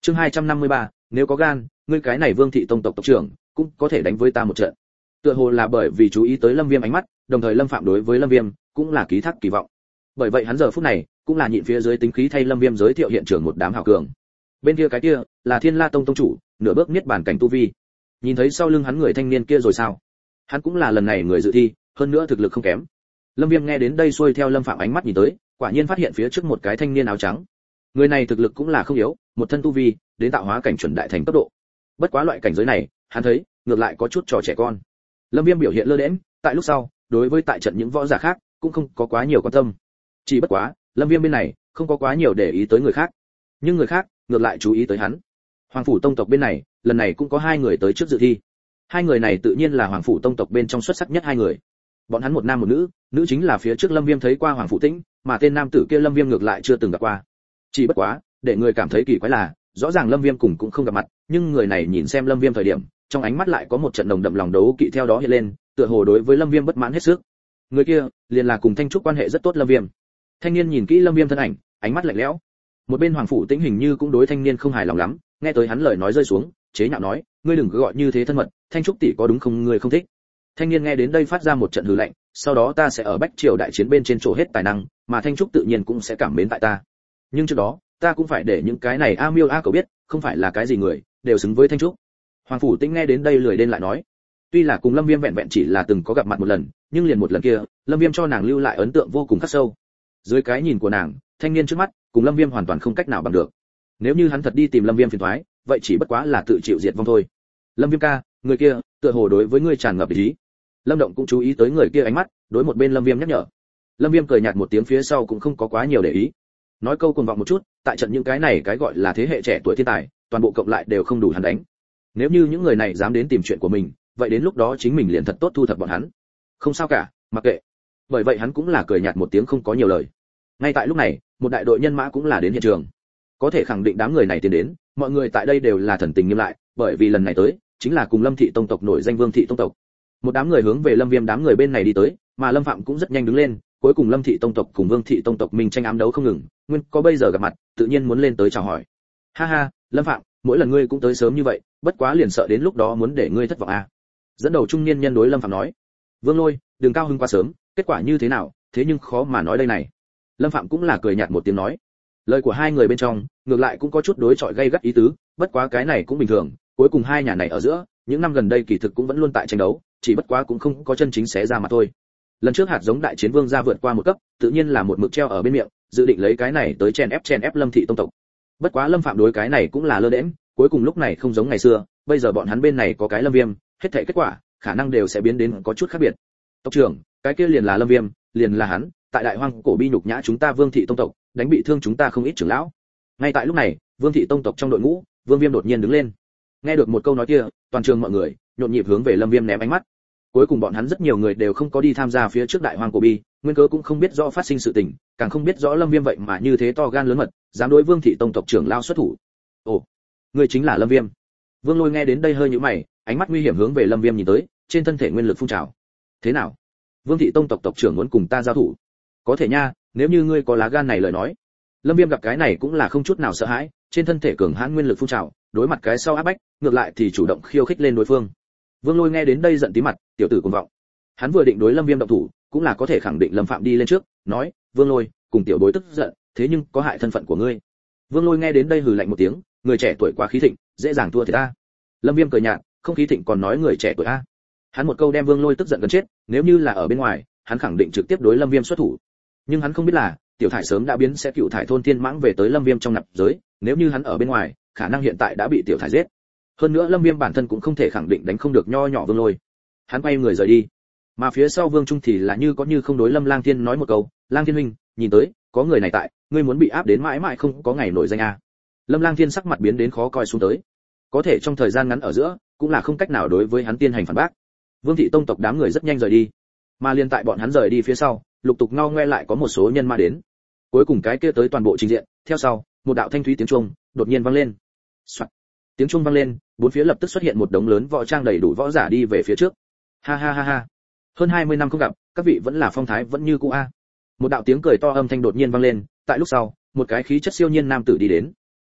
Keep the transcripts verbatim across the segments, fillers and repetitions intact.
Chương hai trăm năm mươi ba, nếu có gan, ngươi cái này Vương thị tông tộc tộc trưởng, cũng có thể đánh với ta một trận. Tựa hồ là bởi vì chú ý tới Lâm Viêm ánh mắt, đồng thời Lâm Phạm đối với Lâm Viêm cũng là ký thác kỳ vọng. Bởi vậy hắn giờ phút này cũng là nhịn phía dưới tính khí thay Lâm Viêm giới thiệu hiện trường một đám hảo cường. Bên kia cái kia là Thiên La tông tông chủ, nửa bước niết bàn cảnh tu vi. Nhìn thấy sau lưng hắn người thanh niên kia rồi sao? Hắn cũng là lần này người dự thi, hơn nữa thực lực không kém. Lâm Viêm nghe đến đây xuôi theo Lâm Phạm ánh mắt nhìn tới, quả nhiên phát hiện phía trước một cái thanh niên áo trắng. Người này thực lực cũng là không yếu, một thân tu vi đến tạo hóa cảnh chuẩn đại thành cấp độ. Bất quá loại cảnh giới này, hắn thấy, ngược lại có chút trò trẻ con. Lâm Viêm biểu hiện lơ đễnh, tại lúc sau, đối với tại trận những võ giả khác, cũng không có quá nhiều quan tâm. Chỉ bất quá, Lâm Viêm bên này, không có quá nhiều để ý tới người khác. Nhưng người khác, ngược lại chú ý tới hắn. Hoàng phủ tông tộc bên này, lần này cũng có hai người tới trước dự thi. Hai người này tự nhiên là Hoàng phủ tông tộc bên trong xuất sắc nhất hai người. Bọn hắn một nam một nữ, nữ chính là phía trước Lâm Viêm thấy qua Hoàng phủ Tĩnh, mà tên nam tử kia Lâm Viêm ngược lại chưa từng gặp qua. Chỉ bất quá, để người cảm thấy kỳ quái là, rõ ràng Lâm Viêm cùng cũng không gặp mặt, nhưng người này nhìn xem Lâm Viêm thời điểm, trong ánh mắt lại có một trận nồng đậm lòng đấu kỵ theo đó hiện lên, tựa hồ đối với Lâm Viêm bất mãn hết sức. Người kia, liền là cùng Thanh Trúc quan hệ rất tốt Lâm Viêm. Thanh niên nhìn kỹ Lâm Viêm thân ảnh, ánh mắt lạnh lẽo. Một bên Hoàng phủ Tĩnh hình như cũng đối thanh niên không hài lòng lắm, nghe tới hắn lời nói rơi xuống, chế nhạo nói, ngươi đừng cứ gọi như thế thân mật, Thanh Trúc tỷ có đúng không ngươi không thích. Thanh niên nghe đến đây phát ra một trận hừ lạnh, sau đó ta sẽ ở Bách Triều đại chiến bên trên chỗ hết tài năng, mà Thanh Trúc tự nhiên cũng sẽ cảm mến tại ta. Nhưng trước đó, ta cũng phải để những cái này a miêu a cầu biết, không phải là cái gì người, đều xứng với Thanh Trúc. Hoàng phủ Tĩnh nghe đến đây lười đến lại nói, tuy là cùng Lâm Viêm vẹn vẹn chỉ là từng có gặp mặt một lần, nhưng liền một lần kia, Lâm Viêm cho nàng lưu lại ấn tượng vô cùng khắc sâu. Dưới cái nhìn của nàng, thanh niên trước mắt, cùng Lâm Viêm hoàn toàn không cách nào bằng được. Nếu như hắn thật đi tìm Lâm Viêm phiền toái, vậy chỉ bất quá là tự chịu diệt vong thôi. Lâm Viêm ca, người kia, tựa hồ đối với ngươi tràn ngập ý. Lâm Động cũng chú ý tới người kia ánh mắt, đối một bên Lâm Viêm nhắc nhở. Lâm Viêm cười nhạt một tiếng phía sau cũng không có quá nhiều để ý. Nói câu cuồng vọng một chút, tại trận những cái này cái gọi là thế hệ trẻ tuổi thiên tài, toàn bộ cộng lại đều không đủ hắn đánh. Nếu như những người này dám đến tìm chuyện của mình, vậy đến lúc đó chính mình liền thật tốt thu thập bọn hắn. Không sao cả, mặc kệ. Bởi vậy hắn cũng là cười nhạt một tiếng không có nhiều lời. Ngay tại lúc này, một đại đội nhân mã cũng là đến hiện trường. Có thể khẳng định đám người này tiến đến, mọi người tại đây đều là thần tình nghiêm lại, bởi vì lần này tới, chính là cùng Lâm thị tông tộc nổi danh Vương thị tông tộc. Một đám người hướng về Lâm Viêm đám người bên này đi tới, mà Lâm Phạm cũng rất nhanh đứng lên, cuối cùng Lâm thị tông tộc cùng Vương thị tông tộc mình tranh ám đấu không ngừng, nguyên có bây giờ gặp mặt, tự nhiên muốn lên tới chào hỏi. Ha ha, Lâm Phạm, mỗi lần ngươi cũng tới sớm như vậy, bất quá liền sợ đến lúc đó muốn để ngươi thất vọng à. Dẫn đầu trung niên nhân đối Lâm Phạm nói. Vương Lôi, đừng cao hứng quá sớm, kết quả như thế nào, thế nhưng khó mà nói đây này. Lâm Phạm cũng là cười nhạt một tiếng nói. Lời của hai người bên trong, ngược lại cũng có chút đối chọi gay gắt ý tứ, bất quá cái này cũng bình thường, cuối cùng hai nhà này ở giữa, những năm gần đây kỳ thực cũng vẫn luôn tại tranh đấu, chỉ bất quá cũng không có chân chính xé ra mà thôi. Lần trước hạt giống đại chiến vương gia vượt qua một cấp, tự nhiên là một mực treo ở bên miệng, dự định lấy cái này tới chèn ép chèn ép Lâm thị tông tộc. Bất quá Lâm Phạm đối cái này cũng là lơ đễnh, cuối cùng lúc này không giống ngày xưa, bây giờ bọn hắn bên này có cái Lâm Viêm, hết thảy kết quả, khả năng đều sẽ biến đến có chút khác biệt. Tộc trưởng, cái kia liền là Lâm Viêm, liền là hắn, tại đại hoang cổ bi nhục nhã chúng ta Vương thị tông tộc, đánh bị thương chúng ta không ít trưởng lão. Ngay tại lúc này, Vương thị tông tộc trong đội ngũ, Vương Viêm đột nhiên đứng lên. Nghe được một câu nói kia, toàn trường mọi người nhộn nhịp hướng về Lâm Viêm ném ánh mắt. Cuối cùng bọn hắn rất nhiều người đều không có đi tham gia phía trước đại hoang cổ bi, nguyên cớ cũng không biết rõ phát sinh sự tình, càng không biết rõ Lâm Viêm vậy mà như thế to gan lớn mật, dám đối Vương thị tông tộc trưởng lao xuất thủ. Ồ, người chính là Lâm Viêm. Vương Lôi nghe đến đây hơi nhíu mày, ánh mắt nguy hiểm hướng về Lâm Viêm nhìn tới, trên thân thể nguyên lực phun trào. Thế nào? Vương thị tông tộc tộc trưởng muốn cùng ta giao thủ? Có thể nha, nếu như ngươi có lá gan này lời nói. Lâm Viêm gặp cái này cũng là không chút nào sợ hãi, trên thân thể cường hãn nguyên lực phun trào, đối mặt cái sau áp bách, ngược lại thì chủ động khiêu khích lên đối phương. Vương Lôi nghe đến đây giận tí mặt, tiểu tử cuồng vọng. Hắn vừa định đối Lâm Viêm động thủ, cũng là có thể khẳng định Lâm Phạm đi lên trước, nói, Vương Lôi, cùng tiểu bối tức giận, thế nhưng có hại thân phận của ngươi. Vương Lôi nghe đến đây hừ lạnh một tiếng, người trẻ tuổi quá khí thịnh, dễ dàng thua thì ta. Lâm Viêm cười nhạt, không khí thịnh còn nói người trẻ tuổi a. Hắn một câu đem Vương Lôi tức giận gần chết, nếu như là ở bên ngoài, hắn khẳng định trực tiếp đối Lâm Viêm xuất thủ. Nhưng hắn không biết là, tiểu thải sớm đã biến sẽ cựu thải thôn thiên mãng về tới Lâm Viêm trong nạp giới, nếu như hắn ở bên ngoài, khả năng hiện tại đã bị tiểu thải giết. Hơn nữa Lâm Viêm bản thân cũng không thể khẳng định đánh không được nho nhỏ Vương Lôi. Hắn quay người rời đi. Mà phía sau Vương Trung thì là như có như không đối Lâm Lang Thiên nói một câu, Lang Thiên huynh, nhìn tới, có người này tại, ngươi muốn bị áp đến mãi mãi không có ngày nổi danh a. Lâm Lang Thiên sắc mặt biến đến khó coi xuống tới. Có thể trong thời gian ngắn ở giữa, cũng là không cách nào đối với hắn tiên hành phản bác. Vương thị tông tộc đám người rất nhanh rời đi. Mà liên tại bọn hắn rời đi phía sau, lục tục ngao ngoe lại có một số nhân ma đến. Cuối cùng cái kia tới toàn bộ trình diện, theo sau, một đạo thanh thúy tiếng chuông đột nhiên vang lên. Soạt. Tiếng chuông vang lên, bốn phía lập tức xuất hiện một đống lớn võ trang đầy đủ võ giả đi về phía trước. Ha ha ha ha. Hơn hai mươi năm không gặp, các vị vẫn là phong thái vẫn như cũ a. Một đạo tiếng cười to âm thanh đột nhiên vang lên, tại lúc sau, một cái khí chất siêu nhiên nam tử đi đến.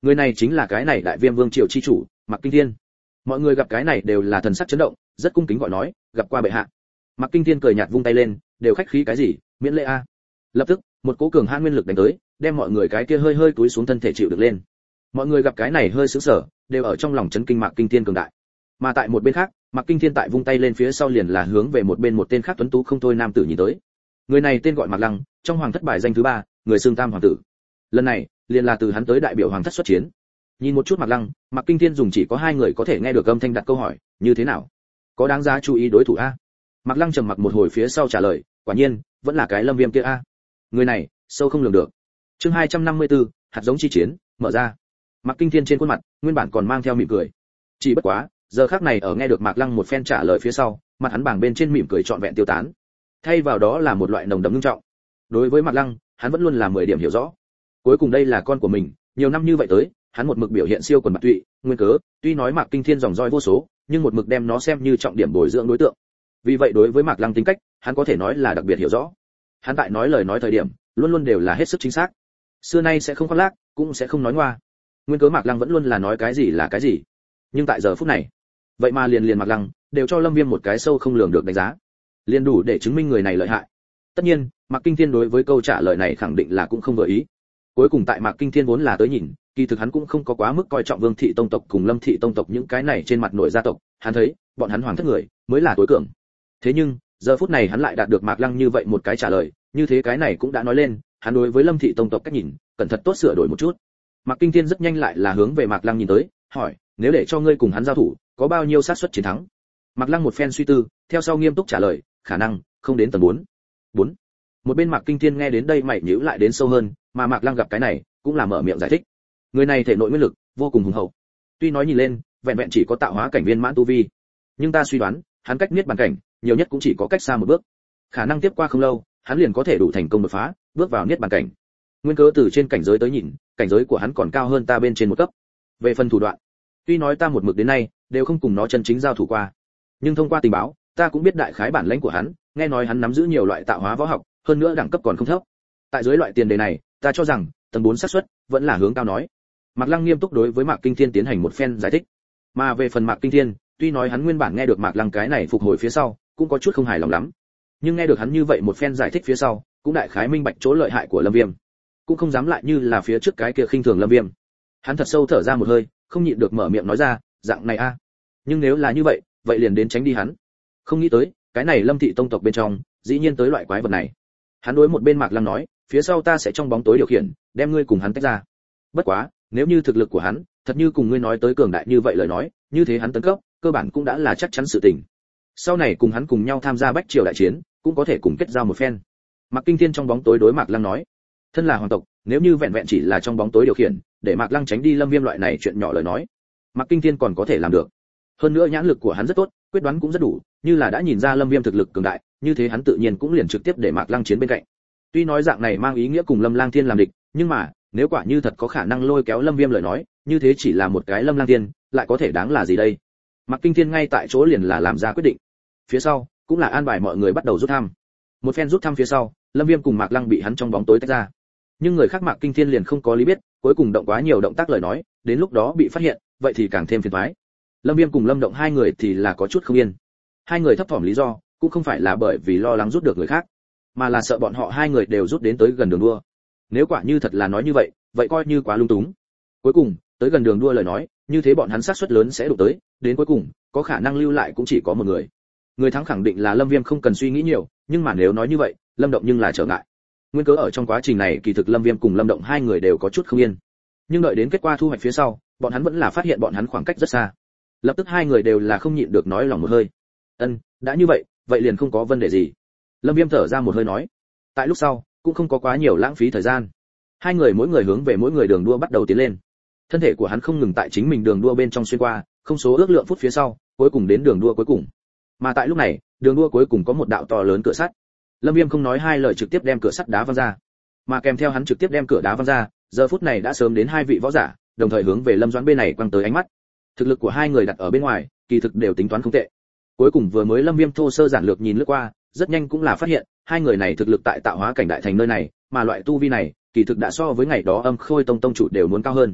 Người này chính là cái này đại viêm vương triều chi chủ Mạc Kinh Thiên. Mọi người gặp cái này đều là thần sắc chấn động, rất cung kính gọi nói, gặp qua bệ hạ. Mạc Kinh Thiên cười nhạt vung tay lên, đều khách khí cái gì, miễn lễ a. Lập tức, một cỗ cường hãn nguyên lực đánh tới, đem mọi người cái kia hơi hơi túi xuống thân thể chịu được lên. Mọi người gặp cái này hơi sững sờ, đều ở trong lòng chấn kinh Mạc Kinh Thiên cường đại. Mà tại một bên khác, Mạc Kinh Thiên tại vung tay lên phía sau liền là hướng về một bên một tên khác tuấn tú không thôi nam tử nhìn tới. Người này tên gọi Mạc Lăng, trong hoàng thất bài danh thứ ba, người xưng Tam hoàng tử. Lần này, liền là từ hắn tới đại biểu hoàng thất xuất chiến. Nhìn một chút Mạc Lăng, Mạc Kinh Thiên dùng chỉ có hai người có thể nghe được âm thanh đặt câu hỏi, như thế nào? Có đáng giá chú ý đối thủ a? Mạc Lăng trầm mặc một hồi phía sau trả lời, quả nhiên, vẫn là cái Lâm Viêm kia a. Người này, sâu không lường được. Chương hai trăm năm mươi tư, hạt giống chi chiến, mở ra. Mạc Kinh Thiên trên khuôn mặt, nguyên bản còn mang theo mỉm cười. Chỉ bất quá, giờ khắc này ở nghe được Mạc Lăng một phen trả lời phía sau, mặt hắn bảng bên trên mỉm cười trọn vẹn tiêu tán. Thay vào đó là một loại nồng đậm nghiêm trọng. Đối với Mạc Lăng, hắn vẫn luôn là mười điểm hiểu rõ. Cuối cùng đây là con của mình, nhiều năm như vậy tới, hắn một mực biểu hiện siêu quần bạc tụy, nguyên cớ, tuy nói Mạc Kinh Thiên dòng dõi vô số, nhưng một mực đem nó xem như trọng điểm bồi dưỡng đối tượng. Vì vậy đối với Mạc Lăng tính cách, hắn có thể nói là đặc biệt hiểu rõ. Hắn tại nói lời nói thời điểm, luôn luôn đều là hết sức chính xác. Xưa nay sẽ không khoác lác, cũng sẽ không nói ngoa. Nguyên cớ Mạc Lăng vẫn luôn là nói cái gì là cái gì. Nhưng tại giờ phút này, vậy mà liền liền Mạc Lăng đều cho Lâm Viêm một cái sâu không lường được đánh giá. Liền đủ để chứng minh người này lợi hại. Tất nhiên, Mạc Kinh Thiên đối với câu trả lời này khẳng định là cũng không vừa ý. Cuối cùng tại Mạc Kinh Thiên vốn là tới nhìn, kỳ thực hắn cũng không có quá mức coi trọng Vương thị tông tộc cùng Lâm thị tông tộc những cái này trên mặt nội gia tộc, hắn thấy, bọn hắn hoàng thất người mới là tối cường. Thế nhưng, giờ phút này hắn lại đạt được Mạc Lăng như vậy một cái trả lời, như thế cái này cũng đã nói lên, hắn đối với Lâm thị tông tộc cách nhìn, cần thật tốt sửa đổi một chút. Mạc Kinh Thiên rất nhanh lại là hướng về Mạc Lăng nhìn tới, hỏi, nếu để cho ngươi cùng hắn giao thủ, có bao nhiêu xác suất chiến thắng? Mạc Lăng một phen suy tư, theo sau nghiêm túc trả lời, khả năng không đến tầng bốn. bốn. Một bên Mạc Kinh Thiên nghe đến đây mày nhíu lại đến sâu hơn, mà Mạc Lăng gặp cái này, cũng là mở miệng giải thích. Người này thể nội nguyên lực vô cùng hùng hậu. Tuy nói nhìn lên, vẹn vẹn chỉ có tạo hóa cảnh viên mãn tu vi, nhưng ta suy đoán, hắn cách niết bàn cảnh, nhiều nhất cũng chỉ có cách xa một bước. Khả năng tiếp qua không lâu, hắn liền có thể đủ thành công đột phá, bước vào niết bàn cảnh. Nguyên cớ từ trên cảnh giới tới nhìn, cảnh giới của hắn còn cao hơn ta bên trên một cấp. Về phần thủ đoạn, tuy nói ta một mực đến nay đều không cùng nó chân chính giao thủ qua, nhưng thông qua tình báo, ta cũng biết đại khái bản lĩnh của hắn, nghe nói hắn nắm giữ nhiều loại tạo hóa võ học, hơn nữa đẳng cấp còn không thấp. Tại dưới loại tiền đề này, ta cho rằng tầng bốn xác suất vẫn là hướng cao nói. Mạc Lăng nghiêm túc đối với Mạc Kinh Thiên tiến hành một phen giải thích. Mà về phần Mạc Kinh Thiên, tuy nói hắn nguyên bản nghe được Mạc Lăng cái này phục hồi phía sau, cũng có chút không hài lòng lắm. Nhưng nghe được hắn như vậy một phen giải thích phía sau, cũng đại khái minh bạch chỗ lợi hại của Lâm Viêm. Cũng không dám lại như là phía trước cái kia khinh thường Lâm Viêm. Hắn thật sâu thở ra một hơi, không nhịn được mở miệng nói ra, dạng này a. Nhưng nếu là như vậy, vậy liền đến tránh đi hắn. Không nghĩ tới, cái này Lâm thị tông tộc bên trong, dĩ nhiên tới loại quái vật này. Hắn đối một bên Mạc Lăng nói, phía sau ta sẽ trong bóng tối điều khiển, đem ngươi cùng hắn tách ra. Bất quá, nếu như thực lực của hắn thật như cùng ngươi nói tới cường đại như vậy lời nói, như thế hắn tấn cấp, cơ bản cũng đã là chắc chắn sự tình. Sau này cùng hắn cùng nhau tham gia bách triều đại chiến, cũng có thể cùng kết giao một phen. Mạc Kinh Thiên trong bóng tối đối Mạc Lăng nói, thân là hoàng tộc, nếu như vẹn vẹn chỉ là trong bóng tối điều khiển, để Mạc Lăng tránh đi Lâm Viêm loại này chuyện nhỏ lời nói, Mạc Kinh Thiên còn có thể làm được. Hơn nữa nhãn lực của hắn rất tốt, quyết đoán cũng rất đủ, như là đã nhìn ra Lâm Viêm thực lực cường đại, như thế hắn tự nhiên cũng liền trực tiếp để Mạc Lăng chiến bên cạnh. Tuy nói dạng này mang ý nghĩa cùng Lâm Lang Thiên làm địch, nhưng mà, nếu quả như thật có khả năng lôi kéo Lâm Viêm lời nói, như thế chỉ là một cái Lâm Lang Thiên, lại có thể đáng là gì đây? Mạc Kinh Thiên ngay tại chỗ liền là làm ra quyết định. Phía sau, cũng là an bài mọi người bắt đầu rút thăm. Một phen rút thăm phía sau, Lâm Viêm cùng Mạc Lăng bị hắn trong bóng tối tách ra. Nhưng người khác Mạc Kinh Thiên liền không có lý biết, cuối cùng động quá nhiều động tác lời nói, đến lúc đó bị phát hiện, vậy thì càng thêm phiền toái. Lâm Viêm cùng Lâm Động hai người thì là có chút không yên. Hai người thấp thỏm lý do, cũng không phải là bởi vì lo lắng rút được người khác, mà là sợ bọn họ hai người đều rút đến tới gần đường đua. Nếu quả như thật là nói như vậy, vậy coi như quá lung túng. Cuối cùng, tới gần đường đua lời nói, như thế bọn hắn xác suất lớn sẽ đụng tới, đến cuối cùng, có khả năng lưu lại cũng chỉ có một người. Người thắng khẳng định là Lâm Viêm không cần suy nghĩ nhiều, nhưng mà nếu nói như vậy, Lâm Động nhưng là trở ngại. Nguyên cớ ở trong quá trình này kỳ thực Lâm Viêm cùng Lâm Động hai người đều có chút không yên. Nhưng đợi đến kết quả thu hoạch phía sau, bọn hắn vẫn là phát hiện bọn hắn khoảng cách rất xa. Lập tức hai người đều là không nhịn được nói lòng một hơi. "Ân, đã như vậy, vậy liền không có vấn đề gì." Lâm Viêm thở ra một hơi nói. Tại lúc sau, cũng không có quá nhiều lãng phí thời gian. Hai người mỗi người hướng về mỗi người đường đua bắt đầu tiến lên. Thân thể của hắn không ngừng tại chính mình đường đua bên trong xuyên qua, không số ước lượng phút phía sau, cuối cùng đến đường đua cuối cùng. Mà tại lúc này, đường đua cuối cùng có một đạo to lớn cửa sắt. Lâm Viêm không nói hai lời trực tiếp đem cửa sắt đá văng ra. Mà kèm theo hắn trực tiếp đem cửa đá văng ra, giờ phút này đã sớm đến hai vị võ giả, đồng thời hướng về Lâm Doãn bên này quăng tới ánh mắt. Thực lực của hai người đặt ở bên ngoài, kỳ thực đều tính toán không tệ. Cuối cùng vừa mới Lâm Viêm thô sơ giản lược nhìn lướt qua, rất nhanh cũng là phát hiện, hai người này thực lực tại tạo hóa cảnh đại thành nơi này, mà loại tu vi này, kỳ thực đã so với ngày đó Âm Khôi Tông tông chủ đều muốn cao hơn.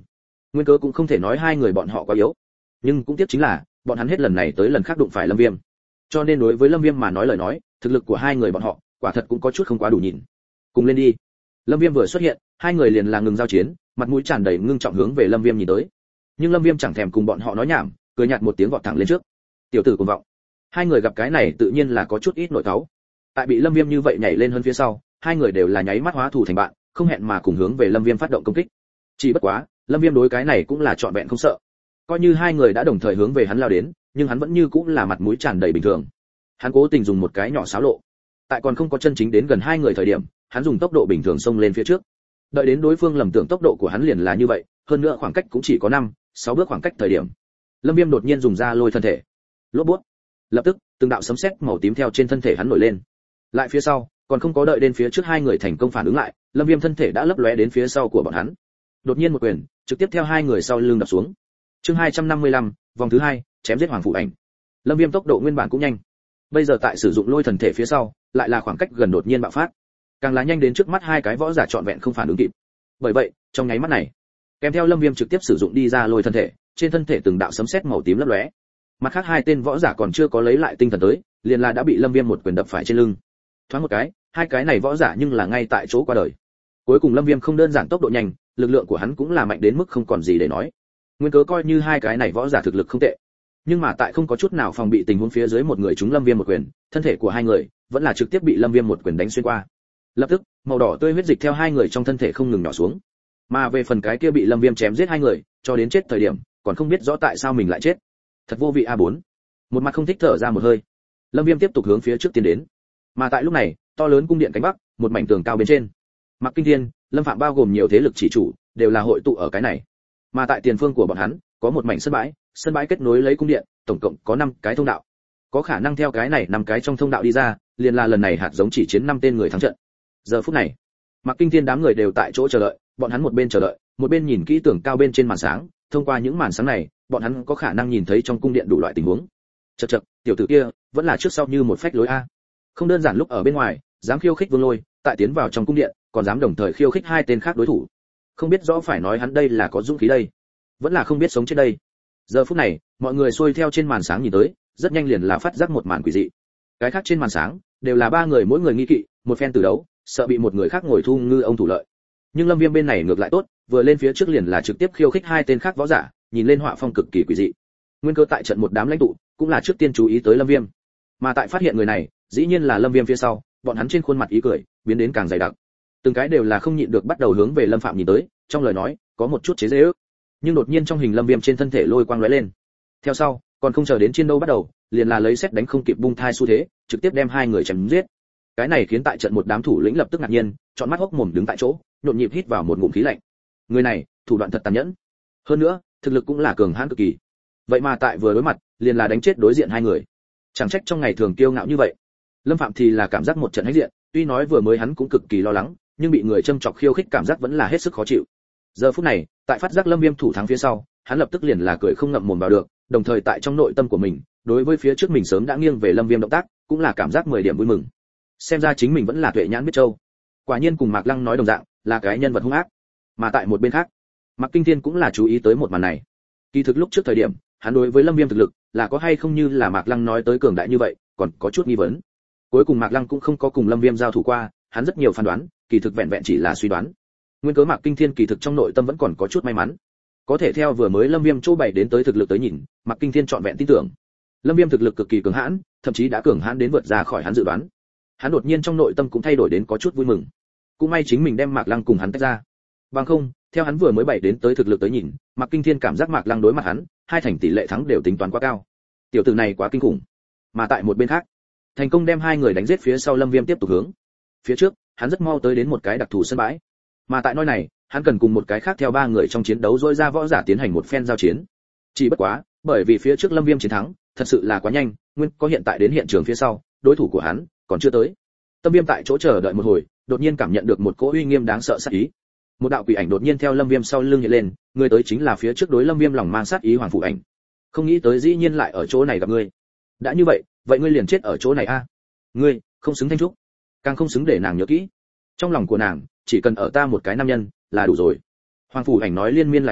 nguyên cớ cũng không thể nói hai người bọn họ quá yếu, nhưng cũng tiếc chính là bọn hắn hết lần này tới lần khác đụng phải lâm viêm, cho nên đối với lâm viêm mà nói lời nói, thực lực của hai người bọn họ quả thật cũng có chút không quá đủ nhìn. Cùng lên đi. Lâm viêm vừa xuất hiện, hai người liền là ngừng giao chiến, mặt mũi tràn đầy ngưng trọng hướng về lâm viêm nhìn tới. Nhưng lâm viêm chẳng thèm cùng bọn họ nói nhảm, cười nhạt một tiếng vọt thẳng lên trước. Tiểu tử cuồng vọng. Hai người gặp cái này tự nhiên là có chút ít nội cáu. Tại bị lâm viêm như vậy nhảy lên hơn phía sau, hai người đều là nháy mắt hóa thù thành bạn, không hẹn mà cùng hướng về lâm viêm phát động công kích. Chỉ bất quá, lâm viêm đối cái này cũng là trọn vẹn không sợ. Coi như hai người đã đồng thời hướng về hắn lao đến, nhưng hắn vẫn như cũng là mặt mũi tràn đầy bình thường. Hắn cố tình dùng một cái nhỏ xáo lộ, tại còn không có chân chính đến gần hai người thời điểm, hắn dùng tốc độ bình thường xông lên phía trước. Đợi đến đối phương lầm tưởng tốc độ của hắn liền là như vậy, hơn nữa khoảng cách cũng chỉ có năm, sáu bước khoảng cách thời điểm, lâm viêm đột nhiên dùng ra lôi thân thể, lốp bút, lập tức từng đạo sấm sét màu tím theo trên thân thể hắn nổi lên. Lại phía sau, còn không có đợi đến phía trước hai người thành công phản ứng lại, lâm viêm thân thể đã lấp lóe đến phía sau của bọn hắn. Đột nhiên một quyền, trực tiếp theo hai người sau lưng đập xuống. Chương hai trăm năm mươi lăm, vòng thứ hai, chém giết Hoàng Phủ Ảnh. Lâm viêm tốc độ nguyên bản cũng nhanh, bây giờ tại sử dụng lôi thần thể phía sau, lại là khoảng cách gần đột nhiên bạo phát, càng là nhanh đến trước mắt hai cái võ giả trọn vẹn không phản ứng kịp. Bởi vậy, trong nháy mắt này, kèm theo lâm viêm trực tiếp sử dụng đi ra lôi thân thể, trên thân thể từng đạo sấm sét màu tím lấp lóe. Mặt khác hai tên võ giả còn chưa có lấy lại tinh thần tới, liền là đã bị lâm viêm một quyền đập phải trên lưng. Thoáng một cái, hai cái này võ giả nhưng là ngay tại chỗ qua đời. Cuối cùng lâm viêm không đơn giản tốc độ nhanh, lực lượng của hắn cũng là mạnh đến mức không còn gì để nói. Nguyên cớ coi như hai cái này võ giả thực lực không tệ, nhưng mà tại không có chút nào phòng bị tình huống phía dưới một người trúng lâm viêm một quyền, thân thể của hai người vẫn là trực tiếp bị lâm viêm một quyền đánh xuyên qua. Lập tức, màu đỏ tươi huyết dịch theo hai người trong thân thể không ngừng nhỏ xuống. Mà về phần cái kia bị lâm viêm chém giết hai người, cho đến chết thời điểm, còn không biết rõ tại sao mình lại chết. Thật vô vị a bốn. Một mặt không thích thở ra một hơi, lâm viêm tiếp tục hướng phía trước tiến đến. Mà tại lúc này, to lớn cung điện cánh bắc, một mảnh tường cao bên trên, Mạc Kinh Thiên, Lâm Phạm bao gồm nhiều thế lực chỉ chủ, đều là hội tụ ở cái này. Mà tại tiền phương của bọn hắn, có một mảnh sân bãi, sân bãi kết nối lấy cung điện, tổng cộng có năm cái thông đạo. Có khả năng theo cái này năm cái trong thông đạo đi ra, liền là lần này hạt giống chỉ chiến năm tên người thắng trận. Giờ phút này, Mạc Kinh Thiên đám người đều tại chỗ chờ đợi, bọn hắn một bên chờ đợi, một bên nhìn kỹ tường cao bên trên màn sáng, thông qua những màn sáng này, bọn hắn có khả năng nhìn thấy trong cung điện đủ loại tình huống. Chậc chậc, tiểu tử kia, vẫn là trước sau như một phách lối a. Không đơn giản lúc ở bên ngoài, dám khiêu khích Vương Lôi, tại tiến vào trong cung điện, còn dám đồng thời khiêu khích hai tên khác đối thủ. Không biết rõ phải nói hắn đây là có dũng khí đây, vẫn là không biết sống chết đây. Giờ phút này, mọi người xuôi theo trên màn sáng nhìn tới, rất nhanh liền là phát giác một màn quỷ dị. Cái khác trên màn sáng đều là ba người mỗi người nghi kỵ, một phen tử đấu, sợ bị một người khác ngồi thu ngư ông thủ lợi. Nhưng Lâm Viêm bên này ngược lại tốt, vừa lên phía trước liền là trực tiếp khiêu khích hai tên khác võ giả, nhìn lên họa phong cực kỳ quỷ dị. Nguyên cơ tại trận một đám lãnh tụ, cũng là trước tiên chú ý tới Lâm Viêm. Mà tại phát hiện người này, dĩ nhiên là Lâm Viêm phía sau, bọn hắn trên khuôn mặt ý cười biến đến càng dày đặc. Từng cái đều là không nhịn được bắt đầu hướng về Lâm Phạm nhìn tới, trong lời nói có một chút chế giễu. Nhưng đột nhiên trong hình Lâm Viêm trên thân thể lôi quang lóe lên. Theo sau, còn không chờ đến chiến đấu bắt đầu, liền là lấy xét đánh không kịp bung thai xu thế, trực tiếp đem hai người chém giết. Cái này khiến tại trận một đám thủ lĩnh lập tức ngạc nhiên, trọn mắt hốc mồm đứng tại chỗ, nhộn nhịp hít vào một ngụm khí lạnh. Người này, thủ đoạn thật tàn nhẫn. Hơn nữa, thực lực cũng là cường hãn cực kỳ. Vậy mà tại vừa đối mặt, liền là đánh chết đối diện hai người. Chẳng trách trong ngày thường kiêu ngạo như vậy. Lâm Phạm thì là cảm giác một trận hãnh diện, tuy nói vừa mới hắn cũng cực kỳ lo lắng, nhưng bị người châm chọc khiêu khích cảm giác vẫn là hết sức khó chịu. Giờ phút này, tại phát giác Lâm Viêm thủ thắng phía sau, hắn lập tức liền là cười không ngậm mồm vào được, đồng thời tại trong nội tâm của mình, đối với phía trước mình sớm đã nghiêng về Lâm Viêm động tác, cũng là cảm giác mười điểm vui mừng. Xem ra chính mình vẫn là tuệ nhãn biết châu. Quả nhiên cùng Mạc Lăng nói đồng dạng, là cái nhân vật hung ác. Mà tại một bên khác, Mạc Kinh Thiên cũng là chú ý tới một màn này. Kỳ thực lúc trước thời điểm, hắn đối với Lâm Viêm thực lực là có hay không như là Mạc Lăng nói tới cường đại như vậy, còn có chút nghi vấn. Cuối cùng Mạc Lăng cũng không có cùng Lâm Viêm giao thủ qua, hắn rất nhiều phán đoán, kỳ thực vẹn vẹn chỉ là suy đoán. Nguyên cớ Mạc Kinh Thiên kỳ thực trong nội tâm vẫn còn có chút may mắn. Có thể theo vừa mới Lâm Viêm chỗ bày đến tới thực lực tới nhìn, Mạc Kinh Thiên trọn vẹn tin tưởng. Lâm Viêm thực lực cực kỳ cường hãn, thậm chí đã cường hãn đến vượt ra khỏi hắn dự đoán. Hắn đột nhiên trong nội tâm cũng thay đổi đến có chút vui mừng. Cũng may chính mình đem Mạc Lăng cùng hắn tách ra. Bằng không, theo hắn vừa mới bày đến tới thực lực tới nhìn, Mạc Kinh Thiên cảm giác Mạc Lăng đối mặt hắn, hai thành tỷ lệ thắng đều tính toán quá cao. Tiểu tử này quá kinh khủng. Mà tại một bên khác, thành công đem hai người đánh giết phía sau Lâm Viêm tiếp tục hướng phía trước, hắn rất mau tới đến một cái đặc thù sân bãi. Mà tại nơi này, hắn cần cùng một cái khác theo ba người trong chiến đấu rỗi ra võ giả tiến hành một phen giao chiến. Chỉ bất quá, bởi vì phía trước Lâm Viêm chiến thắng, thật sự là quá nhanh, nguyên có hiện tại đến hiện trường phía sau, đối thủ của hắn còn chưa tới. Tâm Viêm tại chỗ chờ đợi một hồi, đột nhiên cảm nhận được một cỗ uy nghiêm đáng sợ sát ý. Một đạo quỷ ảnh đột nhiên theo Lâm Viêm sau lưng hiện lên, người tới chính là phía trước đối Lâm Viêm lòng mang sát ý Hoàng Phủ Ảnh. Không nghĩ tới dĩ nhiên lại ở chỗ này gặp ngươi. Đã như vậy, vậy ngươi liền chết ở chỗ này a. Ngươi, không xứng Thanh Trúc, càng không xứng để nàng nhớ kỹ. Trong lòng của nàng, chỉ cần ở ta một cái nam nhân là đủ rồi. Hoàng Phủ Ảnh nói liên miên lại nhải,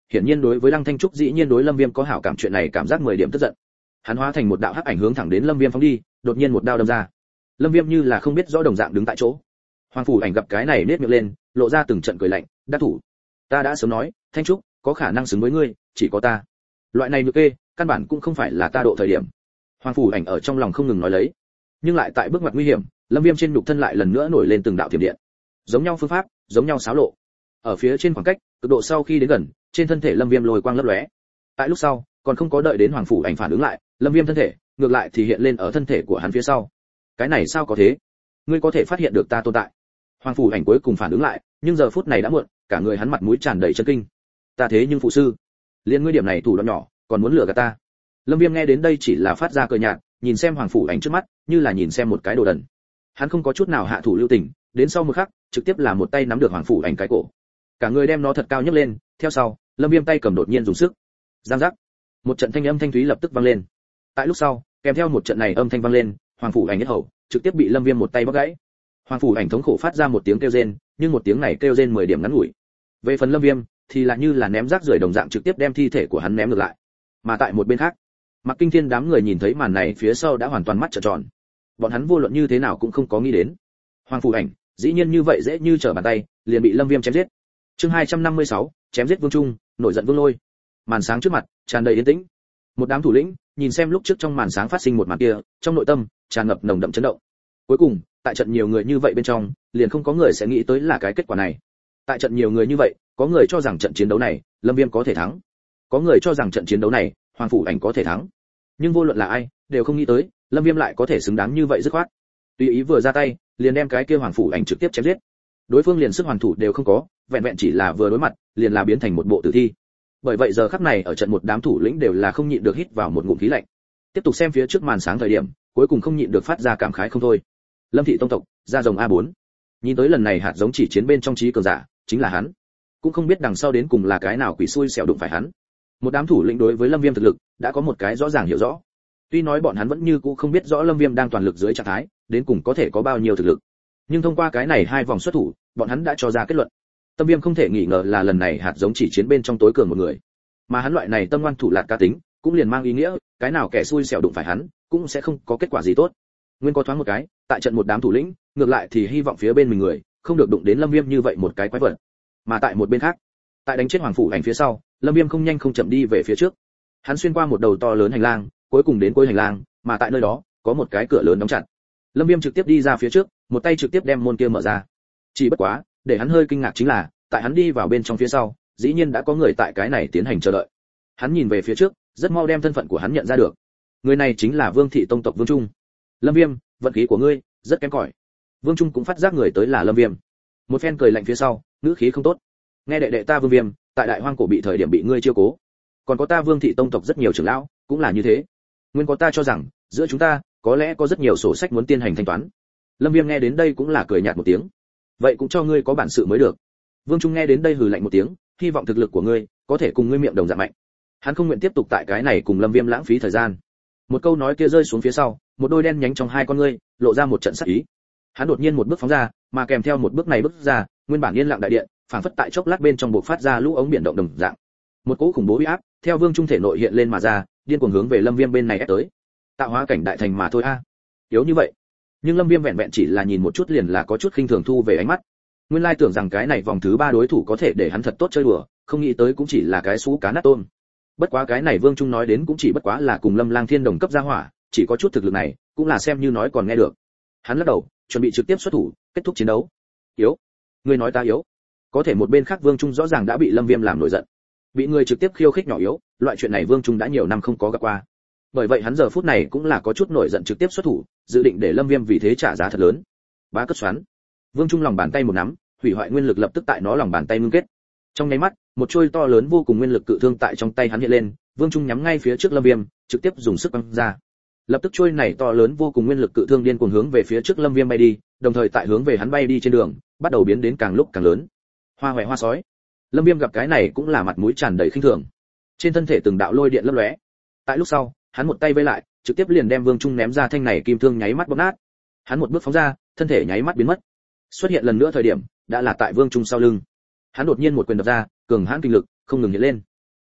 hiển nhiên đối với Lăng Thanh Trúc dĩ nhiên đối Lâm Viêm có hảo cảm chuyện này cảm giác mười điểm tức giận. Hắn hóa thành một đạo hắc ảnh hướng thẳng đến Lâm Viêm phóng đi, đột nhiên một đao đâm ra. Lâm Viêm như là không biết rõ đồng dạng đứng tại chỗ. Hoàng Phủ Ảnh gặp cái này nhếch miệng lên, lộ ra từng trận cười lạnh, "Đắc thủ, ta đã sớm nói, Thanh Trúc, có khả năng xứng với ngươi, chỉ có ta. Loại này nhược kê, căn bản cũng không phải là ta độ thời điểm." Hoàng Phủ Ảnh ở trong lòng không ngừng nói lấy, nhưng lại tại bước ngoặt nguy hiểm, Lâm Viêm trên nhục thân lại lần nữa nổi lên từng đạo thiểm điện. Giống nhau phương pháp, giống nhau xáo lộ. Ở phía trên khoảng cách, cực độ sau khi đến gần, trên thân thể Lâm Viêm lôi quang lấp lóe. Tại lúc sau, còn không có đợi đến Hoàng Phủ Ảnh phản ứng lại, Lâm Viêm thân thể, ngược lại thì hiện lên ở thân thể của hắn phía sau. Cái này sao có thế? Ngươi có thể phát hiện được ta tồn tại? Hoàng Phủ Ảnh cuối cùng phản ứng lại, nhưng giờ phút này đã muộn, cả người hắn mặt mũi tràn đầy chấn kinh. Ta thế nhưng phụ sư, liên ngươi điểm này thủ đoạn nhỏ, còn muốn lừa gạt ta? Lâm Viêm nghe đến đây chỉ là phát ra cười nhạt, nhìn xem Hoàng Phủ Ảnh trước mắt, như là nhìn xem một cái đồ đần. Hắn không có chút nào hạ thủ lưu tình, đến sau một khắc, trực tiếp là một tay nắm được Hoàng Phủ Ảnh cái cổ. Cả người đem nó thật cao nhấc lên, theo sau, Lâm Viêm tay cầm đột nhiên dùng sức. Giang giác. Một trận thanh âm thanh thúy lập tức vang lên. Tại lúc sau, kèm theo một trận này âm thanh vang lên, Hoàng Phủ Ảnh nhất hầu, trực tiếp bị Lâm Viêm một tay bóc gãy. Hoàng Phủ Ảnh thống khổ phát ra một tiếng kêu rên, nhưng một tiếng này kêu rên mười điểm ngắn ngủi. Về phần Lâm Viêm, thì là như là ném rác rưởi đồng dạng trực tiếp đem thi thể của hắn ném ngược lại. Mà tại một bên khác, Mặc Kinh Thiên đám người nhìn thấy màn này phía sau đã hoàn toàn mắt trợn tròn. Bọn hắn vô luận như thế nào cũng không có nghĩ đến, Hoàng Phủ Ảnh, dĩ nhiên như vậy dễ như trở bàn tay, liền bị Lâm Viêm chém giết. Chương hai trăm năm mươi sáu, chém giết Vương Trung, nổi giận Vương Lôi. Màn sáng trước mặt, tràn đầy yên tĩnh. Một đám thủ lĩnh, nhìn xem lúc trước trong màn sáng phát sinh một màn kia, trong nội tâm tràn ngập nồng đậm chấn động. Cuối cùng, tại trận nhiều người như vậy bên trong, liền không có người sẽ nghĩ tới là cái kết quả này. Tại trận nhiều người như vậy, có người cho rằng trận chiến đấu này, Lâm Viêm có thể thắng. Có người cho rằng trận chiến đấu này, Hoàng Phủ Ảnh có thể thắng. Nhưng vô luận là ai, đều không nghĩ tới, Lâm Viêm lại có thể xứng đáng như vậy dứt khoát. Tùy ý vừa ra tay, liền đem cái kia Hoàng Phủ Ảnh trực tiếp chém giết. Đối phương liền sức hoàn thủ đều không có, vẹn vẹn chỉ là vừa đối mặt, liền là biến thành một bộ tử thi. Bởi vậy giờ khắc này ở trận một đám thủ lĩnh đều là không nhịn được hít vào một ngụm khí lạnh. Tiếp tục xem phía trước màn sáng thời điểm, cuối cùng không nhịn được phát ra cảm khái không thôi. Lâm thị tông tộc, ra rồng a bốn. Nhìn tới lần này hạt giống chỉ chiến bên trong trí cường giả, chính là hắn. Cũng không biết đằng sau đến cùng là cái nào quỷ xui xẻo đụng phải hắn. Một đám thủ lĩnh đối với Lâm Viêm thực lực đã có một cái rõ ràng hiểu rõ. Tuy nói bọn hắn vẫn như cũ không biết rõ Lâm Viêm đang toàn lực dưới trạng thái, đến cùng có thể có bao nhiêu thực lực. Nhưng thông qua cái này hai vòng xuất thủ, bọn hắn đã cho ra kết luận. Tâm Viêm không thể nghi ngờ là lần này hạt giống chỉ chiến bên trong tối cường một người. Mà hắn loại này tâm ngoan thủ lạt cá tính, cũng liền mang ý nghĩa, cái nào kẻ xui xẻo đụng phải hắn, cũng sẽ không có kết quả gì tốt. Nguyên có thoáng một cái, tại trận một đám thủ lĩnh, ngược lại thì hy vọng phía bên mình người, không được đụng đến Lâm Viêm như vậy một cái quái vật. Mà tại một bên khác, tại đánh chết Hoàng Phủ Ảnh phía sau, Lâm Viêm không nhanh không chậm đi về phía trước. Hắn xuyên qua một đầu to lớn hành lang, cuối cùng đến cuối hành lang, mà tại nơi đó, có một cái cửa lớn đóng chặt. Lâm Viêm trực tiếp đi ra phía trước, một tay trực tiếp đem môn kia mở ra. Chỉ bất quá, để hắn hơi kinh ngạc chính là, tại hắn đi vào bên trong phía sau, dĩ nhiên đã có người tại cái này tiến hành chờ đợi. Hắn nhìn về phía trước, rất mau đem thân phận của hắn nhận ra được. Người này chính là Vương thị tông tộc Vương Trung. Lâm Viêm, vận khí của ngươi rất kém cỏi. Vương Trung cũng phát giác người tới là Lâm Viêm. Một phen cười lạnh phía sau, ngữ khí không tốt. Nghe đệ đệ ta Vương Viêm, tại Đại Hoang cổ bị thời điểm bị ngươi chiêu cố. Còn có ta Vương thị tông tộc rất nhiều trưởng lão, cũng là như thế. Nguyên có ta cho rằng, giữa chúng ta, có lẽ có rất nhiều sổ sách muốn tiến hành thanh toán. Lâm Viêm nghe đến đây cũng là cười nhạt một tiếng. Vậy cũng cho ngươi có bản sự mới được. Vương Trung nghe đến đây hừ lạnh một tiếng, hy vọng thực lực của ngươi có thể cùng ngươi miệng đồng dạng mạnh. Hắn không nguyện tiếp tục tại cái này cùng Lâm Viêm lãng phí thời gian. Một câu nói kia rơi xuống phía sau, một đôi đen nhánh trong hai con ngươi lộ ra một trận sắc ý. Hắn đột nhiên một bước phóng ra, mà kèm theo một bước này bước ra, nguyên bản yên lặng đại điện, phảng phất tại chốc lát bên trong bộc phát ra lũ ống biển động đồng dạng. Một cỗ khủng bố uy áp, theo Vương Trung thể nội hiện lên mà ra, điên cuồng hướng về Lâm Viêm bên này ép tới. Tạo hóa cảnh đại thành mà thôi a. Yếu như vậy. Nhưng Lâm Viêm vẹn vẹn chỉ là nhìn một chút liền là có chút khinh thường thu về ánh mắt. Nguyên lai tưởng rằng cái này vòng thứ ba đối thủ có thể để hắn thật tốt chơi đùa, không nghĩ tới cũng chỉ là cái sú cá nát tôm. Bất quá cái này Vương Trung nói đến cũng chỉ bất quá là cùng Lâm Lang Thiên đồng cấp gia hỏa, chỉ có chút thực lực này, cũng là xem như nói còn nghe được. Hắn lắc đầu, chuẩn bị trực tiếp xuất thủ, kết thúc chiến đấu. Yếu? Ngươi nói ta yếu? Có thể một bên khác Vương Trung rõ ràng đã bị Lâm Viêm làm nổi giận. Bị người trực tiếp khiêu khích nhỏ yếu, loại chuyện này Vương Trung đã nhiều năm không có gặp qua. Bởi vậy hắn giờ phút này cũng là có chút nổi giận trực tiếp xuất thủ, dự định để Lâm Viêm vì thế trả giá thật lớn. Bá cất xoắn. Vương Trung lòng bàn tay một nắm, hủy hoại nguyên lực lập tức tại nó lòng bàn tay ngưng kết. Trong nháy mắt, một chuôi to lớn vô cùng nguyên lực cự thương tại trong tay hắn hiện lên, Vương Trung nhắm ngay phía trước Lâm Viêm, trực tiếp dùng sức bắn ra. Lập tức chuôi này to lớn vô cùng nguyên lực cự thương điên cuồng hướng về phía trước Lâm Viêm bay đi, đồng thời tại hướng về hắn bay đi trên đường, bắt đầu biến đến càng lúc càng lớn. Hoa hoè hoa sói. Lâm Viêm gặp cái này cũng là mặt mũi tràn đầy khinh thường. Trên thân thể từng đạo lôi điện lấp lóe. Tại lúc sau, hắn một tay vây lại, trực tiếp liền đem Vương Trung ném ra thanh này kim thương nháy mắt bóp nát. Hắn một bước phóng ra, thân thể nháy mắt biến mất. Xuất hiện lần nữa thời điểm, đã là tại Vương Trung sau lưng. Hắn đột nhiên một quyền đập ra, cường hãn kinh lực không ngừng hiện lên.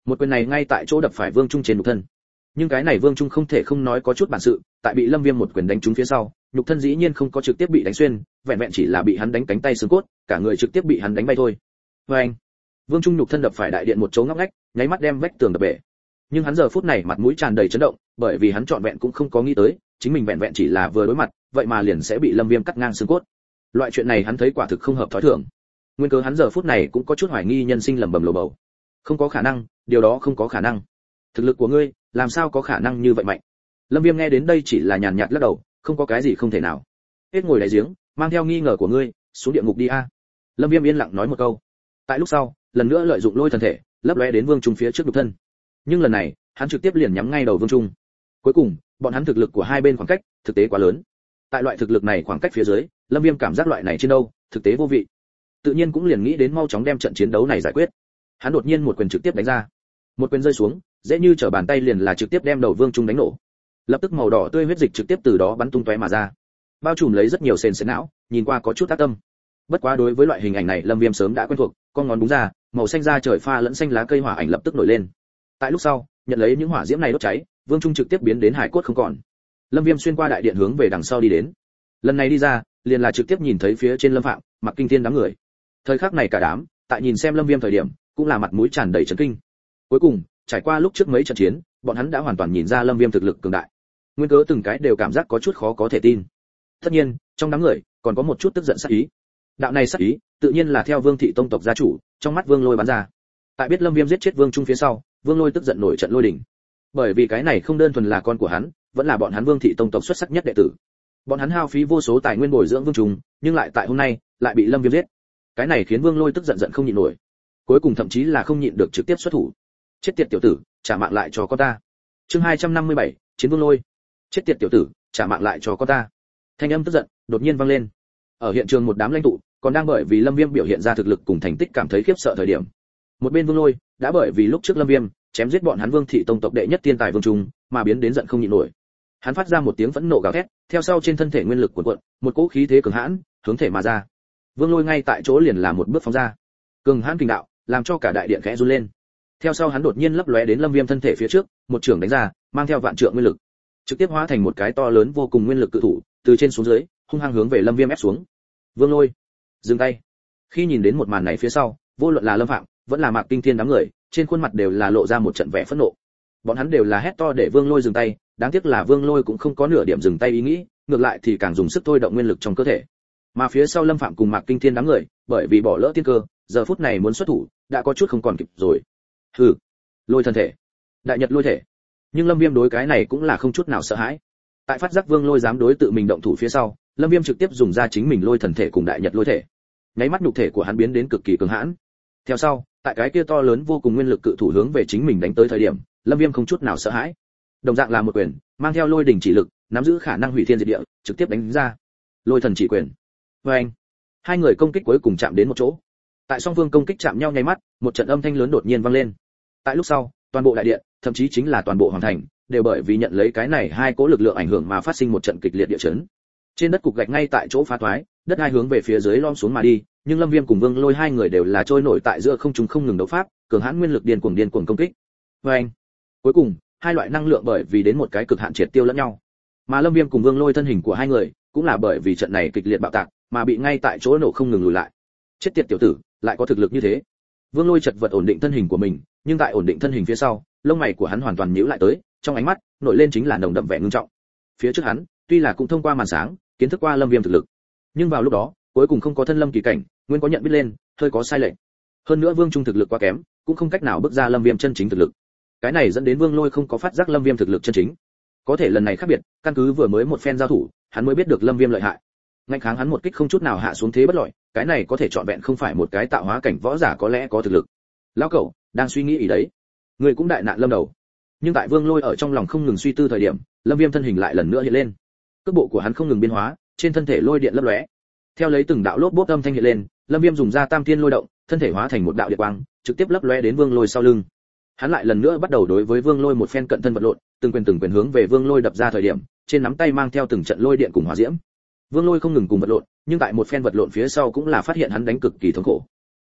Một quyền này ngay tại chỗ đập phải Vương Trung trên nhục thân. Nhưng cái này Vương Trung không thể không nói có chút bản sự, tại bị Lâm Viêm một quyền đánh trúng phía sau, nhục thân dĩ nhiên không có trực tiếp bị đánh xuyên, vẹn vẹn chỉ là bị hắn đánh cánh tay xương cốt, cả người trực tiếp bị hắn đánh bay thôi. Oeng! Vương Trung nhục thân đập phải đại điện một chỗ ngóc ngách, nháy mắt đem vách tường đập bể. Nhưng hắn giờ phút này mặt mũi tràn đầy chấn động, bởi vì hắn trọn vẹn cũng không có nghĩ tới, chính mình vẹn vẹn chỉ là vừa đối mặt, vậy mà liền sẽ bị Lâm Viêm cắt ngang xương cốt. Loại chuyện này hắn thấy quả thực không hợp thói thường. Nguyên cớ hắn giờ phút này cũng có chút hoài nghi nhân sinh lẩm bẩm lồ bầu. Không có khả năng, điều đó không có khả năng. Thực lực của ngươi, làm sao có khả năng như vậy mạnh? Lâm Viêm nghe đến đây chỉ là nhàn nhạt lắc đầu, không có cái gì không thể nào. Hết ngồi đáy giếng, mang theo nghi ngờ của ngươi, xuống địa ngục đi a. Lâm Viêm yên lặng nói một câu. Tại lúc sau, lần nữa lợi dụng lôi thần thể, lấp lóe đến Vương Trung phía trước nhục thân. Nhưng lần này, hắn trực tiếp liền nhắm ngay đầu Vương Trung. Cuối cùng, bọn hắn thực lực của hai bên khoảng cách thực tế quá lớn. Tại loại thực lực này khoảng cách phía dưới, Lâm Viêm cảm giác loại này trên đâu, thực tế vô vị. Tự nhiên cũng liền nghĩ đến mau chóng đem trận chiến đấu này giải quyết. Hắn đột nhiên một quyền trực tiếp đánh ra. Một quyền rơi xuống, dễ như trở bàn tay liền là trực tiếp đem đầu Vương Trung đánh nổ. Lập tức màu đỏ tươi huyết dịch trực tiếp từ đó bắn tung tóe mà ra, bao trùm lấy rất nhiều sền sệt não, nhìn qua có chút ác tâm. Bất quá đối với loại hình ảnh này Lâm Viêm sớm đã quen thuộc, con ngón búng ra, màu xanh da trời pha lẫn xanh lá cây hỏa ảnh lập tức nổi lên. Tại lúc sau, nhận lấy những hỏa diễm này đốt cháy, Vương Trung trực tiếp biến đến hải cốt không còn. Lâm Viêm xuyên qua đại điện hướng về đằng sau đi đến. Lần này đi ra, liền là trực tiếp nhìn thấy phía trên Lâm Phạm, Mặc Kinh Thiên đám người. Thời khắc này cả đám, tại nhìn xem Lâm Viêm thời điểm, cũng là mặt mũi tràn đầy chấn kinh. Cuối cùng, trải qua lúc trước mấy trận chiến, bọn hắn đã hoàn toàn nhìn ra Lâm Viêm thực lực cường đại. Nguyên cớ từng cái đều cảm giác có chút khó có thể tin. Tất nhiên, trong đám người còn có một chút tức giận sát ý. Đạo này sát ý, tự nhiên là theo Vương thị tông tộc gia chủ, trong mắt Vương Lôi bắn ra. Tại biết Lâm Viêm giết chết Vương Trung phía sau, Vương Lôi tức giận nổi trận lôi đình. Bởi vì cái này không đơn thuần là con của hắn, vẫn là bọn hắn Vương thị tông tộc xuất sắc nhất đệ tử. Bọn hắn hao phí vô số tài nguyên bồi dưỡng Vương Trung, nhưng lại tại hôm nay, lại bị Lâm Viêm giết. Cái này khiến Vương Lôi tức giận giận không nhịn nổi. Cuối cùng thậm chí là không nhịn được trực tiếp xuất thủ. Chết tiệt tiểu tử, trả mạng lại cho con ta. Chương hai trăm năm mươi bảy, Chiến Vương Lôi. Chết tiệt tiểu tử, trả mạng lại cho con ta. Thanh âm tức giận đột nhiên vang lên. Ở hiện trường một đám lãnh tụ còn đang bởi vì Lâm Viêm biểu hiện ra thực lực cùng thành tích cảm thấy khiếp sợ thời điểm. Một bên Vương Lôi đã bởi vì lúc trước Lâm Viêm chém giết bọn hắn Vương thị tông tộc đệ nhất tiên tài Vương Trung, mà biến đến giận không nhịn nổi. Hắn phát ra một tiếng phẫn nộ gào thét, theo sau trên thân thể nguyên lực cuộn cuộn, một cỗ khí thế cường hãn hướng thể mà ra. Vương Lôi ngay tại chỗ liền làm một bước phóng ra. Cường hãn kinh đạo, làm cho cả đại điện khẽ run lên. Theo sau hắn đột nhiên lấp lóe đến Lâm Viêm thân thể phía trước, một chưởng đánh ra, mang theo vạn trượng nguyên lực, trực tiếp hóa thành một cái to lớn vô cùng nguyên lực cự thủ, từ trên xuống dưới, hung hăng hướng về Lâm Viêm ép xuống. Vương Lôi, dừng tay. Khi nhìn đến một màn này phía sau, vô luận là Lâm Phạm, vẫn là Mạc Kinh Thiên đám người, trên khuôn mặt đều là lộ ra một trận vẻ phẫn nộ. Bọn hắn đều là hét to để Vương Lôi dừng tay, đáng tiếc là Vương Lôi cũng không có nửa điểm dừng tay ý nghĩ, ngược lại thì càng dùng sức thôi động nguyên lực trong cơ thể. Mà phía sau Lâm Phạm cùng Mạc Kinh Thiên đám người, bởi vì bỏ lỡ tiên cơ, giờ phút này muốn xuất thủ, đã có chút không còn kịp rồi. Hừ, Lôi thân thể, đại nhật lôi thể. Nhưng Lâm Viêm đối cái này cũng là không chút nào sợ hãi. Tại phát giác Vương Lôi dám đối tự mình động thủ phía sau, Lâm Viêm trực tiếp dùng ra chính mình lôi thần thể cùng đại nhật lôi thể. Nháy mắt nhục thể của hắn biến đến cực kỳ cường hãn. Theo sau, tại cái kia to lớn vô cùng nguyên lực cự thủ hướng về chính mình đánh tới thời điểm, Lâm Viêm không chút nào sợ hãi. Đồng dạng là một quyền, mang theo lôi đỉnh chỉ lực, nắm giữ khả năng hủy thiên diệt địa, trực tiếp đánh ra. Lôi thần chỉ quyền. Oeng! Hai người công kích cuối cùng chạm đến một chỗ. Tại song phương công kích chạm nhau nháy mắt, một trận âm thanh lớn đột nhiên vang lên. Tại lúc sau, toàn bộ đại điện, thậm chí chính là toàn bộ hoàng thành, đều bởi vì nhận lấy cái này hai cỗ lực lượng ảnh hưởng mà phát sinh một trận kịch liệt địa chấn. Trên đất cục gạch ngay tại chỗ phá toái, đất hai hướng về phía dưới lom xuống mà đi, nhưng Lâm Viêm cùng Vương Lôi hai người đều là trôi nổi tại giữa không trung không ngừng đấu pháp, cường hãn nguyên lực điên cuồng điên cuồng công kích. Oeng! Cuối cùng, hai loại năng lượng bởi vì đến một cái cực hạn triệt tiêu lẫn nhau. Mà Lâm Viêm cùng Vương Lôi thân hình của hai người, cũng là bởi vì trận này kịch liệt bạo tạc, mà bị ngay tại chỗ nổ không ngừng lùi lại. Chết tiệt tiểu tử, lại có thực lực như thế. Vương Lôi chật vật ổn định thân hình của mình, nhưng tại ổn định thân hình phía sau, lông mày của hắn hoàn toàn nhíu lại tới, trong ánh mắt nổi lên chính là nồng đậm vẻ ngưng trọng. Phía trước hắn, tuy là cũng thông qua màn sáng, kiến thức qua Lâm Viêm thực lực, nhưng vào lúc đó, cuối cùng không có thân lâm kỳ cảnh, nguyên có nhận biết lên, hơi có sai lệch. Hơn nữa Vương Trung thực lực quá kém, cũng không cách nào bước ra Lâm Viêm chân chính thực lực. Cái này dẫn đến Vương Lôi không có phát giác Lâm Viêm thực lực chân chính. Có thể lần này khác biệt, căn cứ vừa mới một phen giao thủ, hắn mới biết được Lâm Viêm lợi hại. Ngăn kháng hắn một kích không chút nào hạ xuống thế bất lợi, cái này có thể trọn vẹn không phải một cái tạo hóa cảnh võ giả có lẽ có thực lực. Lão cẩu, đang suy nghĩ ý đấy. Người cũng đại nạn lâm đầu. Nhưng tại Vương Lôi ở trong lòng không ngừng suy tư thời điểm, Lâm Viêm thân hình lại lần nữa hiện lên. Cước bộ của hắn không ngừng biến hóa, trên thân thể lôi điện lấp lóe. Theo lấy từng đạo lốp bốp âm thanh hiện lên, Lâm Viêm dùng ra Tam Thiên Lôi Động, thân thể hóa thành một đạo điện quang, trực tiếp lấp lóe đến Vương Lôi sau lưng. Hắn lại lần nữa bắt đầu đối với Vương Lôi một phen cận thân vật lộn, từng quyền từng quyền hướng về Vương Lôi đập ra thời điểm, trên nắm tay mang theo từng trận lôi điện cùng hỏa diễm. Vương Lôi không ngừng cùng vật lộn, nhưng tại một phen vật lộn phía sau cũng là phát hiện hắn đánh cực kỳ thống khổ.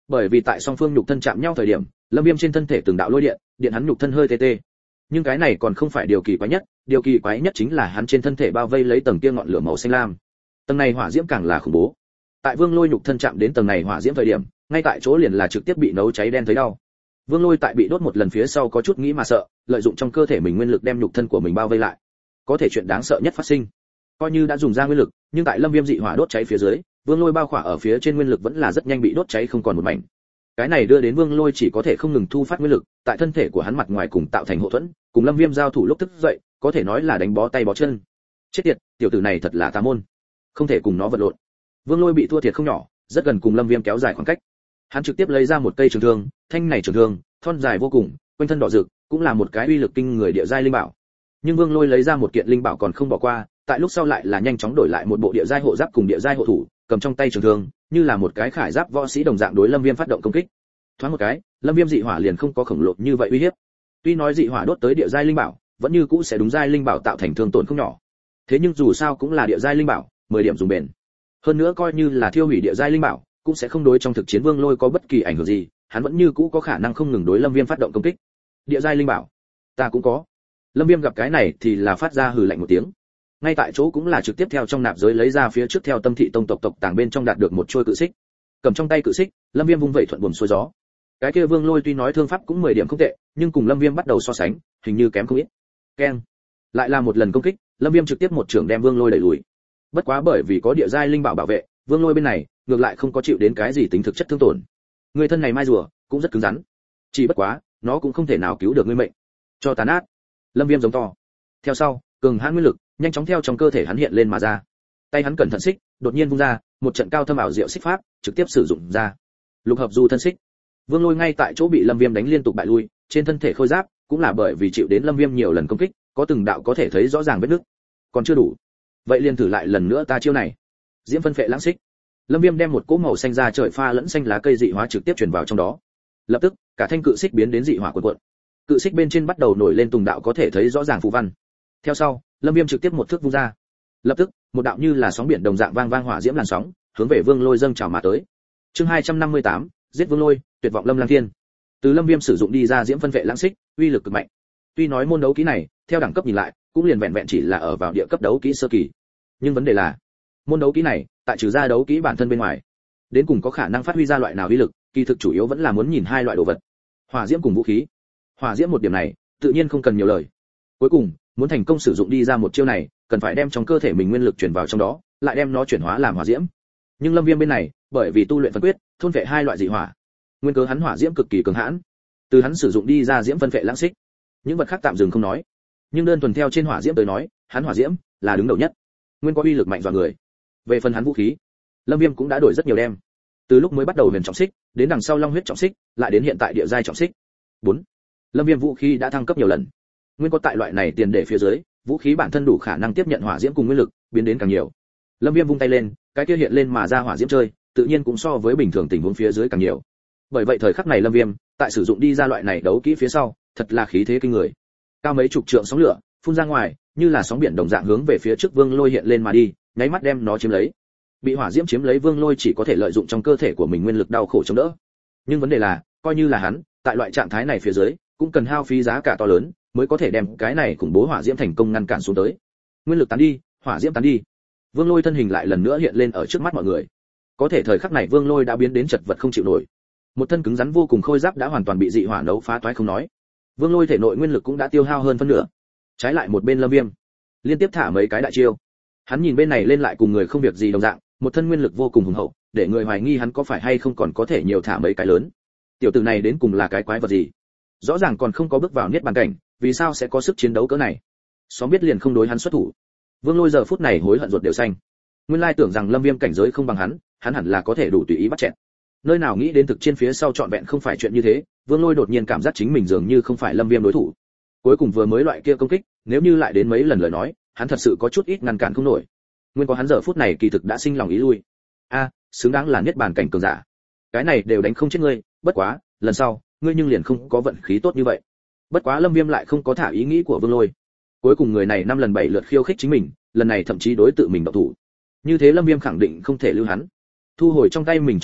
Bởi vì tại song phương nhục thân chạm nhau thời điểm, Lâm Viêm trên thân thể từng đạo lôi điện, điện hắn nhục thân hơi tê tê. Nhưng cái này còn không phải điều kỳ quái nhất, điều kỳ quái nhất chính là hắn trên thân thể bao vây lấy tầng kia ngọn lửa màu xanh lam. Tầng này hỏa diễm càng là khủng bố. Tại Vương Lôi nhục thân chạm đến tầng này hỏa diễm thời điểm, ngay tại chỗ liền là trực tiếp bị nấu cháy đen thấy đau. Vương Lôi tại bị đốt một lần phía sau có chút nghĩ mà sợ, lợi dụng trong cơ thể mình nguyên lực đem nhục thân của mình bao vây lại. Có thể chuyện đáng sợ nhất phát sinh. Coi như đã dùng ra nguyên lực, nhưng tại Lâm Viêm dị hỏa đốt cháy phía dưới, Vương Lôi bao khỏa ở phía trên nguyên lực vẫn là rất nhanh bị đốt cháy không còn một mảnh. Cái này đưa đến Vương Lôi chỉ có thể không ngừng thu phát nguyên lực, tại thân thể của hắn mặt ngoài cùng tạo thành hộ thuẫn, cùng Lâm Viêm giao thủ lúc thức dậy, có thể nói là đánh bó tay bó chân. Chết tiệt, tiểu tử này thật là tà môn, không thể cùng nó vật lộn. Vương Lôi bị thua thiệt không nhỏ, rất gần cùng Lâm Viêm kéo dài khoảng cách. Hắn trực tiếp lấy ra một cây trường thương, thanh này trường thương, thon dài vô cùng, quanh thân đỏ rực, cũng là một cái uy lực kinh người địa giai linh bảo. Nhưng Vương Lôi lấy ra một kiện linh bảo còn không bỏ qua, tại lúc sau lại là nhanh chóng đổi lại một bộ địa giai hộ giáp cùng địa giai hộ thủ, cầm trong tay trường thương, như là một cái khải giáp võ sĩ đồng dạng đối Lâm Viêm phát động công kích. Thoáng một cái, Lâm Viêm dị hỏa liền không có khổng lồ như vậy uy hiếp. Tuy nói dị hỏa đốt tới địa giai linh bảo, vẫn như cũ sẽ đúng giai linh bảo tạo thành thương tổn không nhỏ. Thế nhưng dù sao cũng là địa giai linh bảo, mười điểm dùng bền. Hơn nữa coi như là thiêu hủy địa giai linh bảo, cũng sẽ không đối trong thực chiến Vương Lôi có bất kỳ ảnh hưởng gì, hắn vẫn như cũ có khả năng không ngừng đối Lâm Viêm phát động công kích. Địa giai linh bảo, ta cũng có. Lâm Viêm gặp cái này thì là phát ra hừ lạnh một tiếng. Ngay tại chỗ cũng là trực tiếp theo trong nạp giới lấy ra phía trước theo Tâm Thị Tông tộc tộc tàng bên trong đạt được một chuôi cự xích. Cầm trong tay cự xích, Lâm Viêm vung vậy thuận buồm xuôi gió. Cái kia Vương Lôi tuy nói thương pháp cũng mười điểm không tệ, nhưng cùng Lâm Viêm bắt đầu so sánh, hình như kém không ít. Keng. Lại là một lần công kích, Lâm Viêm trực tiếp một chưởng đem Vương Lôi đẩy lùi. Bất quá bởi vì có địa giai linh bảo bảo vệ, Vương Lôi bên này ngược lại không có chịu đến cái gì tính thực chất thương tổn. Người thân này mai rùa cũng rất cứng rắn, chỉ bất quá nó cũng không thể nào cứu được ngươi mệnh. Cho tàn ác. Lâm Viêm giống to. Theo sau, cường hãn nguyên lực nhanh chóng theo trong cơ thể hắn hiện lên mà ra. Tay hắn cẩn thận xích, đột nhiên vung ra, một trận cao thâm ảo diệu xích pháp, trực tiếp sử dụng ra. Lục hợp du thân xích. Vương Lôi ngay tại chỗ bị Lâm Viêm đánh liên tục bại lui, trên thân thể khôi giáp cũng là bởi vì chịu đến Lâm Viêm nhiều lần công kích, có từng đạo có thể thấy rõ ràng vết nứt. Còn chưa đủ. Vậy liền thử lại lần nữa ta chiêu này. Diễm phân phệ lãng xích. Lâm Viêm đem một cỗ màu xanh ra trời pha lẫn xanh lá cây dị hóa trực tiếp truyền vào trong đó. Lập tức, cả thanh cự xích biến đến dị hỏa cuộn cuộn. Cự xích bên trên bắt đầu nổi lên từng đạo có thể thấy rõ ràng phù văn. Theo sau, Lâm Viêm trực tiếp một thước vung ra. Lập tức, một đạo như là sóng biển đồng dạng vang vang hỏa diễm làn sóng, hướng về Vương Lôi dâng trào mà tới. Chương hai trăm năm mươi tám, giết Vương Lôi, tuyệt vọng Lâm Lang Thiên. Từ Lâm Viêm sử dụng đi ra diễm phân vệ lãng xích, uy lực cực mạnh. Tuy nói môn đấu kỹ này, theo đẳng cấp nhìn lại, cũng liền vẹn vẹn chỉ là ở vào địa cấp đấu kỹ sơ kỳ. Nhưng vấn đề là, môn đấu kỹ này, tại trừ ra đấu kỹ bản thân bên ngoài, đến cùng có khả năng phát huy ra loại nào uy lực, kỳ thực chủ yếu vẫn là muốn nhìn hai loại đồ vật. Hỏa diễm cùng vũ khí. Hỏa diễm một điểm này, tự nhiên không cần nhiều lời. Cuối cùng, muốn thành công sử dụng đi ra một chiêu này, cần phải đem trong cơ thể mình nguyên lực chuyển vào trong đó, lại đem nó chuyển hóa làm hỏa diễm. Nhưng Lâm Viêm bên này, bởi vì tu luyện phân quyết, thôn vệ hai loại dị hỏa, nguyên cớ hắn hỏa diễm cực kỳ cường hãn. Từ hắn sử dụng đi ra diễm phân vệ lãng xích, những vật khác tạm dừng không nói, nhưng đơn thuần theo trên hỏa diễm tới nói, hắn hỏa diễm là đứng đầu nhất, nguyên có uy lực mạnh dọa người. Về phần hắn vũ khí, Lâm Viêm cũng đã đổi rất nhiều đem. Từ lúc mới bắt đầu huyền trọng xích, đến đằng sau long huyết trọng xích, lại đến hiện tại địa giai trọng xích. bốn. Lâm Viêm vũ khí đã thăng cấp nhiều lần. Nguyên có tại loại này tiền để phía dưới, vũ khí bản thân đủ khả năng tiếp nhận hỏa diễm cùng nguyên lực, biến đến càng nhiều. Lâm Viêm vung tay lên, cái kia hiện lên mà ra hỏa diễm chơi, tự nhiên cũng so với bình thường tình huống phía dưới càng nhiều. Bởi vậy thời khắc này Lâm Viêm, tại sử dụng đi ra loại này đấu kỹ phía sau, thật là khí thế kinh người. Cao mấy chục trượng sóng lửa, phun ra ngoài, như là sóng biển đồng dạng hướng về phía trước Vương Lôi hiện lên mà đi, nháy mắt đem nó chiếm lấy. Bị hỏa diễm chiếm lấy Vương Lôi chỉ có thể lợi dụng trong cơ thể của mình nguyên lực đau khổ chống đỡ. Nhưng vấn đề là, coi như là hắn, tại loại trạng thái này phía dưới, cũng cần hao phí giá cả to lớn, mới có thể đem cái này khủng bố hỏa diễm thành công ngăn cản xuống tới. Nguyên lực tán đi, hỏa diễm tán đi. Vương Lôi thân hình lại lần nữa hiện lên ở trước mắt mọi người. Có thể thời khắc này Vương Lôi đã biến đến chật vật không chịu nổi. Một thân cứng rắn vô cùng khôi giáp đã hoàn toàn bị dị hỏa nấu phá toái không nói. Vương Lôi thể nội nguyên lực cũng đã tiêu hao hơn phân nửa. Trái lại một bên Lâm Viêm, liên tiếp thả mấy cái đại chiêu. Hắn nhìn bên này lên lại cùng người không việc gì đồng dạng, một thân nguyên lực vô cùng hùng hậu, để người hoài nghi hắn có phải hay không còn có thể nhiều thả mấy cái lớn. Tiểu tử này đến cùng là cái quái vật gì? Rõ ràng còn không có bước vào niết bàn cảnh, vì sao sẽ có sức chiến đấu cỡ này? Xóm biết liền không đối hắn xuất thủ. Vương Lôi giờ phút này hối hận ruột đều xanh. Nguyên lai tưởng rằng Lâm Viêm cảnh giới không bằng hắn, hắn hẳn là có thể đủ tùy ý bắt chẹt. Nơi nào nghĩ đến thực trên phía sau trọn vẹn không phải chuyện như thế, Vương Lôi đột nhiên cảm giác chính mình dường như không phải Lâm Viêm đối thủ. Cuối cùng vừa mới loại kia công kích, nếu như lại đến mấy lần lời nói, hắn thật sự có chút ít ngăn cản không nổi. Nguyên có hắn giờ phút này kỳ thực đã sinh lòng ý lui. A, xứng đáng là niết bàn cảnh cường giả. Cái này đều đánh không chết ngươi, bất quá, lần sau, ngươi nhưng liền không có vận khí tốt như vậy. Bất quá Lâm Viêm lại không có thả ý nghĩ của Vương Lôi. Cuối cùng người này năm lần bảy lượt khiêu khích chính mình, lần này thậm chí đối tự mình động thủ. Như thế Lâm Viêm khẳng định không thể lưu hắn. Thu hồi trong tay mình trọng xích,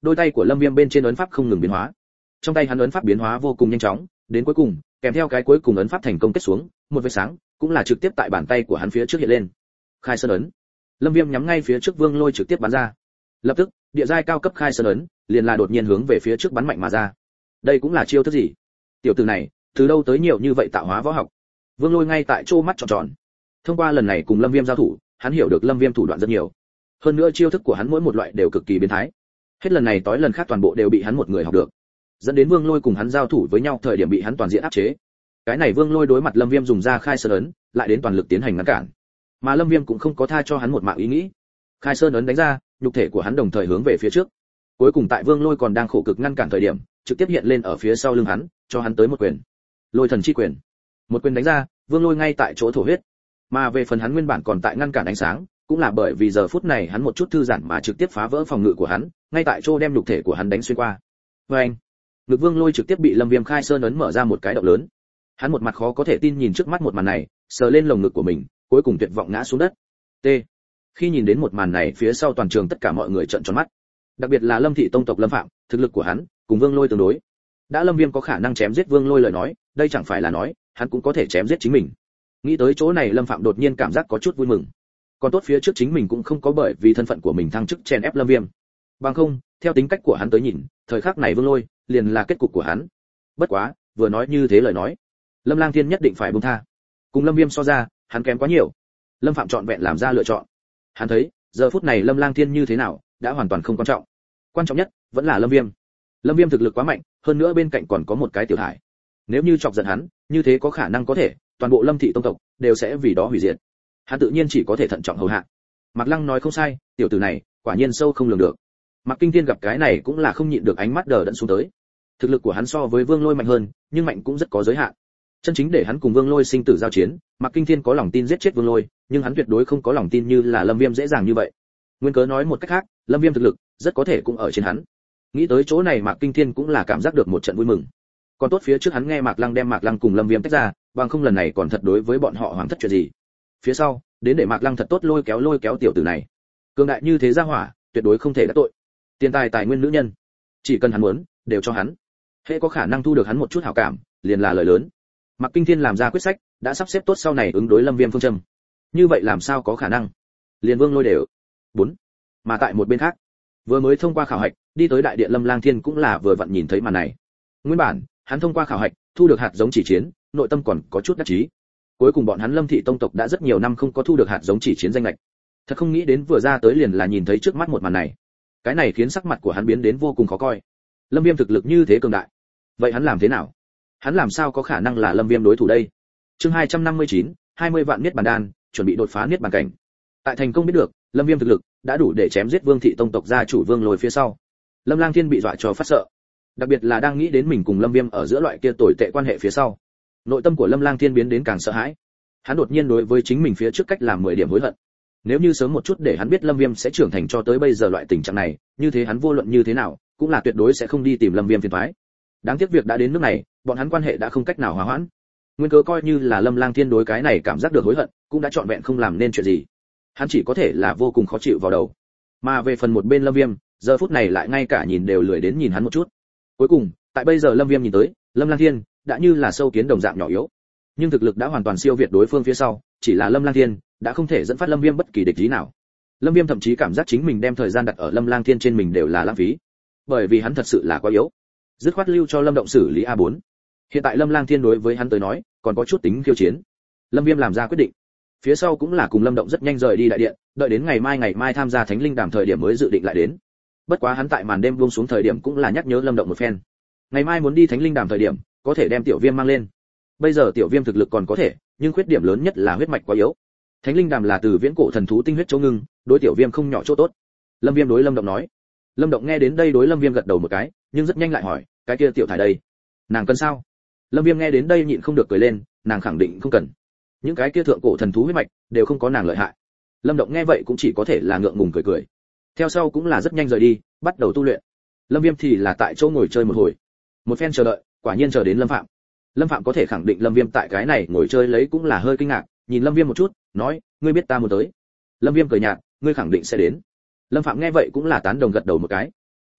đôi tay của lâm viêm bên trên ấn pháp không ngừng biến hóa. Trong tay hắn ấn pháp biến hóa vô cùng nhanh chóng, đến cuối cùng kèm theo cái cuối cùng ấn pháp thành công kết xuống, một vệt sáng cũng là trực tiếp tại bàn tay của hắn phía trước hiện lên. Khai sơn ấn. Lâm Viêm nhắm ngay phía trước Vương Lôi trực tiếp bắn ra. Lập tức, địa giai cao cấp khai sơn ấn liền là đột nhiên hướng về phía trước bắn mạnh mà ra. Đây cũng là chiêu thức gì? Tiểu tử này, từ đâu tới nhiều như vậy tạo hóa võ học? Vương Lôi ngay tại chỗ mắt tròn tròn. Thông qua lần này cùng Lâm Viêm giao thủ, hắn hiểu được Lâm Viêm thủ đoạn rất nhiều. Hơn nữa chiêu thức của hắn mỗi một loại đều cực kỳ biến thái. Hết lần này tới lần khác toàn bộ đều bị hắn một người học được. Dẫn đến Vương Lôi cùng hắn giao thủ với nhau thời điểm bị hắn toàn diện áp chế. Cái này Vương Lôi đối mặt Lâm Viêm dùng ra khai sơn ấn, lại đến toàn lực tiến hành ngăn cản. Mà Lâm Viêm cũng không có tha cho hắn một mạng ý nghĩ. Khai sơn ấn đánh ra, nhục thể của hắn đồng thời hướng về phía trước. Cuối cùng tại Vương Lôi còn đang khổ cực ngăn cản thời điểm, trực tiếp hiện lên ở phía sau lưng hắn, cho hắn tới một quyền. Lôi thần chi quyền. Một quyền đánh ra, Vương Lôi ngay tại chỗ thổ huyết. Mà về phần hắn nguyên bản còn tại ngăn cản ánh sáng, cũng là bởi vì giờ phút này hắn một chút thư giãn mà trực tiếp phá vỡ phòng ngự của hắn, ngay tại chỗ đem nhục thể của hắn đánh xuyên qua. Oeng! Ngực Vương Lôi trực tiếp bị Lâm Viêm khai sơn ấn mở ra một cái động lớn. Hắn một mặt khó có thể tin nhìn trước mắt một màn này, sờ lên lồng ngực của mình, cuối cùng tuyệt vọng ngã xuống đất. T. Khi nhìn đến một màn này, phía sau toàn trường tất cả mọi người trợn tròn mắt. Đặc biệt là Lâm thị tông tộc Lâm Phạm, thực lực của hắn cùng Vương Lôi tương đối. Đã Lâm Viêm có khả năng chém giết Vương Lôi lời nói, đây chẳng phải là nói, hắn cũng có thể chém giết chính mình. Nghĩ tới chỗ này, Lâm Phạm đột nhiên cảm giác có chút vui mừng. Còn tốt phía trước chính mình cũng không có bởi vì thân phận của mình thăng chức chèn ép Lâm Viêm. Bằng không, theo tính cách của hắn tới nhìn, thời khắc này Vương Lôi liền là kết cục của hắn. Bất quá, vừa nói như thế lời nói, Lâm Lang Thiên nhất định phải buông tha. Cùng Lâm Viêm so ra, hắn kém quá nhiều. Lâm Phạm chọn vẹn làm ra lựa chọn. Hắn thấy, giờ phút này Lâm Lang Thiên như thế nào, đã hoàn toàn không quan trọng. Quan trọng nhất vẫn là Lâm Viêm. Lâm Viêm thực lực quá mạnh, hơn nữa bên cạnh còn có một cái tiểu thải. Nếu như chọc giận hắn, như thế có khả năng có thể, toàn bộ Lâm thị tông tộc đều sẽ vì đó hủy diệt. Hắn tự nhiên chỉ có thể thận trọng hầu hạ. Mạc Lăng nói không sai, tiểu tử này, quả nhiên sâu không lường được. Mạc Kinh Thiên gặp cái này cũng là không nhịn được ánh mắt đờ đẫn xuống tới. Thực lực của hắn so với Vương Lôi mạnh hơn, nhưng mạnh cũng rất có giới hạn. Chân chính để hắn cùng Vương Lôi sinh tử giao chiến, Mạc Kinh Thiên có lòng tin giết chết Vương Lôi, nhưng hắn tuyệt đối không có lòng tin như là Lâm Viêm dễ dàng như vậy. Nguyên cớ nói một cách khác, Lâm Viêm thực lực rất có thể cũng ở trên hắn. Nghĩ tới chỗ này, Mạc Kinh Thiên cũng là cảm giác được một trận vui mừng. Còn tốt phía trước hắn nghe Mạc Lăng đem Mạc Lăng cùng Lâm Viêm tách ra, bằng không lần này còn thật đối với bọn họ hoàng thất chuyện gì. Phía sau, đến để Mạc Lăng thật tốt lôi kéo lôi kéo tiểu tử này. Cường đại như thế ra hỏa, tuyệt đối không thể đắc tội. Tiền tài tài nguyên nữ nhân, chỉ cần hắn muốn, đều cho hắn. Hễ có khả năng thu được hắn một chút hảo cảm, liền là lời lớn. Mạc Kinh Thiên làm ra quyết sách, đã sắp xếp tốt sau này ứng đối Lâm Viêm phương châm. Như vậy làm sao có khả năng? Liền Vương Lôi đều. bốn. Mà tại một bên khác, vừa mới thông qua khảo hạch, đi tới đại điện Lâm Lang Thiên cũng là vừa vặn nhìn thấy màn này. Nguyên bản, hắn thông qua khảo hạch, thu được hạt giống chỉ chiến, nội tâm còn có chút đắc chí. Cuối cùng bọn hắn Lâm thị tông tộc đã rất nhiều năm không có thu được hạt giống chỉ chiến danh lệch. Thật không nghĩ đến vừa ra tới liền là nhìn thấy trước mắt một màn này. Cái này khiến sắc mặt của hắn biến đến vô cùng khó coi. Lâm Viêm thực lực như thế cường đại, vậy hắn làm thế nào? Hắn làm sao có khả năng là Lâm Viêm đối thủ đây? Chương hai trăm năm mươi chín, hai mươi vạn niết bàn đan, chuẩn bị đột phá niết bàn cảnh. Tại thành công biết được, Lâm Viêm thực lực đã đủ để chém giết Vương thị tông tộc gia chủ Vương Lôi phía sau. Lâm Lang Thiên bị dọa cho phát sợ. Đặc biệt là đang nghĩ đến mình cùng Lâm Viêm ở giữa loại kia tồi tệ quan hệ phía sau, nội tâm của Lâm Lang Thiên biến đến càng sợ hãi. Hắn đột nhiên đối với chính mình phía trước cách làm mười điểm hối hận. Nếu như sớm một chút để hắn biết Lâm Viêm sẽ trưởng thành cho tới bây giờ loại tình trạng này, như thế hắn vô luận như thế nào, cũng là tuyệt đối sẽ không đi tìm Lâm Viêm phiền toái. Đáng tiếc việc đã đến nước này, bọn hắn quan hệ đã không cách nào hòa hoãn. Nguyên cớ coi như là Lâm Lang Thiên đối cái này cảm giác được hối hận, cũng đã trọn vẹn không làm nên chuyện gì. Hắn chỉ có thể là vô cùng khó chịu vào đầu. Mà về phần một bên Lâm Viêm, giờ phút này lại ngay cả nhìn đều lười đến nhìn hắn một chút. Cuối cùng, tại bây giờ Lâm Viêm nhìn tới, Lâm Lang Thiên đã như là sâu kiến đồng dạng nhỏ yếu, nhưng thực lực đã hoàn toàn siêu việt đối phương phía sau, chỉ là Lâm Lang Thiên đã không thể dẫn phát Lâm Viêm bất kỳ địch ý nào. Lâm Viêm thậm chí cảm giác chính mình đem thời gian đặt ở Lâm Lang Thiên trên mình đều là lãng phí, bởi vì hắn thật sự là quá yếu. Dứt khoát lưu cho Lâm Động xử lý a bốn. Hiện tại Lâm Lang Thiên đối với hắn tới nói, còn có chút tính khiêu chiến. Lâm Viêm làm ra quyết định. Phía sau cũng là cùng Lâm Động rất nhanh rời đi đại điện, đợi đến ngày mai ngày mai tham gia Thánh Linh Đàm thời điểm mới dự định lại đến. Bất quá hắn tại màn đêm buông xuống thời điểm cũng là nhắc nhớ Lâm Động một phen. Ngày mai muốn đi Thánh Linh Đàm thời điểm, có thể đem Tiểu Viêm mang lên. Bây giờ Tiểu Viêm thực lực còn có thể, nhưng khuyết điểm lớn nhất là huyết mạch quá yếu. Thánh Linh Đàm là từ viễn cổ thần thú tinh huyết chỗ ngưng, đối Tiểu Viêm không nhỏ chỗ tốt. Lâm Viêm đối Lâm Động nói. Lâm Động nghe đến đây đối Lâm Viêm gật đầu một cái, nhưng rất nhanh lại hỏi, cái kia tiểu thải đây, nàng cần sao? Lâm Viêm nghe đến đây nhịn không được cười lên, nàng khẳng định không cần. Những cái kia thượng cổ thần thú huyết mạch đều không có nàng lợi hại. Lâm Động nghe vậy cũng chỉ có thể là ngượng ngùng cười cười. Theo sau cũng là rất nhanh rời đi, bắt đầu tu luyện. Lâm Viêm thì là tại chỗ ngồi chơi một hồi. Một phen chờ đợi, quả nhiên chờ đến Lâm Phạm. Lâm Phạm có thể khẳng định Lâm Viêm tại cái này ngồi chơi lấy cũng là hơi kinh ngạc, nhìn Lâm Viêm một chút, nói, ngươi biết ta muốn tới. Lâm Viêm cười nhạt, ngươi khẳng định sẽ đến. Lâm Phạm nghe vậy cũng là tán đồng gật đầu một cái.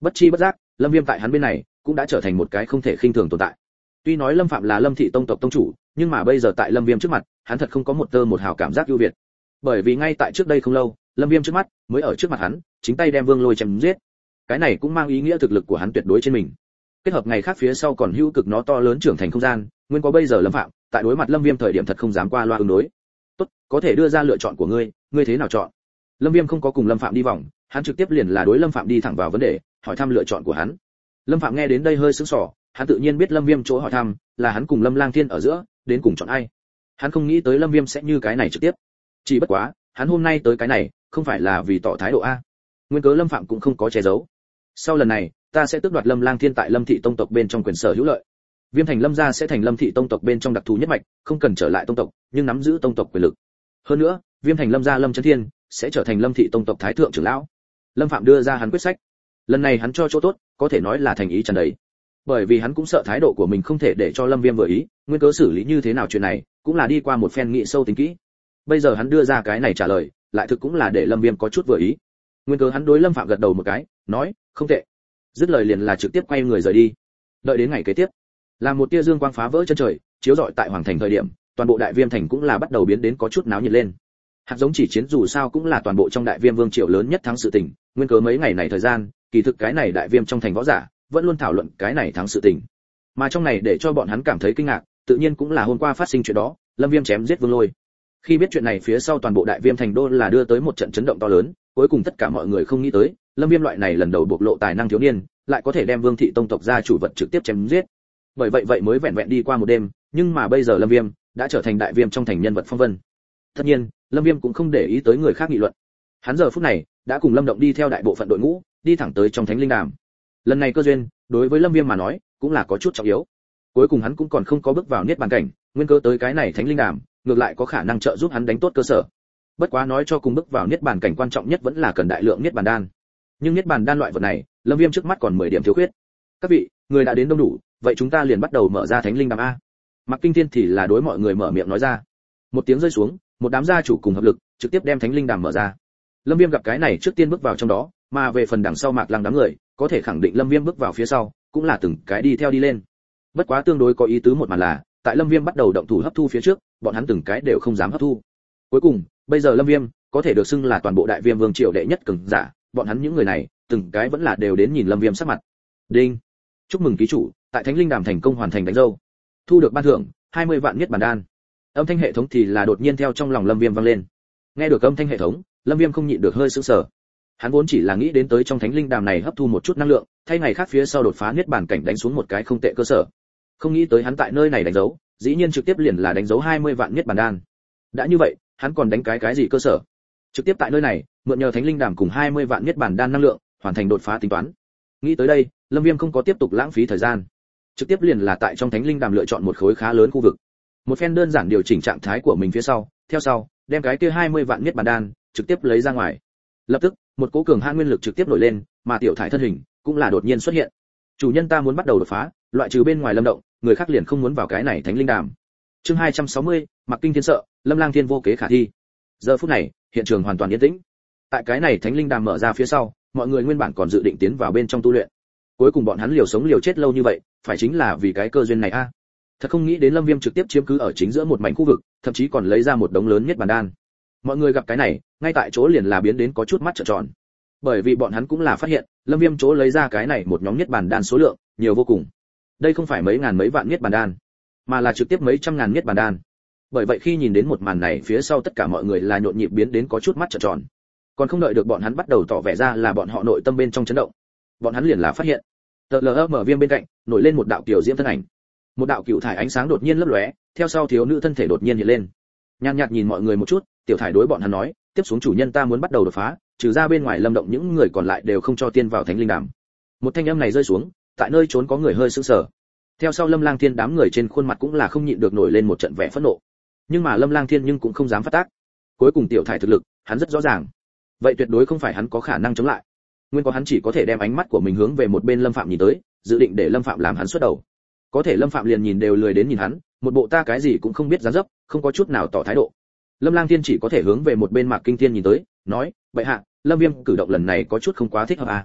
Bất chi bất giác, Lâm Viêm tại hắn bên này cũng đã trở thành một cái không thể khinh thường tồn tại. Tuy nói Lâm Phạm là Lâm thị tông tộc tông chủ, nhưng mà bây giờ tại Lâm Viêm trước mặt, hắn thật không có một tơ một hào cảm giác ưu việt. Bởi vì ngay tại trước đây không lâu, Lâm Viêm trước mắt, mới ở trước mặt hắn, chính tay đem Vương Lôi chém giết. Cái này cũng mang ý nghĩa thực lực của hắn tuyệt đối trên mình. Kết hợp ngày khác phía sau còn hữu cực nó to lớn trưởng thành không gian, nguyên có bây giờ Lâm Phạm, tại đối mặt Lâm Viêm thời điểm thật không dám qua loa ứng đối. "Tốt, có thể đưa ra lựa chọn của ngươi, ngươi thế nào chọn?" Lâm Viêm không có cùng Lâm Phạm đi vòng, hắn trực tiếp liền là đối Lâm Phạm đi thẳng vào vấn đề, hỏi thăm lựa chọn của hắn. Lâm Phạm nghe đến đây hơi sững sờ, hắn tự nhiên biết Lâm Viêm chỗ hỏi thăm là hắn cùng Lâm Lang Thiên ở giữa, đến cùng chọn ai. Hắn không nghĩ tới Lâm Viêm sẽ như cái này trực tiếp. Chỉ bất quá, hắn hôm nay tới cái này, không phải là vì tỏ thái độ a. Nguyên cớ Lâm Phạm cũng không có che giấu. Sau lần này, ta sẽ tước đoạt Lâm Lang Thiên tại Lâm thị tông tộc bên trong quyền sở hữu lợi. Viêm thành Lâm gia sẽ thành Lâm thị tông tộc bên trong đặc thù nhất mạch, không cần trở lại tông tộc, nhưng nắm giữ tông tộc quyền lực. Hơn nữa, Viêm thành Lâm gia Lâm Chấn Thiên sẽ trở thành Lâm thị tông tộc thái thượng trưởng lão. Lâm Phạm đưa ra hắn quyết sách. Lần này hắn cho chỗ tốt, có thể nói là thành ý tràn đầy. Bởi vì hắn cũng sợ thái độ của mình không thể để cho Lâm Viêm vừa ý, nguyên cớ xử lý như thế nào chuyện này, cũng là đi qua một phen nghị sâu tính kỹ. Bây giờ hắn đưa ra cái này trả lời, lại thực cũng là để Lâm Viêm có chút vừa ý. Nguyên cớ hắn đối Lâm Phạm gật đầu một cái, nói, không tệ. Dứt lời liền là trực tiếp quay người rời đi. Đợi đến ngày kế tiếp, là một tia dương quang phá vỡ chân trời, chiếu rọi tại hoàng thành thời điểm, toàn bộ Đại Viêm thành cũng là bắt đầu biến đến có chút náo nhiệt lên. Hạt giống chỉ chiến dù sao cũng là toàn bộ trong Đại Viêm vương triều lớn nhất thắng sự tình, nguyên cớ mấy ngày này thời gian, kỳ thực cái này Đại Viêm trong thành võ giả vẫn luôn thảo luận cái này thắng sự tình. Mà trong này để cho bọn hắn cảm thấy kinh ngạc, tự nhiên cũng là hôm qua phát sinh chuyện đó, Lâm Viêm chém giết Vương Lôi. Khi biết chuyện này phía sau toàn bộ Đại Viêm thành đô là đưa tới một trận chấn động to lớn, cuối cùng tất cả mọi người không nghĩ tới, Lâm Viêm loại này lần đầu bộc lộ tài năng thiếu niên, lại có thể đem Vương thị tông tộc gia chủ vật trực tiếp chém giết. Bởi vậy vậy mới vẹn vẹn đi qua một đêm, nhưng mà bây giờ Lâm Viêm đã trở thành Đại Viêm trong thành nhân vật phong vân. Tất nhiên, Lâm Viêm cũng không để ý tới người khác nghị luận. Hắn giờ phút này đã cùng Lâm Động đi theo đại bộ phận đội ngũ, đi thẳng tới trong Thánh Linh Đàm. Lần này cơ duyên, đối với Lâm Viêm mà nói, cũng là có chút trọng yếu. Cuối cùng hắn cũng còn không có bước vào niết bàn cảnh, nguyên cơ tới cái này Thánh Linh Đàm, ngược lại có khả năng trợ giúp hắn đánh tốt cơ sở. Bất quá nói cho cùng bước vào niết bàn cảnh quan trọng nhất vẫn là cần đại lượng niết bàn đan. Nhưng niết bàn đan loại vật này, Lâm Viêm trước mắt còn mười điểm thiếu khuyết. Các vị, người đã đến đông đủ, vậy chúng ta liền bắt đầu mở ra Thánh Linh Đàm a. Mạc Kinh Thiên thì là đối mọi người mở miệng nói ra. Một tiếng rơi xuống, một đám gia chủ cùng hợp lực, trực tiếp đem Thánh Linh Đàm mở ra. Lâm Viêm gặp cái này trước tiên bước vào trong đó, mà về phần đằng sau Mạc Lăng đám người, có thể khẳng định Lâm Viêm bước vào phía sau, cũng là từng cái đi theo đi lên. Bất quá tương đối có ý tứ một màn là, tại Lâm Viêm bắt đầu động thủ hấp thu phía trước, bọn hắn từng cái đều không dám hấp thu. Cuối cùng, bây giờ Lâm Viêm có thể được xưng là toàn bộ Đại Viêm vương triều đệ nhất cường giả, bọn hắn những người này, từng cái vẫn là đều đến nhìn Lâm Viêm sắc mặt. Đinh. Chúc mừng ký chủ, tại Thánh Linh Đàm thành công hoàn thành đánh dâu. Thu được ban thưởng hai mươi vạn niết bàn đan. Âm thanh hệ thống thì là đột nhiên theo trong lòng Lâm Viêm vang lên. Nghe được âm thanh hệ thống, Lâm Viêm không nhịn được hơi sững sờ. Hắn vốn chỉ là nghĩ đến tới trong Thánh Linh Đàm này hấp thu một chút năng lượng, thay ngày khác phía sau đột phá niết bàn cảnh đánh xuống một cái không tệ cơ sở. Không nghĩ tới hắn tại nơi này đánh dấu, dĩ nhiên trực tiếp liền là đánh dấu hai mươi vạn niết bàn đan. Đã như vậy, hắn còn đánh cái cái gì cơ sở? Trực tiếp tại nơi này, mượn nhờ Thánh Linh Đàm cùng hai mươi vạn niết bàn đan năng lượng, hoàn thành đột phá tính toán. Nghĩ tới đây, Lâm Viêm không có tiếp tục lãng phí thời gian, trực tiếp liền là tại trong Thánh Linh Đàm lựa chọn một khối khá lớn khu vực. Một phen đơn giản điều chỉnh trạng thái của mình phía sau, theo sau, đem cái kia hai mươi vạn niết bàn đan trực tiếp lấy ra ngoài. Lập tức, một cỗ cường hãn nguyên lực trực tiếp nổi lên, mà tiểu thải thân hình cũng là đột nhiên xuất hiện. Chủ nhân ta muốn bắt đầu đột phá, loại trừ bên ngoài Lâm Động, người khác liền không muốn vào cái này Thánh Linh Đàm. Chương hai trăm sáu mươi, Mặc Kinh Thiên sợ, Lâm Lang Thiên vô kế khả thi. Giờ phút này, hiện trường hoàn toàn yên tĩnh. Tại cái này Thánh Linh Đàm mở ra phía sau, mọi người nguyên bản còn dự định tiến vào bên trong tu luyện. Cuối cùng bọn hắn liều sống liều chết lâu như vậy, phải chính là vì cái cơ duyên này a. À. Thật không nghĩ đến Lâm Viêm trực tiếp chiếm cứ ở chính giữa một mảnh khu vực, thậm chí còn lấy ra một đống lớn nhất bàn đan. Mọi người gặp cái này, ngay tại chỗ liền là biến đến có chút mắt trợn tròn. Bởi vì bọn hắn cũng là phát hiện, Lâm Viêm chỗ lấy ra cái này một nhóm nhất bàn đan số lượng nhiều vô cùng. Đây không phải mấy ngàn mấy vạn nhất bàn đan, mà là trực tiếp mấy trăm ngàn nhất bàn đan. Bởi vậy khi nhìn đến một màn này phía sau tất cả mọi người là nhộn nhịp biến đến có chút mắt trợn tròn. Còn không đợi được bọn hắn bắt đầu tỏ vẻ ra là bọn họ nội tâm bên trong chấn động, bọn hắn liền là phát hiện, tờ lờ mở Viêm bên cạnh nổi lên một đạo tiểu diễm thân ảnh. Một đạo cựu thải ánh sáng đột nhiên lấp lóe, theo sau thiếu nữ thân thể đột nhiên hiện lên. Nhàn nhạt nhìn mọi người một chút, tiểu thải đối bọn hắn nói, tiếp xuống chủ nhân ta muốn bắt đầu đột phá, trừ ra bên ngoài Lâm Động những người còn lại đều không cho tiên vào Thánh Linh Đàm. Một thanh âm này rơi xuống, tại nơi trốn có người hơi sững sờ. Theo sau Lâm Lang Thiên đám người trên khuôn mặt cũng là không nhịn được nổi lên một trận vẻ phẫn nộ. Nhưng mà Lâm Lang Thiên nhưng cũng không dám phát tác. Cuối cùng tiểu thải thực lực, hắn rất rõ ràng. Vậy tuyệt đối không phải hắn có khả năng chống lại. Nguyên có hắn chỉ có thể đem ánh mắt của mình hướng về một bên Lâm Phạm nhìn tới, dự định để Lâm Phạm làm hắn xuất đầu. Có thể Lâm Phạm liền nhìn đều lười đến nhìn hắn, một bộ ta cái gì cũng không biết dáng dấp, không có chút nào tỏ thái độ. Lâm Lang Thiên chỉ có thể hướng về một bên Mạc Kinh Thiên nhìn tới, nói, "Bệ hạ, Lâm Viêm cử động lần này có chút không quá thích hợp à?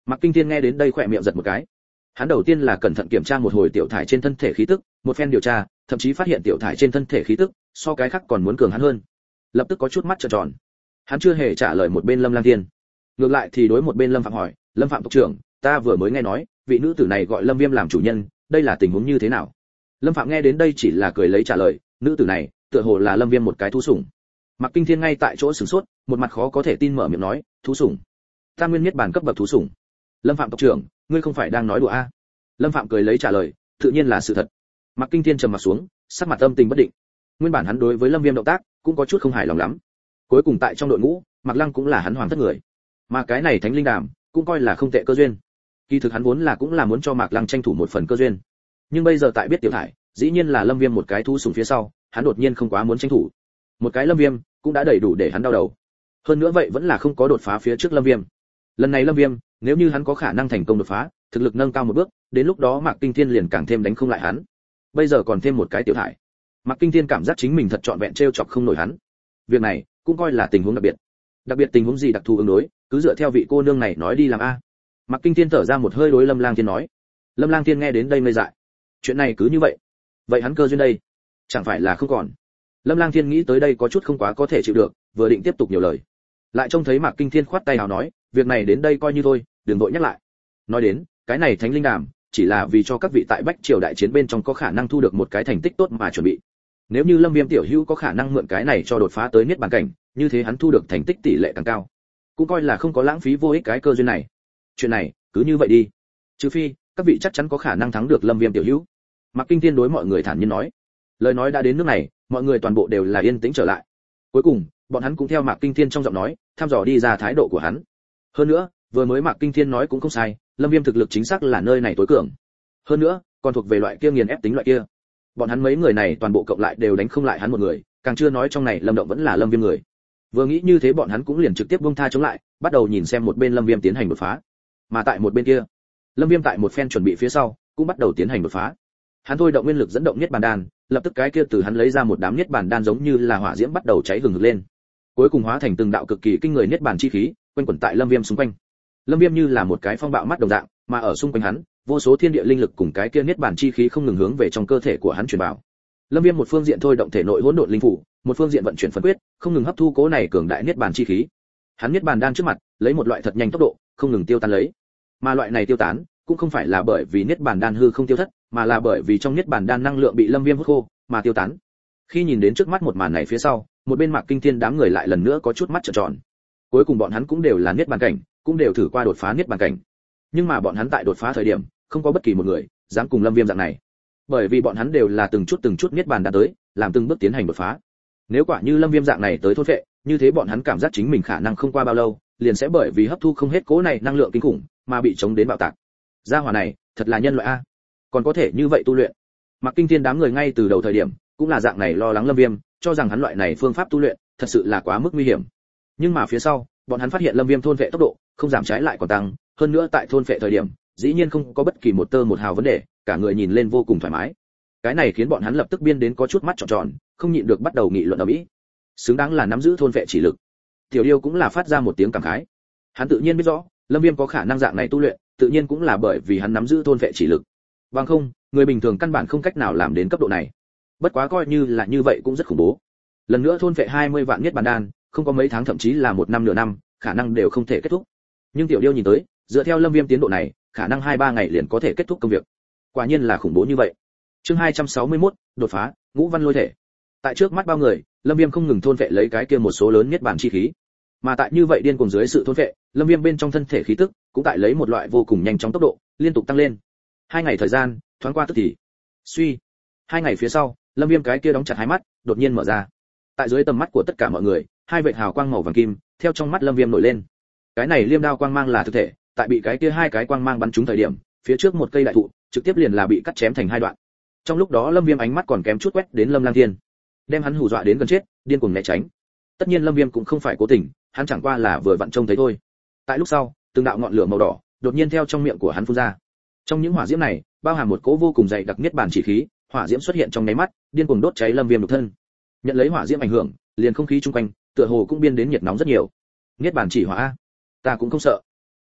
Mạc Kinh Thiên nghe đến đây khỏe miệng giật một cái. Hắn đầu tiên là cẩn thận kiểm tra một hồi tiểu thải trên thân thể khí tức, một phen điều tra, thậm chí phát hiện tiểu thải trên thân thể khí tức so cái khác còn muốn cường hắn hơn. Lập tức có chút mắt trợn tròn. Hắn chưa hề trả lời một bên Lâm Lang Thiên, ngược lại thì đối một bên Lâm Phạm hỏi, Lâm Phạm tộc trưởng, ta vừa mới nghe nói vị nữ tử này gọi Lâm Viêm làm chủ nhân, đây là tình huống như thế nào? Lâm Phạm nghe đến đây chỉ là cười lấy trả lời, nữ tử này tựa hồ là Lâm Viêm một cái thú sủng. Mạc Kinh Thiên ngay tại chỗ sửng sốt, một mặt khó có thể tin mở miệng nói, thú sủng? Tam nguyên niết bàn cấp bậc thú sủng? Lâm Phạm tộc trưởng, ngươi không phải đang nói đùa a? Lâm Phạm cười lấy trả lời, tự nhiên là sự thật. Mạc Kinh Thiên trầm mặt xuống, sắc mặt âm tình bất định. Nguyên bản hắn đối với Lâm Viêm động tác cũng có chút không hài lòng lắm. Cuối cùng tại trong đội ngũ, Mạc Lăng cũng là hắn hoàng thất người, mà cái này Thánh Linh Đàm cũng coi là không tệ cơ duyên. Kỳ thực hắn vốn là cũng là muốn cho Mạc Lăng tranh thủ một phần cơ duyên, nhưng bây giờ tại biết tiểu thải, dĩ nhiên là Lâm Viêm một cái thú sủng phía sau, hắn đột nhiên không quá muốn tranh thủ. Một cái Lâm Viêm cũng đã đầy đủ để hắn đau đầu. Hơn nữa vậy vẫn là không có đột phá phía trước Lâm Viêm. Lần này Lâm Viêm, nếu như hắn có khả năng thành công đột phá, thực lực nâng cao một bước, đến lúc đó Mạc Kinh Thiên liền càng thêm đánh không lại hắn. Bây giờ còn thêm một cái tiểu thải, Mạc Kinh Thiên cảm giác chính mình thật trọn vẹn trêu chọc không nổi hắn. Việc này cũng coi là tình huống đặc biệt. Đặc biệt tình huống gì đặc thù ứng đối, cứ dựa theo vị cô nương này nói đi làm a. Mạc Kinh Thiên thở ra một hơi đối Lâm Lang Thiên nói. Lâm Lang Thiên nghe đến đây ngây dại. Chuyện này cứ như vậy, vậy hắn cơ duyên đây, chẳng phải là không còn. Lâm Lang Thiên nghĩ tới đây có chút không quá có thể chịu được, vừa định tiếp tục nhiều lời, lại trông thấy Mạc Kinh Thiên khoát tay áo nói, việc này đến đây coi như thôi, đừng vội nhắc lại. Nói đến, cái này Thánh Linh Đàm chỉ là vì cho các vị tại Bách Triều đại chiến bên trong có khả năng thu được một cái thành tích tốt mà chuẩn bị. Nếu như Lâm Viêm tiểu hữu có khả năng mượn cái này cho đột phá tới niết bàn cảnh, như thế hắn thu được thành tích tỷ lệ càng cao, cũng coi là không có lãng phí vô ích cái cơ duyên này. Chuyện này cứ như vậy đi, trừ phi các vị chắc chắn có khả năng thắng được Lâm Viêm tiểu hữu. Mạc Kinh Thiên đối mọi người thản nhiên nói. Lời nói đã đến nước này, mọi người toàn bộ đều là yên tĩnh trở lại. Cuối cùng, bọn hắn cũng theo Mạc Kinh Thiên trong giọng nói, thăm dò đi ra thái độ của hắn. Hơn nữa, vừa mới Mạc Kinh Thiên nói cũng không sai, Lâm Viêm thực lực chính xác là nơi này tối cường. Hơn nữa, còn thuộc về loại kia nghiền ép tính loại kia. Bọn hắn mấy người này toàn bộ cộng lại đều đánh không lại hắn một người, càng chưa nói trong này Lâm Động vẫn là Lâm Viêm người. Vừa nghĩ như thế bọn hắn cũng liền trực tiếp buông tha chống lại, bắt đầu nhìn xem một bên Lâm Viêm tiến hành đột phá. Mà tại một bên kia, Lâm Viêm tại một phen chuẩn bị phía sau, cũng bắt đầu tiến hành đột phá. Hắn thôi động nguyên lực dẫn động niết bàn đan, lập tức cái kia từ hắn lấy ra một đám niết bàn đan giống như là hỏa diễm bắt đầu cháy hừng hực lên. Cuối cùng hóa thành từng đạo cực kỳ kinh người niết bàn chi khí, quanh quẩn tại Lâm Viêm xung quanh. Lâm Viêm như là một cái phong bạo mắt đồng dạng, mà ở xung quanh hắn, vô số thiên địa linh lực cùng cái kia niết bàn chi khí không ngừng hướng về trong cơ thể của hắn truyền vào. Lâm Viêm một phương diện thôi động thể nội hỗn độn linh phủ, một phương diện vận chuyển phân quyết, không ngừng hấp thu cố này cường đại niết bàn chi khí. Hắn niết bàn đan trước mặt, lấy một loại thật nhanh tốc độ, không ngừng tiêu tan lấy. Mà loại này tiêu tán, cũng không phải là bởi vì niết bàn đan hư không tiêu thất, mà là bởi vì trong niết bàn đan năng lượng bị Lâm Viêm hút khô, mà tiêu tán. Khi nhìn đến trước mắt một màn này phía sau, một bên Mạc Kinh Thiên đám người lại lần nữa có chút mắt trợn tròn. Cuối cùng bọn hắn cũng đều là niết bàn cảnh, cũng đều thử qua đột phá niết bàn cảnh. Nhưng mà bọn hắn tại đột phá thời điểm, không có bất kỳ một người dám cùng Lâm Viêm dạng này. Bởi vì bọn hắn đều là từng chút từng chút niết bàn đã tới, làm từng bước tiến hành đột phá. Nếu quả như Lâm Viêm dạng này tới thôn phệ, như thế bọn hắn cảm giác chính mình khả năng không qua bao lâu, liền sẽ bởi vì hấp thu không hết cố này năng lượng kinh khủng, mà bị chống đến bạo tạc. Gia hỏa này, thật là nhân loại a. Còn có thể như vậy tu luyện. Mạc Kinh Thiên đám người ngay từ đầu thời điểm, cũng là dạng này lo lắng Lâm Viêm, cho rằng hắn loại này phương pháp tu luyện, thật sự là quá mức nguy hiểm. Nhưng mà phía sau, bọn hắn phát hiện Lâm Viêm thôn phệ tốc độ, không giảm trái lại còn tăng, hơn nữa tại thôn phệ thời điểm, dĩ nhiên không có bất kỳ một tơ một hào vấn đề, cả người nhìn lên vô cùng thoải mái. Cái này khiến bọn hắn lập tức biên đến có chút mắt tròn tròn, không nhịn được bắt đầu nghị luận ầm ĩ. Xứng đáng là nắm giữ thôn phệ chỉ lực. Tiểu Điêu cũng là phát ra một tiếng cảm khái. Hắn tự nhiên biết rõ, Lâm Viêm có khả năng dạng này tu luyện, tự nhiên cũng là bởi vì hắn nắm giữ thôn phệ chỉ lực. Bằng không, người bình thường căn bản không cách nào làm đến cấp độ này. Bất quá coi như là như vậy cũng rất khủng bố. Lần nữa thôn phệ hai mươi vạn niết bàn đan, không có mấy tháng thậm chí là một năm nửa năm, khả năng đều không thể kết thúc. Nhưng Tiểu Điêu nhìn tới, dựa theo Lâm Viêm tiến độ này, khả năng hai ba ngày liền có thể kết thúc công việc. Quả nhiên là khủng bố như vậy. Chương hai trăm sáu mươi mốt, đột phá, ngũ văn lôi thể. Tại trước mắt bao người, Lâm Viêm không ngừng thôn phệ lấy cái kia một số lớn niết bàn chi khí. Mà tại như vậy điên cuồng dưới sự thôn phệ, Lâm Viêm bên trong thân thể khí tức cũng tại lấy một loại vô cùng nhanh chóng tốc độ, liên tục tăng lên. Hai ngày thời gian, thoáng qua tức thì. Suy. Hai ngày phía sau, Lâm Viêm cái kia đóng chặt hai mắt, đột nhiên mở ra. Tại dưới tầm mắt của tất cả mọi người, hai vệt hào quang màu vàng kim theo trong mắt Lâm Viêm nổi lên. Cái này liêm đao quang mang là thực thể, tại bị cái kia hai cái quang mang bắn trúng thời điểm, phía trước một cây đại thụ trực tiếp liền là bị cắt chém thành hai đoạn. Trong lúc đó Lâm Viêm ánh mắt còn kém chút quét đến Lâm Lang Thiên, đem hắn hù dọa đến gần chết, điên cuồng né tránh. Tất nhiên Lâm Viêm cũng không phải cố tình, hắn chẳng qua là vừa vặn trông thấy thôi. Tại lúc sau, từng đạo ngọn lửa màu đỏ đột nhiên theo trong miệng của hắn phun ra. Trong những hỏa diễm này, bao hàm một cỗ vô cùng dày đặc niết bàn chỉ khí, hỏa diễm xuất hiện trong nháy mắt, điên cuồng đốt cháy Lâm Viêm nhục thân. Nhận lấy hỏa diễm ảnh hưởng, liền không khí xung quanh, tựa hồ cũng biên đến nhiệt nóng rất nhiều. Niết bàn chỉ hỏa a, ta cũng không sợ.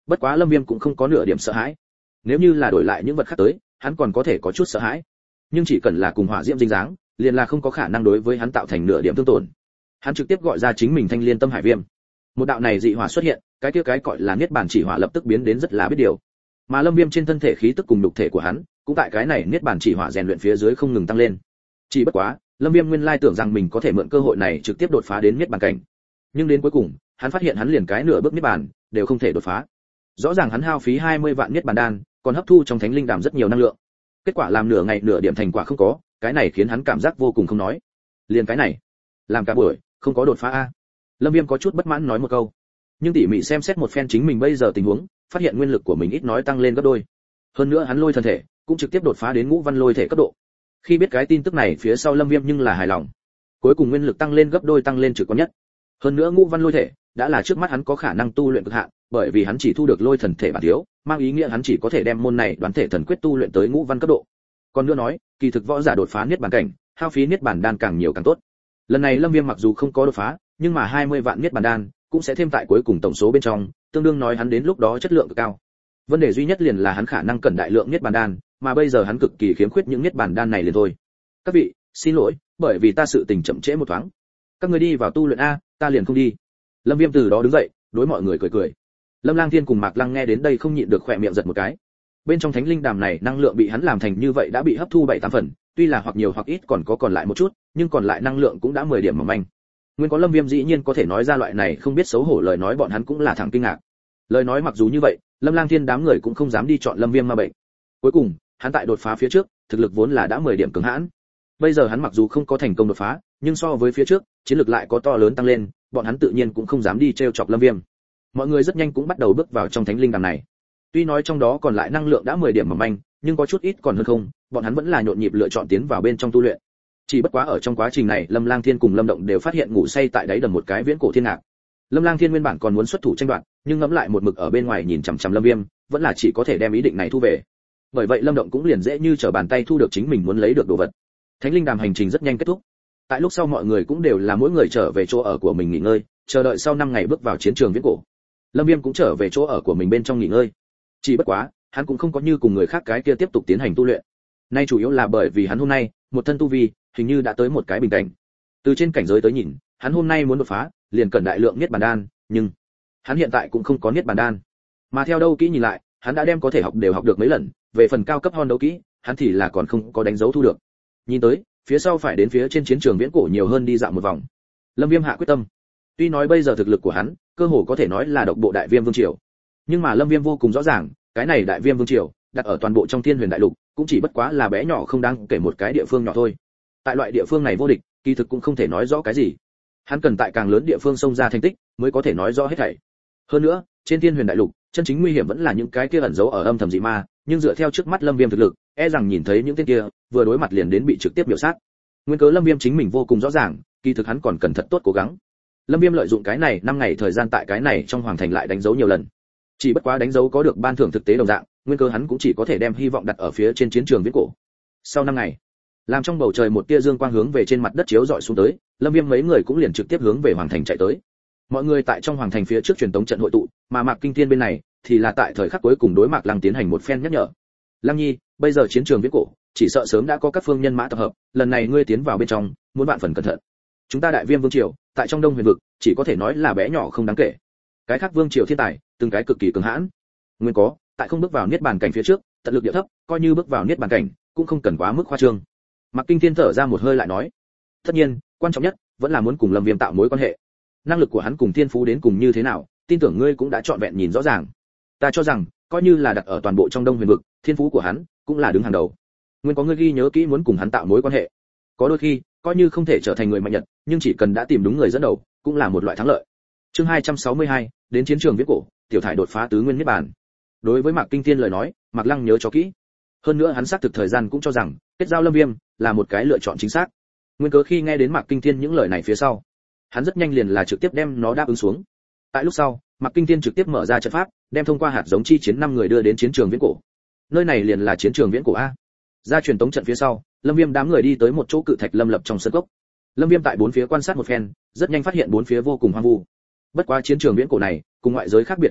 bất quá Lâm Viêm cũng không có nửa điểm sợ hãi. Nếu như là đổi lại những vật khác tới, hắn còn có thể có chút sợ hãi. Nhưng chỉ cần là cùng hỏa diễm dính dáng, liền là không có khả năng đối với hắn tạo thành nửa điểm thương tổn. Hắn trực tiếp gọi ra chính mình Thanh Liên Tâm Hải Viêm. Một đạo này dị hỏa xuất hiện, cái kia cái gọi là niết bàn chỉ hỏa lập tức biến đến rất là biết điều. Mà Lâm Viêm trên thân thể khí tức cùng nhục thể của hắn, cũng tại cái này niết bàn chỉ hỏa rèn luyện phía dưới không ngừng tăng lên. Chỉ bất quá, Lâm Viêm nguyên lai tưởng rằng mình có thể mượn cơ hội này trực tiếp đột phá đến niết bàn cảnh. Nhưng đến cuối cùng, hắn phát hiện hắn liền cái nửa bước niết bàn đều không thể đột phá. Rõ ràng hắn hao phí hai mươi vạn niết bàn đan, còn hấp thu trong thánh linh đàm rất nhiều năng lượng. Kết quả làm nửa ngày nửa điểm thành quả không có, cái này khiến hắn cảm giác vô cùng không nói. Liền cái này, làm cả buổi không có đột phá a. Lâm Viêm có chút bất mãn nói một câu. Nhưng tỉ mỉ xem xét một phen chính mình bây giờ tình huống, phát hiện nguyên lực của mình ít nói tăng lên gấp đôi. Hơn nữa hắn lôi thân thể cũng trực tiếp đột phá đến ngũ văn lôi thể cấp độ. Khi biết cái tin tức này phía sau Lâm Viêm nhưng là hài lòng. Cuối cùng nguyên lực tăng lên gấp đôi tăng lên trực quan nhất. Hơn nữa ngũ văn lôi thể đã là trước mắt hắn có khả năng tu luyện cực hạn, bởi vì hắn chỉ thu được lôi thần thể bản thiếu, mang ý nghĩa hắn chỉ có thể đem môn này đoán thể thần quyết tu luyện tới ngũ văn cấp độ. Còn nữa nói, kỳ thực võ giả đột phá niết bàn cảnh, hao phí niết bàn đan càng nhiều càng tốt. Lần này Lâm Viêm mặc dù không có đột phá, nhưng mà hai mươi vạn niết bàn đan cũng sẽ thêm tại cuối cùng tổng số bên trong, tương đương nói hắn đến lúc đó chất lượng cực cao. Vấn đề duy nhất liền là hắn khả năng cần đại lượng niết bàn đan, mà bây giờ hắn cực kỳ khiếm khuyết những niết bàn đan này liền thôi. Các vị, xin lỗi, bởi vì ta sự tình chậm trễ một thoáng. Các ngươi đi vào tu luyện a, ta liền không đi. Lâm Viêm từ đó đứng dậy, đối mọi người cười cười. Lâm Lang Thiên cùng Mạc Lăng nghe đến đây không nhịn được khóe miệng giật một cái. Bên trong thánh linh đàm này năng lượng bị hắn làm thành như vậy đã bị hấp thu bảy tám phần, tuy là hoặc nhiều hoặc ít còn có còn lại một chút, nhưng còn lại năng lượng cũng đã mười điểm mỏng manh. Nguyên có Lâm Viêm dĩ nhiên có thể nói ra loại này không biết xấu hổ lời nói, bọn hắn cũng là thẳng kinh ngạc. Lời nói mặc dù như vậy, Lâm Lang Thiên đám người cũng không dám đi chọn Lâm Viêm ma bệnh. Cuối cùng, hắn tại đột phá phía trước, thực lực vốn là đã mười điểm cứng hãn. Bây giờ hắn mặc dù không có thành công đột phá, nhưng so với phía trước, chiến lực lại có to lớn tăng lên, bọn hắn tự nhiên cũng không dám đi trêu chọc Lâm Viêm. Mọi người rất nhanh cũng bắt đầu bước vào trong thánh linh đàm này. Tuy nói trong đó còn lại năng lượng đã mười điểm mỏng manh, nhưng có chút ít còn hơn không, bọn hắn vẫn là nhộn nhịp lựa chọn tiến vào bên trong tu luyện. Chỉ bất quá ở trong quá trình này, Lâm Lang Thiên cùng Lâm Động đều phát hiện ngủ say tại đáy đầm một cái viễn cổ thiên ngạc. Lâm Lang Thiên nguyên bản còn muốn xuất thủ tranh đoạt, nhưng ngẫm lại một mực ở bên ngoài nhìn chằm chằm Lâm Viêm, vẫn là chỉ có thể đem ý định này thu về. Bởi vậy Lâm Động cũng liền dễ như trở bàn tay thu được chính mình muốn lấy được đồ vật. Thánh linh đàm hành trình rất nhanh kết thúc. Tại lúc sau mọi người cũng đều là mỗi người trở về chỗ ở của mình nghỉ ngơi, chờ đợi sau năm ngày bước vào chiến trường viễn cổ. Lâm Viêm cũng trở về chỗ ở của mình bên trong nghỉ ngơi. Chỉ bất quá, hắn cũng không có như cùng người khác cái kia tiếp tục tiến hành tu luyện. Nay chủ yếu là bởi vì hắn hôm nay, một thân tu vi, hình như đã tới một cái bình cảnh. Từ trên cảnh giới tới nhìn, hắn hôm nay muốn đột phá, liền cần đại lượng niết bàn đan, nhưng hắn hiện tại cũng không có niết bàn đan. Mà theo đâu kỹ nhìn lại, hắn đã đem có thể học đều học được mấy lần, về phần cao cấp hơn đấu kỹ, hắn thì là còn không có đánh dấu thu được. Nhìn tới, phía sau phải đến phía trên chiến trường viễn cổ nhiều hơn đi dạo một vòng. Lâm Viêm hạ quyết tâm. Tuy nói bây giờ thực lực của hắn, cơ hồ có thể nói là độc bộ đại viêm vương triều, nhưng mà Lâm Viêm vô cùng rõ ràng, cái này đại viêm vương triều đặt ở toàn bộ trong Thiên Huyền đại lục, cũng chỉ bất quá là bé nhỏ không đáng kể một cái địa phương nhỏ thôi. Tại loại địa phương này vô địch, kỳ thực cũng không thể nói rõ cái gì. Hắn cần tại càng lớn địa phương xông ra thành tích, mới có thể nói rõ hết thảy. Hơn nữa, trên Thiên Huyền đại lục, chân chính nguy hiểm vẫn là những cái kia ẩn giấu ở âm thầm dị ma, nhưng dựa theo trước mắt Lâm Viêm thực lực, e rằng nhìn thấy những tên kia, vừa đối mặt liền đến bị trực tiếp biểu sát. Nguyên cớ Lâm Viêm chính mình vô cùng rõ ràng, kỳ thực hắn còn cần thật tốt cố gắng. Lâm Viêm lợi dụng cái này năm ngày thời gian tại cái này trong hoàng thành lại đánh dấu nhiều lần. Chỉ bất quá đánh dấu có được ban thưởng thực tế đồng dạng, nguyên cơ hắn cũng chỉ có thể đem hy vọng đặt ở phía trên chiến trường viễn cổ. Sau năm ngày, làm trong bầu trời một tia dương quang hướng về trên mặt đất chiếu rọi xuống tới, Lâm Viêm mấy người cũng liền trực tiếp hướng về hoàng thành chạy tới. Mọi người tại trong hoàng thành phía trước truyền tống trận hội tụ, mà Mạc Kinh Thiên bên này thì là tại thời khắc cuối cùng đối Mạc Lăng tiến hành một phen nhắc nhở. Lăng Nhi, bây giờ chiến trường viễn cổ, chỉ sợ sớm đã có các phương nhân mã tập hợp, lần này ngươi tiến vào bên trong, muốn vạn phần cẩn thận. Chúng ta đại viêm vương triều, tại trong Đông Huyền vực, chỉ có thể nói là bé nhỏ không đáng kể. Cái khác vương triều thiên tài, từng cái cực kỳ cường hãn. Nguyên có, tại không bước vào niết bàn cảnh phía trước, tận lực địa thấp, coi như bước vào niết bàn cảnh, cũng không cần quá mức khoa trương. Mạc Kinh Thiên thở ra một hơi lại nói, tất nhiên, quan trọng nhất vẫn là muốn cùng Lâm Viêm tạo mối quan hệ. Năng lực của hắn cùng thiên phú đến cùng như thế nào, tin tưởng ngươi cũng đã chọn vẹn nhìn rõ ràng. Ta cho rằng, coi như là đặt ở toàn bộ trong Đông Huyền vực, thiên phú của hắn cũng là đứng hàng đầu. Nguyên có ngươi ghi nhớ kỹ muốn cùng hắn tạo mối quan hệ. Có đôi khi, coi như không thể trở thành người mạnh nhất, nhưng chỉ cần đã tìm đúng người dẫn đầu, cũng là một loại thắng lợi. Chương hai trăm sáu mươi hai, đến chiến trường viễn cổ, tiểu thải đột phá tứ nguyên niết bàn. Đối với Mạc Kinh Thiên lời nói, Mạc Lăng nhớ cho kỹ. Hơn nữa hắn xác thực thời gian cũng cho rằng, kết giao Lâm Viêm là một cái lựa chọn chính xác. Nguyên cớ khi nghe đến Mạc Kinh Thiên những lời này phía sau, hắn rất nhanh liền là trực tiếp đem nó đáp ứng xuống. Tại lúc sau, Mạc Kinh Thiên trực tiếp mở ra trận pháp, đem thông qua hạt giống chi chiến năm người đưa đến chiến trường viễn cổ. Nơi này liền là chiến trường viễn cổ a. Ra truyền tống trận phía sau, Lâm Viêm đám người đi tới một chỗ cự thạch lâm lập trong sân cốc. Lâm Viêm tại bốn phía quan sát một phen, rất nhanh phát hiện bốn phía vô cùng hoang vu. Bất quá chiến trường viễn cổ này, cùng ngoại giới khác biệt chính là,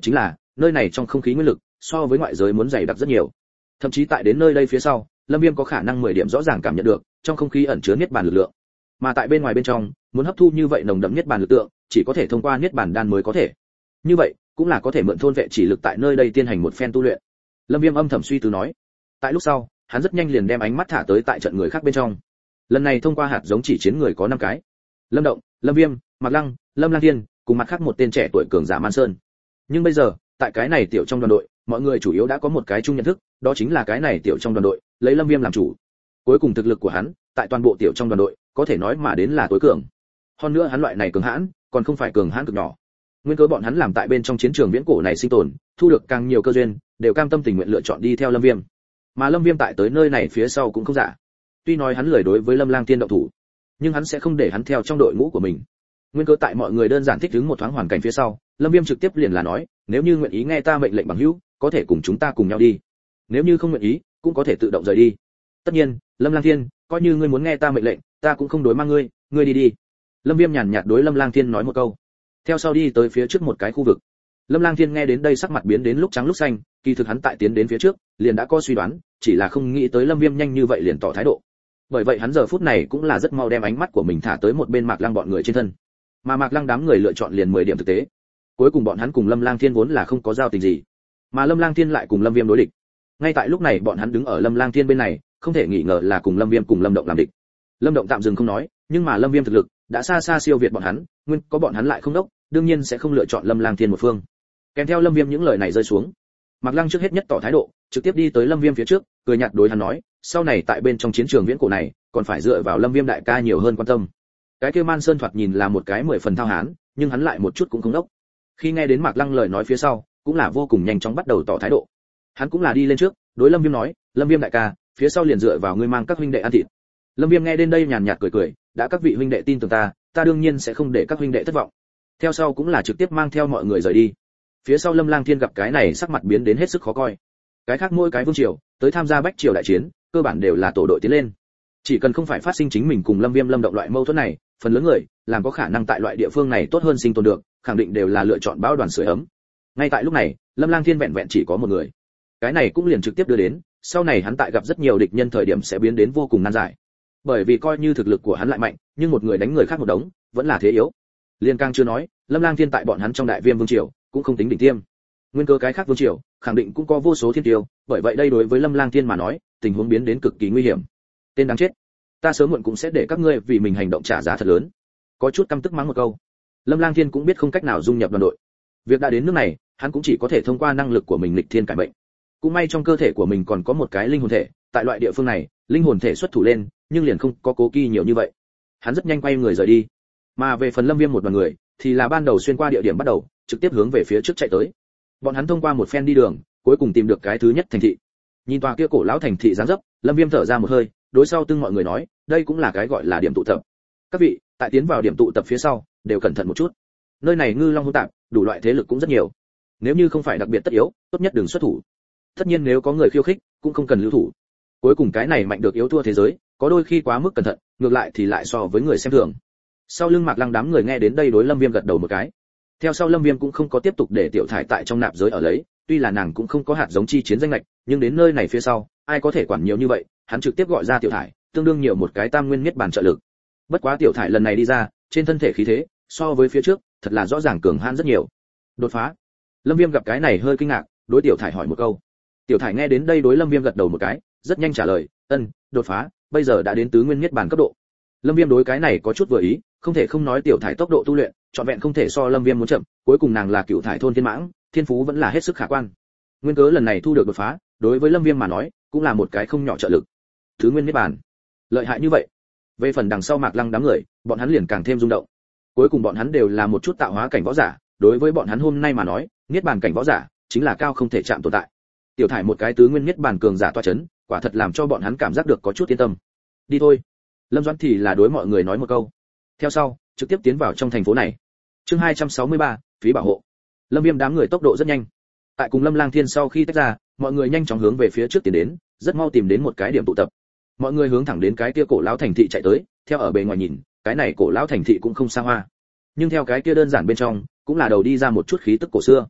nơi này trong không khí nguyên lực so với ngoại giới muốn dày đặc rất nhiều. Thậm chí tại đến nơi đây phía sau, Lâm Viêm có khả năng mười điểm rõ ràng cảm nhận được trong không khí ẩn chứa niết bàn lực lượng. Mà tại bên ngoài bên trong, muốn hấp thu như vậy nồng đậm niết bàn lực lượng, chỉ có thể thông qua niết bàn đan mới có thể. Như vậy, cũng là có thể mượn thôn vệ chỉ lực tại nơi đây tiến hành một phen tu luyện. Lâm Viêm âm thầm suy tư nói. Tại lúc sau, hắn rất nhanh liền đem ánh mắt thả tới tại trận người khác bên trong. Lần này thông qua hạt giống chỉ chiến người có năm cái. Lâm Động, Lâm Viêm, Mạc Lăng, Lâm Lang Thiên, cùng mặt khác một tên trẻ tuổi cường giả Man Sơn. Nhưng bây giờ, tại cái này tiểu trong đoàn đội, mọi người chủ yếu đã có một cái chung nhận thức, đó chính là cái này tiểu trong đoàn đội, lấy Lâm Viêm làm chủ. Cuối cùng thực lực của hắn, tại toàn bộ tiểu trong đoàn đội, có thể nói mà đến là tối cường. Hơn nữa hắn loại này cường hãn, còn không phải cường hãn cực nhỏ. Nguyên cớ bọn hắn làm tại bên trong chiến trường viễn cổ này sinh tồn, thu được càng nhiều cơ duyên, đều cam tâm tình nguyện lựa chọn đi theo Lâm Viêm. Mà Lâm Viêm tại tới nơi này phía sau cũng không giả. Tuy nói hắn lười đối với Lâm Lang Thiên động thủ, nhưng hắn sẽ không để hắn theo trong đội ngũ của mình. Nguyên cớ tại mọi người đơn giản thích ứng một thoáng hoàn cảnh phía sau, Lâm Viêm trực tiếp liền là nói, nếu như nguyện ý nghe ta mệnh lệnh bằng hữu, có thể cùng chúng ta cùng nhau đi. Nếu như không nguyện ý, cũng có thể tự động rời đi. Tất nhiên, Lâm Lang Thiên, coi như ngươi muốn nghe ta mệnh lệnh, ta cũng không đối mang ngươi, ngươi đi đi. Lâm Viêm nhàn nhạt đối Lâm Lang Thiên nói một câu. Theo sau đi tới phía trước một cái khu vực. Lâm Lang Thiên nghe đến đây sắc mặt biến đến lúc trắng lúc xanh, kỳ thực hắn tại tiến đến phía trước, liền đã có suy đoán, chỉ là không nghĩ tới Lâm Viêm nhanh như vậy liền tỏ thái độ. Bởi vậy hắn giờ phút này cũng là rất mau đem ánh mắt của mình thả tới một bên Mạc Lăng bọn người trên thân. Mà Mạc Lăng đám người lựa chọn liền mười điểm thực tế. Cuối cùng bọn hắn cùng Lâm Lang Thiên vốn là không có giao tình gì, mà Lâm Lang Thiên lại cùng Lâm Viêm đối địch. Ngay tại lúc này bọn hắn đứng ở Lâm Lang Thiên bên này, không thể nghi ngờ là cùng Lâm Viêm cùng Lâm Động làm địch. Lâm Động tạm dừng không nói, nhưng mà Lâm Viêm thực lực đã xa xa siêu việt bọn hắn, nguyên có bọn hắn lại không đốc, đương nhiên sẽ không lựa chọn Lâm Lang Thiên một phương. Kèm theo Lâm Viêm những lời này rơi xuống, Mạc Lăng trước hết nhất tỏ thái độ, trực tiếp đi tới Lâm Viêm phía trước, cười nhạt đối hắn nói, sau này tại bên trong chiến trường viễn cổ này, còn phải dựa vào Lâm Viêm đại ca nhiều hơn quan tâm. Cái kia Man Sơn thoạt nhìn là một cái mười phần thao hán, nhưng hắn lại một chút cũng không đốc. Khi nghe đến Mạc Lăng lời nói phía sau, cũng là vô cùng nhanh chóng bắt đầu tỏ thái độ. Hắn cũng là đi lên trước, đối Lâm Viêm nói, Lâm Viêm đại ca, phía sau liền dựa vào ngươi mang các huynh đệ ăn thịt. Lâm Viêm nghe đến đây nhàn nhạt cười cười, đã các vị huynh đệ tin tưởng ta, ta đương nhiên sẽ không để các huynh đệ thất vọng. Theo sau cũng là trực tiếp mang theo mọi người rời đi. Phía sau Lâm Lang Thiên gặp cái này sắc mặt biến đến hết sức khó coi. Cái khác mỗi cái vương triều tới tham gia bách triều đại chiến, cơ bản đều là tổ đội tiến lên. Chỉ cần không phải phát sinh chính mình cùng Lâm Viêm Lâm Động loại mâu thuẫn này, phần lớn người làm có khả năng tại loại địa phương này tốt hơn sinh tồn được, khẳng định đều là lựa chọn bão đoàn sưởi ấm. Ngay tại lúc này, Lâm Lang Thiên vẹn vẹn chỉ có một người. Cái này cũng liền trực tiếp đưa đến, sau này hắn tại gặp rất nhiều địch nhân thời điểm sẽ biến đến vô cùng nan giải. Bởi vì coi như thực lực của hắn lại mạnh, nhưng một người đánh người khác một đống, vẫn là thế yếu. Liên Cang chưa nói, Lâm Lang Thiên tại bọn hắn trong Đại Viêm vương triều cũng không tính đỉnh tiêm. Nguyên cơ cái khác vương triều, khẳng định cũng có vô số thiên tiêu, bởi vậy đây đối với Lâm Lang Thiên mà nói, tình huống biến đến cực kỳ nguy hiểm. Tên đáng chết, ta sớm muộn cũng sẽ để các ngươi vì mình hành động trả giá thật lớn. Có chút căm tức mắng một câu. Lâm Lang Thiên cũng biết không cách nào dung nhập đoàn đội. Việc đã đến nước này, hắn cũng chỉ có thể thông qua năng lực của mình nghịch thiên cải bệnh. Cũng may trong cơ thể của mình còn có một cái linh hồn thể, tại loại địa phương này, linh hồn thể xuất thủ lên, nhưng liền không có cố kỳ nhiều như vậy. Hắn rất nhanh quay người rời đi. Mà về phần Lâm Viêm một đoàn người, thì là ban đầu xuyên qua địa điểm bắt đầu, trực tiếp hướng về phía trước chạy tới. Bọn hắn thông qua một phen đi đường, cuối cùng tìm được cái thứ nhất thành thị. Nhìn tòa kia cổ lão thành thị dáng dấp, Lâm Viêm thở ra một hơi, đối sau tương mọi người nói, đây cũng là cái gọi là điểm tụ tập. Các vị, tại tiến vào điểm tụ tập phía sau, đều cẩn thận một chút. Nơi này ngư long hỗn tạp, đủ loại thế lực cũng rất nhiều. Nếu như không phải đặc biệt tất yếu, tốt nhất đừng xuất thủ. Tất nhiên nếu có người khiêu khích, cũng không cần lưu thủ. Cuối cùng cái này mạnh được yếu thua thế giới, có đôi khi quá mức cẩn thận, ngược lại thì lại so với người xem thường. Sau lưng Mạc Lăng đám người nghe đến đây đối Lâm Viêm gật đầu một cái. Theo sau Lâm Viêm cũng không có tiếp tục để Tiểu Thải tại trong nạp giới ở lấy, tuy là nàng cũng không có hạt giống chi chiến danh lệch, nhưng đến nơi này phía sau, ai có thể quản nhiều như vậy, hắn trực tiếp gọi ra Tiểu Thải, tương đương nhiều một cái tam nguyên miết bàn trợ lực. Bất quá Tiểu Thải lần này đi ra, trên thân thể khí thế, so với phía trước, thật là rõ ràng cường hãn rất nhiều. Đột phá. Lâm Viêm gặp cái này hơi kinh ngạc, đối Tiểu Thải hỏi một câu. Tiểu Thải nghe đến đây đối Lâm Viêm gật đầu một cái, rất nhanh trả lời, "Ân, đột phá, bây giờ đã đến tứ nguyên miết bàn cấp độ." Lâm Viêm đối cái này có chút vừa ý, không thể không nói Tiểu Thải tốc độ tu luyện, trọn vẹn không thể so Lâm Viêm muốn chậm, cuối cùng nàng là Cửu Thải thôn thiên mãng, thiên phú vẫn là hết sức khả quan. Nguyên cớ lần này thu được đột phá, đối với Lâm Viêm mà nói, cũng là một cái không nhỏ trợ lực. Thứ nguyên niết bàn, lợi hại như vậy. Về phần đằng sau Mạc Lăng đám người, bọn hắn liền càng thêm rung động. Cuối cùng bọn hắn đều là một chút tạo hóa cảnh võ giả, đối với bọn hắn hôm nay mà nói, niết bàn cảnh võ giả chính là cao không thể chạm tồn tại. Tiểu Thải một cái tứ nguyên niết bàn cường giả toa chấn, quả thật làm cho bọn hắn cảm giác được có chút yên tâm. Đi thôi. Lâm Doãn thì là đối mọi người nói một câu. Theo sau, trực tiếp tiến vào trong thành phố này. Chương hai trăm sáu mươi ba, phí bảo hộ. Lâm Viêm đám người tốc độ rất nhanh. Tại cùng Lâm Lang Thiên sau khi tách ra, mọi người nhanh chóng hướng về phía trước tiến đến, rất mau tìm đến một cái điểm tụ tập. Mọi người hướng thẳng đến cái kia cổ lão thành thị chạy tới, theo ở bề ngoài nhìn, cái này cổ lão thành thị cũng không xa hoa. Nhưng theo cái kia đơn giản bên trong, cũng là đầu đi ra một chút khí tức cổ xưa.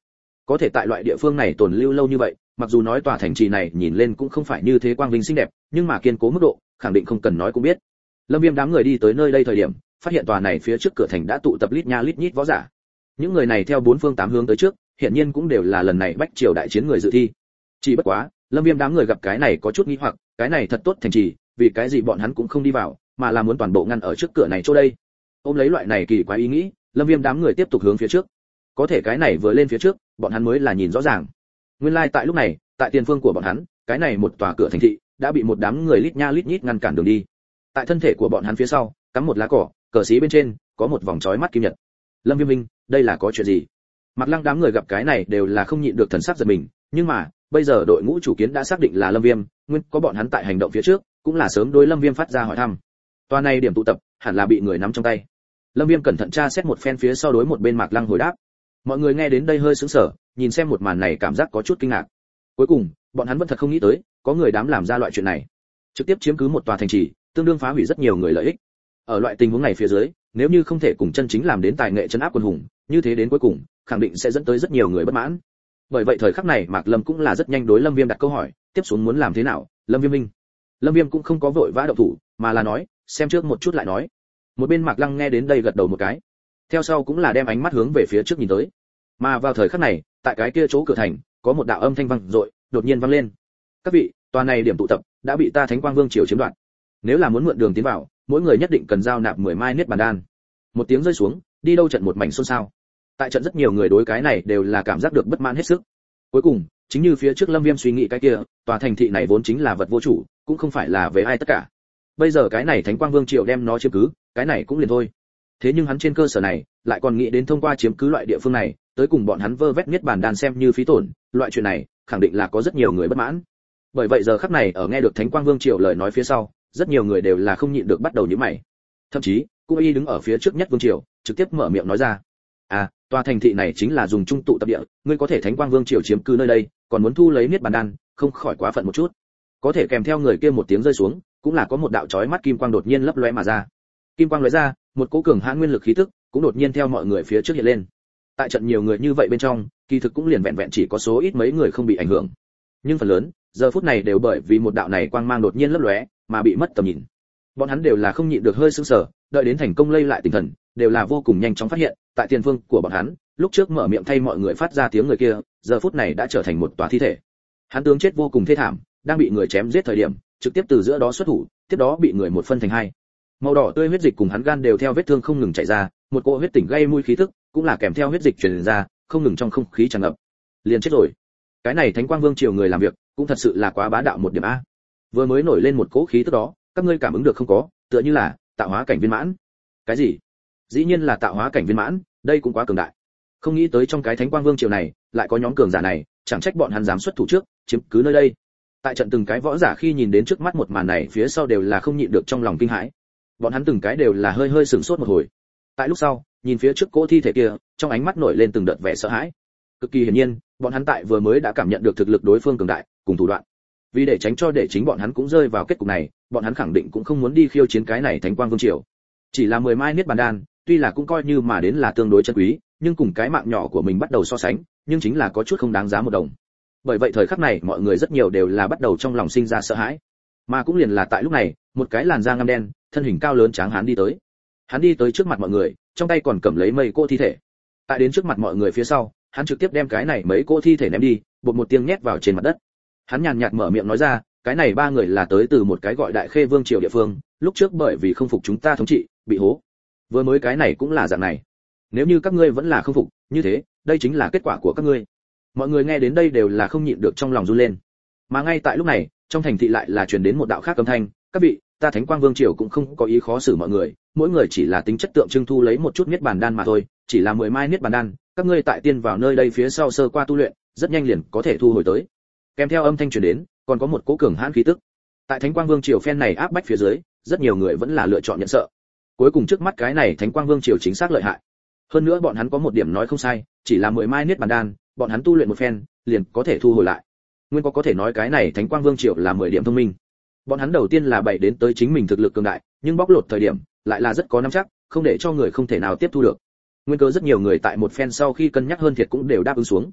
có thể tại loại địa phương này tồn lưu lâu như vậy, mặc dù nói tòa thành trì này nhìn lên cũng không phải như thế quang vinh xinh đẹp, nhưng mà kiên cố mức độ khẳng định không cần nói cũng biết. Lâm Viêm đám người đi tới nơi đây thời điểm, phát hiện tòa này phía trước cửa thành đã tụ tập lít nha lít nhít võ giả. Những người này theo bốn phương tám hướng tới trước, hiện nhiên cũng đều là lần này bách triều đại chiến người dự thi. Chỉ bất quá, Lâm Viêm đám người gặp cái này có chút nghi hoặc, cái này thật tốt thành trì, vì cái gì bọn hắn cũng không đi vào, mà là muốn toàn bộ ngăn ở trước cửa này chỗ đây. Ôm lấy loại này kỳ quái ý nghĩ, Lâm Viêm đám người tiếp tục hướng phía trước. Có thể cái này vừa lên phía trước, bọn hắn mới là nhìn rõ ràng. Nguyên lai like tại lúc này, tại tiền phương của bọn hắn, cái này một tòa cửa thành thị đã bị một đám người lít nha lít nhít ngăn cản đường đi. Tại thân thể của bọn hắn phía sau, cắm một lá cỏ, cờ xí bên trên có một vòng chói mắt kim nhật. Lâm Viêm Minh, đây là có chuyện gì? Mạc Lăng đám người gặp cái này đều là không nhịn được thần sắc giật mình, nhưng mà, bây giờ đội ngũ chủ kiến đã xác định là Lâm Viêm, nguyên có bọn hắn tại hành động phía trước, cũng là sớm đối Lâm Viêm phát ra hỏi thăm. Tòa này điểm tụ tập, hẳn là bị người nắm trong tay. Lâm Viêm cẩn thận tra xét một phen phía sau đối một bên Mạc Lăng hồi đáp. Mọi người nghe đến đây hơi sững sờ, nhìn xem một màn này cảm giác có chút kinh ngạc. Cuối cùng, bọn hắn vẫn thật không nghĩ tới, có người dám làm ra loại chuyện này. Trực tiếp chiếm cứ một tòa thành trì, tương đương phá hủy rất nhiều người lợi ích. Ở loại tình huống này phía dưới, nếu như không thể cùng chân chính làm đến tài nghệ trấn áp quân hùng, như thế đến cuối cùng, khẳng định sẽ dẫn tới rất nhiều người bất mãn. Bởi vậy thời khắc này Mạc Lâm cũng là rất nhanh đối Lâm Viêm đặt câu hỏi, tiếp xuống muốn làm thế nào? Lâm Viêm Minh. Lâm Viêm cũng không có vội vã động thủ, mà là nói, xem trước một chút lại nói. Một bên Mạc Lăng nghe đến đây gật đầu một cái. Theo sau cũng là đem ánh mắt hướng về phía trước nhìn tới. Mà vào thời khắc này, tại cái kia chỗ cửa thành, có một đạo âm thanh vang dội, đột nhiên vang lên. Các vị, tòa này điểm tụ tập đã bị ta Thánh Quang Vương triều chiếm đoạt. Nếu là muốn mượn đường tiến vào, mỗi người nhất định cần giao nạp mười mai niết bàn đan. Một tiếng rơi xuống, đi đâu trận một mảnh xôn xao. Tại trận rất nhiều người đối cái này đều là cảm giác được bất mãn hết sức. Cuối cùng, chính như phía trước Lâm Viêm suy nghĩ cái kia, tòa thành thị này vốn chính là vật vô chủ, cũng không phải là về ai tất cả. Bây giờ cái này Thánh Quang Vương triều đem nó chiếm cứ, cái này cũng liền thôi. Thế nhưng hắn trên cơ sở này, lại còn nghĩ đến thông qua chiếm cứ loại địa phương này, tới cùng bọn hắn vơ vét niết bàn đan xem như phí tổn, loại chuyện này, khẳng định là có rất nhiều người bất mãn. Bởi vậy giờ khắc này ở nghe được Thánh Quang Vương triều lời nói phía sau, rất nhiều người đều là không nhịn được bắt đầu nhíu mày. Thậm chí, Cung Y đứng ở phía trước nhất vương triều, trực tiếp mở miệng nói ra: "À, tòa thành thị này chính là dùng trung tụ tập địa, ngươi có thể Thánh Quang Vương triều chiếm cứ nơi đây, còn muốn thu lấy niết bàn đan, không khỏi quá phận một chút." Có thể kèm theo người kia một tiếng rơi xuống, cũng là có một đạo chói mắt kim quang đột nhiên lấp lóe mà ra. Kim quang lóe ra, một cỗ cường hãn nguyên lực khí tức cũng đột nhiên theo mọi người phía trước hiện lên. Tại trận nhiều người như vậy bên trong, kỳ thực cũng liền vẹn vẹn chỉ có số ít mấy người không bị ảnh hưởng. Nhưng phần lớn, giờ phút này đều bởi vì một đạo này quang mang đột nhiên lấp lóe, mà bị mất tầm nhìn. Bọn hắn đều là không nhịn được hơi sững sờ, đợi đến thành công lây lại tinh thần, đều là vô cùng nhanh chóng phát hiện, tại tiền phương của bọn hắn, lúc trước mở miệng thay mọi người phát ra tiếng người kia, giờ phút này đã trở thành một tòa thi thể. Hắn tướng chết vô cùng thê thảm, đang bị người chém giết thời điểm, trực tiếp từ giữa đó xuất thủ, tiếp đó bị người một phân thành hai. Màu đỏ tươi huyết dịch cùng hắn gan đều theo vết thương không ngừng chảy ra, một cỗ huyết tỉnh gây mùi khí tức, cũng là kèm theo huyết dịch truyền ra, không ngừng trong không khí tràn ngập. Liền chết rồi. Cái này Thánh Quang Vương triều người làm việc, cũng thật sự là quá bá đạo một điểm a. Vừa mới nổi lên một cỗ khí tức đó, các ngươi cảm ứng được không có, tựa như là tạo hóa cảnh viên mãn. Cái gì? Dĩ nhiên là tạo hóa cảnh viên mãn, đây cũng quá cường đại. Không nghĩ tới trong cái Thánh Quang Vương triều này, lại có nhóm cường giả này, chẳng trách bọn hắn dám xuất thủ trước, chiếm cứ nơi đây. Tại trận từng cái võ giả khi nhìn đến trước mắt một màn này, phía sau đều là không nhịn được trong lòng kinh hãi. Bọn hắn từng cái đều là hơi hơi sửng sốt một hồi. Tại lúc sau, nhìn phía trước cỗ thi thể kia, trong ánh mắt nổi lên từng đợt vẻ sợ hãi. Cực kỳ hiển nhiên, bọn hắn tại vừa mới đã cảm nhận được thực lực đối phương cường đại, cùng thủ đoạn. Vì để tránh cho để chính bọn hắn cũng rơi vào kết cục này, bọn hắn khẳng định cũng không muốn đi khiêu chiến cái này Thánh Quang Vương triều. Chỉ là mười mai niết bàn đan, tuy là cũng coi như mà đến là tương đối chân quý, nhưng cùng cái mạng nhỏ của mình bắt đầu so sánh, nhưng chính là có chút không đáng giá một đồng. Bởi vậy thời khắc này, mọi người rất nhiều đều là bắt đầu trong lòng sinh ra sợ hãi. Mà cũng liền là tại lúc này, một cái làn da ngăm đen, thân hình cao lớn tráng hán đi tới. Hắn đi tới trước mặt mọi người, trong tay còn cầm lấy mấy cô thi thể. Tại đến trước mặt mọi người phía sau, hắn trực tiếp đem cái này mấy cô thi thể ném đi, bột một tiếng nhét vào trên mặt đất. Hắn nhàn nhạt mở miệng nói ra, cái này ba người là tới từ một cái gọi Đại Khê Vương triều địa phương, lúc trước bởi vì không phục chúng ta thống trị, bị hố. Vừa mới cái này cũng là dạng này. Nếu như các ngươi vẫn là không phục, như thế, đây chính là kết quả của các ngươi. Mọi người nghe đến đây đều là không nhịn được trong lòng run lên. Mà ngay tại lúc này, trong thành thị lại là truyền đến một đạo khác âm thanh, các vị, ta Thánh Quang Vương triều cũng không có ý khó xử mọi người, mỗi người chỉ là tính chất tượng trưng thu lấy một chút niết bàn đan mà thôi, chỉ là mười mai niết bàn đan, các ngươi tại tiên vào nơi đây phía sau sơ qua tu luyện, rất nhanh liền có thể thu hồi tới. Kèm theo âm thanh truyền đến, còn có một cỗ cường hãn khí tức. Tại Thánh Quang Vương triều phen này áp bách phía dưới, rất nhiều người vẫn là lựa chọn nhận sợ. Cuối cùng trước mắt cái này Thánh Quang Vương triều chính xác lợi hại. Hơn nữa bọn hắn có một điểm nói không sai, chỉ là mười mai niết bàn đan, bọn hắn tu luyện một phen, liền có thể thu hồi lại. Nguyên có có thể nói cái này Thánh Quang Vương triều là mười điểm thông minh. Bọn hắn đầu tiên là bày đến tới chính mình thực lực cường đại, nhưng bóc lột thời điểm lại là rất có nắm chắc, không để cho người không thể nào tiếp thu được. Nguyên cớ rất nhiều người tại một phen sau khi cân nhắc hơn thiệt cũng đều đáp ứng xuống.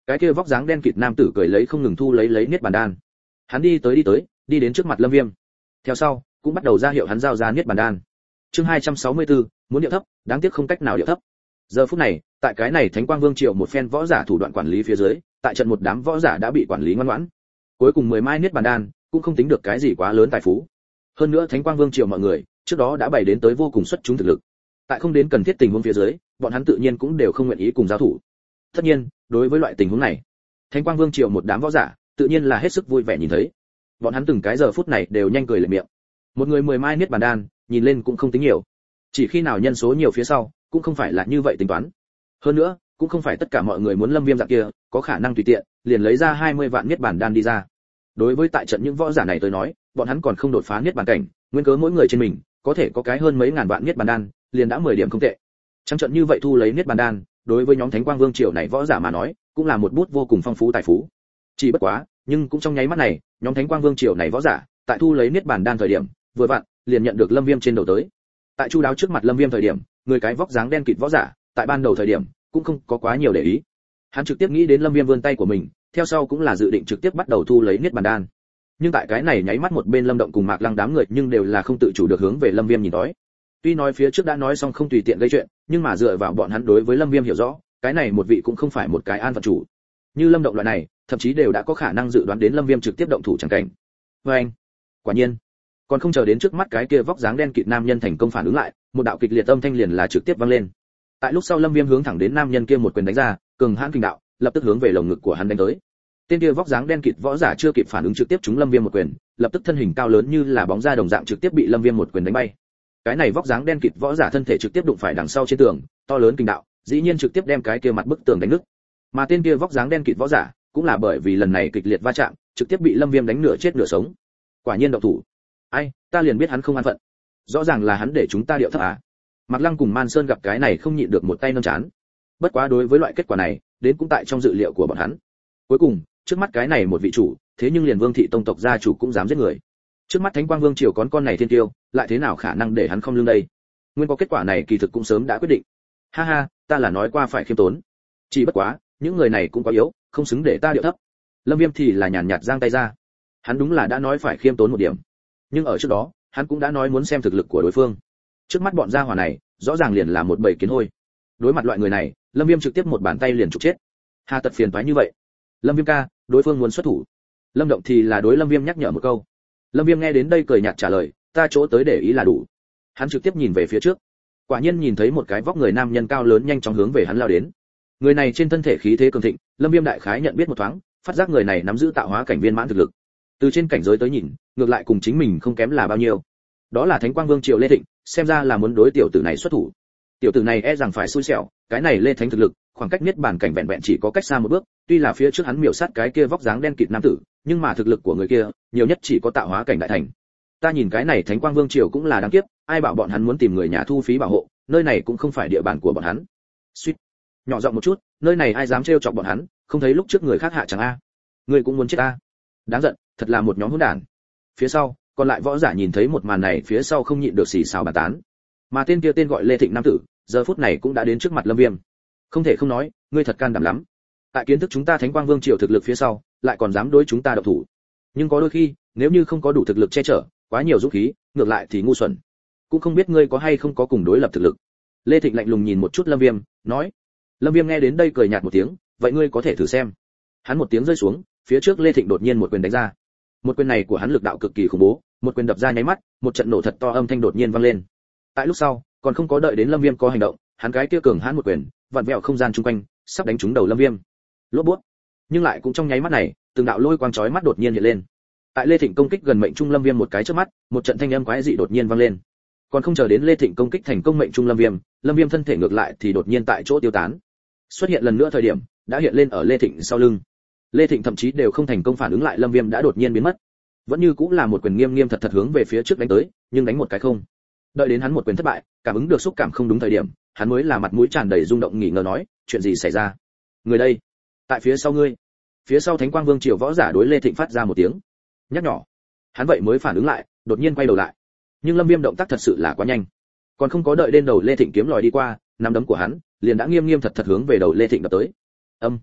Cái kia vóc dáng đen kịt nam tử cười lấy không ngừng thu lấy lấy niết bàn đan. Hắn đi tới đi tới, đi đến trước mặt Lâm Viêm. Theo sau, cũng bắt đầu ra hiệu hắn giao ra niết bàn đan. Chương hai trăm sáu mươi tư, muốn điệu thấp, đáng tiếc không cách nào điệu thấp. Giờ phút này, tại cái này Thánh Quang Vương triều một phen võ giả thủ đoạn quản lý phía dưới, tại trận một đám võ giả đã bị quản lý ngoan ngoãn. Cuối cùng mười mai niết bàn đan, cũng không tính được cái gì quá lớn tài phú. Hơn nữa Thánh Quang Vương triều mọi người, trước đó đã bày đến tới vô cùng xuất chúng thực lực. Tại không đến cần thiết tình huống phía dưới, bọn hắn tự nhiên cũng đều không nguyện ý cùng giao thủ. Tất nhiên, đối với loại tình huống này, Thánh Quang Vương triều một đám võ giả, tự nhiên là hết sức vui vẻ nhìn thấy. Bọn hắn từng cái giờ phút này đều nhanh cười lệ miệng. Một người mười mai niết bàn đan, nhìn lên cũng không tính nhiều. Chỉ khi nào nhân số nhiều phía sau, cũng không phải là như vậy tính toán. Hơn nữa, cũng không phải tất cả mọi người muốn Lâm Viêm dạng kia, có khả năng tùy tiện liền lấy ra hai mươi vạn niết bàn đan đi ra. Đối với tại trận những võ giả này tôi nói, bọn hắn còn không đột phá niết bàn cảnh, nguyên cớ mỗi người trên mình có thể có cái hơn mấy ngàn vạn niết bàn đan, liền đã mười điểm không tệ. Trong trận như vậy thu lấy niết bàn đan, đối với nhóm Thánh Quang Vương triều này võ giả mà nói, cũng là một bút vô cùng phong phú tài phú. Chỉ bất quá, nhưng cũng trong nháy mắt này, nhóm Thánh Quang Vương triều này võ giả, tại thu lấy niết bàn đan thời điểm, vừa vặn liền nhận được Lâm Viêm trên đầu tới. Tại chu đáo trước mặt Lâm Viêm thời điểm, người cái vóc dáng đen kịt võ giả, tại ban đầu thời điểm cũng không có quá nhiều để ý. Hắn trực tiếp nghĩ đến Lâm Viêm vươn tay của mình, theo sau cũng là dự định trực tiếp bắt đầu thu lấy niết bàn đan. Nhưng tại cái này nháy mắt một bên Lâm Động cùng Mạc Lăng đám người nhưng đều là không tự chủ được hướng về Lâm Viêm nhìn đói. Tuy nói phía trước đã nói xong không tùy tiện gây chuyện, nhưng mà dựa vào bọn hắn đối với Lâm Viêm hiểu rõ, cái này một vị cũng không phải một cái an phận chủ. Như Lâm Động loại này, thậm chí đều đã có khả năng dự đoán đến Lâm Viêm trực tiếp động thủ chẳng cảnh. Và anh, quả nhiên, còn không chờ đến trước mắt cái kia vóc dáng đen kịt nam nhân thành công phản ứng lại, một đạo kịch liệt âm thanh liền là trực tiếp vang lên. Tại lúc sau Lâm Viêm hướng thẳng đến nam nhân kia một quyền đánh ra, cường hãn kinh đạo, lập tức hướng về lồng ngực của hắn đánh tới. Tên kia vóc dáng đen kịt võ giả chưa kịp phản ứng trực tiếp trúng Lâm Viêm một quyền, lập tức thân hình cao lớn như là bóng da đồng dạng trực tiếp bị Lâm Viêm một quyền đánh bay. Cái này vóc dáng đen kịt võ giả thân thể trực tiếp đụng phải đằng sau trên tường, to lớn kinh đạo, dĩ nhiên trực tiếp đem cái kia mặt bức tường đánh nứt. Mà tên kia vóc dáng đen kịt võ giả, cũng là bởi vì lần này kịch liệt va chạm, trực tiếp bị Lâm Viêm đánh nửa chết nửa sống. Quả nhiên động thủ. Ai, ta liền biết hắn không an phận. Rõ ràng là hắn để chúng ta điệu thấp à? Mạc Lăng cùng Man Sơn gặp cái này không nhịn được một tay nâng chán. Bất quá đối với loại kết quả này, đến cũng tại trong dự liệu của bọn hắn. Cuối cùng, trước mắt cái này một vị chủ, thế nhưng liền Vương thị tông tộc gia chủ cũng dám giết người. Trước mắt Thánh Quang Vương triều con con này thiên tiêu, lại thế nào khả năng để hắn không lương đây? Nguyên có kết quả này kỳ thực cũng sớm đã quyết định. Ha ha, ta là nói qua phải khiêm tốn. Chỉ bất quá, những người này cũng quá yếu, không xứng để ta điệu thấp. Lâm Viêm thì là nhàn nhạt giang tay ra. Hắn đúng là đã nói phải khiêm tốn một điểm. Nhưng ở trước đó, hắn cũng đã nói muốn xem thực lực của đối phương. Trước mắt bọn gia hỏa này, rõ ràng liền là một bầy kiến hôi. Đối mặt loại người này, Lâm Viêm trực tiếp một bàn tay liền trục chết. Hà tật phiền toái như vậy. Lâm Viêm ca, đối phương muốn xuất thủ. Lâm Động thì là đối Lâm Viêm nhắc nhở một câu. Lâm Viêm nghe đến đây cười nhạt trả lời, ta chỗ tới để ý là đủ. Hắn trực tiếp nhìn về phía trước. Quả nhiên nhìn thấy một cái vóc người nam nhân cao lớn nhanh chóng hướng về hắn lao đến. Người này trên thân thể khí thế cường thịnh, Lâm Viêm đại khái nhận biết một thoáng, phát giác người này nắm giữ tạo hóa cảnh viên mãn thực lực. Từ trên cảnh giới tới nhìn, ngược lại cùng chính mình không kém là bao nhiêu. Đó là Thánh Quang Vương triều Lê Thịnh, xem ra là muốn đối tiểu tử này xuất thủ. Tiểu tử này e rằng phải xui xẻo, cái này Lê Thánh thực lực, khoảng cách niết bàn cảnh vẹn vẹn chỉ có cách xa một bước, tuy là phía trước hắn miểu sát cái kia vóc dáng đen kịt nam tử, nhưng mà thực lực của người kia, nhiều nhất chỉ có tạo hóa cảnh đại thành. Ta nhìn cái này Thánh Quang Vương triều cũng là đáng kiếp, ai bảo bọn hắn muốn tìm người nhà thu phí bảo hộ, nơi này cũng không phải địa bàn của bọn hắn. Suýt, nhỏ giọng một chút, nơi này ai dám trêu chọc bọn hắn, không thấy lúc trước người khác hạ chẳng a. Người cũng muốn chết a. Đáng giận, thật là một nhóm hỗn đản. Phía sau, còn lại võ giả nhìn thấy một màn này phía sau không nhịn được xì xào bàn tán. Mà tên kia tên gọi Lê Thịnh nam tử, giờ phút này cũng đã đến trước mặt Lâm Viêm. Không thể không nói, ngươi thật can đảm lắm. Tại kiến thức chúng ta Thánh Quang Vương triều thực lực phía sau, lại còn dám đối chúng ta động thủ. Nhưng có đôi khi, nếu như không có đủ thực lực che chở, quá nhiều dũng khí, ngược lại thì ngu xuẩn. Cũng không biết ngươi có hay không có cùng đối lập thực lực. Lê Thịnh lạnh lùng nhìn một chút Lâm Viêm, nói. Lâm Viêm nghe đến đây cười nhạt một tiếng, vậy ngươi có thể thử xem. Hắn một tiếng rơi xuống, phía trước Lê Thịnh đột nhiên một quyền đánh ra. Một quyền này của hắn lực đạo cực kỳ khủng bố, một quyền đập ra nháy mắt, một trận nổ thật to âm thanh đột nhiên vang lên. Tại lúc sau, còn không có đợi đến Lâm Viêm có hành động, hắn cái kia cường hãn một quyền, vặn vẹo không gian xung quanh, sắp đánh trúng đầu Lâm Viêm. Lốp bút. Nhưng lại cũng trong nháy mắt này, từng đạo lôi quang chói mắt đột nhiên hiện lên. Tại Lê Thịnh công kích gần mệnh trung Lâm Viêm một cái chớp mắt, một trận thanh âm quái dị đột nhiên vang lên. Còn không chờ đến Lê Thịnh công kích thành công mệnh trung Lâm Viêm, Lâm Viêm thân thể ngược lại thì đột nhiên tại chỗ tiêu tán. Xuất hiện lần nữa thời điểm, đã hiện lên ở Lê Thịnh sau lưng. Lê Thịnh thậm chí đều không thành công phản ứng lại Lâm Viêm đã đột nhiên biến mất. Vẫn như cũng là một quyền nghiêm nghiêm thật thật hướng về phía trước đánh tới, nhưng đánh một cái không. Đợi đến hắn một quyền thất bại, cảm ứng được xúc cảm không đúng thời điểm, hắn mới là mặt mũi tràn đầy rung động nghỉ ngờ nói, chuyện gì xảy ra? Người đây, tại phía sau ngươi. Phía sau Thánh Quang Vương triều võ giả đối Lê Thịnh phát ra một tiếng nhắc nhỏ. Hắn vậy mới phản ứng lại, đột nhiên quay đầu lại. Nhưng Lâm Viêm động tác thật sự là quá nhanh, còn không có đợi đến đầu Lê Thịnh kiếm lòi đi qua, nắm đấm của hắn liền đã nghiêm nghiêm thật thật hướng về đầu Lê Thịnh đập tới. Âm.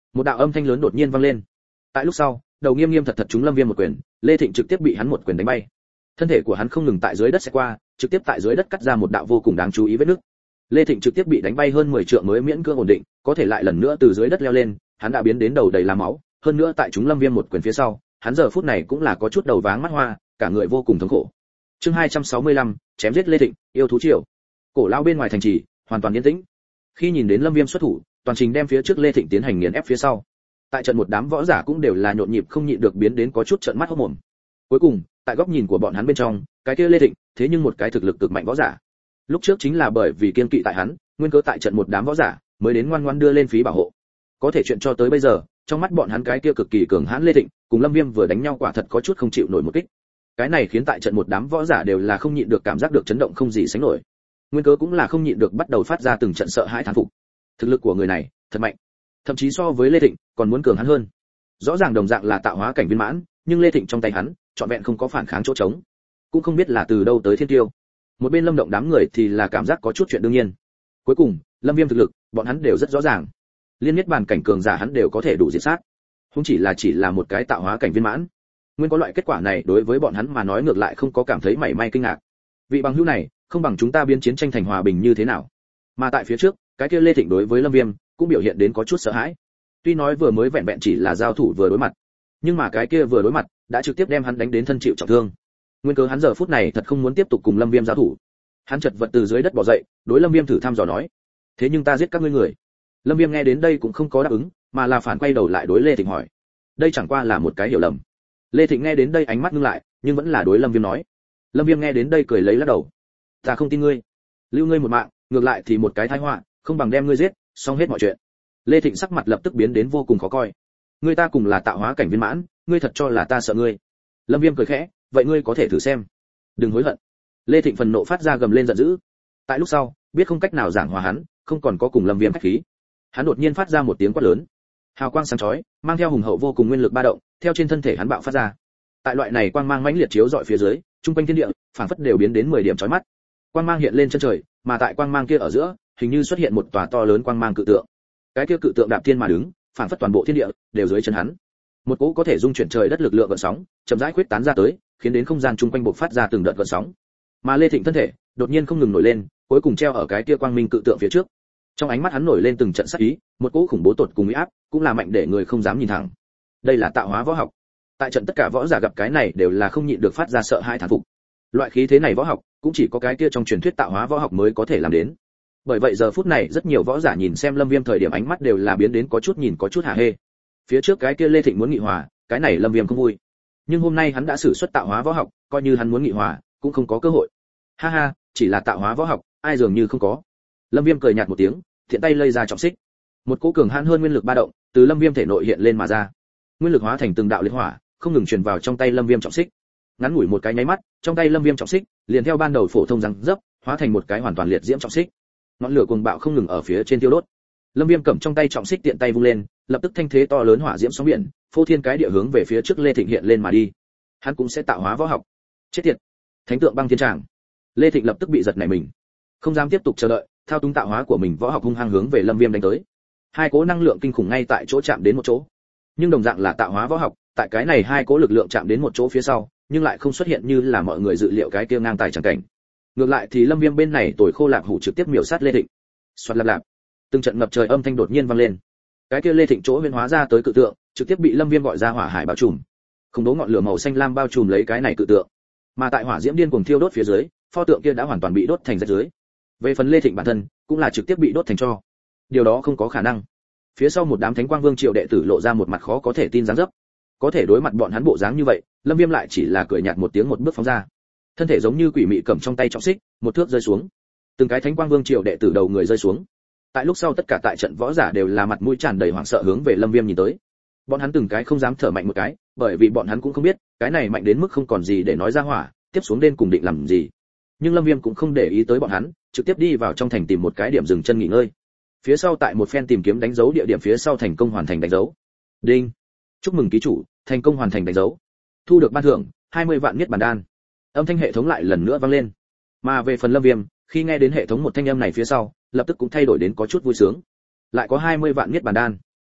Một đạo âm thanh lớn đột nhiên vang lên. Tại lúc sau, đầu nghiêm nghiêm thật thật trúng Lâm Viêm một quyền, Lê Thịnh trực tiếp bị hắn một quyền đánh bay. Thân thể của hắn không ngừng tại dưới đất xẹt qua, trực tiếp tại dưới đất cắt ra một đạo vô cùng đáng chú ý vết nứt. Lê Thịnh trực tiếp bị đánh bay hơn mười trượng mới miễn cưỡng ổn định, có thể lại lần nữa từ dưới đất leo lên, hắn đã biến đến đầu đầy là máu, hơn nữa tại trúng Lâm Viêm một quyền phía sau, hắn giờ phút này cũng là có chút đầu váng mắt hoa, cả người vô cùng thống khổ. Chương hai trăm sáu mươi lăm, chém giết Lê Thịnh, yêu thú triều. Cổ lao bên ngoài thành trì, hoàn toàn yên tĩnh. Khi nhìn đến Lâm Viêm xuất thủ, toàn trình đem phía trước Lê Thịnh tiến hành nghiền ép phía sau. Tại trận một đám võ giả cũng đều là nhộn nhịp không nhịn được biến đến có chút trợn mắt hốt mồm. Cuối cùng, tại góc nhìn của bọn hắn bên trong, cái kia Lê Thịnh, thế nhưng một cái thực lực cực mạnh võ giả. Lúc trước chính là bởi vì kiên kỵ tại hắn, nguyên cớ tại trận một đám võ giả, mới đến ngoan ngoãn đưa lên phí bảo hộ. Có thể chuyện cho tới bây giờ, trong mắt bọn hắn cái kia cực kỳ cường hãn Lê Thịnh, cùng Lâm Viêm vừa đánh nhau quả thật có chút không chịu nổi một kích. Cái này khiến tại trận một đám võ giả đều là không nhịn được cảm giác được chấn động không gì sánh nổi. Nguyên cớ cũng là không nhịn được bắt đầu phát ra từng trận sợ hãi thán phục. Thực lực của người này, thật mạnh. Thậm chí so với Lê Thịnh, còn muốn cường hắn hơn. Rõ ràng đồng dạng là tạo hóa cảnh viên mãn, nhưng Lê Thịnh trong tay hắn, trọn vẹn không có phản kháng chỗ trống. Cũng không biết là từ đâu tới thiên tiêu. Một bên Lâm Động đám người thì là cảm giác có chút chuyện đương nhiên. Cuối cùng, Lâm Viêm thực lực, bọn hắn đều rất rõ ràng. Liên miết bàn cảnh cường giả hắn đều có thể đủ diệt sát. Không chỉ là chỉ là một cái tạo hóa cảnh viên mãn. Nguyên có loại kết quả này đối với bọn hắn mà nói ngược lại không có cảm thấy mảy may kinh ngạc. Vị bằng hữu này, không bằng chúng ta biến chiến tranh thành hòa bình như thế nào? Mà tại phía trước, cái kia Lê Thịnh đối với Lâm Viêm cũng biểu hiện đến có chút sợ hãi. Tuy nói vừa mới vẹn vẹn chỉ là giao thủ vừa đối mặt, nhưng mà cái kia vừa đối mặt đã trực tiếp đem hắn đánh đến thân chịu trọng thương. Nguyên cớ hắn giờ phút này thật không muốn tiếp tục cùng Lâm Viêm giao thủ. Hắn chật vật từ dưới đất bò dậy, đối Lâm Viêm thử thăm dò nói: "Thế nhưng ta giết các ngươi người." Lâm Viêm nghe đến đây cũng không có đáp ứng, mà là phản quay đầu lại đối Lê Thịnh hỏi: "Đây chẳng qua là một cái hiểu lầm." Lê Thịnh nghe đến đây ánh mắt ngưng lại, nhưng vẫn là đối Lâm Viêm nói. Lâm Viêm nghe đến đây cười lấy lắc đầu: "Ta không tin ngươi, lưu ngươi một mạng, ngược lại thì một cái tai họa, không bằng đem ngươi giết, xong hết mọi chuyện." Lê Thịnh sắc mặt lập tức biến đến vô cùng khó coi. "Ngươi ta cùng là tạo hóa cảnh viên mãn, ngươi thật cho là ta sợ ngươi?" Lâm Viêm cười khẽ: "Vậy ngươi có thể thử xem, đừng hối hận." Lê Thịnh phần nộ phát ra gầm lên giận dữ. Tại lúc sau, biết không cách nào giảng hòa hắn, không còn có cùng Lâm Viêm khách khí. Hắn đột nhiên phát ra một tiếng quát lớn. Hào quang sáng chói, mang theo hùng hậu vô cùng nguyên lực ba động, theo trên thân thể hắn bạo phát ra. Tại loại này quang mang mãnh liệt chiếu rọi phía dưới, trung quanh thiên địa, phảng phất đều biến đến mười điểm chói mắt. Quang mang hiện lên chân trời, mà tại quang mang kia ở giữa, hình như xuất hiện một tòa to lớn quang mang cự tượng. Cái kia cự tượng đạp thiên mà đứng, phảng phất toàn bộ thiên địa đều dưới chân hắn. Một cỗ có thể dung chuyển trời đất lực lượng gợn sóng, chậm rãi khuếch tán ra tới, khiến đến không gian trung quanh bộc phát ra từng đợt gợn sóng. Mà Lê Thịnh thân thể đột nhiên không ngừng nổi lên, cuối cùng treo ở cái kia quang minh cự tượng phía trước. Trong ánh mắt hắn nổi lên từng trận sát ý, một cỗ khủng bố tột cùng uy áp, cũng là mạnh để người không dám nhìn thẳng. Đây là tạo hóa võ học. Tại trận tất cả võ giả gặp cái này đều là không nhịn được phát ra sợ hãi thán phục. Loại khí thế này võ học, cũng chỉ có cái kia trong truyền thuyết tạo hóa võ học mới có thể làm đến. Bởi vậy giờ phút này rất nhiều võ giả nhìn xem Lâm Viêm thời điểm ánh mắt đều là biến đến có chút nhìn có chút hả hê. Phía trước cái kia Lê Thịnh muốn nghị hòa, cái này Lâm Viêm không vui. Nhưng hôm nay hắn đã sử xuất tạo hóa võ học, coi như hắn muốn nghị hòa, cũng không có cơ hội. Ha ha, chỉ là tạo hóa võ học, ai dường như không có. Lâm Viêm cười nhạt một tiếng, thiện tay lây ra trọng xích. Một cỗ cường hãn hơn nguyên lực ba động, từ Lâm Viêm thể nội hiện lên mà ra. Nguyên lực hóa thành từng đạo liệt hỏa, không ngừng truyền vào trong tay Lâm Viêm trọng xích. Ngắn ngủi một cái nháy mắt, trong tay Lâm Viêm trọng xích liền theo ban đầu phổ thông răng dấp, hóa thành một cái hoàn toàn liệt diễm trọng xích. Ngọn lửa cuồng bạo không ngừng ở phía trên tiêu đốt. Lâm Viêm cầm trong tay trọng xích tiện tay vung lên, lập tức thanh thế to lớn hỏa diễm sóng biển, phô thiên cái địa hướng về phía trước Lê Thịnh hiện lên mà đi. Hắn cũng sẽ tạo hóa võ học. Chết tiệt. Thánh tượng băng thiên tràng. Lê Thịnh lập tức bị giật nảy mình, không dám tiếp tục chờ đợi, thao túng tạo hóa của mình võ học hung hăng hướng về Lâm Viêm đánh tới. Hai cỗ năng lượng kinh khủng ngay tại chỗ chạm đến một chỗ. Nhưng đồng dạng là tạo hóa võ học, tại cái này hai cỗ lực lượng chạm đến một chỗ phía sau, nhưng lại không xuất hiện như là mọi người dự liệu cái kia ngang tài chẳng cảnh. Ngược lại thì Lâm Viêm bên này tồi khô lạc hủ trực tiếp miểu sát Lê Thịnh. Soạt lạp lạp. Từng trận ngập trời âm thanh đột nhiên vang lên. Cái kia Lê Thịnh chỗ huyễn hóa ra tới cự tượng, trực tiếp bị Lâm Viêm gọi ra hỏa hải bao trùm. Không đố ngọn lửa màu xanh lam bao trùm lấy cái này cự tượng. Mà tại hỏa diễm điên cuồng thiêu đốt phía dưới, pho tượng kia đã hoàn toàn bị đốt thành rác dưới. Về phần Lê Thịnh bản thân, cũng là trực tiếp bị đốt thành tro. Điều đó không có khả năng. Phía sau một đám Thánh Quang Vương triều đệ tử lộ ra một mặt khó có thể tin dáng dấp. Có thể đối mặt bọn hắn bộ dáng như vậy, Lâm Viêm lại chỉ là cười nhạt một tiếng một bước phóng ra. Thân thể giống như quỷ mị cầm trong tay trọng xích, một thước rơi xuống. Từng cái Thánh Quang Vương triều đệ tử đầu người rơi xuống. Tại lúc sau tất cả tại trận võ giả đều là mặt mũi tràn đầy hoảng sợ hướng về Lâm Viêm nhìn tới. Bọn hắn từng cái không dám thở mạnh một cái, bởi vì bọn hắn cũng không biết, cái này mạnh đến mức không còn gì để nói ra hỏa, tiếp xuống đến cùng định làm gì. Nhưng Lâm Viêm cũng không để ý tới bọn hắn, trực tiếp đi vào trong thành tìm một cái điểm dừng chân nghỉ ngơi. Phía sau tại một phen tìm kiếm đánh dấu địa điểm phía sau thành công hoàn thành đánh dấu. Đinh. Chúc mừng ký chủ, thành công hoàn thành đánh dấu. Thu được ban thưởng hai mươi vạn niết bàn đan. Âm thanh hệ thống lại lần nữa vang lên. Mà về phần Lâm Viêm, khi nghe đến hệ thống một thanh âm này phía sau, lập tức cũng thay đổi đến có chút vui sướng. Lại có hai mươi vạn niết bàn đan.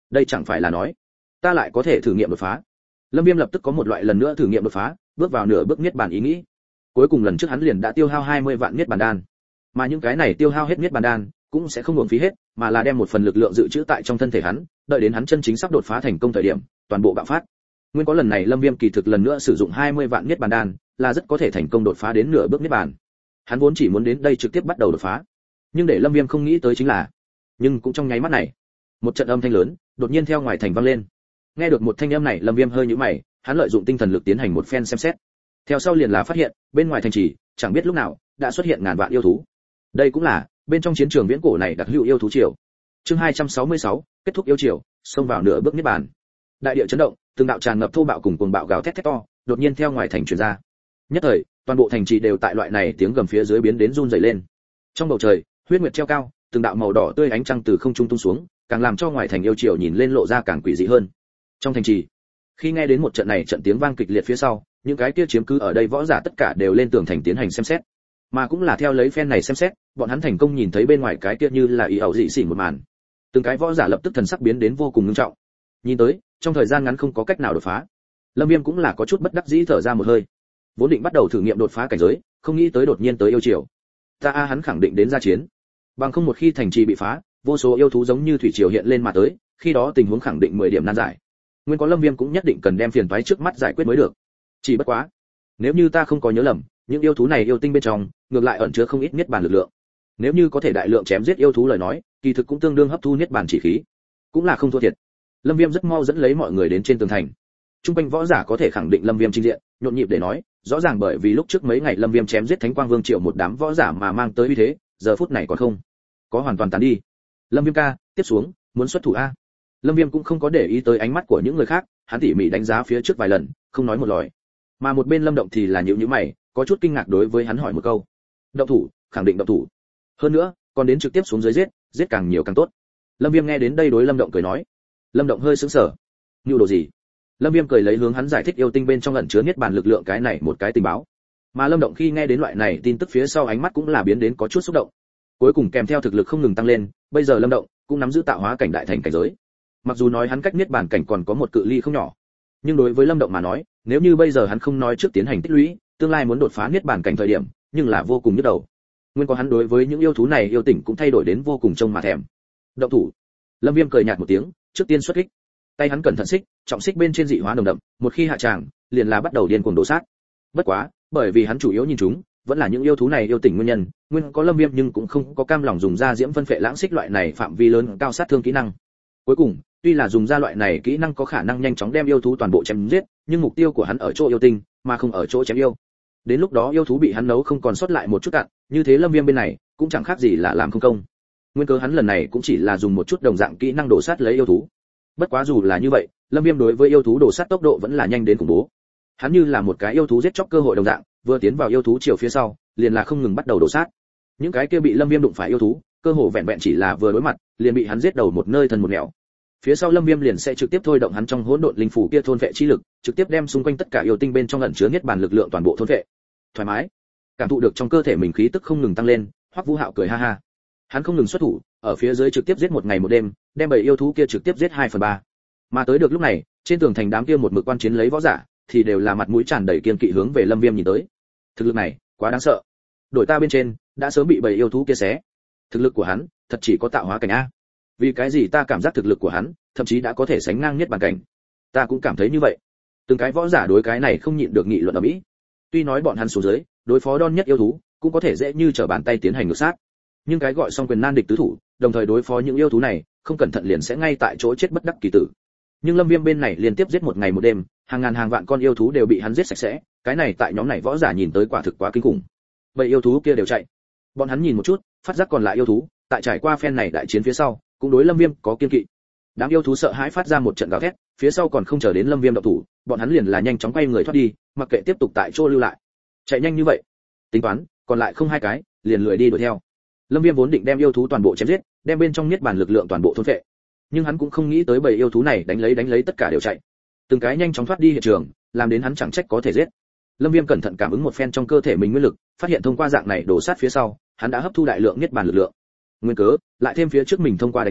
đây chẳng phải là nói ta lại có thể thử nghiệm đột phá. Lâm Viêm lập tức có một loại lần nữa thử nghiệm đột phá, bước vào nửa bước niết bàn ý nghĩ. Cuối cùng lần trước hắn liền đã tiêu hao hai mươi vạn niết bàn đan, mà những cái này tiêu hao hết niết bàn đan cũng sẽ không uổng phí hết, mà là đem một phần lực lượng dự trữ tại trong thân thể hắn, đợi đến hắn chân chính sắp đột phá thành công thời điểm, toàn bộ bạo phát. Nguyên có lần này Lâm Viêm kỳ thực lần nữa sử dụng hai mươi vạn niết bàn đan, là rất có thể thành công đột phá đến nửa bước niết bàn. Hắn vốn chỉ muốn đến đây trực tiếp bắt đầu đột phá, nhưng để Lâm Viêm không nghĩ tới chính là, nhưng cũng trong nháy mắt này, một trận âm thanh lớn đột nhiên theo ngoài thành vang lên. Nghe được một thanh âm này, Lâm Viêm hơi nhíu mày, hắn lợi dụng tinh thần lực tiến hành một phen xem xét. Theo sau liền là phát hiện, bên ngoài thành trì, chẳng biết lúc nào đã xuất hiện ngàn vạn yêu thú. Đây cũng là bên trong chiến trường viễn cổ này đặc hữu yêu thú triều. Chương hai trăm sáu mươi sáu, kết thúc yêu triều, xông vào nửa bước niết bàn. Đại địa chấn động, từng đạo tràn ngập thô bạo cùng cuồng bạo gào thét thét to, đột nhiên theo ngoài thành truyền ra. Nhất thời, toàn bộ thành trì đều tại loại này tiếng gầm phía dưới biến đến run rẩy lên. Trong bầu trời, huyết nguyệt treo cao, từng đạo màu đỏ tươi ánh trăng từ không trung tung xuống, càng làm cho ngoài thành yêu triều nhìn lên lộ ra càng quỷ dị hơn. Trong thành trì, khi nghe đến một trận này trận tiếng vang kịch liệt phía sau, những cái kia chiếm cứ ở đây võ giả tất cả đều lên tường thành tiến hành xem xét, mà cũng là theo lấy phen này xem xét, bọn hắn thành công nhìn thấy bên ngoài cái kia như là ý ảo dị xỉn một màn. Từng cái võ giả lập tức thần sắc biến đến vô cùng nghiêm trọng. Nhìn tới, trong thời gian ngắn không có cách nào đột phá. Lâm Viêm cũng là có chút bất đắc dĩ thở ra một hơi. Vốn định bắt đầu thử nghiệm đột phá cảnh giới, không nghĩ tới đột nhiên tới yêu triều. Ta a hắn khẳng định đến ra chiến. Bằng không một khi thành trì bị phá, vô số yêu thú giống như thủy triều hiện lên mà tới, khi đó tình huống khẳng định mười điểm nan giải. Nguyên có Lâm Viêm cũng nhất định cần đem phiền toái trước mắt giải quyết mới được. Chỉ bất quá, nếu như ta không có nhớ lầm, những yêu thú này yêu tinh bên trong, ngược lại ẩn chứa không ít niết bàn lực lượng. Nếu như có thể đại lượng chém giết yêu thú lời nói, kỳ thực cũng tương đương hấp thu niết bàn chỉ khí, cũng là không thua thiệt. Lâm Viêm rất mau dẫn lấy mọi người đến trên tường thành. Trung quanh võ giả có thể khẳng định Lâm Viêm trình diện, nhộn nhịp để nói, rõ ràng bởi vì lúc trước mấy ngày Lâm Viêm chém giết Thánh Quang Vương Triệu một đám võ giả mà mang tới uy thế, giờ phút này còn không có hoàn toàn tàn đi. Lâm Viêm ca, tiếp xuống, muốn xuất thủ a. Lâm Viêm cũng không có để ý tới ánh mắt của những người khác, hắn tỉ mỉ đánh giá phía trước vài lần, không nói một lời. Mà một bên Lâm Động thì là nhíu nhíu mày, có chút kinh ngạc đối với hắn hỏi một câu. Động thủ, khẳng định động thủ. Hơn nữa, còn đến trực tiếp xuống dưới giết, giết càng nhiều càng tốt. Lâm Viêm nghe đến đây đối Lâm Động cười nói. Lâm Động hơi sững sờ. Nhu đồ gì? Lâm Viêm cười lấy hướng hắn giải thích yêu tinh bên trong ẩn chứa niết bàn lực lượng cái này một cái tình báo. Mà Lâm Động khi nghe đến loại này tin tức phía sau ánh mắt cũng là biến đến có chút xúc động. Cuối cùng kèm theo thực lực không ngừng tăng lên, bây giờ Lâm Động cũng nắm giữ tạo hóa cảnh đại thành cảnh giới. Mặc dù nói hắn cách niết bàn cảnh còn có một cự ly không nhỏ, nhưng đối với Lâm Động mà nói, nếu như bây giờ hắn không nói trước tiến hành tích lũy, tương lai muốn đột phá niết bàn cảnh thời điểm, nhưng là vô cùng nhức đầu. Nguyên có hắn đối với những yêu thú này yêu tỉnh cũng thay đổi đến vô cùng trông mà thèm. Động thủ. Lâm Viêm cười nhạt một tiếng, trước tiên xuất kích. Tay hắn cẩn thận xích, trọng xích bên trên dị hóa nồng đậm, một khi hạ tràng, liền là bắt đầu điên cuồng đổ sát. Bất quá, bởi vì hắn chủ yếu nhìn chúng, vẫn là những yêu thú này yêu tỉnh nguyên nhân, nguyên có Lâm Viêm nhưng cũng không có cam lòng dùng ra diễm phân phệ lãng xích loại này phạm vi lớn cao sát thương kỹ năng. Cuối cùng, tuy là dùng ra loại này kỹ năng có khả năng nhanh chóng đem yêu thú toàn bộ chém giết, nhưng mục tiêu của hắn ở chỗ yêu tinh, mà không ở chỗ chém yêu. Đến lúc đó yêu thú bị hắn nấu không còn sót lại một chút cạn, như thế Lâm Viêm bên này cũng chẳng khác gì là làm không công. Nguyên cớ hắn lần này cũng chỉ là dùng một chút đồng dạng kỹ năng đổ sát lấy yêu thú. Bất quá dù là như vậy, Lâm Viêm đối với yêu thú đổ sát tốc độ vẫn là nhanh đến khủng bố. Hắn như là một cái yêu thú giết chóc cơ hội đồng dạng, vừa tiến vào yêu thú chiều phía sau, liền là không ngừng bắt đầu đổ sát. Những cái kia bị Lâm Viêm đụng phải yêu thú, cơ hồ vẹn vẹn chỉ là vừa đối mặt, liền bị hắn giết đầu một nơi thân một nẻo. Phía sau Lâm Viêm liền sẽ trực tiếp thôi động hắn trong hỗn độn linh phủ kia thôn vệ chi lực, trực tiếp đem xung quanh tất cả yêu tinh bên trong ẩn chứa niết bàn lực lượng toàn bộ thôn vệ. Thoải mái, cảm thụ được trong cơ thể mình khí tức không ngừng tăng lên, Hoắc Vũ Hạo cười ha ha. Hắn không ngừng xuất thủ, ở phía dưới trực tiếp giết một ngày một đêm, đem bảy yêu thú kia trực tiếp giết hai phần ba. Mà tới được lúc này, trên tường thành đám kia một mực quan chiến lấy võ giả, thì đều là mặt mũi tràn đầy kiên kỵ hướng về Lâm Viêm nhìn tới. Thực lực này, quá đáng sợ. Đội ta bên trên, đã sớm bị bảy yêu thú kia xé. Thực lực của hắn, thật chỉ có tạo hóa cảnh a. Vì cái gì ta cảm giác thực lực của hắn, thậm chí đã có thể sánh ngang niết bàn cảnh. Ta cũng cảm thấy như vậy. Từng cái võ giả đối cái này không nhịn được nghị luận ầm ĩ. Tuy nói bọn hắn xuống dưới, đối phó đon nhất yêu thú, cũng có thể dễ như trở bàn tay tiến hành ngược sát. Nhưng cái gọi song quyền nan địch tứ thủ, đồng thời đối phó những yêu thú này, không cẩn thận liền sẽ ngay tại chỗ chết bất đắc kỳ tử. Nhưng Lâm Viêm bên này liên tiếp giết một ngày một đêm, hàng ngàn hàng vạn con yêu thú đều bị hắn giết sạch sẽ, cái này tại nhóm này võ giả nhìn tới quả thực quá kinh khủng. Vậy yêu thú kia đều chạy. Bọn hắn nhìn một chút, phát giác còn lại yêu thú, tại trải qua phen này đại chiến phía sau, cũng đối Lâm Viêm có kiên kỵ. Đám yêu thú sợ hãi phát ra một trận gào thét, phía sau còn không chờ đến Lâm Viêm động thủ, bọn hắn liền là nhanh chóng quay người thoát đi, mặc kệ tiếp tục tại chỗ lưu lại. Chạy nhanh như vậy, tính toán, còn lại không hai cái, liền lười đi đuổi theo. Lâm Viêm vốn định đem yêu thú toàn bộ chém giết, đem bên trong niết bàn lực lượng toàn bộ thôn phệ. Nhưng hắn cũng không nghĩ tới bầy yêu thú này đánh lấy đánh lấy tất cả đều chạy. Từng cái nhanh chóng thoát đi hiện trường, làm đến hắn chẳng trách có thể giết. Lâm Viêm cẩn thận cảm ứng một phen trong cơ thể mình nguyên lực, phát hiện thông qua dạng này đổ sát phía sau, hắn đã hấp thu đại lượng niết bàn lực lượng. Nguyên cớ, lại thêm phía trước mình thông qua đánh dấu,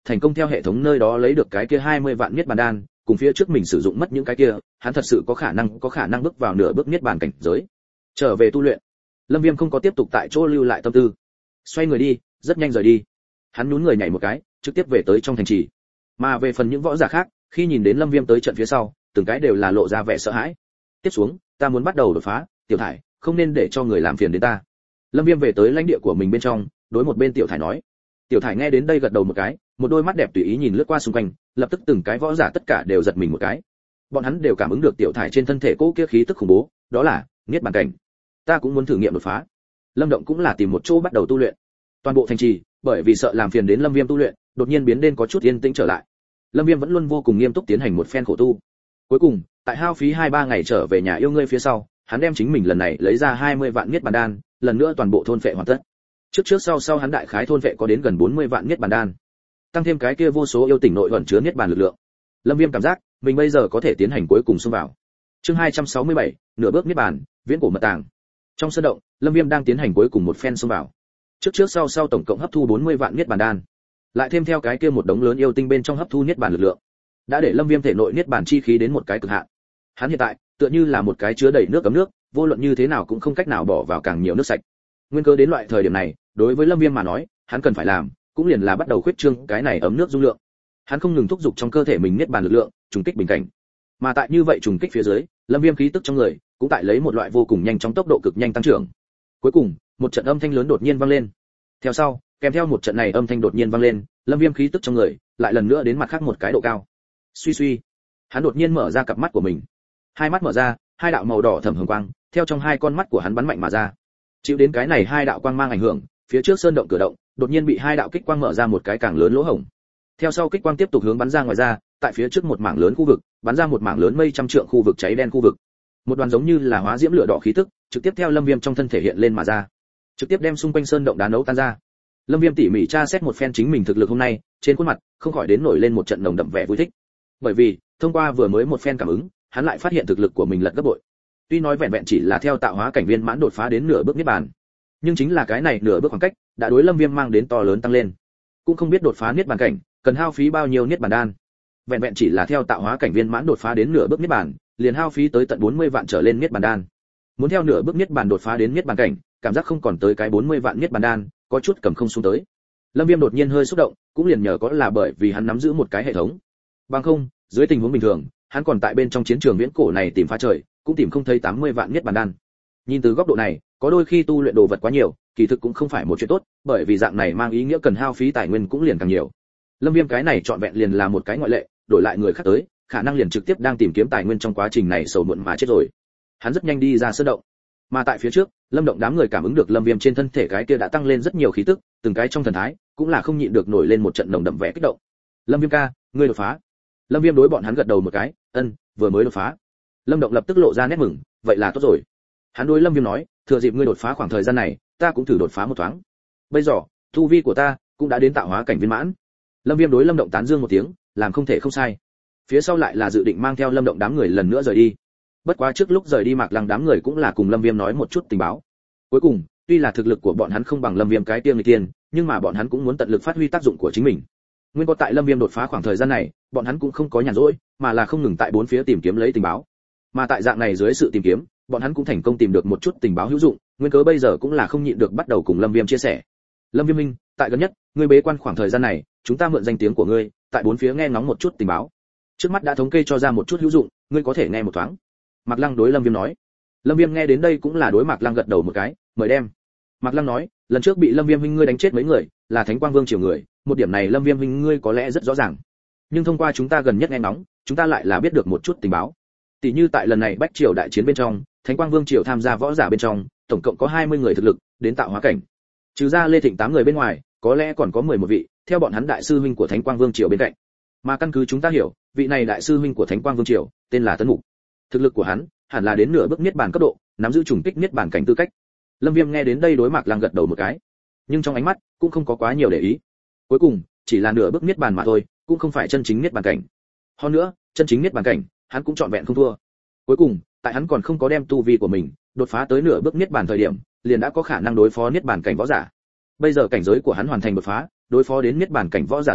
thành công theo hệ thống nơi đó lấy được cái kia hai mươi vạn niết bàn đan, cùng phía trước mình sử dụng mất những cái kia, hắn thật sự có khả năng có khả năng bước vào nửa bước niết bàn cảnh giới. Trở về tu luyện. Lâm Viêm không có tiếp tục tại chỗ lưu lại tâm tư, xoay người đi, rất nhanh rời đi. Hắn nhún người nhảy một cái, trực tiếp về tới trong thành trì. Mà về phần những võ giả khác, khi nhìn đến Lâm Viêm tới trận phía sau, từng cái đều là lộ ra vẻ sợ hãi. Tiếp xuống, ta muốn bắt đầu đột phá, Tiểu Thải, không nên để cho người làm phiền đến ta. Lâm Viêm về tới lãnh địa của mình bên trong, đối một bên Tiểu Thải nói. Tiểu Thải nghe đến đây gật đầu một cái, một đôi mắt đẹp tùy ý nhìn lướt qua xung quanh, lập tức từng cái võ giả tất cả đều giật mình một cái. Bọn hắn đều cảm ứng được Tiểu Thải trên thân thể cố kia khí tức khủng bố, đó là niết bàn cảnh. Ta cũng muốn thử nghiệm đột phá. Lâm Động cũng là tìm một chỗ bắt đầu tu luyện. Toàn bộ thành trì, bởi vì sợ làm phiền đến Lâm Viêm tu luyện, đột nhiên biến đến có chút yên tĩnh trở lại. Lâm Viêm vẫn luôn vô cùng nghiêm túc tiến hành một phen khổ tu. Cuối cùng, tại hao phí hai ba ngày trở về nhà yêu ngươi phía sau, hắn đem chính mình lần này lấy ra hai mươi vạn niết bàn đan, lần nữa toàn bộ thôn phệ hoàn tất. Trước trước sau sau hắn đại khái thôn phệ có đến gần bốn mươi vạn niết bàn đan. Tăng thêm cái kia vô số yêu tỉnh nội ẩn chứa niết bàn lực lượng. Lâm Viêm cảm giác, mình bây giờ có thể tiến hành cuối cùng xông vào. Chương hai trăm sáu mươi bảy, nửa bước niết bàn, viễn cổ mật tàng. Trong sân động, Lâm Viêm đang tiến hành cuối cùng một phen xông vào. Trước trước sau sau tổng cộng hấp thu bốn mươi vạn niết bàn đan. Lại thêm theo cái kia một đống lớn yêu tinh bên trong hấp thu niết bàn lực lượng, đã để Lâm Viêm thể nội niết bàn chi khí đến một cái cực hạn. Hắn hiện tại, tựa như là một cái chứa đầy nước cấm nước, vô luận như thế nào cũng không cách nào bỏ vào càng nhiều nước sạch. Nguyên cơ đến loại thời điểm này, đối với Lâm Viêm mà nói, hắn cần phải làm, cũng liền là bắt đầu khuyết trương cái này ấm nước dung lượng. Hắn không ngừng thúc giục trong cơ thể mình niết bàn lực lượng, trùng kích bình cảnh. Mà tại như vậy trùng kích phía dưới, Lâm Viêm khí tức trong người cũng tại lấy một loại vô cùng nhanh chóng tốc độ cực nhanh tăng trưởng. Cuối cùng, một trận âm thanh lớn đột nhiên vang lên. Theo sau, kèm theo một trận này âm thanh đột nhiên vang lên, Lâm Viêm khí tức trong người lại lần nữa đến mặt khác một cái độ cao. Suy suy, hắn đột nhiên mở ra cặp mắt của mình. Hai mắt mở ra, hai đạo màu đỏ thẫm hồng quang theo trong hai con mắt của hắn bắn mạnh mà ra. Chịu đến cái này hai đạo quang mang ảnh hưởng, phía trước sơn động cửa động đột nhiên bị hai đạo kích quang mở ra một cái càng lớn lỗ hổng. Theo sau kích quang tiếp tục hướng bắn ra ngoài ra, tại phía trước một mảng lớn khu vực, bắn ra một mảng lớn mây trăm trượng khu vực cháy đen khu vực. Một đoàn giống như là hóa diễm lửa đỏ khí tức, trực tiếp theo Lâm Viêm trong thân thể hiện lên mà ra, trực tiếp đem xung quanh sơn động đá nấu tan ra. Lâm Viêm tỉ mỉ tra xét một phen chính mình thực lực hôm nay, trên khuôn mặt không khỏi đến nổi lên một trận nồng đậm vẻ vui thích. Bởi vì, thông qua vừa mới một phen cảm ứng, hắn lại phát hiện thực lực của mình lật gấp bội. Tuy nói vẹn vẹn chỉ là theo tạo hóa cảnh viên mãn đột phá đến nửa bước niết bàn, nhưng chính là cái này nửa bước khoảng cách, đã đối Lâm Viêm mang đến to lớn tăng lên. Cũng không biết đột phá niết bàn cảnh, cần hao phí bao nhiêu niết bàn đan. Vẹn vẹn chỉ là theo tạo hóa cảnh viên mãn đột phá đến nửa bước niết bàn, liền hao phí tới tận bốn mươi vạn trở lên niết bàn đan. Muốn theo nửa bước niết bàn đột phá đến niết bàn cảnh, cảm giác không còn tới cái bốn mươi vạn niết bàn đan, có chút cầm không xuống tới. Lâm Viêm đột nhiên hơi xúc động, cũng liền nhờ có là bởi vì hắn nắm giữ một cái hệ thống. Bằng không, dưới tình huống bình thường, hắn còn tại bên trong chiến trường viễn cổ này tìm phá trời, cũng tìm không thấy tám mươi vạn niết bàn đan. Nhìn từ góc độ này, có đôi khi tu luyện đồ vật quá nhiều, kỳ thực cũng không phải một chuyện tốt, bởi vì dạng này mang ý nghĩa cần hao phí tài nguyên cũng liền càng nhiều. Lâm Viêm cái này chọn vẹn liền là một cái ngoại lệ, đổi lại người khác tới, khả năng liền trực tiếp đang tìm kiếm tài nguyên trong quá trình này sầu muộn mà chết rồi. Hắn rất nhanh đi ra sơn động. Mà tại phía trước, Lâm Động đám người cảm ứng được Lâm Viêm trên thân thể cái kia đã tăng lên rất nhiều khí tức, từng cái trong thần thái cũng là không nhịn được nổi lên một trận nồng đậm vẻ kích động. Lâm Viêm ca, ngươi đột phá. Lâm Viêm đối bọn hắn gật đầu một cái, ân, vừa mới đột phá. Lâm Động lập tức lộ ra nét mừng, vậy là tốt rồi. Hắn đối Lâm Viêm nói, thừa dịp ngươi đột phá khoảng thời gian này, ta cũng thử đột phá một thoáng. Bây giờ, tu vi của ta cũng đã đến tạo hóa cảnh viên mãn. Lâm Viêm đối Lâm Động tán dương một tiếng, làm không thể không sai. Phía sau lại là dự định mang theo Lâm Động đám người lần nữa rời đi. Bất quá trước lúc rời đi Mạc Lăng đám người cũng là cùng Lâm Viêm nói một chút tình báo. Cuối cùng, tuy là thực lực của bọn hắn không bằng Lâm Viêm cái tiên người tiên, nhưng mà bọn hắn cũng muốn tận lực phát huy tác dụng của chính mình. Nguyên có tại Lâm Viêm đột phá khoảng thời gian này, bọn hắn cũng không có nhàn rỗi, mà là không ngừng tại bốn phía tìm kiếm lấy tình báo. Mà tại dạng này dưới sự tìm kiếm, bọn hắn cũng thành công tìm được một chút tình báo hữu dụng, nguyên cớ bây giờ cũng là không nhịn được bắt đầu cùng Lâm Viêm chia sẻ. Lâm Viêm minh, tại gần nhất, ngươi bế quan khoảng thời gian này, chúng ta mượn danh tiếng của ngươi, tại bốn phía nghe ngóng một chút tình báo. Trước mắt đã thống kê cho ra một chút hữu dụng, ngươi có thể nghe một thoáng. Mạc Lăng đối Lâm Viêm nói. Lâm Viêm nghe đến đây cũng là đối Mạc Lăng gật đầu một cái, mời đem. Mạc Lăng nói, lần trước bị Lâm Viêm huynh ngươi đánh chết mấy người, là Thánh Quang Vương triều người, một điểm này Lâm Viêm huynh ngươi có lẽ rất rõ ràng. Nhưng thông qua chúng ta gần nhất nghe ngóng, chúng ta lại là biết được một chút tình báo. Tỷ như tại lần này Bách triều đại chiến bên trong, Thánh Quang Vương triều tham gia võ giả bên trong, tổng cộng có hai mươi người thực lực đến tạo hóa cảnh. Trừ ra Lê Thịnh tám người bên ngoài, có lẽ còn có mười một vị, theo bọn hắn đại sư huynh của Thánh Quang Vương triều bên cạnh. Mà căn cứ chúng ta hiểu, vị này đại sư huynh của Thánh Quang Vương triều, tên là Tấn Mục. Thực lực của hắn hẳn là đến nửa bước niết bàn cấp độ, nắm giữ trùng kích niết bàn cảnh tư cách. Lâm Viêm nghe đến đây đối Mạc Lăng gật đầu một cái, nhưng trong ánh mắt cũng không có quá nhiều để ý. Cuối cùng, chỉ là nửa bước niết bàn mà thôi, cũng không phải chân chính niết bàn cảnh. Hơn nữa, chân chính niết bàn cảnh, hắn cũng chọn vẹn không thua. Cuối cùng, tại hắn còn không có đem tu vi của mình đột phá tới nửa bước niết bàn thời điểm, liền đã có khả năng đối phó niết bàn cảnh võ giả. Bây giờ cảnh giới của hắn hoàn thành đột phá, đối phó đến niết bàn cảnh võ giả lên,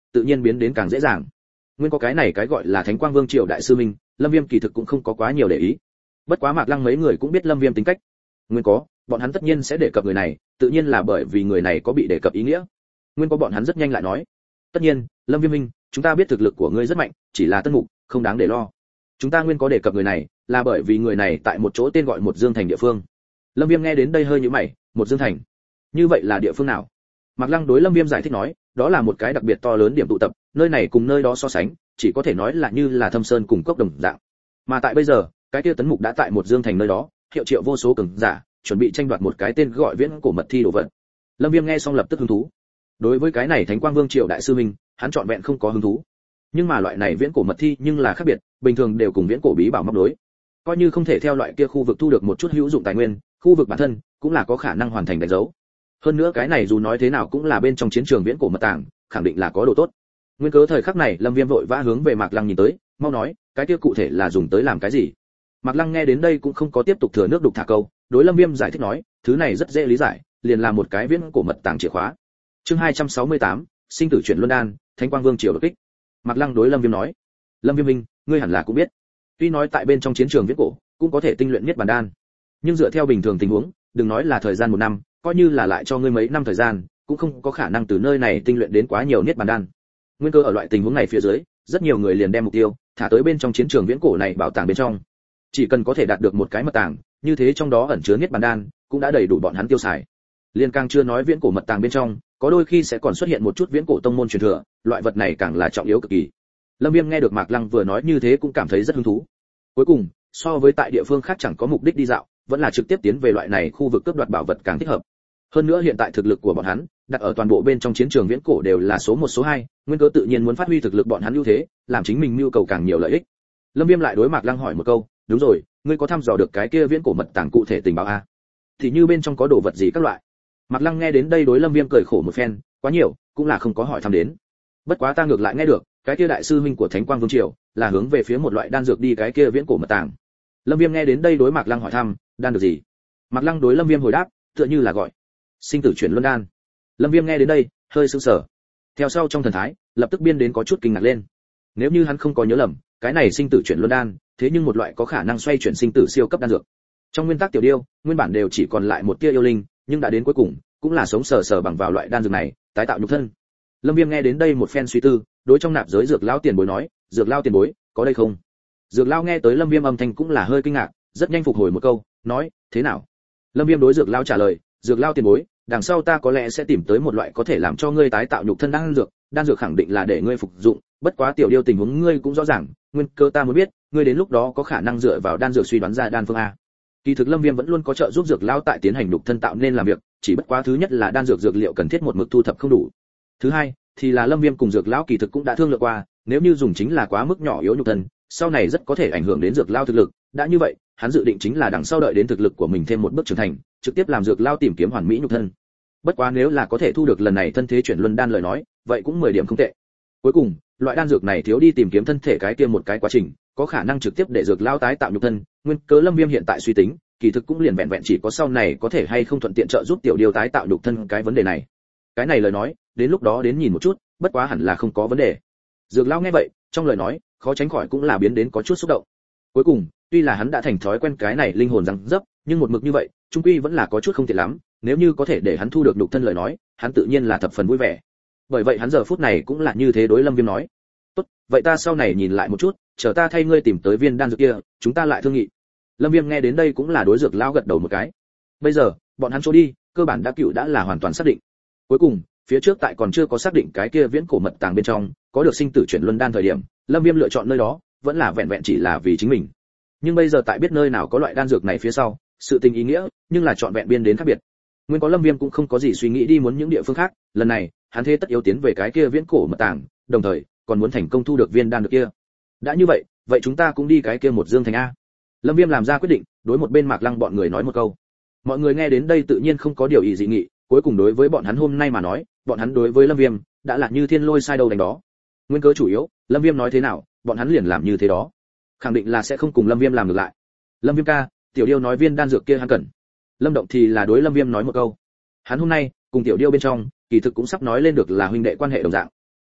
tự nhiên biến đến càng dễ dàng. Nguyên có cái này cái gọi là Thánh Quang Vương Triều đại sư minh, Lâm Viêm kỳ thực cũng không có quá nhiều để ý. Bất quá Mạc Lăng mấy người cũng biết Lâm Viêm tính cách. Nguyên có, bọn hắn tất nhiên sẽ đề cập người này, tự nhiên là bởi vì người này có bị đề cập ý nghĩa. Nguyên có bọn hắn rất nhanh lại nói, tất nhiên, Lâm Viêm minh, chúng ta biết thực lực của ngươi rất mạnh, chỉ là tân mục, không đáng để lo. Chúng ta nguyên có đề cập người này, là bởi vì người này tại một chỗ tên gọi Một Dương Thành địa phương. Lâm Viêm nghe đến đây hơi nhíu mày, Một Dương Thành? Như vậy là địa phương nào? Mạc Lăng đối Lâm Viêm giải thích nói, đó là một cái đặc biệt to lớn điểm tụ tập, nơi này cùng nơi đó so sánh, chỉ có thể nói là như là Thâm Sơn cùng cốc đồng dạng. Mà tại bây giờ, cái kia tấn mục đã tại Một Dương Thành nơi đó, hiệu triệu vô số cường giả, chuẩn bị tranh đoạt một cái tên gọi viễn cổ mật thi đồ vật. Lâm Viêm nghe xong lập tức hứng thú. Đối với cái này Thánh Quang Vương Triều đại sư minh, hắn chọn vẹn không có hứng thú. Nhưng mà loại này viễn cổ mật thi nhưng là khác biệt, bình thường đều cùng viễn cổ bí bảo móc đối. Coi như không thể theo loại kia khu vực thu được một chút hữu dụng tài nguyên, khu vực bản thân cũng là có khả năng hoàn thành đánh dấu. Hơn nữa cái này dù nói thế nào cũng là bên trong chiến trường viễn cổ mật tàng, khẳng định là có đồ tốt. Nguyên cớ thời khắc này, Lâm Viêm vội vã hướng về Mạc Lăng nhìn tới, mau nói, cái kia cụ thể là dùng tới làm cái gì? Mạc Lăng nghe đến đây cũng không có tiếp tục thừa nước đục thả câu, đối Lâm Viêm giải thích nói, thứ này rất dễ lý giải, liền là một cái viễn cổ mật tàng chìa khóa. Chương hai trăm sáu mươi tám, sinh tử chuyển luân đan, Thánh Quang Vương Triều đột kích. Mạc Lăng đối Lâm Viêm nói, Lâm Viêm minh, ngươi hẳn là cũng biết, tuy nói tại bên trong chiến trường viễn cổ cũng có thể tinh luyện niết bàn đan, nhưng dựa theo bình thường tình huống, đừng nói là thời gian một năm, coi như là lại cho ngươi mấy năm thời gian, cũng không có khả năng từ nơi này tinh luyện đến quá nhiều niết bàn đan. Nguyên cơ ở loại tình huống này phía dưới, rất nhiều người liền đem mục tiêu thả tới bên trong chiến trường viễn cổ này bảo tàng bên trong. Chỉ cần có thể đạt được một cái mật tàng, như thế trong đó ẩn chứa niết bàn đan, cũng đã đầy đủ bọn hắn tiêu xài. Liên càng chưa nói viễn cổ mật tàng bên trong, có đôi khi sẽ còn xuất hiện một chút viễn cổ tông môn truyền thừa, loại vật này càng là trọng yếu cực kỳ. Lâm Viêm nghe được Mạc Lăng vừa nói như thế cũng cảm thấy rất hứng thú. Cuối cùng, so với tại địa phương khác chẳng có mục đích đi dạo, vẫn là trực tiếp tiến về loại này khu vực cướp đoạt bảo vật càng thích hợp. Hơn nữa hiện tại thực lực của bọn hắn, đặt ở toàn bộ bên trong chiến trường viễn cổ đều là số một số hai, nguyên cớ tự nhiên muốn phát huy thực lực bọn hắn ưu thế, làm chính mình nhu cầu càng nhiều lợi ích. Lâm Viêm lại đối Mạc Lăng hỏi một câu, đúng rồi, ngươi có thăm dò được cái kia viễn cổ mật tàng cụ thể tình báo a? Thì như bên trong có đồ vật gì các loại? Mạc Lăng nghe đến đây đối Lâm Viêm cười khổ một phen, quá nhiều, cũng là không có hỏi thăm đến. Bất quá ta ngược lại nghe được, cái kia đại sư huynh của Thánh Quang Vương Triều, là hướng về phía một loại đan dược đi cái kia viễn cổ mật tàng. Lâm Viêm nghe đến đây đối Mạc Lăng hỏi thăm, đan dược gì? Mạc Lăng đối Lâm Viêm hồi đáp, tựa như là gọi sinh tử chuyển luân đan. Lâm Viêm nghe đến đây, hơi sửng sở. Theo sau trong thần thái, lập tức biên đến có chút kinh ngạc lên. Nếu như hắn không có nhớ lầm, cái này sinh tử chuyển luân đan, thế nhưng một loại có khả năng xoay chuyển sinh tử siêu cấp đan dược. Trong nguyên tắc tiểu điêu, nguyên bản đều chỉ còn lại một tia yêu linh, nhưng đã đến cuối cùng, cũng là sống sờ sờ bằng vào loại đan dược này, tái tạo nhục thân. Lâm Viêm nghe đến đây một phen suy tư, đối trong nạp giới dược lão tiền bối nói, "Dược lão tiền bối, có đây không?" Dược lão nghe tới Lâm Viêm âm thanh cũng là hơi kinh ngạc, rất nhanh phục hồi một câu, nói, "Thế nào?" Lâm Viêm đối dược lão trả lời, "Dược lão tiền bối, đằng sau ta có lẽ sẽ tìm tới một loại có thể làm cho ngươi tái tạo nhục thân đan dược, đan dược khẳng định là để ngươi phục dụng, bất quá tiểu điêu tình huống ngươi cũng rõ ràng, nguyên cơ ta muốn biết, ngươi đến lúc đó có khả năng dựa vào đan dược suy đoán ra đan phương a." Kỳ thực Lâm Viêm vẫn luôn có trợ giúp dược lão tại tiến hành nhục thân tạo nên làm việc, chỉ bất quá thứ nhất là đan dược dược liệu cần thiết một mực thu thập không đủ. Thứ hai, thì là Lâm Viêm cùng dược lão kỳ thực cũng đã thương lượng qua, nếu như dùng chính là quá mức nhỏ yếu nhục thân, sau này rất có thể ảnh hưởng đến dược lão thực lực, đã như vậy, hắn dự định chính là đằng sau đợi đến thực lực của mình thêm một bước trưởng thành, trực tiếp làm dược lão tìm kiếm hoàn mỹ nhục thân. Bất quá nếu là có thể thu được lần này thân thế chuyển luân đan lời nói, vậy cũng mười điểm không tệ. Cuối cùng, loại đan dược này thiếu đi tìm kiếm thân thể cái kia một cái quá trình, có khả năng trực tiếp để dược lão tái tạo nhục thân, nguyên cớ Lâm Viêm hiện tại suy tính, kỳ thực cũng liền vẹn vẹn chỉ có sau này có thể hay không thuận tiện trợ giúp tiểu điêu tái tạo nhục thân cái vấn đề này. Cái này lời nói, đến lúc đó đến nhìn một chút, bất quá hẳn là không có vấn đề. Dược lão nghe vậy, trong lời nói, khó tránh khỏi cũng là biến đến có chút xúc động. Cuối cùng, tuy là hắn đã thành thói quen cái này linh hồn răng dấp, nhưng một mực như vậy, chung quy vẫn là có chút không tiện lắm, nếu như có thể để hắn thu được nhục thân lời nói, hắn tự nhiên là thập phần vui vẻ. Bởi vậy hắn giờ phút này cũng là như thế đối Lâm Viêm nói. "Tốt, vậy ta sau này nhìn lại một chút, chờ ta thay ngươi tìm tới viên đan dược kia, chúng ta lại thương nghị." Lâm Viêm nghe đến đây cũng là đối dược lão gật đầu một cái. Bây giờ, bọn hắn chỗ đi, cơ bản đã cựu đã là hoàn toàn xác định. Cuối cùng, phía trước tại còn chưa có xác định cái kia viễn cổ mật tàng bên trong, có được sinh tử chuyển luân đan thời điểm, Lâm Viêm lựa chọn nơi đó, vẫn là vẹn vẹn chỉ là vì chính mình. Nhưng bây giờ tại biết nơi nào có loại đan dược này phía sau, sự tình ý nghĩa, nhưng là chọn vẹn biên đến khác biệt. Nguyên có Lâm Viêm cũng không có gì suy nghĩ đi muốn những địa phương khác, lần này, hắn thế tất yếu tiến về cái kia viễn cổ mật tàng, đồng thời, còn muốn thành công thu được viên đan dược kia. Đã như vậy, vậy chúng ta cũng đi cái kia một Dương Thành a. Lâm Viêm làm ra quyết định, đối một bên Mạc Lăng bọn người nói một câu. Mọi người nghe đến đây tự nhiên không có điều ý dị nghị, cuối cùng đối với bọn hắn hôm nay mà nói, bọn hắn đối với Lâm Viêm đã là như thiên lôi sai đầu đánh đó. Nguyên cớ chủ yếu, Lâm Viêm nói thế nào, bọn hắn liền làm như thế đó. Khẳng định là sẽ không cùng Lâm Viêm làm ngược lại. Lâm Viêm ca, tiểu điêu nói viên đan dược kia hắn cần. Lâm Động thì là đối Lâm Viêm nói một câu. Hắn hôm nay, cùng tiểu điêu bên trong, kỳ thực cũng sắp nói lên được là huynh đệ quan hệ đồng dạng.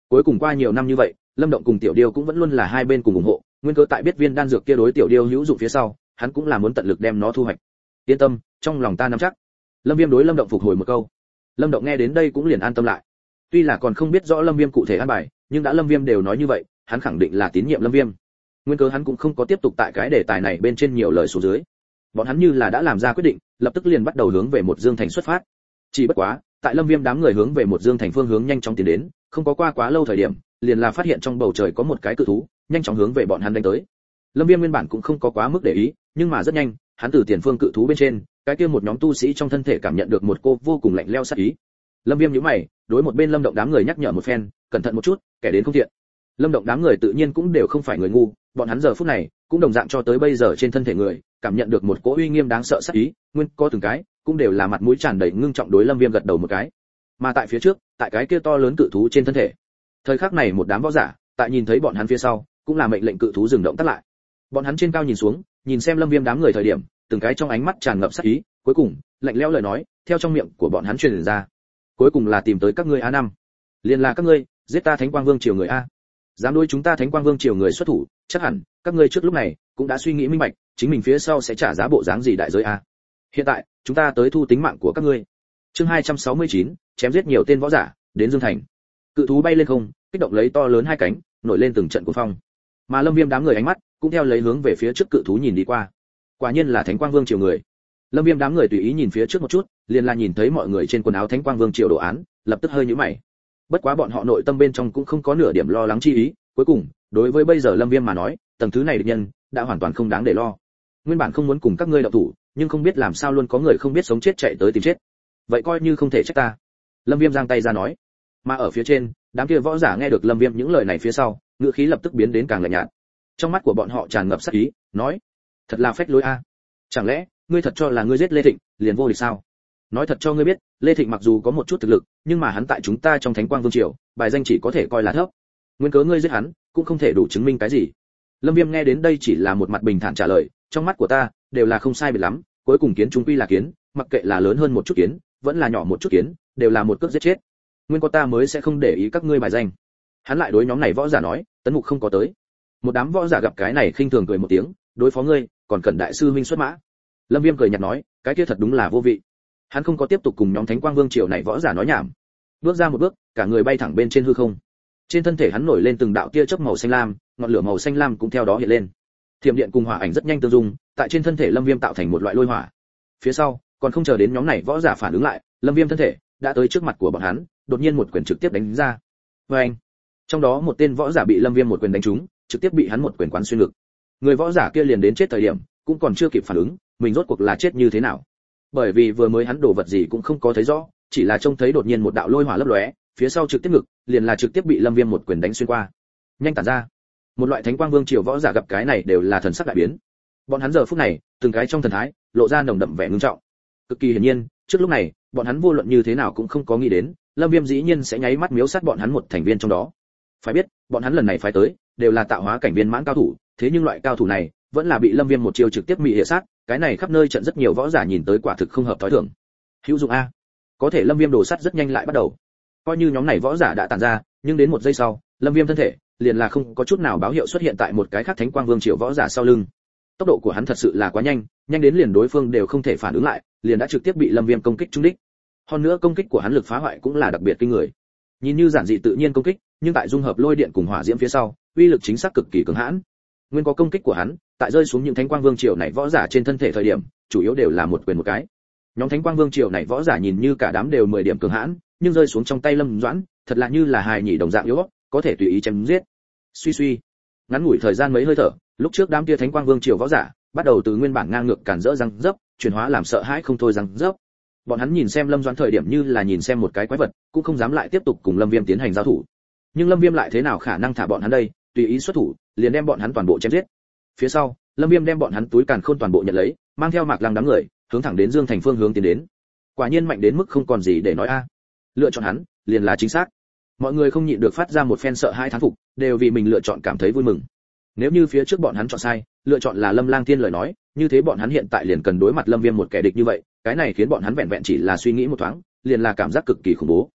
Cuối cùng qua nhiều năm như vậy, Lâm Động cùng Tiểu Điêu cũng vẫn luôn là hai bên cùng ủng hộ, nguyên cơ tại biết viên đan dược kia đối Tiểu Điêu hữu dụng phía sau, hắn cũng là muốn tận lực đem nó thu hoạch. Yên tâm, trong lòng ta nắm chắc. Lâm Viêm đối Lâm Động phục hồi một câu. Lâm Động nghe đến đây cũng liền an tâm lại. Tuy là còn không biết rõ Lâm Viêm cụ thể an bài, nhưng đã Lâm Viêm đều nói như vậy, hắn khẳng định là tín nhiệm Lâm Viêm. Nguyên cớ hắn cũng không có tiếp tục tại cái đề tài này bên trên nhiều lời xuống dưới. Bọn hắn như là đã làm ra quyết định, lập tức liền bắt đầu hướng về một Dương Thành xuất phát. Chỉ bất quá, tại Lâm Viêm đám người hướng về một Dương Thành phương hướng nhanh chóng tiến đến, không có qua quá lâu thời điểm, liền là phát hiện trong bầu trời có một cái cự thú, nhanh chóng hướng về bọn hắn đánh tới. Lâm Viêm nguyên bản cũng không có quá mức để ý, nhưng mà rất nhanh, hắn từ tiền phương cự thú bên trên, cái kia một nhóm tu sĩ trong thân thể cảm nhận được một cô vô cùng lạnh lẽo sát ý. Lâm Viêm nhíu mày, đối một bên Lâm Động đám người nhắc nhở một phen, cẩn thận một chút, kẻ đến không thiện. Lâm Động đám người tự nhiên cũng đều không phải người ngu, bọn hắn giờ phút này cũng đồng dạng cho tới bây giờ trên thân thể người, cảm nhận được một cỗ uy nghiêm đáng sợ sát ý, nguyên có từng cái, cũng đều là mặt mũi tràn đầy ngưng trọng đối Lâm Viêm gật đầu một cái. Mà tại phía trước, tại cái kia to lớn cự thú trên thân thể. Thời khắc này một đám võ giả, tại nhìn thấy bọn hắn phía sau, cũng là mệnh lệnh cự thú dừng động tắt lại. Bọn hắn trên cao nhìn xuống, nhìn xem Lâm Viêm đám người thời điểm, từng cái trong ánh mắt tràn ngập sát ý, cuối cùng, lạnh lẽo lời nói, theo trong miệng của bọn hắn truyền ra. Cuối cùng là tìm tới các ngươi a năm. Liên là các ngươi, giết ta Thánh Quang Vương triều người a. Dám đối chúng ta Thánh Quang Vương triều người xuất thủ, chắc hẳn các ngươi trước lúc này cũng đã suy nghĩ minh bạch, chính mình phía sau sẽ trả giá bộ dáng gì đại giới a. Hiện tại, chúng ta tới thu tính mạng của các ngươi. Chương hai trăm sáu mươi chín, chém giết nhiều tên võ giả, đến Dương Thành. Cự thú bay lên không, kích động lấy to lớn hai cánh, nổi lên từng trận cuồng phong. Mà Lâm Viêm đám người ánh mắt cũng theo lấy hướng về phía trước cự thú nhìn đi qua. Quả nhiên là Thánh Quang Vương triều người. Lâm Viêm đám người tùy ý nhìn phía trước một chút, liền là nhìn thấy mọi người trên quần áo Thánh Quang Vương triều đồ án, lập tức hơi nhíu mày. Bất quá bọn họ nội tâm bên trong cũng không có nửa điểm lo lắng chi ý, cuối cùng, đối với bây giờ Lâm Viêm mà nói, tầng thứ này địch nhân đã hoàn toàn không đáng để lo. Nguyên bản không muốn cùng các ngươi động thủ, nhưng không biết làm sao luôn có người không biết sống chết chạy tới tìm chết. Vậy coi như không thể trách ta. Lâm Viêm giang tay ra nói. Mà ở phía trên, đám kia võ giả nghe được Lâm Viêm những lời này phía sau, ngữ khí lập tức biến đến càng lạnh nhạt. Trong mắt của bọn họ tràn ngập sát ý, nói: "Thật là phách lối a. Chẳng lẽ ngươi thật cho là ngươi giết Lê Thịnh, liền vô địch sao? Nói thật cho ngươi biết, Lê Thịnh mặc dù có một chút thực lực, nhưng mà hắn tại chúng ta trong Thánh Quang Vương triều, bài danh chỉ có thể coi là thấp. Nguyên cớ ngươi giết hắn, cũng không thể đủ chứng minh cái gì." Lâm Viêm nghe đến đây chỉ là một mặt bình thản trả lời, trong mắt của ta đều là không sai biệt lắm, cuối cùng kiến chúng quy là kiến, mặc kệ là lớn hơn một chút kiến, vẫn là nhỏ một chút kiến, đều là một cước giết chết. Nguyên có ta mới sẽ không để ý các ngươi bài danh. Hắn lại đối nhóm này võ giả nói, Tấn Mục không có tới. Một đám võ giả gặp cái này khinh thường cười một tiếng, đối phó ngươi, còn cần đại sư huynh xuất mã. Lâm Viêm cười nhạt nói, cái kia thật đúng là vô vị. Hắn không có tiếp tục cùng nhóm Thánh Quang Vương triều này võ giả nói nhảm. Bước ra một bước, cả người bay thẳng bên trên hư không. Trên thân thể hắn nổi lên từng đạo tia chớp màu xanh lam, ngọn lửa màu xanh lam cũng theo đó hiện lên. Thiểm điện cùng hỏa ảnh rất nhanh tương dung, tại trên thân thể Lâm Viêm tạo thành một loại lôi hỏa. Phía sau, còn không chờ đến nhóm này võ giả phản ứng lại, Lâm Viêm thân thể đã tới trước mặt của bọn hắn, đột nhiên một quyền trực tiếp đánh ra. Oeng! Trong đó một tên võ giả bị Lâm Viêm một quyền đánh trúng, trực tiếp bị hắn một quyền quán xuyên ngực. Người võ giả kia liền đến chết thời điểm, cũng còn chưa kịp phản ứng, mình rốt cuộc là chết như thế nào. Bởi vì vừa mới hắn đổ vật gì cũng không có thấy rõ, chỉ là trông thấy đột nhiên một đạo lôi hỏa lấp lóe, phía sau trực tiếp ngực, liền là trực tiếp bị Lâm Viêm một quyền đánh xuyên qua. Nhanh tản ra. Một loại Thánh Quang Vương triều võ giả gặp cái này đều là thần sắc đại biến. Bọn hắn giờ phút này, từng cái trong thần thái lộ ra nồng đậm vẻ ngưng trọng. Cực kỳ hiển nhiên, trước lúc này, bọn hắn vô luận như thế nào cũng không có nghĩ đến, Lâm Viêm dĩ nhiên sẽ nháy mắt miếu sát bọn hắn một thành viên trong đó. Phải biết, bọn hắn lần này phái tới, đều là tạo hóa cảnh viên mãn cao thủ, thế nhưng loại cao thủ này, vẫn là bị Lâm Viêm một chiêu trực tiếp mị hệ sát, cái này khắp nơi trận rất nhiều võ giả nhìn tới quả thực không hợp tối thường. Hữu dụng a. Có thể Lâm Viêm đổ sát rất nhanh lại bắt đầu. Coi như nhóm này võ giả đã tản ra, nhưng đến một giây sau, Lâm Viêm thân thể liền là không có chút nào báo hiệu xuất hiện tại một cái khác Thánh Quang Vương triều võ giả sau lưng. Tốc độ của hắn thật sự là quá nhanh, nhanh đến liền đối phương đều không thể phản ứng lại, liền đã trực tiếp bị Lâm Viêm công kích trúng đích. Hơn nữa công kích của hắn lực phá hoại cũng là đặc biệt kinh người. Nhìn như giản dị tự nhiên công kích, nhưng tại dung hợp lôi điện cùng hỏa diễm phía sau, uy lực chính xác cực kỳ cường hãn. Nguyên có công kích của hắn, tại rơi xuống những Thánh Quang Vương triều này võ giả trên thân thể thời điểm, chủ yếu đều là một quyền một cái. Nhóm Thánh Quang Vương triều này võ giả nhìn như cả đám đều mười điểm cường hãn, nhưng rơi xuống trong tay Lâm Doãn, thật là như là hài nhỉ đồng dạng yếu ớt, có thể tùy ý chém giết. Suy suy, ngắn ngủi thời gian mấy hơi thở, lúc trước đám kia Thánh Quang Vương triều võ giả bắt đầu từ nguyên bản ngang ngược cản rỡ răng dấp, chuyển hóa làm sợ hãi không thôi răng dấp. Bọn hắn nhìn xem Lâm Doãn thời điểm như là nhìn xem một cái quái vật, cũng không dám lại tiếp tục cùng Lâm Viêm tiến hành giao thủ. Nhưng Lâm Viêm lại thế nào khả năng thả bọn hắn đây, tùy ý xuất thủ, liền đem bọn hắn toàn bộ chém giết. Phía sau, Lâm Viêm đem bọn hắn túi càn khôn toàn bộ nhận lấy, mang theo Mạc Lăng đám người, hướng thẳng đến Dương Thành phương hướng tiến đến. Quả nhiên mạnh đến mức không còn gì để nói a. Lựa chọn hắn, liền là chính xác. Mọi người không nhịn được phát ra một phen sợ hãi thán phục, đều vì mình lựa chọn cảm thấy vui mừng. Nếu như phía trước bọn hắn chọn sai, lựa chọn là Lâm Lang Thiên lời nói, như thế bọn hắn hiện tại liền cần đối mặt Lâm Viêm một kẻ địch như vậy, cái này khiến bọn hắn vẹn vẹn chỉ là suy nghĩ một thoáng, liền là cảm giác cực kỳ khủng bố.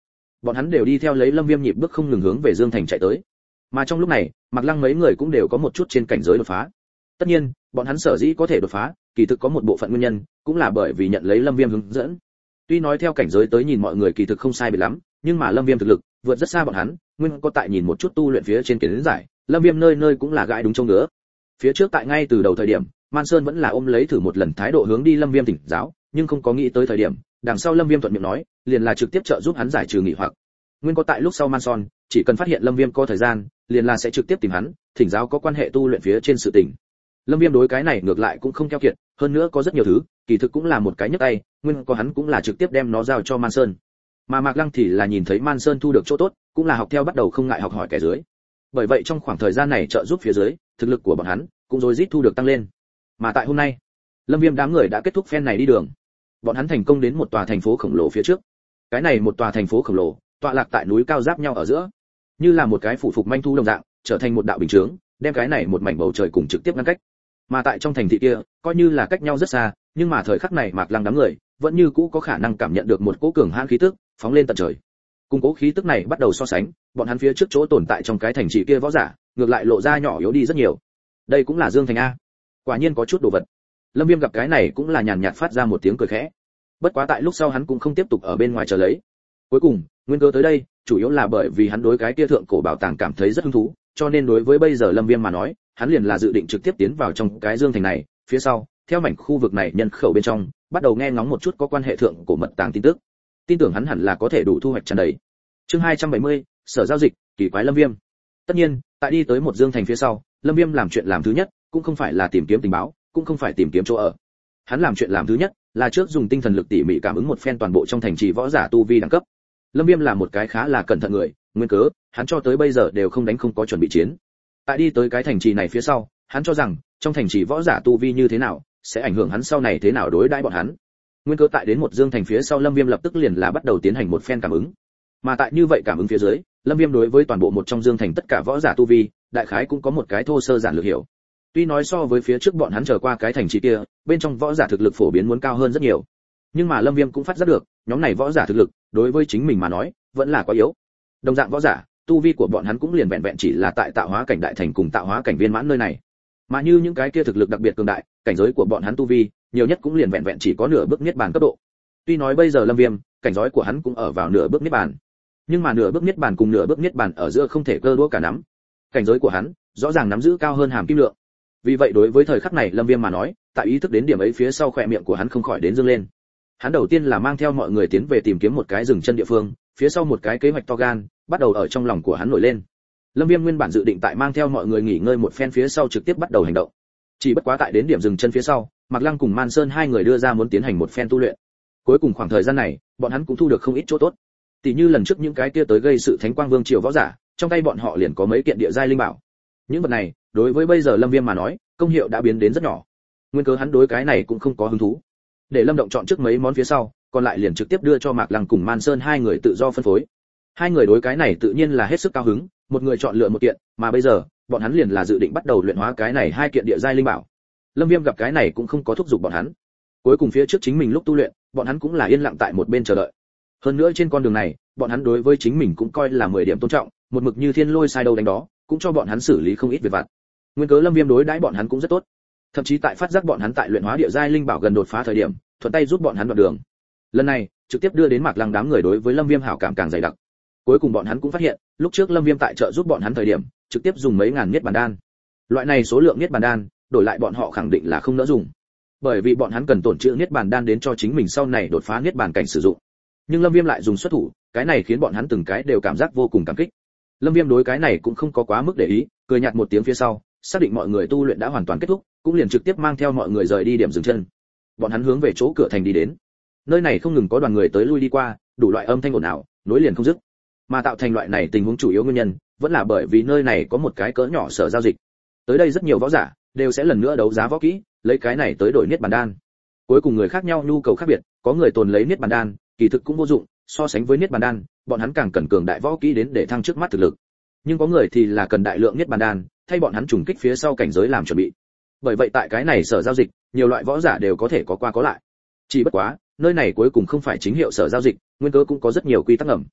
bọn hắn đều đi theo lấy Lâm Viêm nhịp bước không ngừng hướng về Dương Thành chạy tới. Mà trong lúc này, Mạc Lăng mấy người cũng đều có một chút trên cảnh giới đột phá. Tất nhiên, bọn hắn sở dĩ có thể đột phá, kỳ thực có một bộ phận nguyên nhân, cũng là bởi vì nhận lấy Lâm Viêm hướng dẫn. Tuy nói theo cảnh giới tới nhìn mọi người kỳ thực không sai biệt lắm, nhưng mà Lâm Viêm thực lực vượt rất xa bọn hắn, nguyên có tại nhìn một chút tu luyện phía trên kiến giải, Lâm Viêm nơi nơi cũng là gãi đúng trông nữa. Phía trước tại ngay từ đầu thời điểm, Man Sơn vẫn là ôm lấy thử một lần thái độ hướng đi Lâm Viêm thỉnh giáo, nhưng không có nghĩ tới thời điểm, đằng sau Lâm Viêm thuận miệng nói, liền là trực tiếp trợ giúp hắn giải trừ nghỉ hoặc. Nguyên có tại lúc sau Man Son, chỉ cần phát hiện Lâm Viêm có thời gian, liền là sẽ trực tiếp tìm hắn, thỉnh giáo có quan hệ tu luyện phía trên sự tình. Lâm Viêm đối cái này ngược lại cũng không keo kiệt, hơn nữa có rất nhiều thứ, kỳ thực cũng là một cái nhấc tay, nguyên có hắn cũng là trực tiếp đem nó giao cho Man Sơn. Mà Mạc Lăng thì là nhìn thấy Man Sơn thu được chỗ tốt, cũng là học theo bắt đầu không ngại học hỏi kẻ dưới. Bởi vậy trong khoảng thời gian này trợ giúp phía dưới, thực lực của bọn hắn cũng rối rít thu được tăng lên. Mà tại hôm nay, Lâm Viêm đám người đã kết thúc phen này đi đường. Bọn hắn thành công đến một tòa thành phố khổng lồ phía trước. Cái này một tòa thành phố khổng lồ, tọa lạc tại núi cao giáp nhau ở giữa, như là một cái phủ phục manh thu đồng dạng, trở thành một đạo bình chướng, đem cái này một mảnh bầu trời cùng trực tiếp ngăn cách. Mà tại trong thành thị kia, coi như là cách nhau rất xa, nhưng mà thời khắc này Mạc Lăng đám người vẫn như cũ có khả năng cảm nhận được một cỗ cường hãn khí tức phóng lên tận trời. Cùng cố khí tức này bắt đầu so sánh, bọn hắn phía trước chỗ tồn tại trong cái thành trì kia võ giả, ngược lại lộ ra nhỏ yếu đi rất nhiều. Đây cũng là Dương Thành a. Quả nhiên có chút đồ vật. Lâm Viêm gặp cái này cũng là nhàn nhạt phát ra một tiếng cười khẽ. Bất quá tại lúc sau hắn cũng không tiếp tục ở bên ngoài chờ lấy. Cuối cùng, nguyên cơ tới đây, chủ yếu là bởi vì hắn đối cái kia thượng cổ bảo tàng cảm thấy rất hứng thú, cho nên đối với bây giờ Lâm Viêm mà nói, hắn liền là dự định trực tiếp tiến vào trong cái Dương Thành này, phía sau, theo mảnh khu vực này nhân khẩu bên trong, bắt đầu nghe ngóng một chút có quan hệ thượng cổ mật tàng tin tức. Tin tưởng hắn hẳn là có thể đủ thu hoạch tràn đầy. Chương hai trăm bảy mươi, sở giao dịch, kỳ quái Lâm Viêm. Tất nhiên, tại đi tới một Dương Thành phía sau, Lâm Viêm làm chuyện làm thứ nhất, cũng không phải là tìm kiếm tình báo, cũng không phải tìm kiếm chỗ ở. Hắn làm chuyện làm thứ nhất, là trước dùng tinh thần lực tỉ mỉ cảm ứng một phen toàn bộ trong thành trì võ giả tu vi đẳng cấp. Lâm Viêm là một cái khá là cẩn thận người, nguyên cớ, hắn cho tới bây giờ đều không đánh không có chuẩn bị chiến. Tại đi tới cái thành trì này phía sau, hắn cho rằng, trong thành trì võ giả tu vi như thế nào, sẽ ảnh hưởng hắn sau này thế nào đối đãi bọn hắn. Nguyên cớ tại đến một Dương Thành phía sau Lâm Viêm lập tức liền là bắt đầu tiến hành một phen cảm ứng. Mà tại như vậy cảm ứng phía dưới, Lâm Viêm đối với toàn bộ một trong Dương Thành tất cả võ giả tu vi, đại khái cũng có một cái thô sơ giản lược hiểu. Tuy nói so với phía trước bọn hắn trở qua cái thành trì kia, bên trong võ giả thực lực phổ biến muốn cao hơn rất nhiều. Nhưng mà Lâm Viêm cũng phát giác được, nhóm này võ giả thực lực, đối với chính mình mà nói, vẫn là quá yếu. Đồng dạng võ giả, tu vi của bọn hắn cũng liền vẹn vẹn chỉ là tại tạo hóa cảnh đại thành cùng tạo hóa cảnh viên mãn nơi này. Mà như những cái kia thực lực đặc biệt cường đại, cảnh giới của bọn hắn tu vi, nhiều nhất cũng liền vẹn vẹn chỉ có nửa bước niết bàn cấp độ. Tuy nói bây giờ Lâm Viêm, cảnh giới của hắn cũng ở vào nửa bước niết bàn, nhưng mà nửa bước niết bàn cùng nửa bước niết bàn ở giữa không thể cơ đũa cả nắm. Cảnh giới của hắn, rõ ràng nắm giữ cao hơn hàm kim lượng. Vì vậy đối với thời khắc này Lâm Viêm mà nói, tại ý thức đến điểm ấy phía sau khóe miệng của hắn không khỏi đến dương lên. Hắn đầu tiên là mang theo mọi người tiến về tìm kiếm một cái rừng chân địa phương, phía sau một cái kế hoạch to gan, bắt đầu ở trong lòng của hắn nổi lên. Lâm Viêm nguyên bản dự định tại mang theo mọi người nghỉ ngơi một phen phía sau trực tiếp bắt đầu hành động. Chỉ bất quá tại đến điểm dừng chân phía sau, Mạc Lăng cùng Man Sơn hai người đưa ra muốn tiến hành một phen tu luyện. Cuối cùng khoảng thời gian này, bọn hắn cũng thu được không ít chỗ tốt. Tỷ như lần trước những cái kia tới gây sự Thánh Quang Vương triều võ giả, trong tay bọn họ liền có mấy kiện địa giai linh bảo. Những vật này, đối với bây giờ Lâm Viêm mà nói, công hiệu đã biến đến rất nhỏ. Nguyên cớ hắn đối cái này cũng không có hứng thú. Để Lâm Động chọn trước mấy món phía sau, còn lại liền trực tiếp đưa cho Mạc Lăng cùng Man Sơn hai người tự do phân phối. Hai người đối cái này tự nhiên là hết sức cao hứng, một người chọn lựa một kiện, mà bây giờ, bọn hắn liền là dự định bắt đầu luyện hóa cái này hai kiện địa giai linh bảo. Lâm Viêm gặp cái này cũng không có thúc giục bọn hắn. Cuối cùng phía trước chính mình lúc tu luyện, bọn hắn cũng là yên lặng tại một bên chờ đợi. Hơn nữa trên con đường này, bọn hắn đối với chính mình cũng coi là mười điểm tôn trọng, một mực như thiên lôi sai đâu đánh đó, cũng cho bọn hắn xử lý không ít việc vặt. Nguyên cớ Lâm Viêm đối đãi bọn hắn cũng rất tốt. Thậm chí tại phát giác bọn hắn tại luyện hóa địa giai linh bảo gần đột phá thời điểm, thuận tay giúp bọn hắn đoạn đường. Lần này, trực tiếp đưa đến Mạc Lăng đám người đối với Lâm Viêm hảo cảm càng dày đặc. Cuối cùng bọn hắn cũng phát hiện, lúc trước Lâm Viêm tại trợ giúp bọn hắn thời điểm, trực tiếp dùng mấy ngàn niết bàn đan. Loại này số lượng niết bàn đan, đổi lại bọn họ khẳng định là không nỡ dùng. Bởi vì bọn hắn cần tổn trữ niết bàn đan đến cho chính mình sau này đột phá niết bàn cảnh sử dụng. Nhưng Lâm Viêm lại dùng xuất thủ, cái này khiến bọn hắn từng cái đều cảm giác vô cùng cảm kích. Lâm Viêm đối cái này cũng không có quá mức để ý, cười nhạt một tiếng phía sau, xác định mọi người tu luyện đã hoàn toàn kết thúc, cũng liền trực tiếp mang theo mọi người rời đi điểm dừng chân. Bọn hắn hướng về chỗ cửa thành đi đến. Nơi này không ngừng có đoàn người tới lui đi qua, đủ loại âm thanh ồn ào, nối liền không dứt. Mà tạo thành loại này tình huống chủ yếu nguyên nhân, vẫn là bởi vì nơi này có một cái cỡ nhỏ sở giao dịch. Tới đây rất nhiều võ giả đều sẽ lần nữa đấu giá võ kỹ, lấy cái này tới đổi niết bàn đan. Cuối cùng người khác nhau nhu cầu khác biệt, có người tồn lấy niết bàn đan, kỳ thực cũng vô dụng, so sánh với niết bàn đan, bọn hắn càng cần cường đại võ kỹ đến để thăng trước mắt thực lực. Nhưng có người thì là cần đại lượng niết bàn đan, thay bọn hắn trùng kích phía sau cảnh giới làm chuẩn bị. Bởi vậy tại cái này sở giao dịch, nhiều loại võ giả đều có thể có qua có lại. Chỉ bất quá, nơi này cuối cùng không phải chính hiệu sở giao dịch, nguyên cớ cũng có rất nhiều quy tắc ngầm.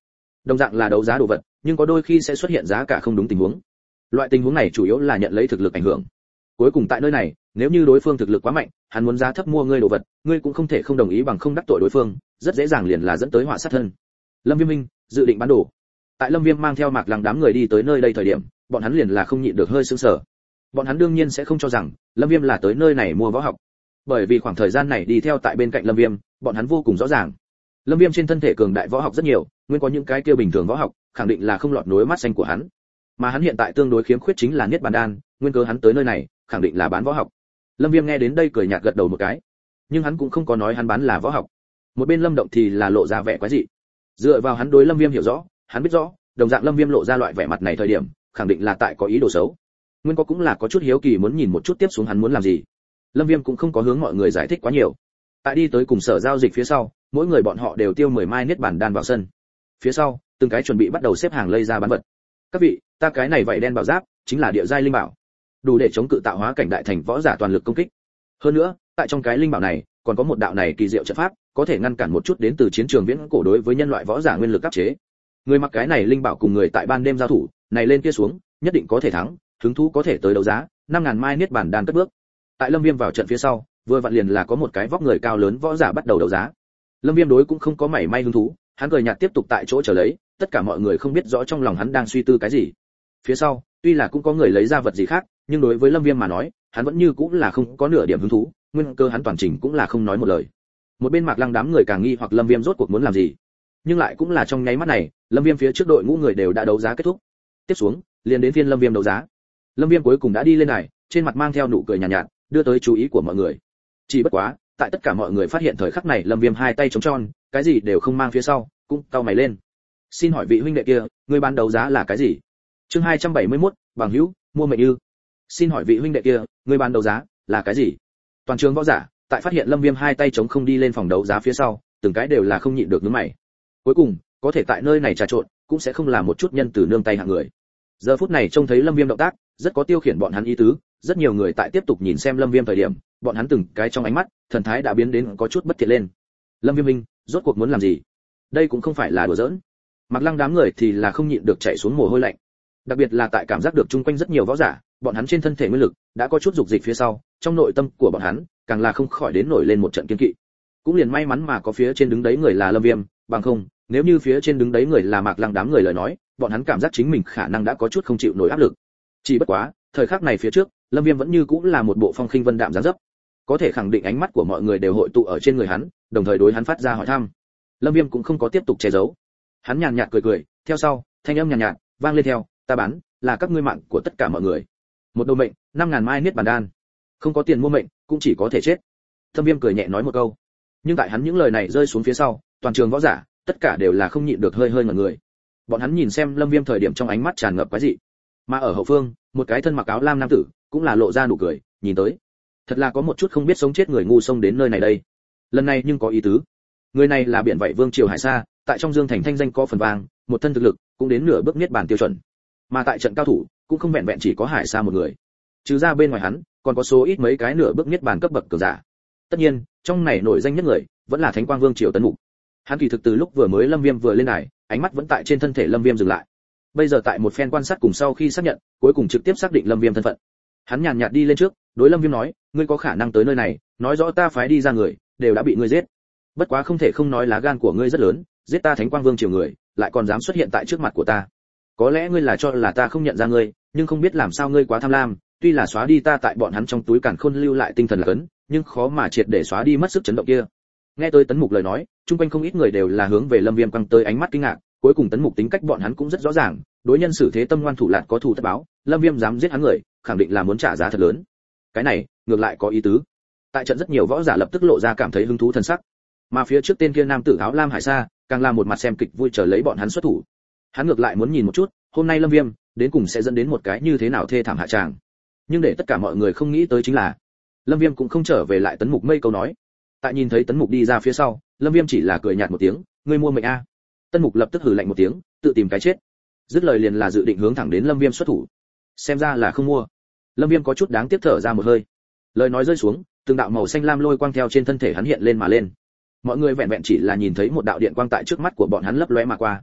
đồng dạng là đấu giá đồ vật, nhưng có đôi khi sẽ xuất hiện giá cả không đúng tình huống. Loại tình huống này chủ yếu là nhận lấy thực lực ảnh hưởng. Cuối cùng tại nơi này, nếu như đối phương thực lực quá mạnh, hắn muốn giá thấp mua ngươi đồ vật, ngươi cũng không thể không đồng ý bằng không đắc tội đối phương, rất dễ dàng liền là dẫn tới họa sát thân. Lâm Viêm Minh dự định bán đồ. Tại Lâm Viêm mang theo Mạc Lăng đám người đi tới nơi đây thời điểm, bọn hắn liền là không nhịn được hơi sững sờ. Bọn hắn đương nhiên sẽ không cho rằng Lâm Viêm là tới nơi này mua võ học, bởi vì khoảng thời gian này đi theo tại bên cạnh Lâm Viêm, bọn hắn vô cùng rõ ràng. Lâm Viêm trên thân thể cường đại võ học rất nhiều, nguyên có những cái kia bình thường võ học, khẳng định là không lọt nối mắt xanh của hắn. Mà hắn hiện tại tương đối khiếm khuyết chính là Niết Bàn đan, nguyên cớ hắn tới nơi này, khẳng định là bán võ học. Lâm Viêm nghe đến đây cười nhạt gật đầu một cái, nhưng hắn cũng không có nói hắn bán là võ học. Một bên Lâm Động thì là lộ ra vẻ quái dị. Dựa vào hắn đối Lâm Viêm hiểu rõ, hắn biết rõ, đồng dạng Lâm Viêm lộ ra loại vẻ mặt này thời điểm, khẳng định là tại có ý đồ xấu. Nguyên có cũng là có chút hiếu kỳ muốn nhìn một chút tiếp xuống hắn muốn làm gì. Lâm Viêm cũng không có hướng mọi người giải thích quá nhiều. Tại đi tới cùng sở giao dịch phía sau, mỗi người bọn họ đều tiêu mười mai Niết Bàn đan vào sân. Phía sau, từng cái chuẩn bị bắt đầu xếp hàng lây ra bán vật. Các vị, ta cái này vậy đen bảo giáp, chính là địa giai linh bảo, đủ để chống cự tạo hóa cảnh đại thành võ giả toàn lực công kích. Hơn nữa, tại trong cái linh bảo này, còn có một đạo này kỳ diệu trận pháp, có thể ngăn cản một chút đến từ chiến trường viễn cổ đối với nhân loại võ giả nguyên lực áp chế. Người mặc cái này linh bảo cùng người tại ban đêm giao thủ, này lên kia xuống, nhất định có thể thắng, hứng thú có thể tới đấu giá, năm ngàn mai Niết Bàn đan cất bước. Tại Lâm Viêm vào trận phía sau, vừa vặn liền là có một cái vóc người cao lớn võ giả bắt đầu đấu giá. Lâm Viêm đối cũng không có mảy may hứng thú, hắn cười nhạt tiếp tục tại chỗ chờ lấy, tất cả mọi người không biết rõ trong lòng hắn đang suy tư cái gì. Phía sau, tuy là cũng có người lấy ra vật gì khác, nhưng đối với Lâm Viêm mà nói, hắn vẫn như cũng là không có nửa điểm hứng thú, nguyên cơ hắn toàn trình cũng là không nói một lời. Một bên Mạc Lăng đám người càng nghi hoặc Lâm Viêm rốt cuộc muốn làm gì. Nhưng lại cũng là trong nháy mắt này, Lâm Viêm phía trước đội ngũ người đều đã đấu giá kết thúc. Tiếp xuống, liền đến phiên Lâm Viêm đấu giá. Lâm Viêm cuối cùng đã đi lên này, trên mặt mang theo nụ cười nhàn nhạt, nhạt, đưa tới chú ý của mọi người. Chỉ bất quá, tại tất cả mọi người phát hiện thời khắc này Lâm Viêm hai tay trống tròn, cái gì đều không mang phía sau, cũng cau mày lên. Xin hỏi vị huynh đệ kia, người bán đấu giá là cái gì? Chương hai trăm bảy mươi mốt, bằng hữu, mua mệnh ư? Xin hỏi vị huynh đệ kia, người bán đấu giá là cái gì? Toàn trường võ giả, tại phát hiện Lâm Viêm hai tay trống không đi lên phòng đấu giá phía sau, từng cái đều là không nhịn được nhướng mày. Cuối cùng, có thể tại nơi này trà trộn, cũng sẽ không là một chút nhân từ nương tay hạng người. Giờ phút này trông thấy Lâm Viêm động tác, rất có tiêu khiển bọn hắn ý tứ, rất nhiều người tại tiếp tục nhìn xem Lâm Viêm thời điểm, bọn hắn từng cái trong ánh mắt, thần thái đã biến đến có chút bất thiện lên. Lâm Viêm Minh, rốt cuộc muốn làm gì? Đây cũng không phải là đùa giỡn. Mạc Lăng đám người thì là không nhịn được chảy xuống mồ hôi lạnh. Đặc biệt là tại cảm giác được chung quanh rất nhiều võ giả, bọn hắn trên thân thể nguyên lực đã có chút dục dịch phía sau, trong nội tâm của bọn hắn càng là không khỏi đến nổi lên một trận kiên kỵ. Cũng liền may mắn mà có phía trên đứng đấy người là Lâm Viêm, bằng không, nếu như phía trên đứng đấy người là Mạc Lăng đám người lời nói, bọn hắn cảm giác chính mình khả năng đã có chút không chịu nổi áp lực. Chỉ bất quá, thời khắc này phía trước, Lâm Viêm vẫn như cũng là một bộ phong khinh vân đạm dáng dấp. Có thể khẳng định ánh mắt của mọi người đều hội tụ ở trên người hắn, đồng thời đối hắn phát ra hỏi thăm. Lâm Viêm cũng không có tiếp tục che giấu. Hắn nhàn nhạt cười cười, theo sau, thanh âm nhàn nhạt, nhạt vang lên theo, ta bán là các ngươi mạng của tất cả mọi người. Một đầu mệnh, năm ngàn mai Niết Bàn đan. Không có tiền mua mệnh, cũng chỉ có thể chết. Lâm Viêm cười nhẹ nói một câu. Nhưng tại hắn những lời này rơi xuống phía sau, toàn trường võ giả, tất cả đều là không nhịn được hơi hơi ngẩn người. Bọn hắn nhìn xem Lâm Viêm thời điểm trong ánh mắt tràn ngập quái dị. Mà ở hậu phương, một cái thân mặc áo lam nam tử, cũng là lộ ra nụ cười, nhìn tới. Thật là có một chút không biết sống chết người ngu xông đến nơi này đây. Lần này nhưng có ý tứ. Người này là biển vậy Vương Triều Hải Sa, tại trong Dương Thành thanh danh có phần vang, một thân thực lực cũng đến nửa bước Niết Bàn tiêu chuẩn. Mà tại trận cao thủ, cũng không vẹn vẹn chỉ có Hải Sa một người. Trừ ra bên ngoài hắn, còn có số ít mấy cái nửa bước Niết Bàn cấp bậc cường giả. Tất nhiên, trong này nổi danh nhất người, vẫn là Thánh Quang Vương Triều Tấn Mục. Hắn kỳ thực từ lúc vừa mới Lâm Viêm vừa lên đài, ánh mắt vẫn tại trên thân thể Lâm Viêm dừng lại. Bây giờ tại một phen quan sát cùng sau khi xác nhận, cuối cùng trực tiếp xác định Lâm Viêm thân phận. Hắn nhàn nhạt đi lên trước, đối Lâm Viêm nói, ngươi có khả năng tới nơi này, nói rõ ta phái đi ra người, đều đã bị ngươi giết. Bất quá không thể không nói lá gan của ngươi rất lớn, giết ta Thánh Quang Vương Triều người, lại còn dám xuất hiện tại trước mặt của ta. Có lẽ ngươi là cho là ta không nhận ra ngươi, nhưng không biết làm sao ngươi quá tham lam, tuy là xóa đi ta tại bọn hắn trong túi càn khôn lưu lại tinh thần là cấn, nhưng khó mà triệt để xóa đi mất sức chấn động kia. Nghe tới Tấn Mục lời nói, chung quanh không ít người đều là hướng về Lâm Viêm quăng tới ánh mắt kinh ngạc, cuối cùng Tấn Mục tính cách bọn hắn cũng rất rõ ràng, đối nhân xử thế tâm ngoan thủ lạn có thù tất báo, Lâm Viêm dám giết hắn người, khẳng định là muốn trả giá thật lớn. Cái này, ngược lại có ý tứ. Tại trận rất nhiều võ giả lập tức lộ ra cảm thấy hứng thú thần sắc. Mà phía trước tên kia nam tử áo lam Hải Sa, càng là một mặt xem kịch vui chờ lấy bọn hắn xuất thủ. Hắn ngược lại muốn nhìn một chút, hôm nay Lâm Viêm đến cùng sẽ dẫn đến một cái như thế nào thê thảm hạ tràng. Nhưng để tất cả mọi người không nghĩ tới chính là, Lâm Viêm cũng không trở về lại Tấn Mục mây câu nói. Tại nhìn thấy Tấn Mục đi ra phía sau, Lâm Viêm chỉ là cười nhạt một tiếng, ngươi mua mệnh a. Tấn Mục lập tức hừ lạnh một tiếng, tự tìm cái chết. Dứt lời liền là dự định hướng thẳng đến Lâm Viêm xuất thủ. Xem ra là không mua. Lâm Viêm có chút đáng tiếc thở ra một hơi. Lời nói rơi xuống, từng đạo màu xanh lam lôi quang theo trên thân thể hắn hiện lên mà lên. Mọi người vẹn vẹn chỉ là nhìn thấy một đạo điện quang tại trước mắt của bọn hắn lấp lóe mà qua.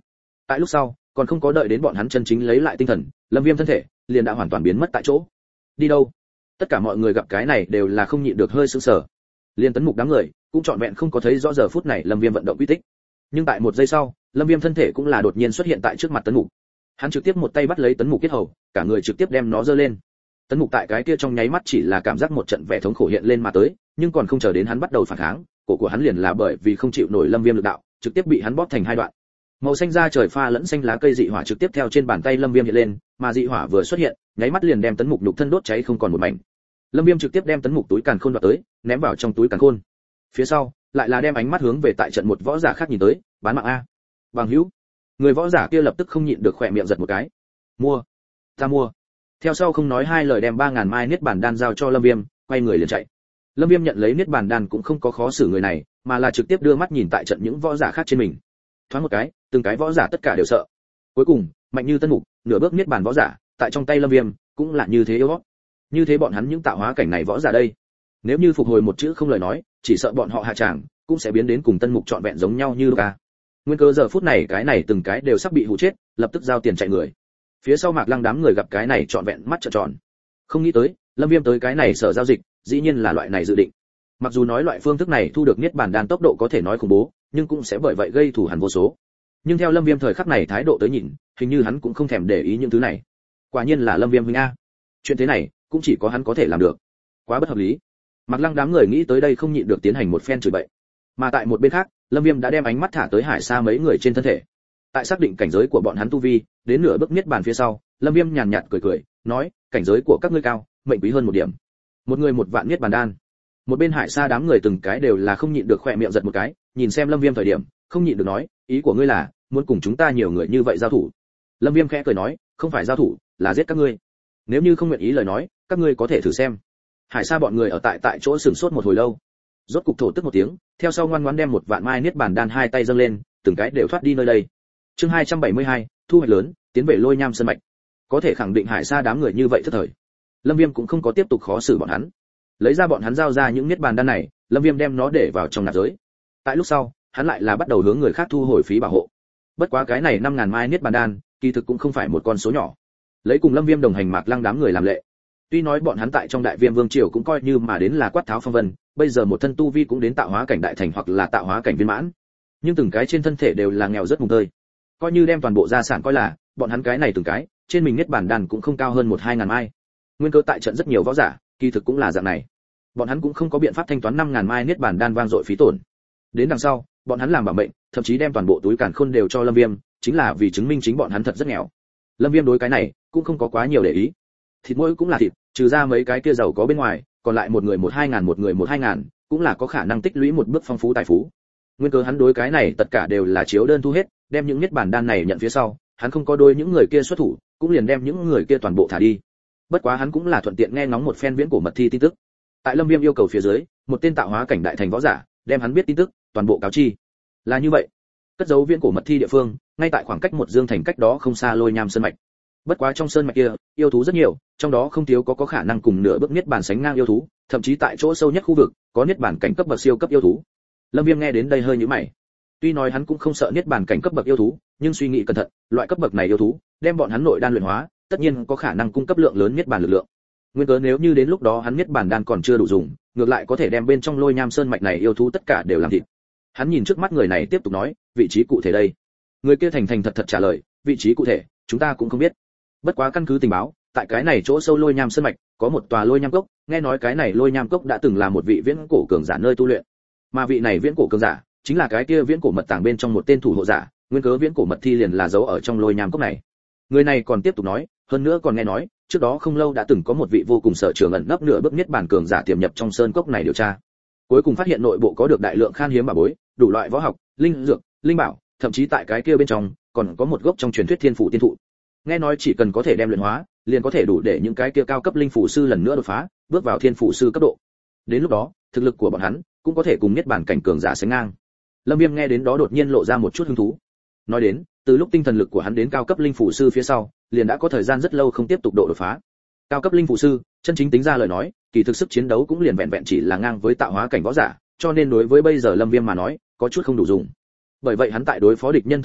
Tại lúc sau, còn không có đợi đến bọn hắn chân chính lấy lại tinh thần, Lâm Viêm thân thể liền đã hoàn toàn biến mất tại chỗ. Đi đâu? Tất cả mọi người gặp cái này đều là không nhịn được hơi sững sờ. Liên Tấn Mục đám người cũng trọn vẹn không có thấy rõ giờ phút này Lâm Viêm vận động quy tích. Nhưng tại một giây sau, Lâm Viêm thân thể cũng là đột nhiên xuất hiện tại trước mặt Tấn Mục. Hắn trực tiếp một tay bắt lấy Tấn Mục yết hầu, cả người trực tiếp đem nó giơ lên. Tấn Mục tại cái kia trong nháy mắt chỉ là cảm giác một trận vẻ thống khổ hiện lên mà tới, nhưng còn không chờ đến hắn bắt đầu phản kháng, cổ của hắn liền là bởi vì không chịu nổi Lâm Viêm lực đạo, trực tiếp bị hắn bóp thành hai đoạn. Màu xanh da trời pha lẫn xanh lá cây dị hỏa trực tiếp theo trên bàn tay Lâm Viêm hiện lên, mà dị hỏa vừa xuất hiện, nháy mắt liền đem Tấn Mục nhục thân đốt cháy không còn một mảnh. Lâm Viêm trực tiếp đem Tấn Mục túi càn khôn đoạt tới, ném vào trong túi càn khôn. Phía sau, lại là đem ánh mắt hướng về tại trận một võ giả khác nhìn tới, bán mạng a. Bằng hữu. Người võ giả kia lập tức không nhịn được khỏe miệng giật một cái. Mua, ta mua. Theo sau không nói hai lời đem ba ngàn mai niết bàn đan giao cho Lâm Viêm, quay người liền chạy. Lâm Viêm nhận lấy niết bàn đan cũng không có khó xử người này, mà là trực tiếp đưa mắt nhìn tại trận những võ giả khác trên mình. Thoáng một cái, từng cái võ giả tất cả đều sợ. Cuối cùng, mạnh như Tân Mục, nửa bước niết bàn võ giả, tại trong tay Lâm Viêm, cũng là như thế yếu ớt. Như thế bọn hắn những tạo hóa cảnh này võ giả đây, nếu như phục hồi một chữ không lời nói, chỉ sợ bọn họ hạ tràng cũng sẽ biến đến cùng Tân Mục trọn vẹn giống nhau như ca. Nguyên cơ giờ phút này cái này từng cái đều sắp bị hù chết, lập tức giao tiền chạy người. Phía sau Mạc Lăng đám người gặp cái này trọn vẹn mắt trợn tròn. Không nghĩ tới, Lâm Viêm tới cái này sở giao dịch, dĩ nhiên là loại này dự định. Mặc dù nói loại phương thức này thu được niết bàn đan tốc độ có thể nói khủng bố, nhưng cũng sẽ bởi vậy gây thù hằn vô số. Nhưng theo Lâm Viêm thời khắc này thái độ tới nhìn, hình như hắn cũng không thèm để ý những thứ này. Quả nhiên là Lâm Viêm huynh a. Chuyện thế này, cũng chỉ có hắn có thể làm được. Quá bất hợp lý. Mạc Lăng đám người nghĩ tới đây không nhịn được tiến hành một phen chửi bậy. Mà tại một bên khác, Lâm Viêm đã đem ánh mắt thả tới Hải Sa mấy người trên thân thể. Tại xác định cảnh giới của bọn hắn tu vi, đến nửa bước niết bàn phía sau, Lâm Viêm nhàn nhạt cười cười, nói, cảnh giới của các ngươi cao, mệnh quý hơn một điểm. Một người một vạn niết bàn đan. Một bên Hải Sa đám người từng cái đều là không nhịn được khỏe miệng giật một cái, nhìn xem Lâm Viêm thời điểm, không nhịn được nói, ý của ngươi là muốn cùng chúng ta nhiều người như vậy giao thủ? Lâm Viêm khẽ cười nói, không phải giao thủ, là giết các ngươi. Nếu như không nguyện ý lời nói, các ngươi có thể thử xem. Hải Sa bọn người ở tại tại chỗ sửng sốt một hồi lâu, rốt cục thổ tức một tiếng, theo sau ngoan ngoãn đem một vạn mai niết bàn đan hai tay dâng lên, từng cái đều thoát đi nơi đây. Chương hai trăm bảy mươi hai, thu hoạch lớn, tiến về Lôi Nham Sơn mạch. Có thể khẳng định Hải Sa đám người như vậy thất thời. Lâm Viêm cũng không có tiếp tục khó xử bọn hắn. Lấy ra bọn hắn giao ra những niết bàn đan này, Lâm Viêm đem nó để vào trong nạp giới. Tại lúc sau, hắn lại là bắt đầu hướng người khác thu hồi phí bảo hộ. Bất quá cái này năm ngàn mai niết bàn đan, kỳ thực cũng không phải một con số nhỏ. Lấy cùng Lâm Viêm đồng hành Mạc Lăng đám người làm lệ. Tuy nói bọn hắn tại trong Đại Viêm Vương triều cũng coi như mà đến là quát tháo phong vân, bây giờ một thân tu vi cũng đến tạo hóa cảnh đại thành hoặc là tạo hóa cảnh viên mãn, nhưng từng cái trên thân thể đều là nghèo rất mùng tơi. Coi như đem toàn bộ gia sản coi là, bọn hắn cái này từng cái, trên mình niết bàn đan cũng không cao hơn một hai ngàn mai. Nguyên cơ tại trận rất nhiều võ giả, kỳ thực cũng là dạng này. Bọn hắn cũng không có biện pháp thanh toán năm ngàn mai niết bàn đan vang dội phí tổn. Đến đằng sau, bọn hắn làm bảo mệnh, thậm chí đem toàn bộ túi càn khôn đều cho Lâm Viêm, chính là vì chứng minh chính bọn hắn thật rất nghèo. Lâm Viêm đối cái này cũng không có quá nhiều để ý. Thịt mỗi cũng là thịt, trừ ra mấy cái kia giàu có bên ngoài, còn lại một người một hai ngàn một người một hai ngàn, cũng là có khả năng tích lũy một bước phong phú tài phú. Nguyên cơ hắn đối cái này tất cả đều là chiếu đơn thu hết, đem những niết bàn đan này nhận phía sau, hắn không có đôi những người kia xuất thủ, cũng liền đem những người kia toàn bộ thả đi. Bất quá hắn cũng là thuận tiện nghe ngóng một phen viễn cổ mật thi tin tức. Tại Lâm Viêm yêu cầu phía dưới, một tên tạo hóa cảnh đại thành võ giả, đem hắn biết tin tức, toàn bộ cáo chi. Là như vậy, cất giấu viễn cổ mật thi địa phương, ngay tại khoảng cách một dương thành cách đó không xa Lôi Nham Sơn mạch. Bất quá trong sơn mạch kia, yêu thú rất nhiều, trong đó không thiếu có có khả năng cùng nửa bước niết bàn sánh ngang yêu thú, thậm chí tại chỗ sâu nhất khu vực, có niết bàn cảnh cấp bậc siêu cấp yêu thú. Lâm Viêm nghe đến đây hơi nhíu mày. Tuy nói hắn cũng không sợ niết bàn cảnh cấp bậc yêu thú, nhưng suy nghĩ cẩn thận, loại cấp bậc này yêu thú, đem bọn hắn nội đan luyện hóa, tất nhiên có khả năng cung cấp lượng lớn niết bàn lực lượng. Nguyên cớ nếu như đến lúc đó hắn niết bàn đan còn chưa đủ dùng, ngược lại có thể đem bên trong Lôi Nham Sơn mạch này yêu thú tất cả đều làm thịt. Hắn nhìn trước mắt người này tiếp tục nói, vị trí cụ thể đây. Người kia thành thành thật thật trả lời, vị trí cụ thể, chúng ta cũng không biết. Bất quá căn cứ tình báo, tại cái này chỗ sâu Lôi Nham Sơn mạch, có một tòa Lôi Nham cốc, nghe nói cái này Lôi Nham cốc đã từng là một vị viễn cổ cường giả nơi tu luyện. Mà vị này viễn cổ cường giả, chính là cái kia viễn cổ mật tàng bên trong một tên thủ hộ giả, nguyên cớ viễn cổ mật thi liền là giấu ở trong Lôi Nham cốc này. Người này còn tiếp tục nói, hơn nữa còn nghe nói, trước đó không lâu đã từng có một vị vô cùng sở trường ẩn nấp nửa bước niết bàn cường giả tiềm nhập trong sơn cốc này điều tra. Cuối cùng phát hiện nội bộ có được đại lượng khan hiếm bảo bối, đủ loại võ học, linh dược, linh bảo, thậm chí tại cái kia bên trong còn có một gốc trong truyền thuyết thiên phủ tiên thụ. Nghe nói chỉ cần có thể đem luyện hóa, liền có thể đủ để những cái kia cao cấp linh phủ sư lần nữa đột phá, bước vào thiên phủ sư cấp độ. Đến lúc đó, thực lực của bọn hắn cũng có thể cùng niết bàn cảnh cường giả sánh ngang. Lâm Viêm nghe đến đó đột nhiên lộ ra một chút hứng thú. Nói đến, từ lúc tinh thần lực của hắn đến cao cấp linh phủ sư phía sau, liền đã có thời gian rất lâu không tiếp tục độ đột phá. Cao cấp linh phủ sư, chân chính tính ra lời nói, kỳ thực sức chiến đấu cũng liền vẹn vẹn chỉ là ngang với tạo hóa cảnh võ giả, cho nên đối với bây giờ Lâm Viêm mà nói, có chút không đủ dùng. Bởi vậy hắn tại đối phó địch nhân thời điểm,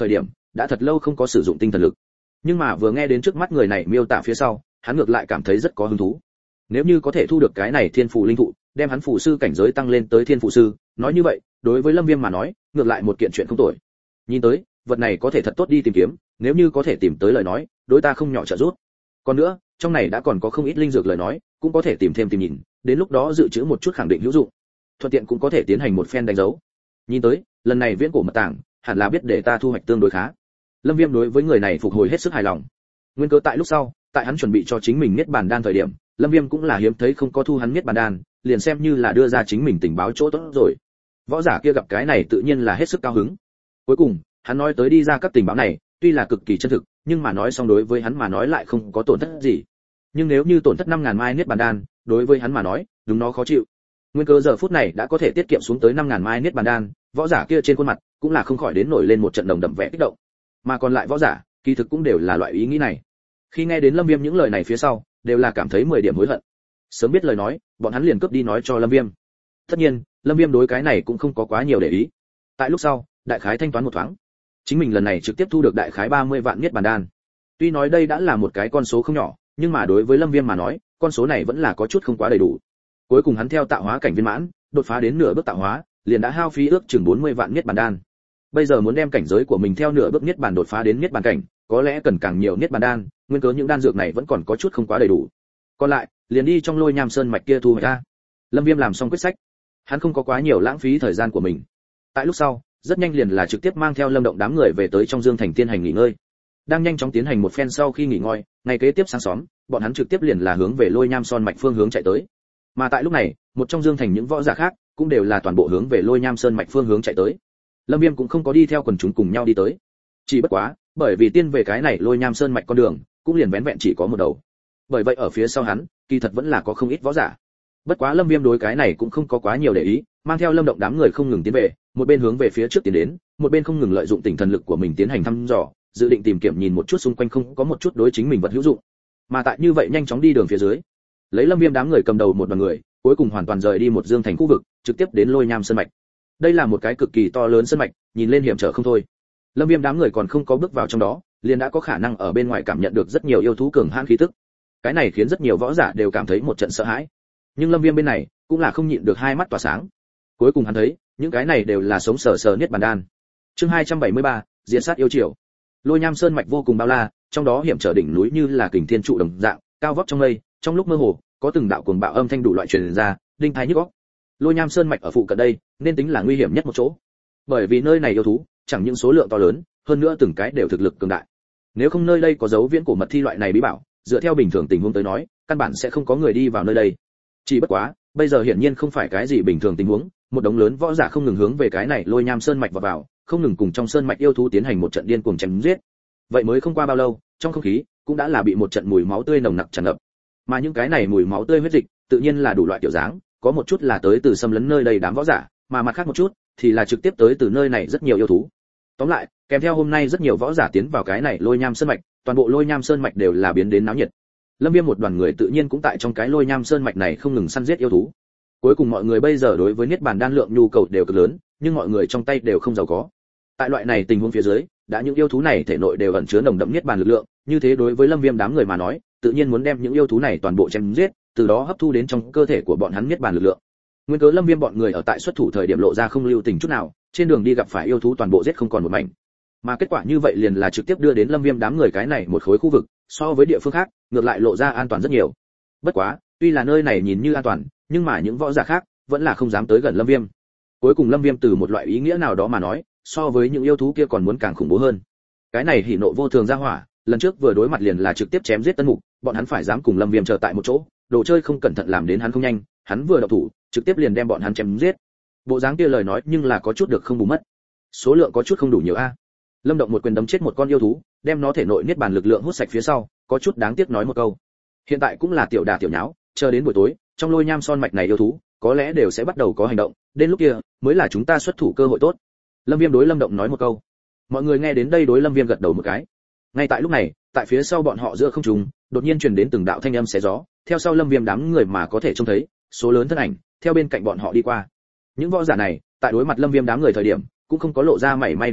đã thật lâu không có sử dụng tinh thần lực. Nhưng mà vừa nghe đến trước mắt người này miêu tả phía sau, hắn ngược lại cảm thấy rất có hứng thú. Nếu như có thể thu được cái này thiên phù linh thụ, đem hắn phù sư cảnh giới tăng lên tới thiên phù sư, nói như vậy, đối với Lâm Viêm mà nói, ngược lại một kiện chuyện không tồi. Nhìn tới, vật này có thể thật tốt đi tìm kiếm, nếu như có thể tìm tới lời nói, đối ta không nhỏ trợ giúp. Còn nữa, trong này đã còn có không ít linh dược lời nói, cũng có thể tìm thêm tìm nhìn, đến lúc đó dự trữ một chút khẳng định hữu dụng. Thuận tiện cũng có thể tiến hành một phen đánh dấu. Nhìn tới, lần này viễn cổ mật tàng, hẳn là biết để ta thu hoạch tương đối khá. Lâm Viêm đối với người này phục hồi hết sức hài lòng. Nguyên cớ tại lúc sau, tại hắn chuẩn bị cho chính mình niết bàn đan thời điểm, Lâm Viêm cũng là hiếm thấy không có thu hắn niết bàn đan, liền xem như là đưa ra chính mình tình báo chỗ tốt rồi. Võ giả kia gặp cái này tự nhiên là hết sức cao hứng. Cuối cùng, hắn nói tới đi ra các tình báo này, tuy là cực kỳ chân thực, nhưng mà nói xong đối với hắn mà nói lại không có tổn thất gì. Nhưng nếu như tổn thất năm ngàn mai niết bàn đan, đối với hắn mà nói, đúng nó khó chịu. Nguyên cơ giờ phút này đã có thể tiết kiệm xuống tới năm ngàn mai niết bàn đan, võ giả kia trên khuôn mặt cũng là không khỏi đến nổi lên một trận đồng đậm vẻ kích động. Mà còn lại võ giả, kỳ thực cũng đều là loại ý nghĩ này. Khi nghe đến Lâm Viêm những lời này phía sau, đều là cảm thấy mười điểm hối hận. Sớm biết lời nói, bọn hắn liền cướp đi nói cho Lâm Viêm. Tất nhiên, Lâm Viêm đối cái này cũng không có quá nhiều để ý. Tại lúc sau, đại khái thanh toán một thoáng. Chính mình lần này trực tiếp thu được đại khái ba mươi vạn niết bàn đan. Tuy nói đây đã là một cái con số không nhỏ, nhưng mà đối với Lâm Viêm mà nói, con số này vẫn là có chút không quá đầy đủ. Cuối cùng hắn theo tạo hóa cảnh viên mãn, đột phá đến nửa bước tạo hóa, liền đã hao phí ước chừng bốn mươi vạn niết bàn đan. Bây giờ muốn đem cảnh giới của mình theo nửa bước niết bàn đột phá đến niết bàn cảnh, có lẽ cần càng nhiều niết bàn đan, nguyên cớ những đan dược này vẫn còn có chút không quá đầy đủ. Còn lại, liền đi trong Lôi Nham Sơn mạch kia thu hoạch ra. Lâm Viêm làm xong quyết sách, hắn không có quá nhiều lãng phí thời gian của mình. Tại lúc sau, rất nhanh liền là trực tiếp mang theo Lâm Động đám người về tới trong Dương Thành tiến hành nghỉ ngơi. Đang nhanh chóng tiến hành một phen sau khi nghỉ ngơi, ngày kế tiếp sáng sớm, bọn hắn trực tiếp liền là hướng về Lôi Nham Sơn mạch phương hướng chạy tới. Mà tại lúc này, một trong Dương Thành những võ giả khác cũng đều là toàn bộ hướng về Lôi Nham Sơn mạch phương hướng chạy tới. Lâm Viêm cũng không có đi theo quần chúng cùng nhau đi tới. Chỉ bất quá, bởi vì tiên về cái này Lôi Nham Sơn mạch con đường, cũng liền vén vẹn chỉ có một đầu. Bởi vậy ở phía sau hắn, kỳ thật vẫn là có không ít võ giả. Bất quá Lâm Viêm đối cái này cũng không có quá nhiều để ý, mang theo Lâm Động đám người không ngừng tiến về, một bên hướng về phía trước tiến đến, một bên không ngừng lợi dụng tinh thần lực của mình tiến hành thăm dò, dự định tìm kiếm nhìn một chút xung quanh không có một chút đối chính mình vật hữu dụng. Mà tại như vậy nhanh chóng đi đường phía dưới, lấy Lâm Viêm đám người cầm đầu một đoàn người, cuối cùng hoàn toàn rời đi một Dương Thành khu vực, trực tiếp đến Lôi Nham Sơn mạch. Đây là một cái cực kỳ to lớn sơn mạch, nhìn lên hiểm trở không thôi. Lâm Viêm đám người còn không có bước vào trong đó, liền đã có khả năng ở bên ngoài cảm nhận được rất nhiều yêu thú cường hãn khí tức. Cái này khiến rất nhiều võ giả đều cảm thấy một trận sợ hãi. Nhưng Lâm Viêm bên này cũng là không nhịn được hai mắt tỏa sáng. Cuối cùng hắn thấy, những cái này đều là sống sờ sờ niết bàn đan. Chương hai trăm bảy mươi ba, Diệt sát yêu triều. Lôi Nham Sơn mạch vô cùng bao la, trong đó hiểm trở đỉnh núi như là kình thiên trụ đồng dạng, cao vóc trong mây, trong lúc mơ hồ, có từng đạo cuồng bạo âm thanh đủ loại truyền ra, đinh tai nhức óc. Lôi Nham Sơn mạch ở phụ cận đây, nên tính là nguy hiểm nhất một chỗ. Bởi vì nơi này yêu thú, chẳng những số lượng to lớn, hơn nữa từng cái đều thực lực cường đại. Nếu không nơi đây có dấu viễn cổ mật thi loại này bí bảo, dựa theo bình thường tình huống tới nói, căn bản sẽ không có người đi vào nơi đây. Chỉ bất quá, bây giờ hiển nhiên không phải cái gì bình thường tình huống, một đống lớn võ giả không ngừng hướng về cái này Lôi Nham Sơn mạch vào vào, không ngừng cùng trong sơn mạch yêu thú tiến hành một trận điên cuồng chém giết. Vậy mới không qua bao lâu, trong không khí cũng đã là bị một trận mùi máu tươi nồng nặc tràn ngập. Mà những cái này mùi máu tươi huyết dịch, tự nhiên là đủ loại kiểu dáng, có một chút là tới từ xâm lấn nơi đây đám võ giả, mà mặt khác một chút thì là trực tiếp tới từ nơi này rất nhiều yêu thú. Tóm lại, kèm theo hôm nay rất nhiều võ giả tiến vào cái này Lôi Nham Sơn mạch, toàn bộ Lôi Nham Sơn mạch đều là biến đến náo nhiệt. Lâm Viêm một đoàn người tự nhiên cũng tại trong cái Lôi Nham Sơn mạch này không ngừng săn giết yêu thú. Cuối cùng mọi người bây giờ đối với niết bàn đan lượng nhu cầu đều cực lớn, nhưng mọi người trong tay đều không giàu có. Tại loại này tình huống phía dưới, đã những yêu thú này thể nội đều ẩn chứa nồng đậm niết bàn lực lượng, như thế đối với Lâm Viêm đám người mà nói, tự nhiên muốn đem những yêu thú này toàn bộ chém giết, từ đó hấp thu đến trong cơ thể của bọn hắn niết bàn lực lượng. Nguyên cớ Lâm Viêm bọn người ở tại xuất thủ thời điểm lộ ra không lưu tình chút nào, trên đường đi gặp phải yêu thú toàn bộ giết không còn một mảnh. Mà kết quả như vậy liền là trực tiếp đưa đến Lâm Viêm đám người cái này một khối khu vực, so với địa phương khác, ngược lại lộ ra an toàn rất nhiều. Bất quá, tuy là nơi này nhìn như an toàn, nhưng mà những võ giả khác vẫn là không dám tới gần Lâm Viêm. Cuối cùng Lâm Viêm từ một loại ý nghĩa nào đó mà nói, so với những yêu thú kia còn muốn càng khủng bố hơn. Cái này hỉ nộ vô thường ra hỏa, lần trước vừa đối mặt liền là trực tiếp chém giết Tân Mục, bọn hắn phải dám cùng Lâm Viêm chờ tại một chỗ, đồ chơi không cẩn thận làm đến hắn không nhanh, hắn vừa động thủ, trực tiếp liền đem bọn hắn chém giết. Bộ dáng kia lời nói nhưng là có chút được không bù mất. Số lượng có chút không đủ nhiều a. Lâm Động một quyền đấm chết một con yêu thú, đem nó thể nội niết bàn lực lượng hút sạch phía sau, có chút đáng tiếc nói một câu. Hiện tại cũng là tiểu đả tiểu nháo, chờ đến buổi tối, trong Lôi Nham Son mạch này yêu thú, có lẽ đều sẽ bắt đầu có hành động, đến lúc kia mới là chúng ta xuất thủ cơ hội tốt. Lâm Viêm đối Lâm Động nói một câu. Mọi người nghe đến đây đối Lâm Viêm gật đầu một cái. Ngay tại lúc này, tại phía sau bọn họ giữa không trung, đột nhiên truyền đến từng đạo thanh âm xé gió, theo sau Lâm Viêm đám người mà có thể trông thấy, số lớn thân ảnh theo bên cạnh bọn họ đi qua. Những võ giả này, tại đối mặt Lâm Viêm đám người thời điểm, cũng không có lộ ra mảy may để ý,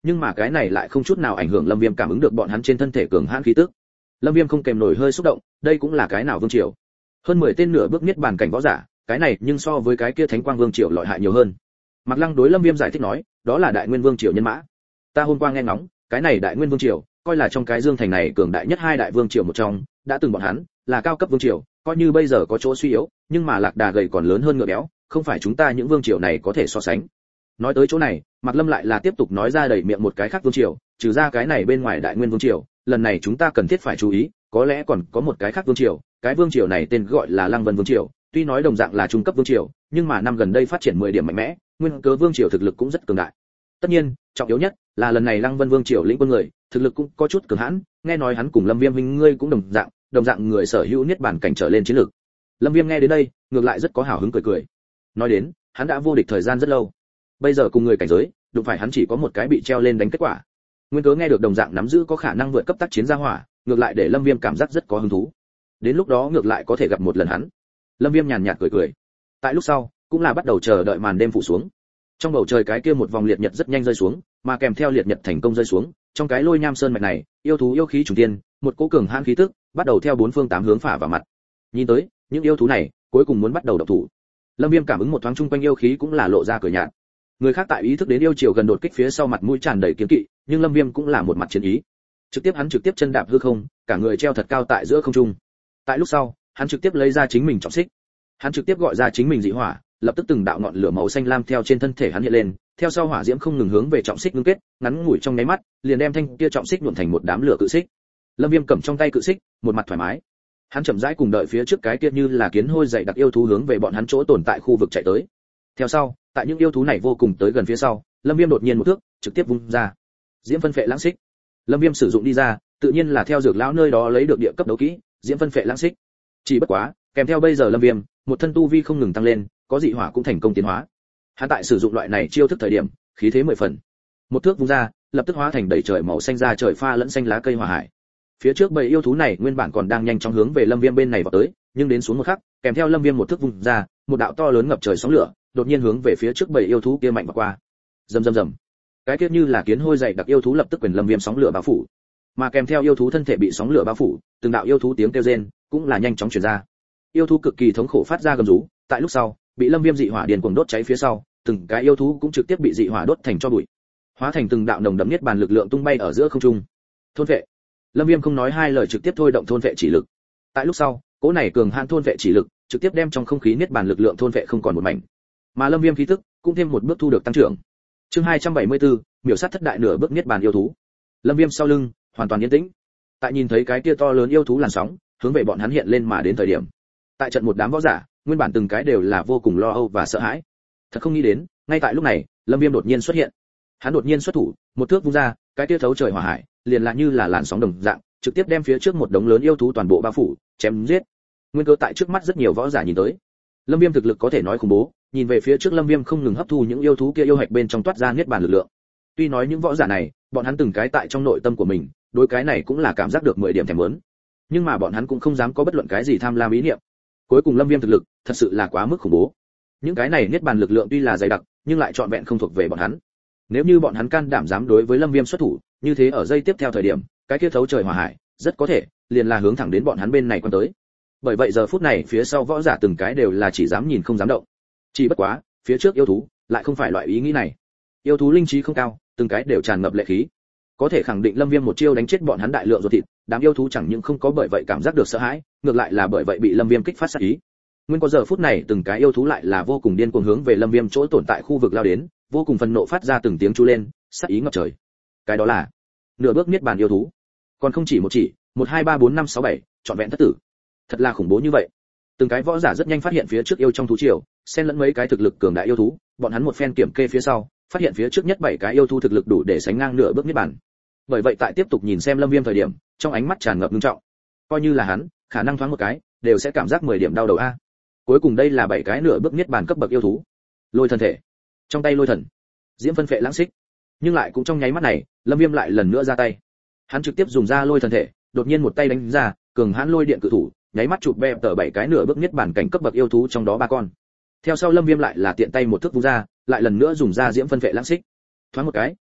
nhưng mà cái này lại không chút nào ảnh hưởng lâm viêm cảm ứng được bọn hắn trên thân thể cường hãn khí tức. Lâm viêm không kèm nổi hơi xúc động, đây cũng là cái nào vương triều. Hơn mười tên nửa bước niết bàn cảnh võ giả, cái này nhưng so với cái kia thánh quang vương triều lợi hại nhiều hơn. Mạc Lăng đối Lâm Viêm giải thích nói, đó là đại nguyên vương triều nhân mã. Ta hôm qua nghe ngóng, cái này đại nguyên vương triều, coi là trong cái dương thành này cường đại nhất hai đại vương triều một trong, đã từng bọn hắn là cao cấp vương triều, coi như bây giờ có chỗ suy yếu, nhưng mà lạc đà gầy còn lớn hơn ngựa béo, không phải chúng ta những vương triều này có thể so sánh. Nói tới chỗ này, Mạc Lâm lại là tiếp tục nói ra đầy miệng một cái khác vương triều, trừ ra cái này bên ngoài đại nguyên vương triều, lần này chúng ta cần thiết phải chú ý, có lẽ còn có một cái khác vương triều, cái vương triều này tên gọi là Lăng Vân vương triều, tuy nói đồng dạng là trung cấp vương triều, nhưng mà năm gần đây phát triển mười điểm mạnh mẽ, nguyên cớ vương triều thực lực cũng rất cường đại. Tất nhiên, trọng yếu nhất là lần này Lăng Vân vương triều lĩnh quân người, thực lực cũng có chút cường hãn, nghe nói hắn cùng Lâm Viêm huynh ngươi cũng đồng dạng, đồng dạng người sở hữu niết bàn cảnh trở lên chiến lược. Lâm Viêm nghe đến đây, ngược lại rất có hào hứng cười cười. Nói đến, hắn đã vô địch thời gian rất lâu. Bây giờ cùng người cảnh giới, đụng phải hắn chỉ có một cái bị treo lên đánh kết quả. Nguyên cớ nghe được đồng dạng nắm giữ có khả năng vượt cấp tác chiến ra hỏa, ngược lại để Lâm Viêm cảm giác rất có hứng thú. Đến lúc đó ngược lại có thể gặp một lần hắn. Lâm Viêm nhàn nhạt cười cười. Tại lúc sau, cũng là bắt đầu chờ đợi màn đêm phủ xuống. Trong bầu trời cái kia một vòng liệt nhật rất nhanh rơi xuống, mà kèm theo liệt nhật thành công rơi xuống, trong cái Lôi Nham Sơn mạch này, yêu thú yêu khí trùng thiên, một cỗ cường hãn khí tức, bắt đầu theo bốn phương tám hướng phả vào mặt. Nhìn tới, những yêu thú này cuối cùng muốn bắt đầu động thủ. Lâm Viêm cảm ứng một thoáng chung quanh yêu khí cũng là lộ ra cười nhạt. Người khác tại ý thức đến yêu chiều gần đột kích phía sau mặt mũi tràn đầy kiêng kỵ, nhưng Lâm Viêm cũng là một mặt chiến ý. Trực tiếp hắn trực tiếp chân đạp hư không, cả người treo thật cao tại giữa không trung. Tại lúc sau, hắn trực tiếp lấy ra chính mình trọng xích. Hắn trực tiếp gọi ra chính mình dị hỏa, lập tức từng đạo ngọn lửa màu xanh lam theo trên thân thể hắn hiện lên, theo sau hỏa diễm không ngừng hướng về trọng xích ngưng kết, ngắn ngủi trong nháy mắt, liền đem thanh kia trọng xích nhuộm thành một đám lửa cự xích. Lâm Viêm cầm trong tay cự xích, một mặt thoải mái. Hắn chậm rãi cùng đợi phía trước cái kia như là kiến hôi dày đặc yêu thú hướng về bọn hắn chỗ tồn tại khu vực chạy tới. Theo sau, tại những yêu thú này vô cùng tới gần phía sau, Lâm Viêm đột nhiên một thước, trực tiếp vung ra. Diễm phân phệ lãng xích. Lâm Viêm sử dụng đi ra, tự nhiên là theo dược lão nơi đó lấy được địa cấp đấu kỹ, Diễm phân phệ lãng xích. Chỉ bất quá, kèm theo bây giờ Lâm Viêm, một thân tu vi không ngừng tăng lên, có dị hỏa cũng thành công tiến hóa. Hắn tại sử dụng loại này chiêu thức thời điểm, khí thế mười phần. Một thước vung ra, lập tức hóa thành đầy trời màu xanh ra trời pha lẫn xanh lá cây hỏa hải. Phía trước bầy yêu thú này nguyên bản còn đang nhanh chóng hướng về Lâm Viêm bên này vào tới, nhưng đến xuống một khắc, kèm theo Lâm Viêm một thước vung ra, một đạo to lớn ngập trời sóng lửa, đột nhiên hướng về phía trước bầy yêu thú kia mạnh vào qua. Rầm rầm rầm. Cái kia như là kiến hôi dày đặc yêu thú lập tức quyền Lâm Viêm sóng lửa bao phủ. Mà kèm theo yêu thú thân thể bị sóng lửa bao phủ, từng đạo yêu thú tiếng kêu rên cũng là nhanh chóng truyền ra. Yêu thú cực kỳ thống khổ phát ra gầm rú, tại lúc sau, bị Lâm Viêm dị hỏa điền cuồng đốt cháy phía sau, từng cái yêu thú cũng trực tiếp bị dị hỏa đốt thành tro bụi, hóa thành từng đạo nồng đậm niết bàn lực lượng tung bay ở giữa không trung. Thôn vệ. Lâm Viêm không nói hai lời trực tiếp thôi động thôn vệ chỉ lực. Tại lúc sau, cỗ này cường hãn thôn vệ chỉ lực, trực tiếp đem trong không khí niết bàn lực lượng thôn vệ không còn một mảnh. Mà Lâm Viêm khí tức cũng thêm một bước thu được tăng trưởng. Chương hai trăm bảy mươi tư, miểu sát thất đại nửa bước niết bàn yêu thú. Lâm Viêm sau lưng hoàn toàn yên tĩnh. Tại nhìn thấy cái kia to lớn yêu thú làn sóng, hướng về bọn hắn hiện lên mà đến thời điểm. Tại trận một đám võ giả, nguyên bản từng cái đều là vô cùng lo âu và sợ hãi. Thật không nghĩ đến, ngay tại lúc này, Lâm Viêm đột nhiên xuất hiện. Hắn đột nhiên xuất thủ, một thước vung ra, cái kia thấu trời hỏa hải, liền là như là làn sóng đồng dạng, trực tiếp đem phía trước một đống lớn yêu thú toàn bộ bao phủ, chém giết. Nguyên cơ tại trước mắt rất nhiều võ giả nhìn tới. Lâm Viêm thực lực có thể nói khủng bố, nhìn về phía trước Lâm Viêm không ngừng hấp thu những yêu thú kia yêu hạch bên trong toát ra niết bàn lực lượng. Tuy nói những võ giả này, bọn hắn từng cái tại trong nội tâm của mình, đối cái này cũng là cảm giác được mười điểm thèm muốn. Nhưng mà bọn hắn cũng không dám có bất luận cái gì tham lam ý niệm. Cuối cùng Lâm Viêm thực lực, thật sự là quá mức khủng bố. Những cái này niết bàn lực lượng tuy là dày đặc, nhưng lại trọn vẹn không thuộc về bọn hắn. Nếu như bọn hắn can đảm dám đối với Lâm Viêm xuất thủ, như thế ở giây tiếp theo thời điểm, cái kia thấu trời hỏa hải, rất có thể liền là hướng thẳng đến bọn hắn bên này quan tới. Bởi vậy giờ phút này phía sau võ giả từng cái đều là chỉ dám nhìn không dám động. Chỉ bất quá, phía trước yêu thú lại không phải loại ý nghĩ này. Yêu thú linh trí không cao, từng cái đều tràn ngập lệ khí. Có thể khẳng định Lâm Viêm một chiêu đánh chết bọn hắn đại lượng ruột thịt, đám yêu thú chẳng những không có bởi vậy cảm giác được sợ hãi, ngược lại là bởi vậy bị Lâm Viêm kích phát sát ý. Nguyên có giờ phút này từng cái yêu thú lại là vô cùng điên cuồng hướng về Lâm Viêm chỗ tồn tại khu vực lao đến, vô cùng phẫn nộ phát ra từng tiếng chu lên, sát ý ngập trời. Cái đó là nửa bước niết bàn yêu thú. Còn không chỉ một chỉ, một hai ba bốn năm sáu bảy, trọn vẹn thất tử. Thật là khủng bố như vậy. Từng cái võ giả rất nhanh phát hiện phía trước yêu trong thú triều, xen lẫn mấy cái thực lực cường đại yêu thú, bọn hắn một phen kiểm kê phía sau, phát hiện phía trước nhất bảy cái yêu thú thực lực đủ để sánh ngang nửa bước niết bàn. Bởi vậy tại tiếp tục nhìn xem Lâm Viêm thời điểm, trong ánh mắt tràn ngập nghiêm trọng. Coi như là hắn, khả năng thoáng một cái, đều sẽ cảm giác mười điểm đau đầu a. Cuối cùng đây là bảy cái nửa bước niết bàn cấp bậc yêu thú. Lôi thần thể. Trong tay lôi thần, diễm phân phệ lãng xích. Nhưng lại cũng trong nháy mắt này, Lâm Viêm lại lần nữa ra tay. Hắn trực tiếp dùng ra lôi thần thể, đột nhiên một tay đánh ra, cường hãn lôi điện cự thủ, nháy mắt chụp bẹp tờ bảy cái nửa bước niết bàn cảnh cấp bậc yêu thú trong đó ba con. Theo sau Lâm Viêm lại là tiện tay một thước vung ra, lại lần nữa dùng ra diễm phân phệ lãng xích. Thoáng một cái,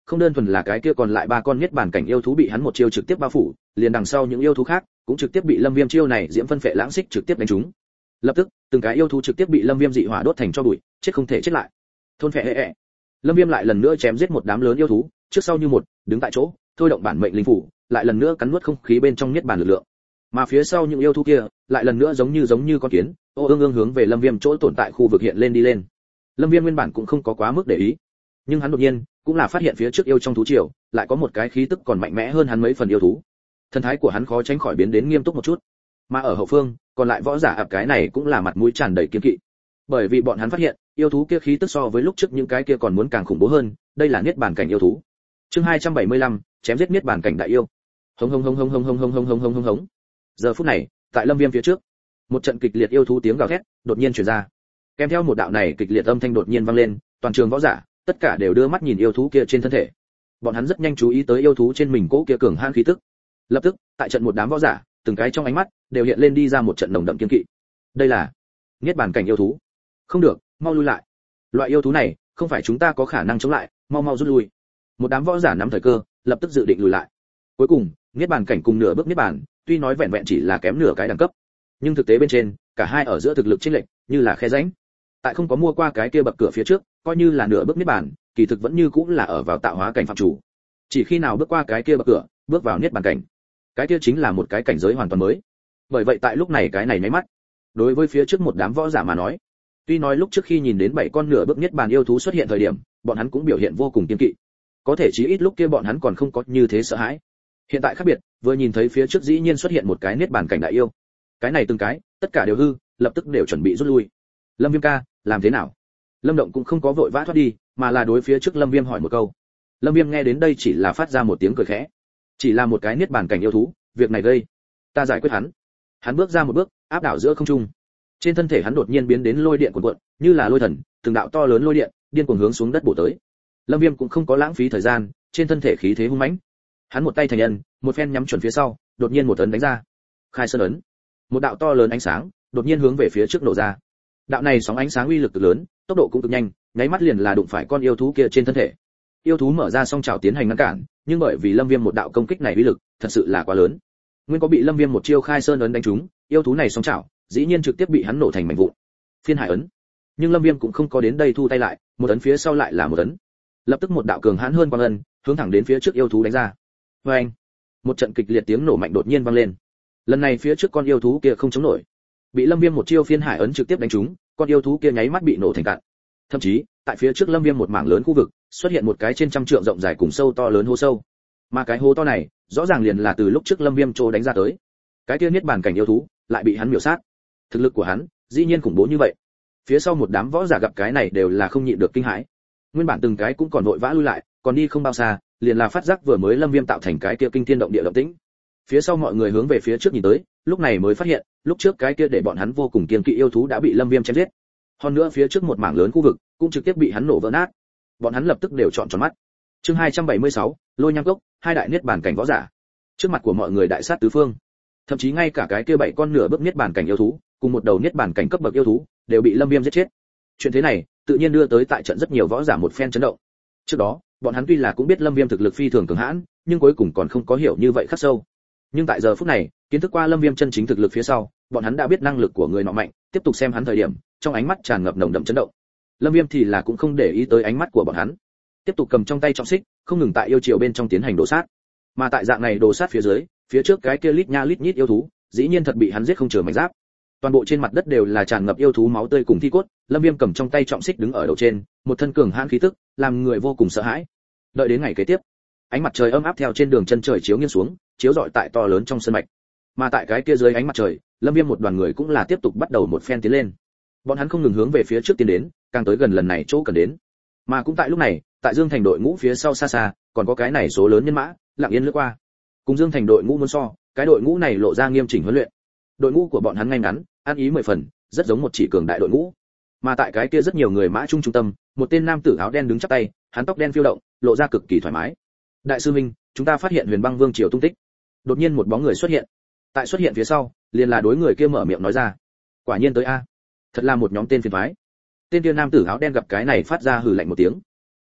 không đơn thuần là cái kia còn lại ba con niết bàn cảnh yêu thú bị hắn một chiêu trực tiếp bao phủ, liền đằng sau những yêu thú khác cũng trực tiếp bị Lâm Viêm chiêu này diễm phân phệ lãng xích trực tiếp đánh trúng. Lập tức, từng cái yêu thú trực tiếp bị Lâm Viêm dị hỏa đốt thành tro bụi, chết không thể chết lại. Thôn phệ hệ hệ. Lâm Viêm lại lần nữa chém giết một đám lớn yêu thú, trước sau như một, đứng tại chỗ, thôi động bản mệnh linh phủ, lại lần nữa cắn nuốt không khí bên trong niết bàn lực lượng. Mà phía sau những yêu thú kia, lại lần nữa giống như giống như con kiến, ô ương ương hướng về Lâm Viêm chỗ tồn tại khu vực hiện lên đi lên. Lâm Viêm nguyên bản cũng không có quá mức để ý, nhưng hắn đột nhiên cũng là phát hiện phía trước yêu trong thú triều, lại có một cái khí tức còn mạnh mẽ hơn hắn mấy phần yêu thú. Thần thái của hắn khó tránh khỏi biến đến nghiêm túc một chút. Mà ở hậu phương, còn lại võ giả ập cái này cũng là mặt mũi tràn đầy kiêng kỵ. Bởi vì bọn hắn phát hiện, yêu thú kia khí tức so với lúc trước những cái kia còn muốn càng khủng bố hơn, đây là niết bàn cảnh yêu thú. Chương hai trăm bảy mươi lăm, chém giết niết bàn cảnh đại yêu. Hống hống hống hống hống hống hống hống hống hống hống hống. Giờ phút này, tại Lâm Viêm phía trước, một trận kịch liệt yêu thú tiếng gào thét đột nhiên truyền ra. Kèm theo một đạo này kịch liệt âm thanh đột nhiên vang lên, toàn trường võ giả, tất cả đều đưa mắt nhìn yêu thú kia trên thân thể. Bọn hắn rất nhanh chú ý tới yêu thú trên mình cỗ kia cường hãn khí tức. Lập tức, tại trận một đám võ giả, từng cái trong ánh mắt đều hiện lên đi ra một trận nồng đậm kiên kỵ. Đây là niết bàn cảnh yêu thú. Không được, mau lui lại. Loại yêu thú này, không phải chúng ta có khả năng chống lại, mau mau rút lui. Một đám võ giả nắm thời cơ, lập tức dự định lùi lại. Cuối cùng, niết bàn cảnh cùng nửa bước niết bàn, tuy nói vẹn vẹn chỉ là kém nửa cái đẳng cấp, nhưng thực tế bên trên, cả hai ở giữa thực lực chênh lệch, như là khe rãnh. Tại không có mua qua cái kia bậc cửa phía trước, coi như là nửa bước niết bàn, kỳ thực vẫn như cũng là ở vào tạo hóa cảnh phạm chủ. Chỉ khi nào bước qua cái kia bậc cửa, bước vào niết bàn cảnh, cái kia chính là một cái cảnh giới hoàn toàn mới. Bởi vậy tại lúc này cái này nháy mắt, đối với phía trước một đám võ giả mà nói, tuy nói lúc trước khi nhìn đến bảy con nửa bước niết bàn yêu thú xuất hiện thời điểm, bọn hắn cũng biểu hiện vô cùng kiêng kỵ. Có thể chí ít lúc kia bọn hắn còn không có như thế sợ hãi. Hiện tại khác biệt, vừa nhìn thấy phía trước dĩ nhiên xuất hiện một cái niết bàn cảnh đại yêu. Cái này từng cái, tất cả đều hư, lập tức đều chuẩn bị rút lui. Lâm Viêm ca, làm thế nào? Lâm Động cũng không có vội vã thoát đi, mà là đối phía trước Lâm Viêm hỏi một câu. Lâm Viêm nghe đến đây chỉ là phát ra một tiếng cười khẽ. Chỉ là một cái niết bàn cảnh yêu thú, việc này gây, ta giải quyết hắn. Hắn bước ra một bước, áp đảo giữa không trung. Trên thân thể hắn đột nhiên biến đến lôi điện cuồn cuộn, như là lôi thần, từng đạo to lớn lôi điện, điên cuồng hướng xuống đất bổ tới. Lâm Viêm cũng không có lãng phí thời gian, trên thân thể khí thế hung mãnh. Hắn một tay thành ấn, một phen nhắm chuẩn phía sau, đột nhiên một ấn đánh ra. Khai Sơn ấn. Một đạo to lớn ánh sáng, đột nhiên hướng về phía trước nổ ra. Đạo này sóng ánh sáng uy lực cực lớn, tốc độ cũng cực nhanh, nháy mắt liền là đụng phải con yêu thú kia trên thân thể. Yêu thú mở ra song chảo tiến hành ngăn cản, nhưng bởi vì Lâm Viêm một đạo công kích này uy lực, thật sự là quá lớn. Nguyên có bị Lâm Viêm một chiêu Khai Sơn ấn đánh trúng, yêu thú này song chảo, dĩ nhiên trực tiếp bị hắn nổ thành mảnh vụn. Phiên Hải ấn. Nhưng Lâm Viêm cũng không có đến đây thu tay lại, một ấn phía sau lại là một ấn. Lập tức một đạo cường hãn hơn quang ân, hướng thẳng đến phía trước yêu thú đánh ra. Oeng! Một trận kịch liệt tiếng nổ mạnh đột nhiên vang lên. Lần này phía trước con yêu thú kia không chống nổi, bị Lâm Viêm một chiêu Phiên Hải ấn trực tiếp đánh trúng, con yêu thú kia nháy mắt bị nổ thành cạn. Thậm chí, tại phía trước Lâm Viêm một mảng lớn khu vực, xuất hiện một cái trên trăm trượng rộng dài cùng sâu to lớn hố sâu. Mà cái hố to này, rõ ràng liền là từ lúc trước Lâm Viêm trô đánh ra tới. Cái kia niết bàn cảnh yêu thú, lại bị hắn miểu sát. Thực lực của hắn, dĩ nhiên khủng bố như vậy. Phía sau một đám võ giả gặp cái này đều là không nhịn được kinh hãi. Nguyên bản từng cái cũng còn vội vã lui lại, còn đi không bao xa, liền là phát giác vừa mới Lâm Viêm tạo thành cái kia kinh thiên động địa động tĩnh. Phía sau mọi người hướng về phía trước nhìn tới, lúc này mới phát hiện, lúc trước cái kia để bọn hắn vô cùng kiêng kỵ yêu thú đã bị Lâm Viêm chém giết. Hơn nữa phía trước một mảng lớn khu vực cũng trực tiếp bị hắn nổ vỡ nát. Bọn hắn lập tức đều trợn tròn mắt. Chương hai trăm bảy mươi sáu, Lôi Nham Cốc, hai đại niết bàn cảnh võ giả. Trước mặt của mọi người đại sát tứ phương. Thậm chí ngay cả cái kia bảy con nửa bước niết bàn cảnh yêu thú, cùng một đầu niết bàn cảnh cấp bậc yêu thú, đều bị Lâm Viêm giết chết. Chuyện thế này, tự nhiên đưa tới tại trận rất nhiều võ giả một phen chấn động. Trước đó, bọn hắn tuy là cũng biết Lâm Viêm thực lực phi thường cường hãn, nhưng cuối cùng còn không có hiểu như vậy khắc sâu. Nhưng tại giờ phút này, kiến thức qua Lâm Viêm chân chính thực lực phía sau, bọn hắn đã biết năng lực của người nọ mạnh, tiếp tục xem hắn thời điểm, trong ánh mắt tràn ngập nồng đậm chấn động. Lâm Viêm thì là cũng không để ý tới ánh mắt của bọn hắn, tiếp tục cầm trong tay trọng xích, không ngừng tại yêu triều bên trong tiến hành đổ sát. Mà tại dạng này đổ sát phía dưới, phía trước cái kia lít nha lít nhít yêu thú, dĩ nhiên thật bị hắn giết không chừa mảnh giáp. Toàn bộ trên mặt đất đều là tràn ngập yêu thú máu tươi cùng thi cốt, Lâm Viêm cầm trong tay trọng xích đứng ở đầu trên, một thân cường hãn khí tức, làm người vô cùng sợ hãi. Đợi đến ngày kế tiếp, ánh mặt trời ấm áp theo trên đường chân trời chiếu nghiêng xuống, chiếu rọi tại to lớn trong sân mạch. Mà tại cái kia dưới ánh mặt trời, Lâm Viêm một đoàn người cũng là tiếp tục bắt đầu một phen tiến lên. Bọn hắn không ngừng hướng về phía trước tiến đến, càng tới gần lần này chỗ cần đến. Mà cũng tại lúc này, tại Dương Thành đội ngũ phía sau xa xa, còn có cái này số lớn nhân mã, lặng yên lướt qua. Cùng Dương Thành đội ngũ muốn so, cái đội ngũ này lộ ra nghiêm chỉnh huấn luyện. Đội ngũ của bọn hắn ngay ngắn, ăn ý mười phần, rất giống một chỉ cường đại đội ngũ. Mà tại cái kia rất nhiều người mã trung trung tâm, một tên nam tử áo đen đứng chắp tay, hắn tóc đen phiêu động, lộ ra cực kỳ thoải mái. Đại sư huynh, chúng ta phát hiện Huyền Băng Vương triều tung tích. Đột nhiên một bóng người xuất hiện. Tại xuất hiện phía sau, liền là đối người kia mở miệng nói ra. Quả nhiên tới a. Thật là một nhóm tên phiền toái. Tên kia nam tử áo đen gặp cái này phát ra hừ lạnh một tiếng.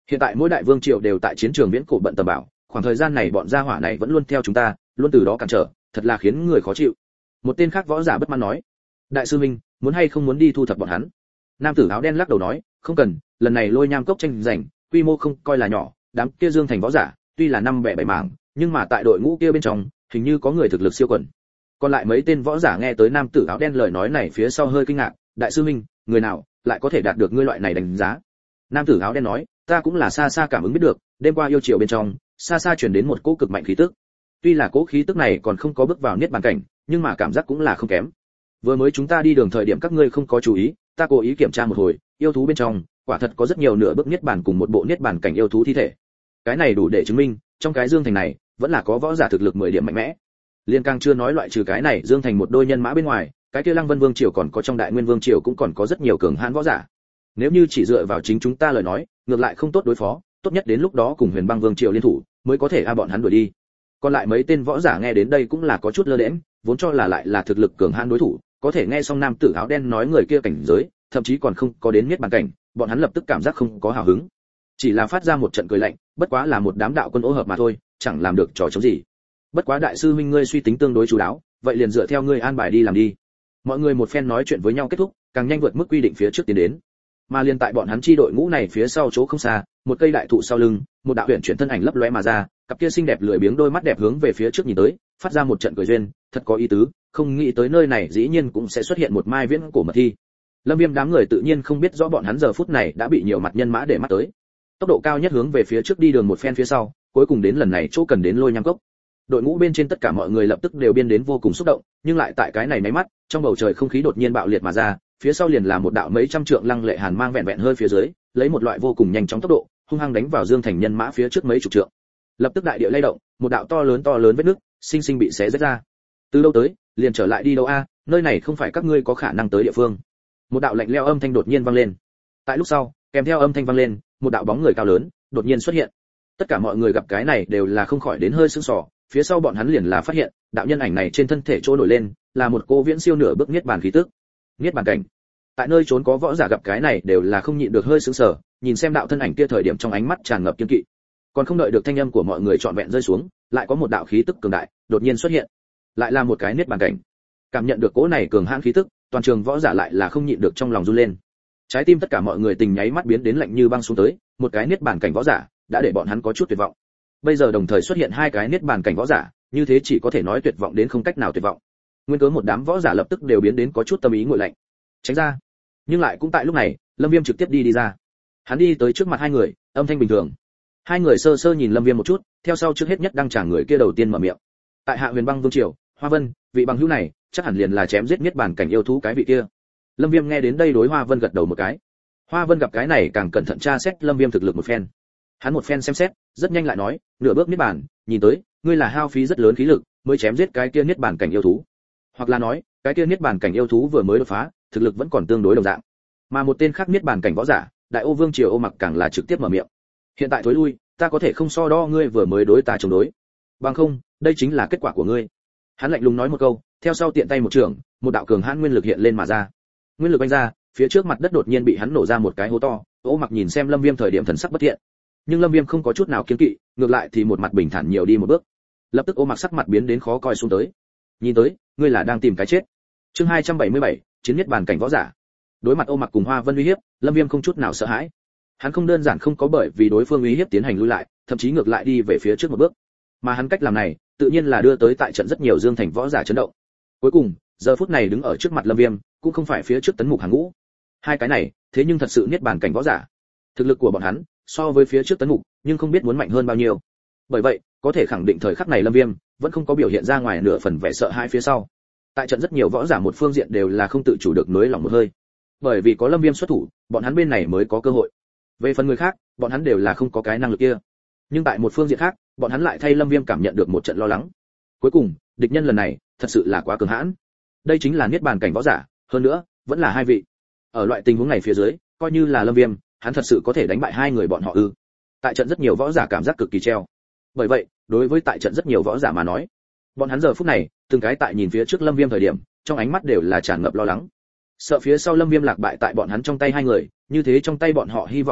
Hiện tại mỗi đại vương triều đều tại chiến trường viễn cổ bận tầm bảo, khoảng thời gian này bọn gia hỏa này vẫn luôn theo chúng ta, luôn từ đó cản trở, thật là khiến người khó chịu. Một tên khác võ giả bất mãn nói, đại sư huynh, muốn hay không muốn đi thu thập bọn hắn? Nam tử áo đen lắc đầu nói, không cần, lần này Lôi Nham cốc tranh giành, quy mô không coi là nhỏ, đám kia Dương Thành võ giả, tuy là năm bẻ bảy mảng, nhưng mà tại đội ngũ kia bên trong, hình như có người thực lực siêu quần. Còn lại mấy tên võ giả nghe tới nam tử áo đen lời nói này phía sau hơi kinh ngạc, đại sư huynh, người nào lại có thể đạt được ngươi loại này đánh giá? Nam tử áo đen nói, ta cũng là xa xa cảm ứng biết được, đêm qua yêu triều bên trong, xa xa truyền đến một cỗ cực mạnh khí tức. Tuy là cỗ khí tức này còn không có bước vào niết bàn cảnh, nhưng mà cảm giác cũng là không kém. Vừa mới chúng ta đi đường thời điểm các ngươi không có chú ý, ta cố ý kiểm tra một hồi, yêu thú bên trong, quả thật có rất nhiều nửa bước niết bàn cùng một bộ niết bàn cảnh yêu thú thi thể. Cái này đủ để chứng minh, trong cái Dương Thành này, vẫn là có võ giả thực lực mười điểm mạnh mẽ. Liên Cang chưa nói loại trừ cái này Dương Thành một đôi nhân mã bên ngoài, cái kia Lăng Vân Vương triều còn có trong Đại Nguyên Vương triều cũng còn có rất nhiều cường hãn võ giả. Nếu như chỉ dựa vào chính chúng ta lời nói, ngược lại không tốt đối phó, tốt nhất đến lúc đó cùng Huyền Băng Vương triều liên thủ, mới có thể a bọn hắn đuổi đi. Còn lại mấy tên võ giả nghe đến đây cũng là có chút lơ đễnh, vốn cho là lại là thực lực cường hãn đối thủ, có thể nghe xong nam tử áo đen nói người kia cảnh giới, thậm chí còn không có đến niết bàn cảnh, bọn hắn lập tức cảm giác không có hào hứng. Chỉ là phát ra một trận cười lạnh, bất quá là một đám đạo quân ô hợp mà thôi, chẳng làm được trò chống gì. Bất quá đại sư huynh ngươi suy tính tương đối chú đáo, vậy liền dựa theo ngươi an bài đi làm đi. Mọi người một phen nói chuyện với nhau kết thúc, càng nhanh vượt mức quy định phía trước tiến đến. Mà liên tại bọn hắn chi đội ngũ này phía sau chỗ không xa, một cây đại thụ sau lưng, một đạo huyền chuyển thân ảnh lấp lóe mà ra, cặp kia xinh đẹp lười biếng đôi mắt đẹp hướng về phía trước nhìn tới, phát ra một trận cười duyên, thật có ý tứ, không nghĩ tới nơi này dĩ nhiên cũng sẽ xuất hiện một mai viễn cổ mật thi. Lâm Viêm đám người tự nhiên không biết rõ bọn hắn giờ phút này đã bị nhiều mặt nhân mã để mắt tới. Tốc độ cao nhất hướng về phía trước đi đường một phen phía sau, cuối cùng đến lần này chỗ cần đến Lôi Nham cốc. Đội ngũ bên trên tất cả mọi người lập tức đều biên đến vô cùng xúc động, nhưng lại tại cái này máy mắt, trong bầu trời không khí đột nhiên bạo liệt mà ra, phía sau liền là một đạo mấy trăm trượng lăng lệ hàn mang vẹn vẹn hơi phía dưới, lấy một loại vô cùng nhanh chóng tốc độ, hung hăng đánh vào Dương Thành nhân mã phía trước mấy chục trượng. Lập tức đại địa lay động, một đạo to lớn to lớn vết nứt, sinh sinh bị xé rách ra. Từ đâu tới, liền trở lại đi đâu a, nơi này không phải các ngươi có khả năng tới địa phương. Một đạo lạnh lẽo âm thanh đột nhiên vang lên. Tại lúc sau, kèm theo âm thanh vang lên, một đạo bóng người cao lớn đột nhiên xuất hiện. Tất cả mọi người gặp cái này đều là không khỏi đến hơi sững sờ, phía sau bọn hắn liền là phát hiện, đạo nhân ảnh này trên thân thể chỗ nổi lên, là một cô viễn siêu nửa bước niết bàn khí tức. Niết bàn cảnh. Tại nơi trốn có võ giả gặp cái này đều là không nhịn được hơi sững sờ, nhìn xem đạo thân ảnh kia thời điểm trong ánh mắt tràn ngập kiên kỵ. Còn không đợi được thanh âm của mọi người trọn vẹn rơi xuống, lại có một đạo khí tức cường đại đột nhiên xuất hiện. Lại là một cái niết bàn cảnh. Cảm nhận được cỗ này cường hãn khí tức, toàn trường võ giả lại là không nhịn được trong lòng run lên. Trái tim tất cả mọi người tình nháy mắt biến đến lạnh như băng xuống tới, một cái niết bàn cảnh võ giả đã để bọn hắn có chút tuyệt vọng. Bây giờ đồng thời xuất hiện hai cái niết bàn cảnh võ giả, như thế chỉ có thể nói tuyệt vọng đến không cách nào tuyệt vọng. Nguyên cớ một đám võ giả lập tức đều biến đến có chút tâm ý nguội lạnh. Tránh ra. Nhưng lại cũng tại lúc này, Lâm Viêm trực tiếp đi đi ra. Hắn đi tới trước mặt hai người, âm thanh bình thường. Hai người sơ sơ nhìn Lâm Viêm một chút, theo sau trước hết nhất đăng tràng người kia đầu tiên mở miệng. Tại Hạ Huyền Băng Vương triều, Hoa Vân, vị bằng hữu này, chắc hẳn liền là chém giết niết bàn cảnh yêu thú cái vị kia. Lâm Viêm nghe đến đây đối Hoa Vân gật đầu một cái. Hoa Vân gặp cái này càng cẩn thận tra xét Lâm Viêm thực lực một phen. Hắn một phen xem xét, rất nhanh lại nói, nửa bước niết bàn, nhìn tới, ngươi là hao phí rất lớn khí lực mới chém giết cái kia niết bàn cảnh yêu thú. Hoặc là nói, cái kia niết bàn cảnh yêu thú vừa mới đột phá, thực lực vẫn còn tương đối đồng dạng. Mà một tên khác niết bàn cảnh võ giả, Đại Ô Vương triều Ô Mặc càng là trực tiếp mở miệng. Hiện tại thối lui, ta có thể không so đo ngươi vừa mới đối ta chống đối. Bằng không, đây chính là kết quả của ngươi. Hắn lạnh lùng nói một câu, theo sau tiện tay một trường, một đạo cường hãn nguyên lực hiện lên mà ra. Nguyên lực vung ra, phía trước mặt đất đột nhiên bị hắn nổ ra một cái hố to. Ô Mặc nhìn xem Lâm Viêm thời điểm thần sắc bất thiện, nhưng Lâm Viêm không có chút nào kiêng kỵ, ngược lại thì một mặt bình thản nhiều đi một bước. Lập tức Ô Mặc sắc mặt biến đến khó coi xuống tới. Nhìn tới, ngươi là đang tìm cái chết. Chương hai trăm bảy mươi bảy, chiến niết bàn cảnh võ giả. Đối mặt Ô Mặc cùng Hoa Vân uy hiếp, Lâm Viêm không chút nào sợ hãi. Hắn không đơn giản không có bởi vì đối phương uy hiếp tiến hành lui lại, thậm chí ngược lại đi về phía trước một bước. Mà hắn cách làm này, tự nhiên là đưa tới tại trận rất nhiều Dương Thành võ giả chấn động. Cuối cùng, giờ phút này đứng ở trước mặt Lâm Viêm, cũng không phải phía trước tấn mục hàng ngũ. Hai cái này, thế nhưng thật sự niết bàn cảnh võ giả. Thực lực của bọn hắn, so với phía trước tấn mục, nhưng không biết muốn mạnh hơn bao nhiêu. Bởi vậy, có thể khẳng định thời khắc này Lâm Viêm vẫn không có biểu hiện ra ngoài nửa phần vẻ sợ hãi phía sau. Tại trận rất nhiều võ giả một phương diện đều là không tự chủ được nới lỏng một hơi. Bởi vì có Lâm Viêm xuất thủ, bọn hắn bên này mới có cơ hội. Về phần người khác, bọn hắn đều là không có cái năng lực kia. Nhưng tại một phương diện khác, bọn hắn lại thay Lâm Viêm cảm nhận được một trận lo lắng. Cuối cùng, địch nhân lần này, thật sự là quá cường hãn. Đây chính là niết bàn cảnh võ giả, hơn nữa, vẫn là hai vị. Ở loại tình huống này phía dưới, coi như là Lâm Viêm, hắn thật sự có thể đánh bại hai người bọn họ ư? Tại trận rất nhiều võ giả cảm giác cực kỳ treo. Bởi vậy, đối với tại trận rất nhiều võ giả mà nói, bọn hắn giờ phút này, từng cái tại nhìn phía trước Lâm Viêm thời điểm, trong ánh mắt đều là tràn ngập lo lắng. Sợ phía sau Lâm Viêm lạc bại tại bọn hắn trong tay hai người, như thế trong tay bọn họ hy vọng duy nhất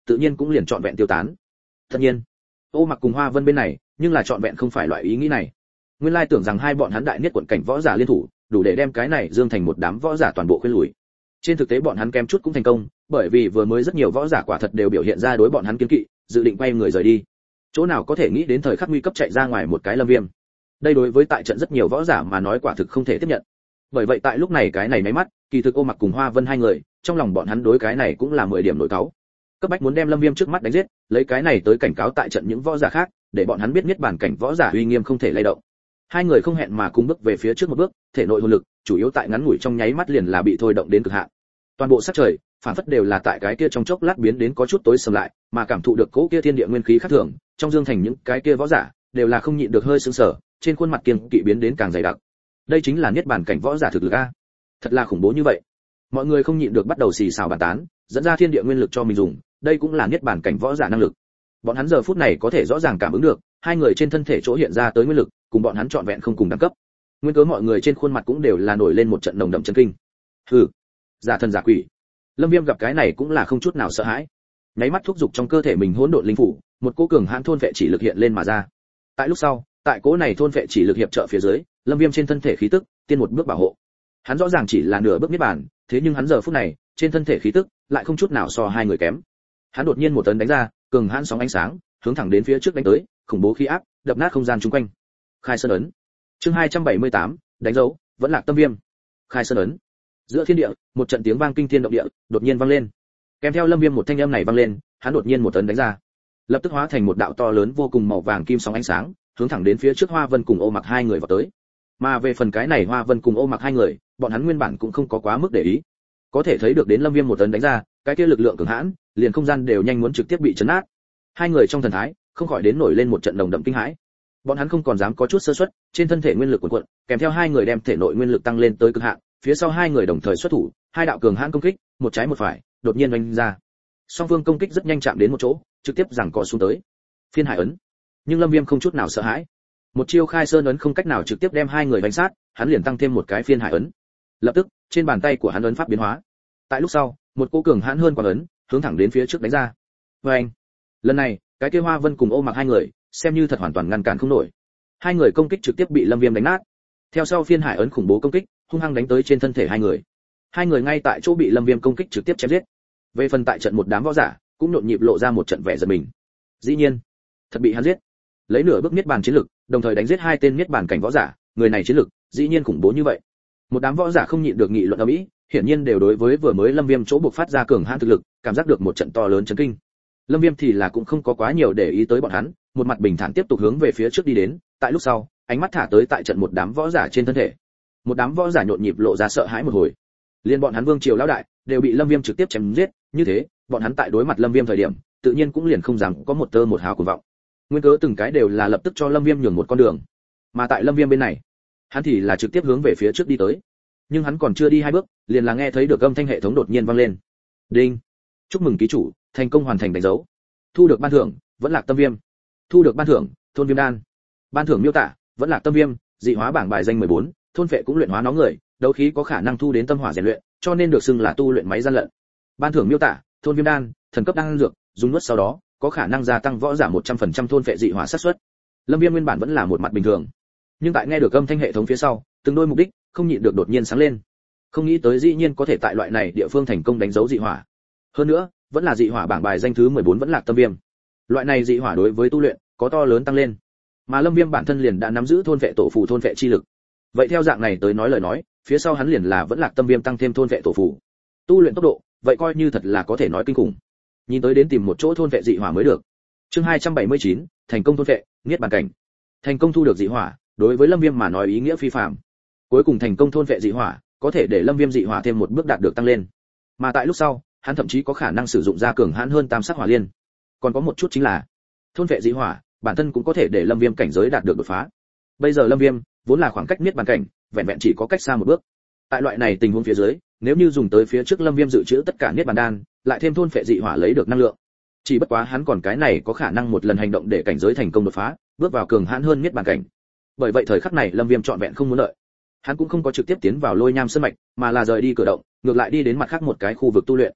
tự nhiên cũng liền trọn vẹn tiêu tán. Tất nhiên, Ô Mặc cùng Hoa Vân bên này, nhưng là trọn vẹn không phải loại ý nghĩ này. Nguyên lai tưởng rằng hai bọn hắn đại niết quận cảnh võ giả liên thủ, đủ để đem cái này Dương thành một đám võ giả toàn bộ khuyên lùi. Trên thực tế bọn hắn kém chút cũng thành công, bởi vì vừa mới rất nhiều võ giả quả thật đều biểu hiện ra đối bọn hắn kiêng kỵ, dự định quay người rời đi. Chỗ nào có thể nghĩ đến thời khắc nguy cấp chạy ra ngoài một cái Lâm Viêm. Đây đối với tại trận rất nhiều võ giả mà nói quả thực không thể tiếp nhận. Bởi vậy tại lúc này cái này máy mắt, kỳ thực Ô Mặc cùng Hoa Vân hai người, trong lòng bọn hắn đối cái này cũng là mười điểm nổi cáu. Cấp bách muốn đem Lâm Viêm trước mắt đánh giết, lấy cái này tới cảnh cáo tại trận những võ giả khác, để bọn hắn biết niết bàn cảnh võ giả uy nghiêm không thể lay động. Hai người không hẹn mà cùng bước về phía trước một bước, thể nội hồn lực, chủ yếu tại ngắn ngủi trong nháy mắt liền là bị thôi động đến cực hạn. Toàn bộ sắc trời, phản phất đều là tại cái kia trong chốc lát biến đến có chút tối sầm lại, mà cảm thụ được cỗ kia thiên địa nguyên khí khác thường, trong Dương thành những cái kia võ giả, đều là không nhịn được hơi sững sờ, trên khuôn mặt kiêng kỵ biến đến càng dày đặc. Đây chính là niết bàn cảnh võ giả thực lực a. Thật là khủng bố như vậy. Mọi người không nhịn được bắt đầu xì xào bàn tán, dẫn ra thiên địa nguyên lực cho mình dùng, đây cũng là niết bàn cảnh võ giả năng lực. Bọn hắn giờ phút này có thể rõ ràng cảm ứng được, hai người trên thân thể chỗ hiện ra tới nguyên lực, cùng bọn hắn trọn vẹn không cùng đẳng cấp. Nguyên cớ mọi người trên khuôn mặt cũng đều là nổi lên một trận nồng đậm chấn kinh. Hừ, giả thần giả quỷ. Lâm Viêm gặp cái này cũng là không chút nào sợ hãi. Nháy mắt thúc dục trong cơ thể mình hỗn độn linh phủ, một cỗ cường hãn thôn vệ chỉ lực hiện lên mà ra. Tại lúc sau, tại cỗ này thôn vệ chỉ lực hiệp trợ phía dưới, Lâm Viêm trên thân thể khí tức, tiên một bước bảo hộ. Hắn rõ ràng chỉ là nửa bước niết bàn, thế nhưng hắn giờ phút này, trên thân thể khí tức lại không chút nào so hai người kém. Hắn đột nhiên một tấn đánh ra, cường hãn sóng ánh sáng, hướng thẳng đến phía trước đánh tới, khủng bố khí áp, đập nát không gian xung quanh. Khai Sơn ấn. Chương hai trăm bảy mươi tám, đánh dấu, vẫn lạc tâm viêm. Khai Sơn ấn. Giữa thiên địa, một trận tiếng vang kinh thiên động địa đột nhiên vang lên. Kèm theo Lâm Viêm một thanh âm này vang lên, hắn đột nhiên một tấn đánh ra, lập tức hóa thành một đạo to lớn vô cùng màu vàng kim sóng ánh sáng, hướng thẳng đến phía trước Hoa Vân cùng Ô Mặc hai người vào tới. Mà về phần cái này Hoa Vân cùng Ô Mặc hai người, bọn hắn nguyên bản cũng không có quá mức để ý. Có thể thấy được đến Lâm Viêm một tấn đánh ra, cái kia lực lượng cường hãn, liền không gian đều nhanh muốn trực tiếp bị chấn nát. Hai người trong thần thái, không khỏi đến nổi lên một trận đồng đậm kinh hãi. Bọn hắn không còn dám có chút sơ suất, trên thân thể nguyên lực cuộn cuộn, kèm theo hai người đem thể nội nguyên lực tăng lên tới cực hạn, phía sau hai người đồng thời xuất thủ, hai đạo cường hãn công kích, một trái một phải, đột nhiên oanh ra. Song phương công kích rất nhanh chạm đến một chỗ, trực tiếp giằng co xuống tới. Phiên Hải ấn. Nhưng Lâm Viêm không chút nào sợ hãi. Một chiêu Khai Sơn ấn không cách nào trực tiếp đem hai người đánh sát, hắn liền tăng thêm một cái Phiên Hải ấn. Lập tức, trên bàn tay của hắn ấn pháp biến hóa. Tại lúc sau, một cỗ cường hãn hơn quang ấn, hướng thẳng đến phía trước đánh ra. Oeng. Lần này, cái kia Hoa Vân cùng Ô Mặc hai người, xem như thật hoàn toàn ngăn cản không nổi. Hai người công kích trực tiếp bị Lâm Viêm đánh nát. Theo sau Phiên Hải ấn khủng bố công kích, hung hăng đánh tới trên thân thể hai người. Hai người ngay tại chỗ bị Lâm Viêm công kích trực tiếp chém giết. Về phần tại trận một đám võ giả, cũng nhộn nhịp lộ ra một trận vẻ giận mình. Dĩ nhiên, thật bị hắn giết. Lấy nửa bước niết bàn chiến lực, đồng thời đánh giết hai tên niết bàn cảnh võ giả, người này chiến lực, dĩ nhiên khủng bố như vậy. Một đám võ giả không nhịn được nghị luận ầm ĩ, hiển nhiên đều đối với vừa mới Lâm Viêm chỗ buộc phát ra cường hãn thực lực, cảm giác được một trận to lớn chấn kinh. Lâm Viêm thì là cũng không có quá nhiều để ý tới bọn hắn, một mặt bình thản tiếp tục hướng về phía trước đi đến, tại lúc sau, ánh mắt thả tới tại trận một đám võ giả trên thân thể. Một đám võ giả nhộn nhịp lộ ra sợ hãi một hồi. Liên bọn hắn Vương triều lão đại đều bị Lâm Viêm trực tiếp chém giết, như thế, bọn hắn tại đối mặt Lâm Viêm thời điểm, tự nhiên cũng liền không dám có một tơ một hào cuồng vọng. Nguyên cớ từng cái đều là lập tức cho Lâm Viêm nhường một con đường. Mà tại Lâm Viêm bên này, hắn thì là trực tiếp hướng về phía trước đi tới. Nhưng hắn còn chưa đi hai bước, liền là nghe thấy được âm thanh hệ thống đột nhiên vang lên. Đinh. Chúc mừng ký chủ, thành công hoàn thành đánh dấu. Thu được ban thưởng, vẫn lạc tâm viêm. Thu được ban thưởng, thôn viêm đan. Ban thưởng miêu tả, vẫn lạc tâm viêm, dị hóa bảng bài danh mười bốn, thôn phệ cũng luyện hóa nó người, đấu khí có khả năng thu đến tâm hỏa rèn luyện, cho nên được xưng là tu luyện máy gian lận. Ban thưởng miêu tả, thôn viêm đan, thần cấp đan dược, dùng nuốt sau đó, có khả năng gia tăng võ giả một trăm phần trăm thôn phệ dị hỏa xác suất. Lâm Viêm nguyên bản vẫn là một mặt bình thường, nhưng tại nghe được âm thanh hệ thống phía sau, từng đôi mục đích không nhịn được đột nhiên sáng lên. Không nghĩ tới dĩ nhiên có thể tại loại này địa phương thành công đánh dấu dị hỏa. Hơn nữa, vẫn là dị hỏa bảng bài danh thứ mười bốn vẫn lạc tâm viêm. Loại này dị hỏa đối với tu luyện có to lớn tăng lên. Mà Lâm Viêm bản thân liền đã nắm giữ thôn vệ tổ phù thôn vệ chi lực. Vậy theo dạng này tới nói lời nói, phía sau hắn liền là vẫn lạc tâm viêm tăng thêm thôn vệ tổ phù. Tu luyện tốc độ, vậy coi như thật là có thể nói kinh khủng. Nhìn tới đến tìm một chỗ thôn vệ dị hỏa mới được. Chương hai trăm bảy mươi chín, thành công thôn vệ, niết bàn cảnh. Thành công thu được dị hỏa, đối với Lâm Viêm mà nói ý nghĩa phi phàm. Cuối cùng thành công thôn vệ dị hỏa, có thể để Lâm Viêm dị hỏa thêm một bước đạt được tăng lên. Mà tại lúc sau, hắn thậm chí có khả năng sử dụng ra cường hãn hơn tam sắc hỏa liên. Còn có một chút chính là, thôn vệ dị hỏa, bản thân cũng có thể để Lâm Viêm cảnh giới đạt được đột phá. Bây giờ Lâm Viêm vốn là khoảng cách niết bàn cảnh, vẹn vẹn chỉ có cách xa một bước. Tại loại này tình huống phía dưới, nếu như dùng tới phía trước Lâm Viêm dự trữ tất cả niết bàn đan, lại thêm thôn phệ dị hỏa lấy được năng lượng. Chỉ bất quá hắn còn cái này có khả năng một lần hành động để cảnh giới thành công đột phá, bước vào cường hãn hơn niết bàn cảnh. Bởi vậy thời khắc này Lâm Viêm trọn vẹn không muốn lợi. Hắn cũng không có trực tiếp tiến vào Lôi Nham Sơn mạch, mà là rời đi cửa động, ngược lại đi đến mặt khác một cái khu vực tu luyện.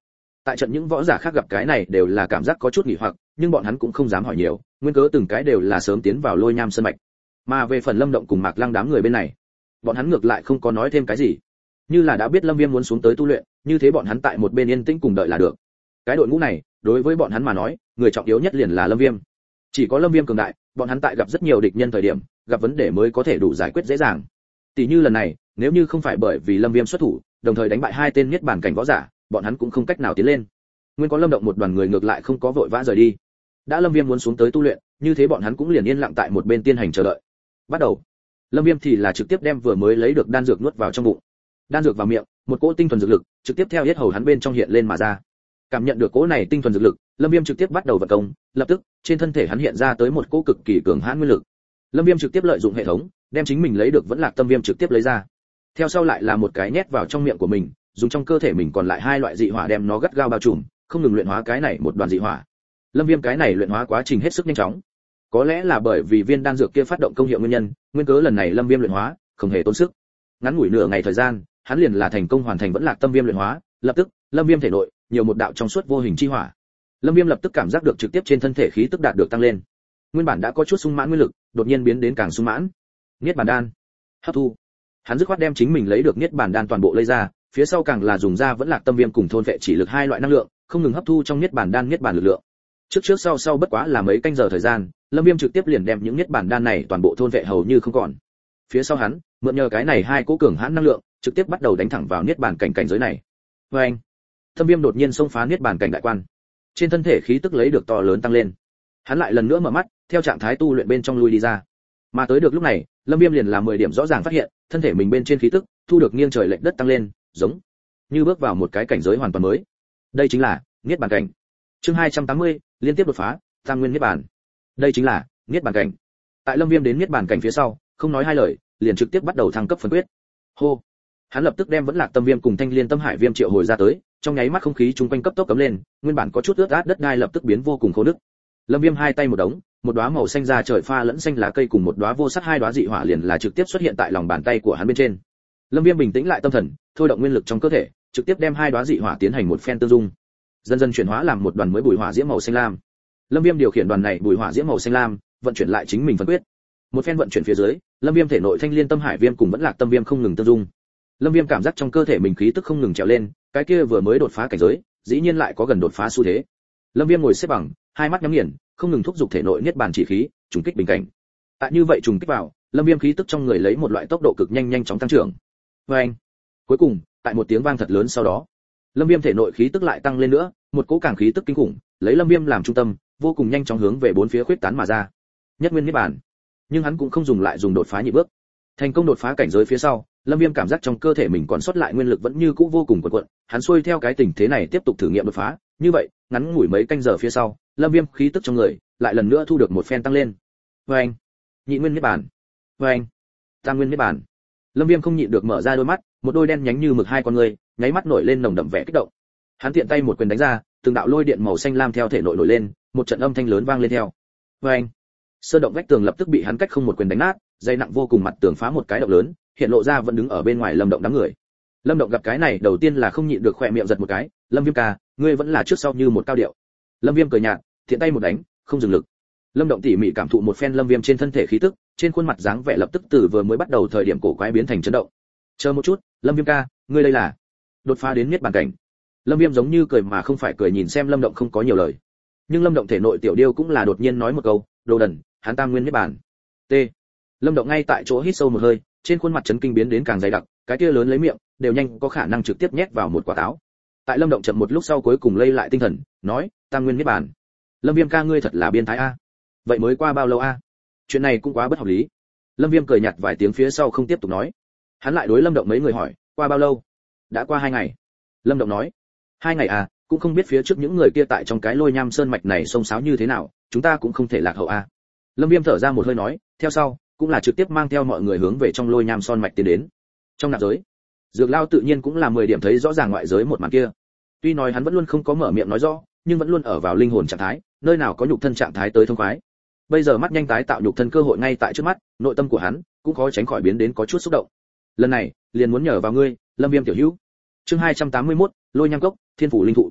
Tại trận những võ giả khác gặp cái này đều là cảm giác có chút nghỉ hoặc, nhưng bọn hắn cũng không dám hỏi nhiều, nguyên cớ từng cái đều là sớm tiến vào Lôi Nham Sơn mạch. Mà về phần Lâm Động cùng Mạc Lăng đám người bên này, bọn hắn ngược lại không có nói thêm cái gì, như là đã biết Lâm Viêm muốn xuống tới tu luyện, như thế bọn hắn tại một bên yên tĩnh cùng đợi là được. Cái đội ngũ này, đối với bọn hắn mà nói, người trọng yếu nhất liền là Lâm Viêm. Chỉ có Lâm Viêm cường đại, bọn hắn tại gặp rất nhiều địch nhân thời điểm, gặp vấn đề mới có thể đủ giải quyết dễ dàng. Tỷ như lần này, nếu như không phải bởi vì Lâm Viêm xuất thủ, đồng thời đánh bại hai tên niết bàn cảnh võ giả, bọn hắn cũng không cách nào tiến lên. Nguyên có Lâm Động một đoàn người ngược lại không có vội vã rời đi. Đã Lâm Viêm muốn xuống tới tu luyện, như thế bọn hắn cũng liền yên lặng tại một bên tiến hành chờ đợi. Bắt đầu. Lâm Viêm thì là trực tiếp đem vừa mới lấy được đan dược nuốt vào trong bụng. Đan dược vào miệng, một cỗ tinh thuần dược lực trực tiếp theo yết hầu hắn bên trong hiện lên mà ra. Cảm nhận được cỗ này tinh thuần dược lực, Lâm Viêm trực tiếp bắt đầu vận công, lập tức, trên thân thể hắn hiện ra tới một cỗ cực kỳ cường hãn nguyên lực. Lâm Viêm trực tiếp lợi dụng hệ thống, đem chính mình lấy được vẫn lạc tâm viêm trực tiếp lấy ra. Theo sau lại là một cái nhét vào trong miệng của mình, dùng trong cơ thể mình còn lại hai loại dị hỏa đem nó gắt gao bao trùm, không ngừng luyện hóa cái này một đoàn dị hỏa. Lâm Viêm cái này luyện hóa quá trình hết sức nhanh chóng. Có lẽ là bởi vì viên đan dược kia phát động công hiệu nguyên nhân, nguyên cớ lần này Lâm Viêm luyện hóa không hề tốn sức. Ngắn ngủi nửa ngày thời gian, hắn liền là thành công hoàn thành vẫn lạc tâm viêm luyện hóa, lập tức, Lâm Viêm thể nội nhiều một đạo trong suốt vô hình chi hỏa. Lâm Viêm lập tức cảm giác được trực tiếp trên thân thể khí tức đạt được tăng lên. Nguyên bản đã có chút sung mãn nguyên lực, đột nhiên biến đến càng sung mãn. Niết bàn đan, hấp thu. Hắn dứt khoát đem chính mình lấy được niết bàn đan toàn bộ lấy ra, phía sau càng là dùng ra vẫn lạc tâm viêm cùng thôn vệ chỉ lực hai loại năng lượng, không ngừng hấp thu trong niết bàn đan niết bàn lực lượng. Trước trước sau sau bất quá là mấy canh giờ thời gian, Lâm Viêm trực tiếp liền đem những niết bàn đan này toàn bộ thôn vệ hầu như không còn. Phía sau hắn, mượn nhờ cái này hai cỗ cường hãn năng lượng, trực tiếp bắt đầu đánh thẳng vào niết bàn cảnh cảnh giới này. Oeng! Tâm Viêm đột nhiên xông phá niết bàn cảnh đại quan. Trên thân thể khí tức lấy được to lớn tăng lên. Hắn lại lần nữa mở mắt, theo trạng thái tu luyện bên trong lui đi ra. Mà tới được lúc này, Lâm Viêm liền làm mười điểm rõ ràng phát hiện, thân thể mình bên trên khí tức thu được nghiêng trời lệch đất tăng lên, giống như bước vào một cái cảnh giới hoàn toàn mới. Đây chính là niết bàn cảnh. Chương hai trăm tám mươi, liên tiếp đột phá, tam nguyên niết bàn. Đây chính là niết bàn cảnh. Tại Lâm Viêm đến niết bàn cảnh phía sau, không nói hai lời, liền trực tiếp bắt đầu thăng cấp phân quyết. Hô. Hắn lập tức đem vẫn lạc tâm viêm cùng thanh liên tâm hải viêm triệu hồi ra tới, trong nháy mắt không khí chung quanh cấp tốc cấm lên, nguyên bản có chút ướt át đất đai lập tức biến vô cùng khô nứt. Lâm Viêm hai tay một đống, một đóa màu xanh da trời pha lẫn xanh lá cây cùng một đóa vô sắc hai đóa dị hỏa liền là trực tiếp xuất hiện tại lòng bàn tay của hắn bên trên. Lâm Viêm bình tĩnh lại tâm thần, thôi động nguyên lực trong cơ thể, trực tiếp đem hai đóa dị hỏa tiến hành một phen tương dung, dần dần chuyển hóa làm một đoàn mới bùi hỏa diễm màu xanh lam. Lâm Viêm điều khiển đoàn này bùi hỏa diễm màu xanh lam, vận chuyển lại chính mình phân quyết. Một phen vận chuyển phía dưới, Lâm Viêm thể nội thanh liên tâm hải viêm cùng vẫn lạc tâm viêm không ngừng tương dung. Lâm Viêm cảm giác trong cơ thể mình khí tức không ngừng trèo lên, cái kia vừa mới đột phá cảnh giới, dĩ nhiên lại có gần đột phá xu thế. Lâm Viêm ngồi xếp bằng, hai mắt nhắm nghiền, không ngừng thúc giục thể nội niết bàn chỉ khí, trùng kích bình cảnh. Tại như vậy trùng kích vào, Lâm Viêm khí tức trong người lấy một loại tốc độ cực nhanh nhanh chóng tăng trưởng. Oeng! Cuối cùng, tại một tiếng vang thật lớn sau đó, Lâm Viêm thể nội khí tức lại tăng lên nữa, một cỗ càng khí tức kinh khủng, lấy Lâm Viêm làm trung tâm, vô cùng nhanh chóng hướng về bốn phía khuyết tán mà ra. Nhất nguyên niết bàn. Nhưng hắn cũng không dùng lại dùng đột phá nhị bước. Thành công đột phá cảnh giới phía sau, Lâm Viêm cảm giác trong cơ thể mình còn sót lại nguyên lực vẫn như cũ vô cùng cuộn cuộn, hắn xuôi theo cái tình thế này tiếp tục thử nghiệm đột phá, như vậy, ngắn ngủi mấy canh giờ phía sau, Lâm Viêm khí tức trong người lại lần nữa thu được một phen tăng lên. Oeng! Nhị nguyên niết bàn. Oeng! Tam nguyên niết bàn. Lâm Viêm không nhịn được mở ra đôi mắt, một đôi đen nhánh như mực hai con người, nháy mắt nổi lên nồng đậm vẻ kích động. Hắn tiện tay một quyền đánh ra, từng đạo lôi điện màu xanh lam theo thể nội nổi lên, một trận âm thanh lớn vang lên theo. Oeng! Sơn động vách tường lập tức bị hắn cách không một quyền đánh nát, dây nặng vô cùng mặt tường phá một cái động lớn, hiện lộ ra vẫn đứng ở bên ngoài Lâm Động đám người. Lâm Động gặp cái này đầu tiên là không nhịn được khỏe miệng giật một cái, Lâm Viêm ca, ngươi vẫn là trước sau như một cao điệu. Lâm Viêm cười nhạt, thiện tay một đánh, không dừng lực. Lâm Động tỉ mỉ cảm thụ một phen Lâm Viêm trên thân thể khí tức, trên khuôn mặt dáng vẻ lập tức từ vừa mới bắt đầu thời điểm cổ quái biến thành chấn động. Chờ một chút, Lâm Viêm ca, ngươi đây là đột phá đến niết bàn cảnh. Lâm Viêm giống như cười mà không phải cười nhìn xem Lâm Động không có nhiều lời. Nhưng Lâm Động thể nội tiểu điêu cũng là đột nhiên nói một câu, đồ đần, hắn tam nguyên niết bàn. T. Lâm Động ngay tại chỗ hít sâu một hơi, trên khuôn mặt chấn kinh biến đến càng dày đặc, cái kia lớn lấy miệng, đều nhanh có khả năng trực tiếp nhét vào một quả táo. Tại Lâm Động chậm một lúc sau cuối cùng lây lại tinh thần, nói, tam nguyên niết bàn. Lâm Viêm ca ngươi thật là biên thái a. Vậy mới qua bao lâu a? Chuyện này cũng quá bất hợp lý. Lâm Viêm cười nhạt vài tiếng phía sau không tiếp tục nói. Hắn lại đối Lâm Động mấy người hỏi, qua bao lâu? Đã qua hai ngày. Lâm Động nói, hai ngày à, cũng không biết phía trước những người kia tại trong cái Lôi Nham Sơn mạch này xông xáo như thế nào, chúng ta cũng không thể lạc hậu a. Lâm Viêm thở ra một hơi nói, theo sau, cũng là trực tiếp mang theo mọi người hướng về trong Lôi Nham Sơn mạch tiến đến. Trong nạp giới, Dược Lao tự nhiên cũng là mười điểm thấy rõ ràng ngoại giới một màn kia. Tuy nói hắn vẫn luôn không có mở miệng nói rõ, nhưng vẫn luôn ở vào linh hồn trạng thái, nơi nào có nhục thân trạng thái tới thông khoái. Bây giờ mắt nhanh tái tạo nhục thân cơ hội ngay tại trước mắt, nội tâm của hắn cũng khó tránh khỏi biến đến có chút xúc động. Lần này, liền muốn nhờ vào ngươi, Lâm Viêm tiểu hữu. Chương hai trăm tám mươi mốt, Lôi Nham Cốc, Thiên phủ linh thụ.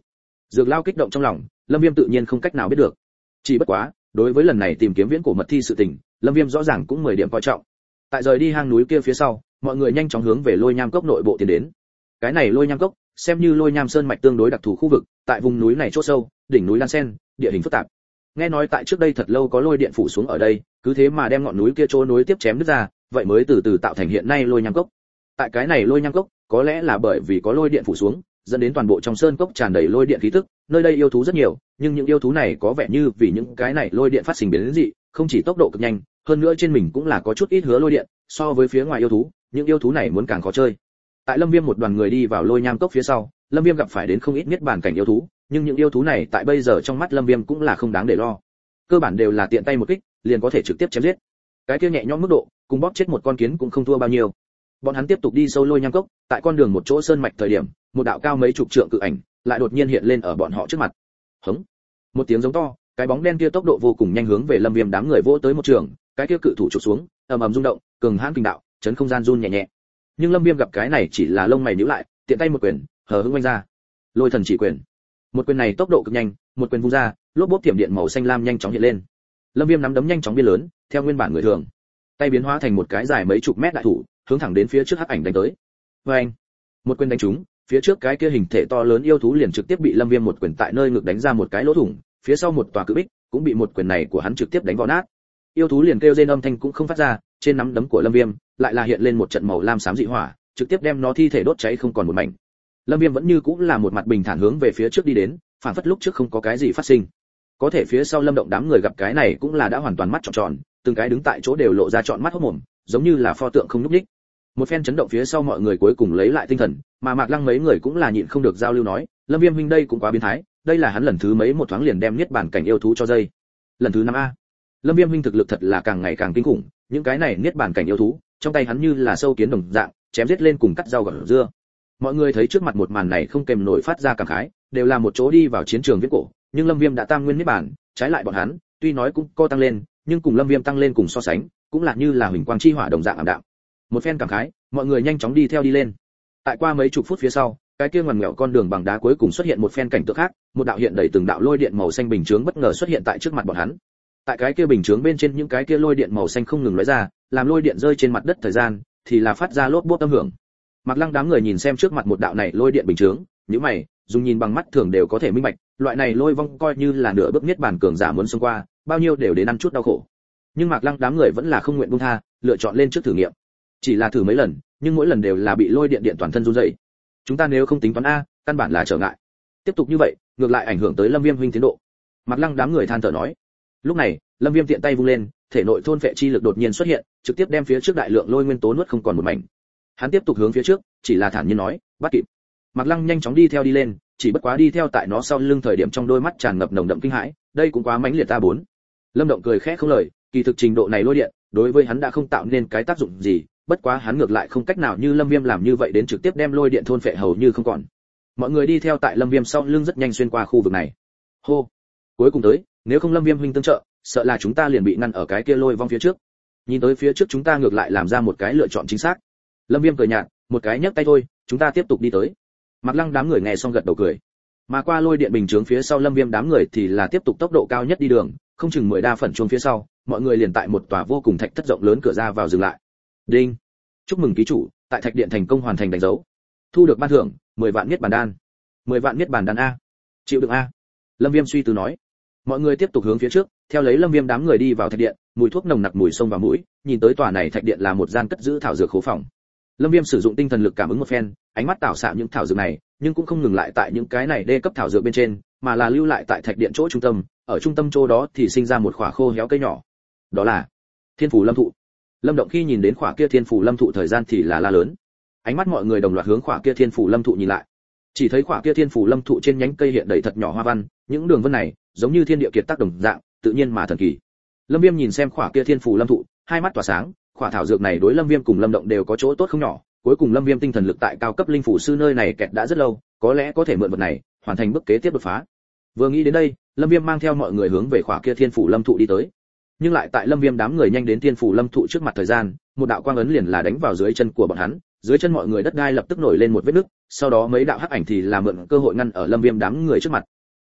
Dược Lao kích động trong lòng, Lâm Viêm tự nhiên không cách nào biết được. Chỉ bất quá, đối với lần này tìm kiếm viễn cổ mật thi sự tình, Lâm Viêm rõ ràng cũng mười điểm coi trọng. Tại rời đi hang núi kia phía sau, mọi người nhanh chóng hướng về Lôi Nham Cốc nội bộ tiến đến. Cái này Lôi Nham Cốc, xem như Lôi Nham Sơn mạch tương đối đặc thù khu vực, tại vùng núi này chỗ sâu, đỉnh núi lan sen, địa hình phức tạp. Nghe nói tại trước đây thật lâu có lôi điện phủ xuống ở đây, cứ thế mà đem ngọn núi kia chỗ nối tiếp chém đứt ra, vậy mới từ từ tạo thành hiện nay Lôi Nham Cốc. Tại cái này Lôi Nham Cốc, có lẽ là bởi vì có lôi điện phủ xuống, dẫn đến toàn bộ trong sơn cốc tràn đầy lôi điện khí tức, nơi đây yêu thú rất nhiều, nhưng những yêu thú này có vẻ như vì những cái này lôi điện phát sinh biến dị, không chỉ tốc độ cực nhanh, hơn nữa trên mình cũng là có chút ít hứa lôi điện, so với phía ngoài yêu thú, những yêu thú này muốn càng khó chơi. Tại Lâm Viêm một đoàn người đi vào Lôi Nham Cốc phía sau, Lâm Viêm gặp phải đến không ít niết bàn cảnh yêu thú, nhưng những yêu thú này tại bây giờ trong mắt Lâm Viêm cũng là không đáng để lo. Cơ bản đều là tiện tay một kích, liền có thể trực tiếp chém giết. Cái kia nhẹ nhõm mức độ, cùng bóp chết một con kiến cũng không thua bao nhiêu. Bọn hắn tiếp tục đi sâu Lôi Nham Cốc, tại con đường một chỗ sơn mạch thời điểm, một đạo cao mấy chục trượng cự ảnh lại đột nhiên hiện lên ở bọn họ trước mặt. Hống! Một tiếng giống to, cái bóng đen kia tốc độ vô cùng nhanh hướng về Lâm Viêm đám người vỗ tới một trường, cái kia cự thủ chụp xuống, ầm ầm rung động, cường hãn kinh đạo, chấn không gian run nhẹ nhẹ. Nhưng Lâm Viêm gặp cái này chỉ là lông mày nhíu lại, tiện tay một quyền, hờ hững vung ra. Lôi thần chỉ quyền. Một quyền này tốc độ cực nhanh, một quyền vung ra, lốp bốp tiệm điện màu xanh lam nhanh chóng hiện lên. Lâm Viêm nắm đấm nhanh chóng biến lớn, theo nguyên bản người thường, tay biến hóa thành một cái dài mấy chục mét đại thủ, hướng thẳng đến phía trước hắc ảnh đánh tới. Oeng! Một quyền đánh trúng, phía trước cái kia hình thể to lớn yêu thú liền trực tiếp bị Lâm Viêm một quyền tại nơi ngực đánh ra một cái lỗ thủng, phía sau một tòa cự bích cũng bị một quyền này của hắn trực tiếp đánh vỡ nát. Yêu thú liền kêu rên âm thanh cũng không phát ra, trên nắm đấm của Lâm Viêm lại là hiện lên một trận màu lam xám dị hỏa, trực tiếp đem nó thi thể đốt cháy không còn một mảnh. Lâm Viêm vẫn như cũng là một mặt bình thản hướng về phía trước đi đến, phản phất lúc trước không có cái gì phát sinh. Có thể phía sau Lâm Động đám người gặp cái này cũng là đã hoàn toàn mắt tròn tròn, từng cái đứng tại chỗ đều lộ ra trọn mắt hốt mồm, giống như là pho tượng không nhúc nhích. Một phen chấn động phía sau mọi người cuối cùng lấy lại tinh thần, mà Mạc Lăng mấy người cũng là nhịn không được giao lưu nói, Lâm Viêm huynh đây cũng quá biến thái, đây là hắn lần thứ mấy một thoáng liền đem niết bàn cảnh yêu thú cho dây. Lần thứ năm a. Lâm Viêm huynh thực lực thật là càng ngày càng kinh khủng, những cái này niết bàn cảnh yêu thú, trong tay hắn như là sâu kiến đồng dạng, chém giết lên cùng cắt rau gọt dưa. Mọi người thấy trước mặt một màn này không kềm nổi phát ra cảm khái, đều là một chỗ đi vào chiến trường viễn cổ, nhưng Lâm Viêm đã tam nguyên niết bàn, trái lại bọn hắn, tuy nói cũng co tăng lên, nhưng cùng Lâm Viêm tăng lên cùng so sánh, cũng là như là huỳnh quang chi hỏa đồng dạng ảm đạm. Một phen cảm khái, mọi người nhanh chóng đi theo đi lên. Tại qua mấy chục phút phía sau, cái kia ngoằn ngoèo con đường bằng đá cuối cùng xuất hiện một phen cảnh tượng khác, một đạo hiện đầy từng đạo lôi điện màu xanh bình chướng bất ngờ xuất hiện tại trước mặt bọn hắn. Tại cái kia bình chướng bên trên những cái kia lôi điện màu xanh không ngừng lóe ra, làm lôi điện rơi trên mặt đất thời gian thì là phát ra lốp bốp âm hưởng. Mạc Lăng đám người nhìn xem trước mặt một đạo này lôi điện bình chướng, nhíu mày, dùng nhìn bằng mắt thường đều có thể minh bạch, loại này lôi vong coi như là nửa bước niết bàn cường giả muốn xông qua, bao nhiêu đều đến ăn chút đau khổ. Nhưng Mạc Lăng đám người vẫn là không nguyện buông tha, lựa chọn lên trước thử nghiệm. Chỉ là thử mấy lần, nhưng mỗi lần đều là bị lôi điện điện toàn thân run rẩy. Chúng ta nếu không tính toán a, căn bản là trở ngại. Tiếp tục như vậy, ngược lại ảnh hưởng tới Lâm Viêm huynh tiến độ. Mạc Lăng đám người than thở nói. Lúc này, Lâm Viêm tiện tay vung lên, thể nội thôn phệ chi lực đột nhiên xuất hiện, trực tiếp đem phía trước đại lượng lôi nguyên tố nuốt không còn một mảnh. Hắn tiếp tục hướng phía trước, chỉ là thản nhiên nói, bắt kịp. Mạc Lăng nhanh chóng đi theo đi lên, chỉ bất quá đi theo tại nó sau lưng thời điểm trong đôi mắt tràn ngập nồng đậm kinh hãi, đây cũng quá mãnh liệt ta bốn. Lâm Động cười khẽ không lời, kỳ thực trình độ này lôi điện, đối với hắn đã không tạo nên cái tác dụng gì, bất quá hắn ngược lại không cách nào như Lâm Viêm làm như vậy đến trực tiếp đem lôi điện thôn phệ hầu như không còn. Mọi người đi theo tại Lâm Viêm sau lưng rất nhanh xuyên qua khu vực này. Hô, cuối cùng tới, nếu không Lâm Viêm huynh tương trợ, sợ là chúng ta liền bị ngăn ở cái kia lôi vong phía trước. Nhìn tới phía trước chúng ta ngược lại làm ra một cái lựa chọn chính xác. Lâm Viêm cười nhạt, một cái nhấc tay thôi, chúng ta tiếp tục đi tới. Mạc Lăng đám người nghe xong gật đầu cười. Mà qua lôi điện bình chướng phía sau Lâm Viêm đám người thì là tiếp tục tốc độ cao nhất đi đường, không chừng mười đa phần chuông phía sau, mọi người liền tại một tòa vô cùng thạch thất rộng lớn cửa ra vào dừng lại. Đinh. Chúc mừng ký chủ, tại thạch điện thành công hoàn thành đánh dấu. Thu được ban thưởng, mười vạn niết bàn đan. mười vạn niết bàn đan a. Chịu đựng a. Lâm Viêm suy tư nói. Mọi người tiếp tục hướng phía trước, theo lấy Lâm Viêm đám người đi vào thạch điện, mùi thuốc nồng nặc mùi sông vào mũi, nhìn tới tòa này thạch điện là một gian cất giữ thảo dược khố phòng. Lâm Viêm sử dụng tinh thần lực cảm ứng một phen, ánh mắt tảo xạ những thảo dược này, nhưng cũng không ngừng lại tại những cái này đê cấp thảo dược bên trên, mà là lưu lại tại thạch điện chỗ trung tâm, ở trung tâm chỗ đó thì sinh ra một khỏa khô héo cây nhỏ. Đó là Thiên Phù Lâm thụ. Lâm Động khi nhìn đến khỏa kia Thiên Phù Lâm thụ thời gian thì là la lớn. Ánh mắt mọi người đồng loạt hướng khỏa kia Thiên Phù Lâm thụ nhìn lại. Chỉ thấy khỏa kia Thiên Phù Lâm thụ trên nhánh cây hiện đầy thật nhỏ hoa văn, những đường vân này giống như thiên địa kiệt tác đồng dạng, tự nhiên mà thần kỳ. Lâm Viêm nhìn xem khỏa kia Thiên Phù Lâm thụ, hai mắt tỏa sáng, khỏa thảo dược này đối Lâm Viêm cùng Lâm Động đều có chỗ tốt không nhỏ, cuối cùng Lâm Viêm tinh thần lực tại cao cấp linh phủ sư nơi này kẹt đã rất lâu, có lẽ có thể mượn vật này, hoàn thành bước kế tiếp đột phá. Vừa nghĩ đến đây, Lâm Viêm mang theo mọi người hướng về khỏa kia Thiên Phù Lâm thụ đi tới. Nhưng lại tại Lâm Viêm đám người nhanh đến Thiên Phù Lâm thụ trước mặt thời gian, một đạo quang ấn liền là đánh vào dưới chân của bọn hắn, dưới chân mọi người đất đai lập tức nổi lên một vết nứt, sau đó mấy đạo hắc ảnh thì là mượn cơ hội ngăn ở Lâm Viêm đám người trước mặt,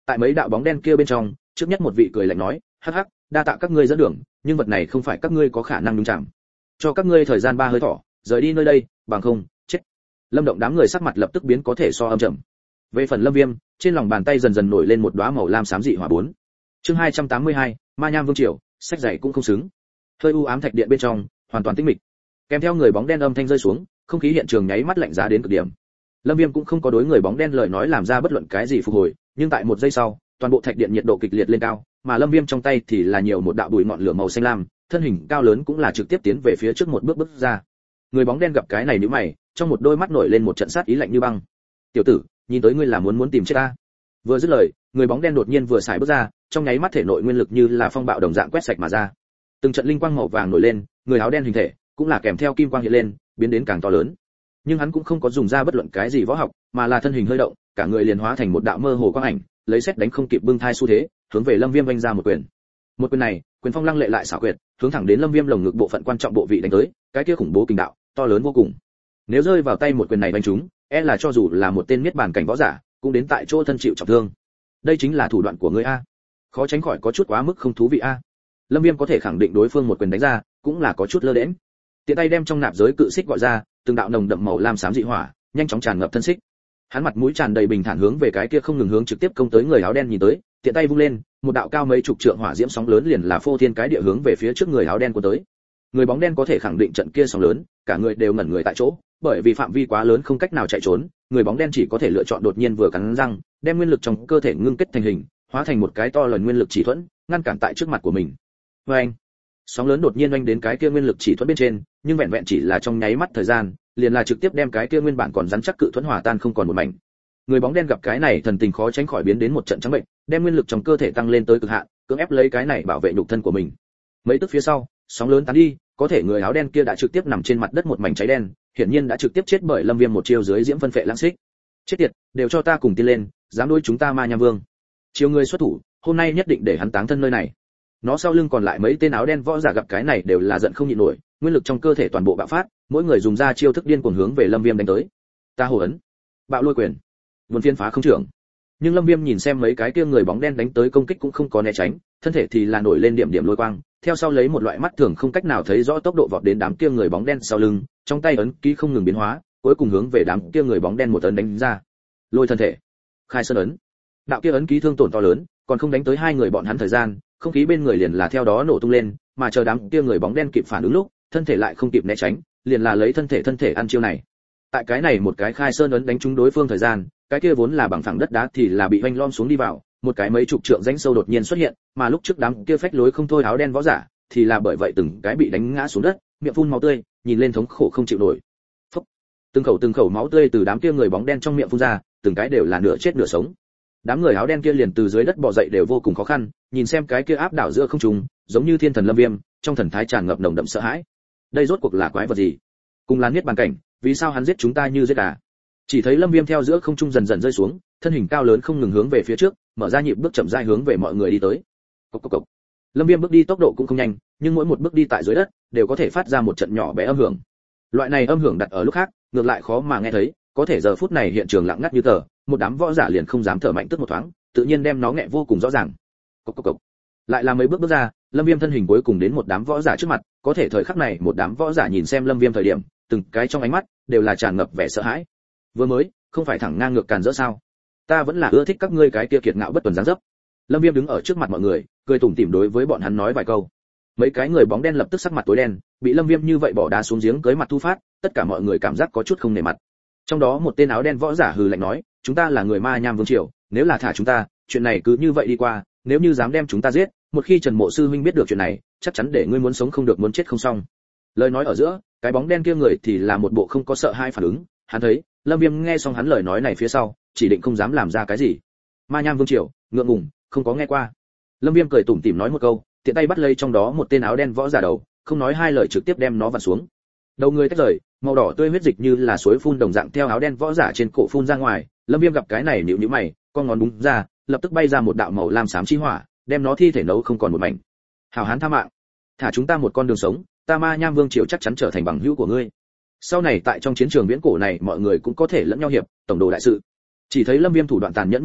Tại mấy đạo bóng đen kia bên trong, trước nhất một vị cười lạnh nói, hắc hắc, đa tạ các ngươi dẫn đường, nhưng vật này không phải các ngươi có khả năng đúng chạm. Cho các ngươi thời gian ba hơi thở, rời đi nơi đây, bằng không chết. Lâm Động đám người sắc mặt lập tức biến có thể so âm trầm. Về phần Lâm Viêm, trên lòng bàn tay dần dần nổi lên một đóa màu lam xám dị hỏa bốn. Chương hai trăm tám mươi hai, Ma Nham Vương Triều, sách dạy cũng không xứng. Hơi u ám thạch điện bên trong, hoàn toàn tĩnh mịch. Kèm theo người bóng đen âm thanh rơi xuống, không khí hiện trường nháy mắt lạnh giá đến cực điểm. Lâm Viêm cũng không có đối người bóng đen lời nói làm ra bất luận cái gì phục hồi, nhưng tại một giây sau, toàn bộ thạch điện nhiệt độ kịch liệt lên cao, mà Lâm Viêm trong tay thì là nhiều một đạo bụi ngọn lửa màu xanh lam, thân hình cao lớn cũng là trực tiếp tiến về phía trước một bước bước ra. Người bóng đen gặp cái này nhíu mày, trong một đôi mắt nổi lên một trận sát ý lạnh như băng. "Tiểu tử, nhìn tới ngươi là muốn muốn tìm chết ta." Vừa dứt lời, người bóng đen đột nhiên vừa xài bước ra, trong nháy mắt thể nội nguyên lực như là phong bạo đồng dạng quét sạch mà ra. Từng trận linh quang màu vàng nổi lên, người áo đen hình thể cũng là kèm theo kim quang hiện lên, biến đến càng to lớn. Nhưng hắn cũng không có dùng ra bất luận cái gì võ học, mà là thân hình hơi động, cả người liền hóa thành một đạo mơ hồ quang ảnh, lấy xét đánh không kịp bưng thai xu thế, hướng về Lâm Viêm vung ra một quyền. Một quyền này, quyền phong lăng lệ lại xảo quyệt, hướng thẳng đến Lâm Viêm lồng ngực bộ phận quan trọng bộ vị đánh tới, cái kia khủng bố kình đạo, to lớn vô cùng. Nếu rơi vào tay một quyền này đánh trúng, e là cho dù là một tên niết bàn cảnh võ giả, cũng đến tại chỗ thân chịu trọng thương. Đây chính là thủ đoạn của ngươi a. Khó tránh khỏi có chút quá mức không thú vị a. Lâm Viêm có thể khẳng định đối phương một quyền đánh ra, cũng là có chút lơ đễnh. Tiện tay đem trong nạp giới cự xích gọi ra, từng đạo nồng đậm màu lam xám dị hỏa, nhanh chóng tràn ngập thân xích. Hắn mặt mũi tràn đầy bình thản hướng về cái kia không ngừng hướng trực tiếp công tới người áo đen nhìn tới, tiện tay vung lên, một đạo cao mấy chục trượng hỏa diễm sóng lớn liền là phô thiên cái địa hướng về phía trước người áo đen của tới. Người bóng đen có thể khẳng định trận kia sóng lớn, cả người đều ngẩn người tại chỗ, bởi vì phạm vi quá lớn không cách nào chạy trốn, người bóng đen chỉ có thể lựa chọn đột nhiên vừa cắn răng, đem nguyên lực trong cơ thể ngưng kết thành hình, hóa thành một cái to lớn nguyên lực chỉ thuẫn, ngăn cản tại trước mặt của mình. Oeng! Sóng lớn đột nhiên oanh đến cái kia nguyên lực chỉ thuẫn bên trên, nhưng vẹn vẹn chỉ là trong nháy mắt thời gian, liền là trực tiếp đem cái kia nguyên bản còn rắn chắc cự thuẫn hòa tan không còn một mảnh. Người bóng đen gặp cái này thần tình khó tránh khỏi biến đến một trận trắng bệnh, đem nguyên lực trong cơ thể tăng lên tới cực hạn, cưỡng ép lấy cái này bảo vệ nhục thân của mình. Mấy tức phía sau, sóng lớn tán đi, có thể người áo đen kia đã trực tiếp nằm trên mặt đất một mảnh cháy đen, hiển nhiên đã trực tiếp chết bởi Lâm Viêm một chiêu dưới diễm phân phệ lãng xích. Chết tiệt, đều cho ta cùng tiến lên, dám đối chúng ta Ma Nham Vương. Chiêu người xuất thủ, hôm nay nhất định để hắn táng thân nơi này. Nó sau lưng còn lại mấy tên áo đen võ giả gặp cái này đều là giận không nhịn nổi, nguyên lực trong cơ thể toàn bộ bạo phát, mỗi người dùng ra chiêu thức điên cuồng hướng về Lâm Viêm đánh tới. Ta hồ ấn, bạo lôi quyền, vốn phiên phá không trưởng. Nhưng Lâm Viêm nhìn xem mấy cái kia người bóng đen đánh tới công kích cũng không có né tránh, thân thể thì là nổi lên điểm điểm lôi quang, theo sau lấy một loại mắt thường không cách nào thấy rõ tốc độ vọt đến đám kia người bóng đen sau lưng, trong tay ấn ký không ngừng biến hóa, cuối cùng hướng về đám kia người bóng đen một ấn đánh ra. Lôi thân thể, khai sơn ấn. Đạo kia ấn ký thương tổn to lớn, còn không đánh tới hai người bọn hắn thời gian, không khí bên người liền là theo đó nổ tung lên, mà chờ đám kia người bóng đen kịp phản ứng lúc, thân thể lại không kịp né tránh, liền là lấy thân thể thân thể ăn chiêu này. Tại cái này một cái khai sơn ấn đánh trúng đối phương thời gian, cái kia vốn là bằng phẳng đất đá thì là bị hoanh lom xuống đi vào, một cái mấy chục trượng rãnh sâu đột nhiên xuất hiện, mà lúc trước đám kia phách lối không thôi áo đen võ giả, thì là bởi vậy từng cái bị đánh ngã xuống đất, miệng phun máu tươi, nhìn lên thống khổ không chịu nổi. Phốc. Từng khẩu từng khẩu máu tươi từ đám kia người bóng đen trong miệng phun ra, từng cái đều là nửa chết nửa sống. Đám người áo đen kia liền từ dưới đất bò dậy đều vô cùng khó khăn, nhìn xem cái kia áp đảo giữa không trung, giống như thiên thần Lâm Viêm, trong thần thái tràn ngập nồng đậm sợ hãi. Đây rốt cuộc là quái vật gì? Cùng là niết bàn cảnh, vì sao hắn giết chúng ta như giết gà? Chỉ thấy Lâm Viêm theo giữa không trung dần dần rơi xuống, thân hình cao lớn không ngừng hướng về phía trước, mở ra nhịp bước chậm rãi hướng về mọi người đi tới. Cộc cộc cộc. Lâm Viêm bước đi tốc độ cũng không nhanh, nhưng mỗi một bước đi tại dưới đất đều có thể phát ra một trận nhỏ bé âm hưởng. Loại này âm hưởng đặt ở lúc khác, ngược lại khó mà nghe thấy, có thể giờ phút này hiện trường lặng ngắt như tờ, một đám võ giả liền không dám thở mạnh tức một thoáng, tự nhiên đem nó nghe vô cùng rõ ràng. Cộc cộc cộc. Lại là mấy bước bước ra, Lâm Viêm thân hình cuối cùng đến một đám võ giả trước mặt, có thể thời khắc này một đám võ giả nhìn xem Lâm Viêm thời điểm, từng cái trong ánh mắt đều là tràn ngập vẻ sợ hãi. Vừa mới, không phải thẳng ngang ngược càn rỡ sao? Ta vẫn là ưa thích các ngươi cái kia kiệt ngạo bất tuần dáng dấp. Lâm Viêm đứng ở trước mặt mọi người, cười tủm tỉm đối với bọn hắn nói vài câu. Mấy cái người bóng đen lập tức sắc mặt tối đen, bị Lâm Viêm như vậy bỏ đá xuống giếng cưới mặt thu phát, tất cả mọi người cảm giác có chút không nể mặt. Trong đó một tên áo đen võ giả hừ lạnh nói, chúng ta là người Ma Nham Vương triều, nếu là thả chúng ta, chuyện này cứ như vậy đi qua, nếu như dám đem chúng ta giết, một khi Trần Mộ sư huynh biết được chuyện này, chắc chắn để ngươi muốn sống không được muốn chết không xong. Lời nói ở giữa, cái bóng đen kia người thì là một bộ không có sợ hai phản ứng, hắn thấy, Lâm Viêm nghe xong hắn lời nói này phía sau, chỉ định không dám làm ra cái gì. Ma Nham Vương triều, ngượng ngùng, không có nghe qua. Lâm Viêm cười tủm tỉm nói một câu, tiện tay bắt lấy trong đó một tên áo đen võ giả đầu, không nói hai lời trực tiếp đem nó vặn xuống. Đầu người tách rời, màu đỏ tươi huyết dịch như là suối phun đồng dạng theo áo đen võ giả trên cổ phun ra ngoài. Lâm Viêm gặp cái này nhíu nhíu mày, con ngón búng ra, lập tức bay ra một đạo màu lam xám chi hỏa, đem nó thi thể nấu không còn một mảnh. Hảo hán tha mạng, thả chúng ta một con đường sống, ta Ma Nham Vương triều chắc chắn trở thành bằng hữu của ngươi. Sau này tại trong chiến trường viễn cổ này mọi người cũng có thể lẫn nhau hiệp, tổng đồ đại sự. Chỉ thấy Lâm Viêm thủ đoạn tàn nhẫn như vậy,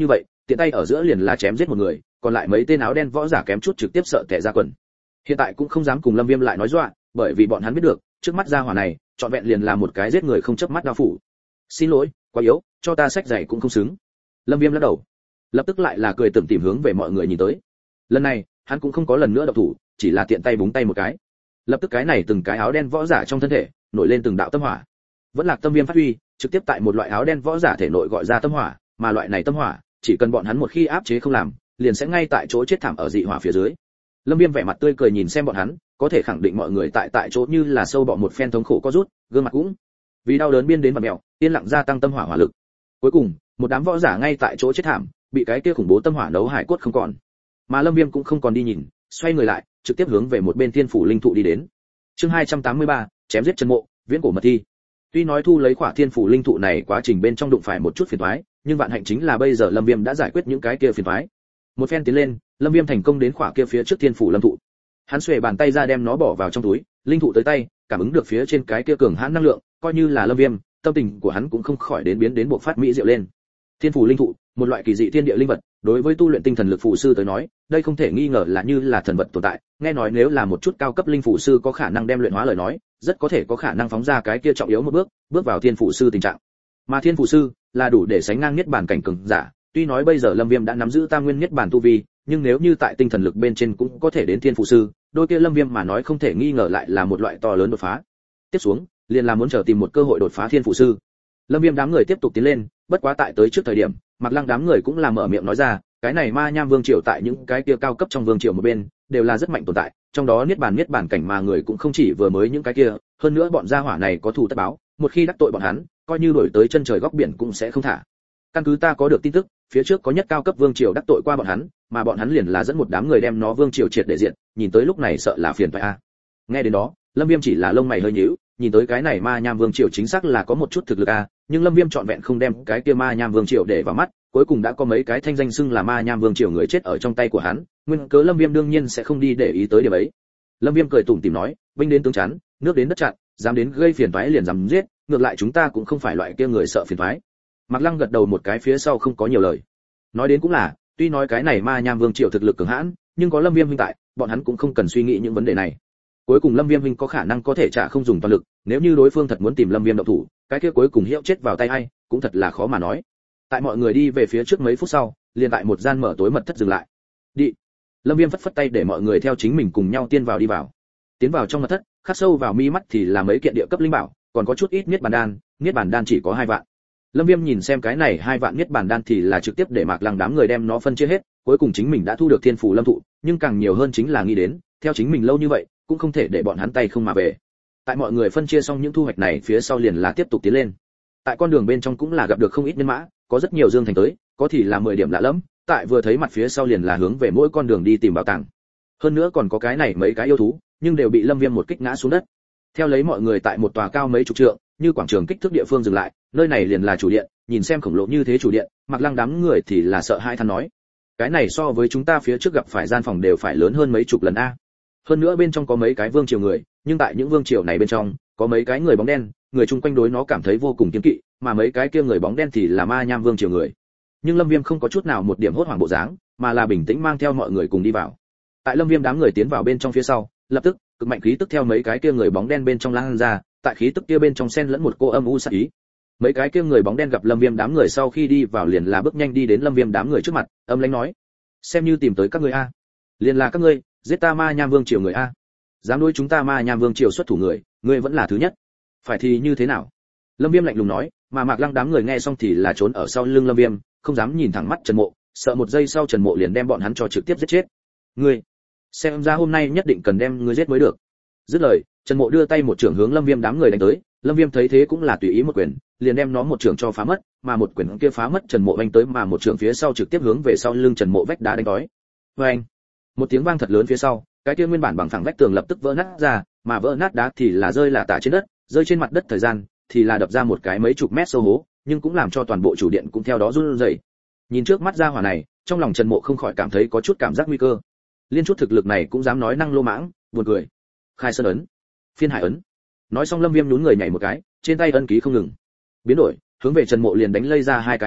tiện tay ở giữa liền là chém giết một người, còn lại mấy tên áo đen võ giả kém chút trực tiếp sợ tè ra quần. Hiện tại cũng không dám cùng Lâm Viêm lại nói dọa, bởi vì bọn hắn biết được, trước mắt gia hỏa này, trọn vẹn liền là một cái giết người không chớp mắt đao phủ. Xin lỗi, quá yếu, cho ta sách giày cũng không xứng. Lâm Viêm lắc đầu, lập tức lại là cười tủm tỉm hướng về mọi người nhìn tới. Lần này, hắn cũng không có lần nữa động thủ, chỉ là tiện tay búng tay một cái. Lập tức cái này từng cái áo đen võ giả trong thân thể, nổi lên từng đạo tâm hỏa. Vẫn là tâm viêm phát huy, trực tiếp tại một loại áo đen võ giả thể nội gọi ra tâm hỏa, mà loại này tâm hỏa, chỉ cần bọn hắn một khi áp chế không làm, liền sẽ ngay tại chỗ chết thảm ở dị hỏa phía dưới. Lâm Viêm vẻ mặt tươi cười nhìn xem bọn hắn, có thể khẳng định mọi người tại tại chỗ như là sâu bọ một phen thống khổ có rút, gương mặt cũng vì đau đớn biên đến vặn mèo, yên lặng gia tăng tâm hỏa hỏa lực. Cuối cùng, một đám võ giả ngay tại chỗ chết thảm, bị cái kia khủng bố tâm hỏa nấu hải cốt không còn. Mà Lâm Viêm cũng không còn đi nhìn, xoay người lại, trực tiếp hướng về một bên Thiên phủ linh thụ đi đến. Chương hai trăm tám mươi ba, chém giết Trần Mộ, viễn cổ mật thi. Tuy nói thu lấy quả Thiên phủ linh thụ này quá trình bên trong đụng phải một chút phiền toái, nhưng vạn hạnh chính là bây giờ Lâm Viêm đã giải quyết những cái kia phiền toái. Một phen tiến lên, Lâm Viêm thành công đến quả kia phía trước Thiên phủ lâm thụ. Hắn xuề bàn tay ra đem nó bỏ vào trong túi, linh thụ tới tay, cảm ứng được phía trên cái kia cường hãn năng lượng, coi như là Lâm Viêm, tâm tình của hắn cũng không khỏi đến biến đến bộ phát mỹ diệu lên. Thiên phủ linh thụ, một loại kỳ dị thiên địa linh vật, đối với tu luyện tinh thần lực phù sư tới nói, đây không thể nghi ngờ là như là thần vật tồn tại, nghe nói nếu là một chút cao cấp linh phù sư có khả năng đem luyện hóa lời nói, rất có thể có khả năng phóng ra cái kia trọng yếu một bước, bước vào thiên phù sư tình trạng. Mà thiên phù sư là đủ để sánh ngang niết bàn cảnh cường giả, tuy nói bây giờ Lâm Viêm đã nắm giữ tam nguyên niết bàn tu vi, nhưng nếu như tại tinh thần lực bên trên cũng có thể đến thiên phù sư, đôi kia Lâm Viêm mà nói không thể nghi ngờ lại là một loại to lớn đột phá. Tiếp xuống, liền là muốn chờ tìm một cơ hội đột phá thiên phù sư. Lâm Viêm đám người tiếp tục tiến lên, bất quá tại tới trước thời điểm, Mạc Lăng đám người cũng là mở miệng nói ra, cái này Ma Nham Vương triều tại những cái kia cao cấp trong vương triều một bên, đều là rất mạnh tồn tại, trong đó niết bàn niết bàn cảnh mà người cũng không chỉ vừa mới những cái kia, hơn nữa bọn gia hỏa này có thù tất báo, một khi đắc tội bọn hắn, coi như đổi tới chân trời góc biển cũng sẽ không thả. Căn cứ ta có được tin tức, phía trước có nhất cao cấp vương triều đắc tội qua bọn hắn, mà bọn hắn liền là dẫn một đám người đem nó vương triều triệt để diện, nhìn tới lúc này sợ là phiền toái a. Nghe đến đó, Lâm Viêm chỉ là lông mày hơi nhíu, nhìn tới cái này Ma Nham Vương triều chính xác là có một chút thực lực a, nhưng Lâm Viêm chọn vẹn không đem cái kia Ma Nham Vương triều để vào mắt, cuối cùng đã có mấy cái thanh danh xưng là Ma Nham Vương triều người chết ở trong tay của hắn, nguyên cớ Lâm Viêm đương nhiên sẽ không đi để ý tới điểm ấy. Lâm Viêm cười tủm tỉm nói, binh đến tướng chắn, nước đến đất chặn, dám đến gây phiền toái liền dám giết, ngược lại chúng ta cũng không phải loại kia người sợ phiền toái. Mạc Lăng gật đầu một cái phía sau không có nhiều lời. Nói đến cũng là, tuy nói cái này Ma Nham Vương triều thực lực cường hãn, nhưng có Lâm Viêm huynh tại, bọn hắn cũng không cần suy nghĩ những vấn đề này. Cuối cùng Lâm Viêm huynh có khả năng có thể trả không dùng toàn lực, nếu như đối phương thật muốn tìm Lâm Viêm động thủ, cái kia cuối cùng hiệu chết vào tay ai, cũng thật là khó mà nói. Tại mọi người đi về phía trước mấy phút sau, liền tại một gian mở tối mật thất dừng lại. Đi. Lâm Viêm phất phất tay để mọi người theo chính mình cùng nhau tiên vào đi vào. Tiến vào trong mật thất, khắc sâu vào mi mắt thì là mấy kiện địa cấp linh bảo, còn có chút ít niết bàn đan, niết bàn đan chỉ có hai vạn. Lâm Viêm nhìn xem cái này hai vạn niết bàn đan thì là trực tiếp để Mạc Lăng đám người đem nó phân chia hết, cuối cùng chính mình đã thu được thiên phủ lâm thụ, nhưng càng nhiều hơn chính là nghĩ đến, theo chính mình lâu như vậy, cũng không thể để bọn hắn tay không mà về. Tại mọi người phân chia xong những thu hoạch này phía sau liền là tiếp tục tiến lên. Tại con đường bên trong cũng là gặp được không ít nhân mã, có rất nhiều dương thành tới, có thì là mười điểm lạ lẫm, tại vừa thấy mặt phía sau liền là hướng về mỗi con đường đi tìm bảo tàng. Hơn nữa còn có cái này mấy cái yêu thú, nhưng đều bị Lâm Viêm một kích ngã xuống đất. Theo lấy mọi người tại một tòa cao mấy chục trượng, như quảng trường kích thước địa phương dừng lại, nơi này liền là chủ điện, nhìn xem khổng lồ như thế chủ điện, Mạc Lăng đám người thì là sợ hai than nói, cái này so với chúng ta phía trước gặp phải gian phòng đều phải lớn hơn mấy chục lần a. Hơn nữa bên trong có mấy cái vương triều người, nhưng tại những vương triều này bên trong, có mấy cái người bóng đen, người chung quanh đối nó cảm thấy vô cùng kiêng kỵ, mà mấy cái kia người bóng đen thì là Ma Nham Vương triều người. Nhưng Lâm Viêm không có chút nào một điểm hốt hoảng bộ dáng, mà là bình tĩnh mang theo mọi người cùng đi vào. Tại Lâm Viêm đám người tiến vào bên trong phía sau, lập tức, cực mạnh khí tức theo mấy cái kia người bóng đen bên trong lan ra, tại khí tức kia bên trong xen lẫn một cô âm u sát ý. Mấy cái kia người bóng đen gặp Lâm Viêm đám người sau khi đi vào liền là bước nhanh đi đến Lâm Viêm đám người trước mặt, âm lãnh nói: "Xem như tìm tới các ngươi a. Liền là các ngươi, giết ta Ma Nham Vương triều người a. Dám đối chúng ta Ma Nham Vương triều xuất thủ người, ngươi vẫn là thứ nhất. Phải thì như thế nào?" Lâm Viêm lạnh lùng nói, mà Mạc Lăng đám người nghe xong thì là trốn ở sau lưng Lâm Viêm, không dám nhìn thẳng mắt Trần Mộ, sợ một giây sau Trần Mộ liền đem bọn hắn cho trực tiếp giết chết. "Ngươi, xem ra hôm nay nhất định cần đem ngươi giết mới được." Dứt lời, Trần Mộ đưa tay một chưởng hướng Lâm Viêm đám người đánh tới, Lâm Viêm thấy thế cũng là tùy ý một quyền, liền đem nó một chưởng cho phá mất, mà một quyền kia phá mất Trần Mộ vành tới mà một chưởng phía sau trực tiếp hướng về sau lưng Trần Mộ vách đá đánh tới. Oeng! Một tiếng vang thật lớn phía sau, cái kia nguyên bản bằng phẳng vách tường lập tức vỡ nát ra, mà vỡ nát đá thì là rơi là tả trên đất, rơi trên mặt đất thời gian thì là đập ra một cái mấy chục mét sâu hố, nhưng cũng làm cho toàn bộ chủ điện cũng theo đó run rẩy. Nhìn trước mắt ra hỏa này, trong lòng Trần Mộ không khỏi cảm thấy có chút cảm giác nguy cơ. Liên chút thực lực này cũng dám nói năng lô mãng, buồn cười. Khai sơn ấn, phiên hải ấn. Nói xong Lâm Viêm nhún người nhảy một cái, trên tay ấn ký không ngừng biến đổi, hướng về Trần Mộ liền đánh lây ra hai cái ấn,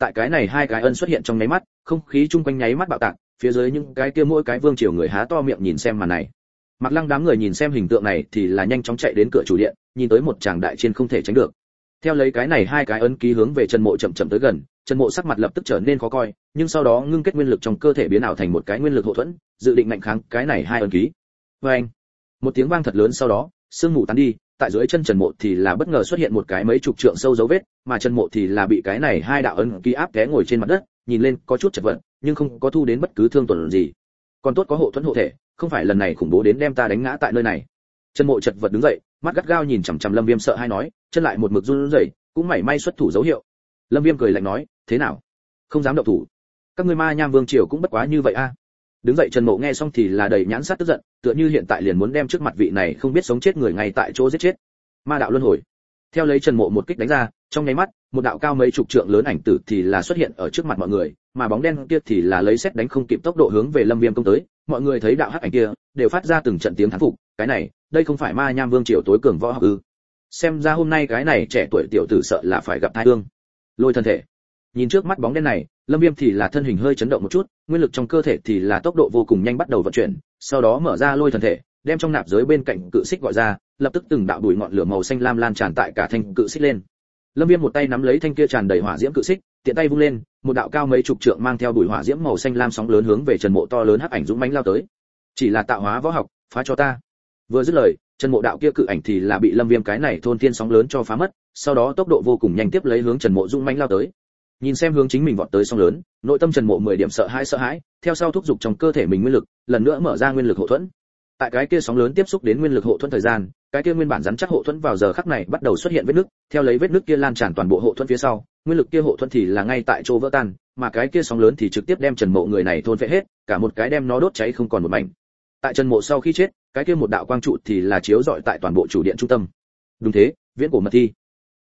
tại cái này hai cái ân xuất hiện trong nháy mắt, không khí chung quanh nháy mắt bạo tạc, phía dưới những cái kia mỗi cái vương triều người há to miệng nhìn xem màn này. Mặc Lăng đám người nhìn xem hình tượng này thì là nhanh chóng chạy đến cửa chủ điện, nhìn tới một tràng đại chiến không thể tránh được. Theo lấy cái này hai cái ấn ký hướng về Trần Mộ chậm chậm tới gần, Trần Mộ sắc mặt lập tức trở nên khó coi, nhưng sau đó ngưng kết nguyên lực trong cơ thể biến ảo thành một cái nguyên lực hộ thuẫn, dự định mạnh kháng cái này hai ấn ký. Oeng! Một tiếng vang thật lớn sau đó, sương mù tan đi, tại dưới chân Trần Mộ thì là bất ngờ xuất hiện một cái mấy chục trượng sâu dấu vết, mà Trần Mộ thì là bị cái này hai đạo ấn ký áp té ngồi trên mặt đất, nhìn lên có chút chật vật, nhưng không có thu đến bất cứ thương tổn gì. Còn tốt có hộ thuẫn hộ thể, không phải lần này khủng bố đến đem ta đánh ngã tại nơi này. Trần Mộ chật vật đứng dậy, mắt gắt gao nhìn chằm chằm Lâm Viêm sợ hai nói, chân lại một mực run rẩy, cũng mảy may xuất thủ dấu hiệu. Lâm Viêm cười lạnh nói, thế nào? Không dám động thủ? Các ngươi Ma Nham Vương triều cũng bất quá như vậy a. Đứng dậy Trần Mộ nghe xong thì là đầy nhãn sát tức giận, tựa như hiện tại liền muốn đem trước mặt vị này không biết sống chết người ngay tại chỗ giết chết. Ma đạo luân hồi. Theo lấy Trần Mộ một kích đánh ra, trong nháy mắt, một đạo cao mấy chục trượng lớn ảnh tử thì là xuất hiện ở trước mặt mọi người, mà bóng đen kia thì là lấy xét đánh không kịp tốc độ hướng về Lâm Viêm công tới. Mọi người thấy đạo hắc ảnh kia, đều phát ra từng trận tiếng thán phục, cái này, đây không phải Ma Nham Vương triều tối cường võ học ư? Xem ra hôm nay cái này trẻ tuổi tiểu tử sợ là phải gặp tai ương. Lôi thân thể. Nhìn trước mắt bóng đen này, Lâm Viêm thì là thân hình hơi chấn động một chút, nguyên lực trong cơ thể thì là tốc độ vô cùng nhanh bắt đầu vận chuyển, sau đó mở ra lôi thân thể, đem trong nạp giới bên cạnh cự xích gọi ra, lập tức từng đạo bụi ngọn lửa màu xanh lam lan tràn tại cả thanh cự xích lên. Lâm Viêm một tay nắm lấy thanh kia tràn đầy hỏa diễm cự xích, tiện tay vung lên, một đạo cao mấy chục trượng mang theo bụi hỏa diễm màu xanh lam sóng lớn hướng về Trần Mộ to lớn hắc ảnh dũng mãnh lao tới. Chỉ là tạo hóa võ học, phá cho ta. Vừa dứt lời, Trần Mộ đạo kia cự ảnh thì là bị Lâm Viêm cái này thôn thiên sóng lớn cho phá mất, sau đó tốc độ vô cùng nhanh tiếp lấy hướng Trần Mộ dũng mãnh lao tới. Nhìn xem hướng chính mình vọt tới sóng lớn, nội tâm Trần Mộ mười điểm sợ hãi sợ hãi, theo sau thúc dục trong cơ thể mình nguyên lực, lần nữa mở ra nguyên lực hộ thuẫn. Tại cái kia sóng lớn tiếp xúc đến nguyên lực hộ thuẫn thời gian, cái kia nguyên bản rắn chắc hộ thuẫn vào giờ khắc này bắt đầu xuất hiện vết nứt, theo lấy vết nứt kia lan tràn toàn bộ hộ thuẫn phía sau, nguyên lực kia hộ thuẫn thì là ngay tại chỗ vỡ tan, mà cái kia sóng lớn thì trực tiếp đem Trần Mộ người này thôn phệ hết, cả một cái đem nó đốt cháy không còn một mảnh. Tại Trần Mộ sau khi chết, cái kia một đạo quang trụ thì là chiếu rọi tại toàn bộ chủ điện trung tâm. Đúng thế, viễn cổ mật thi.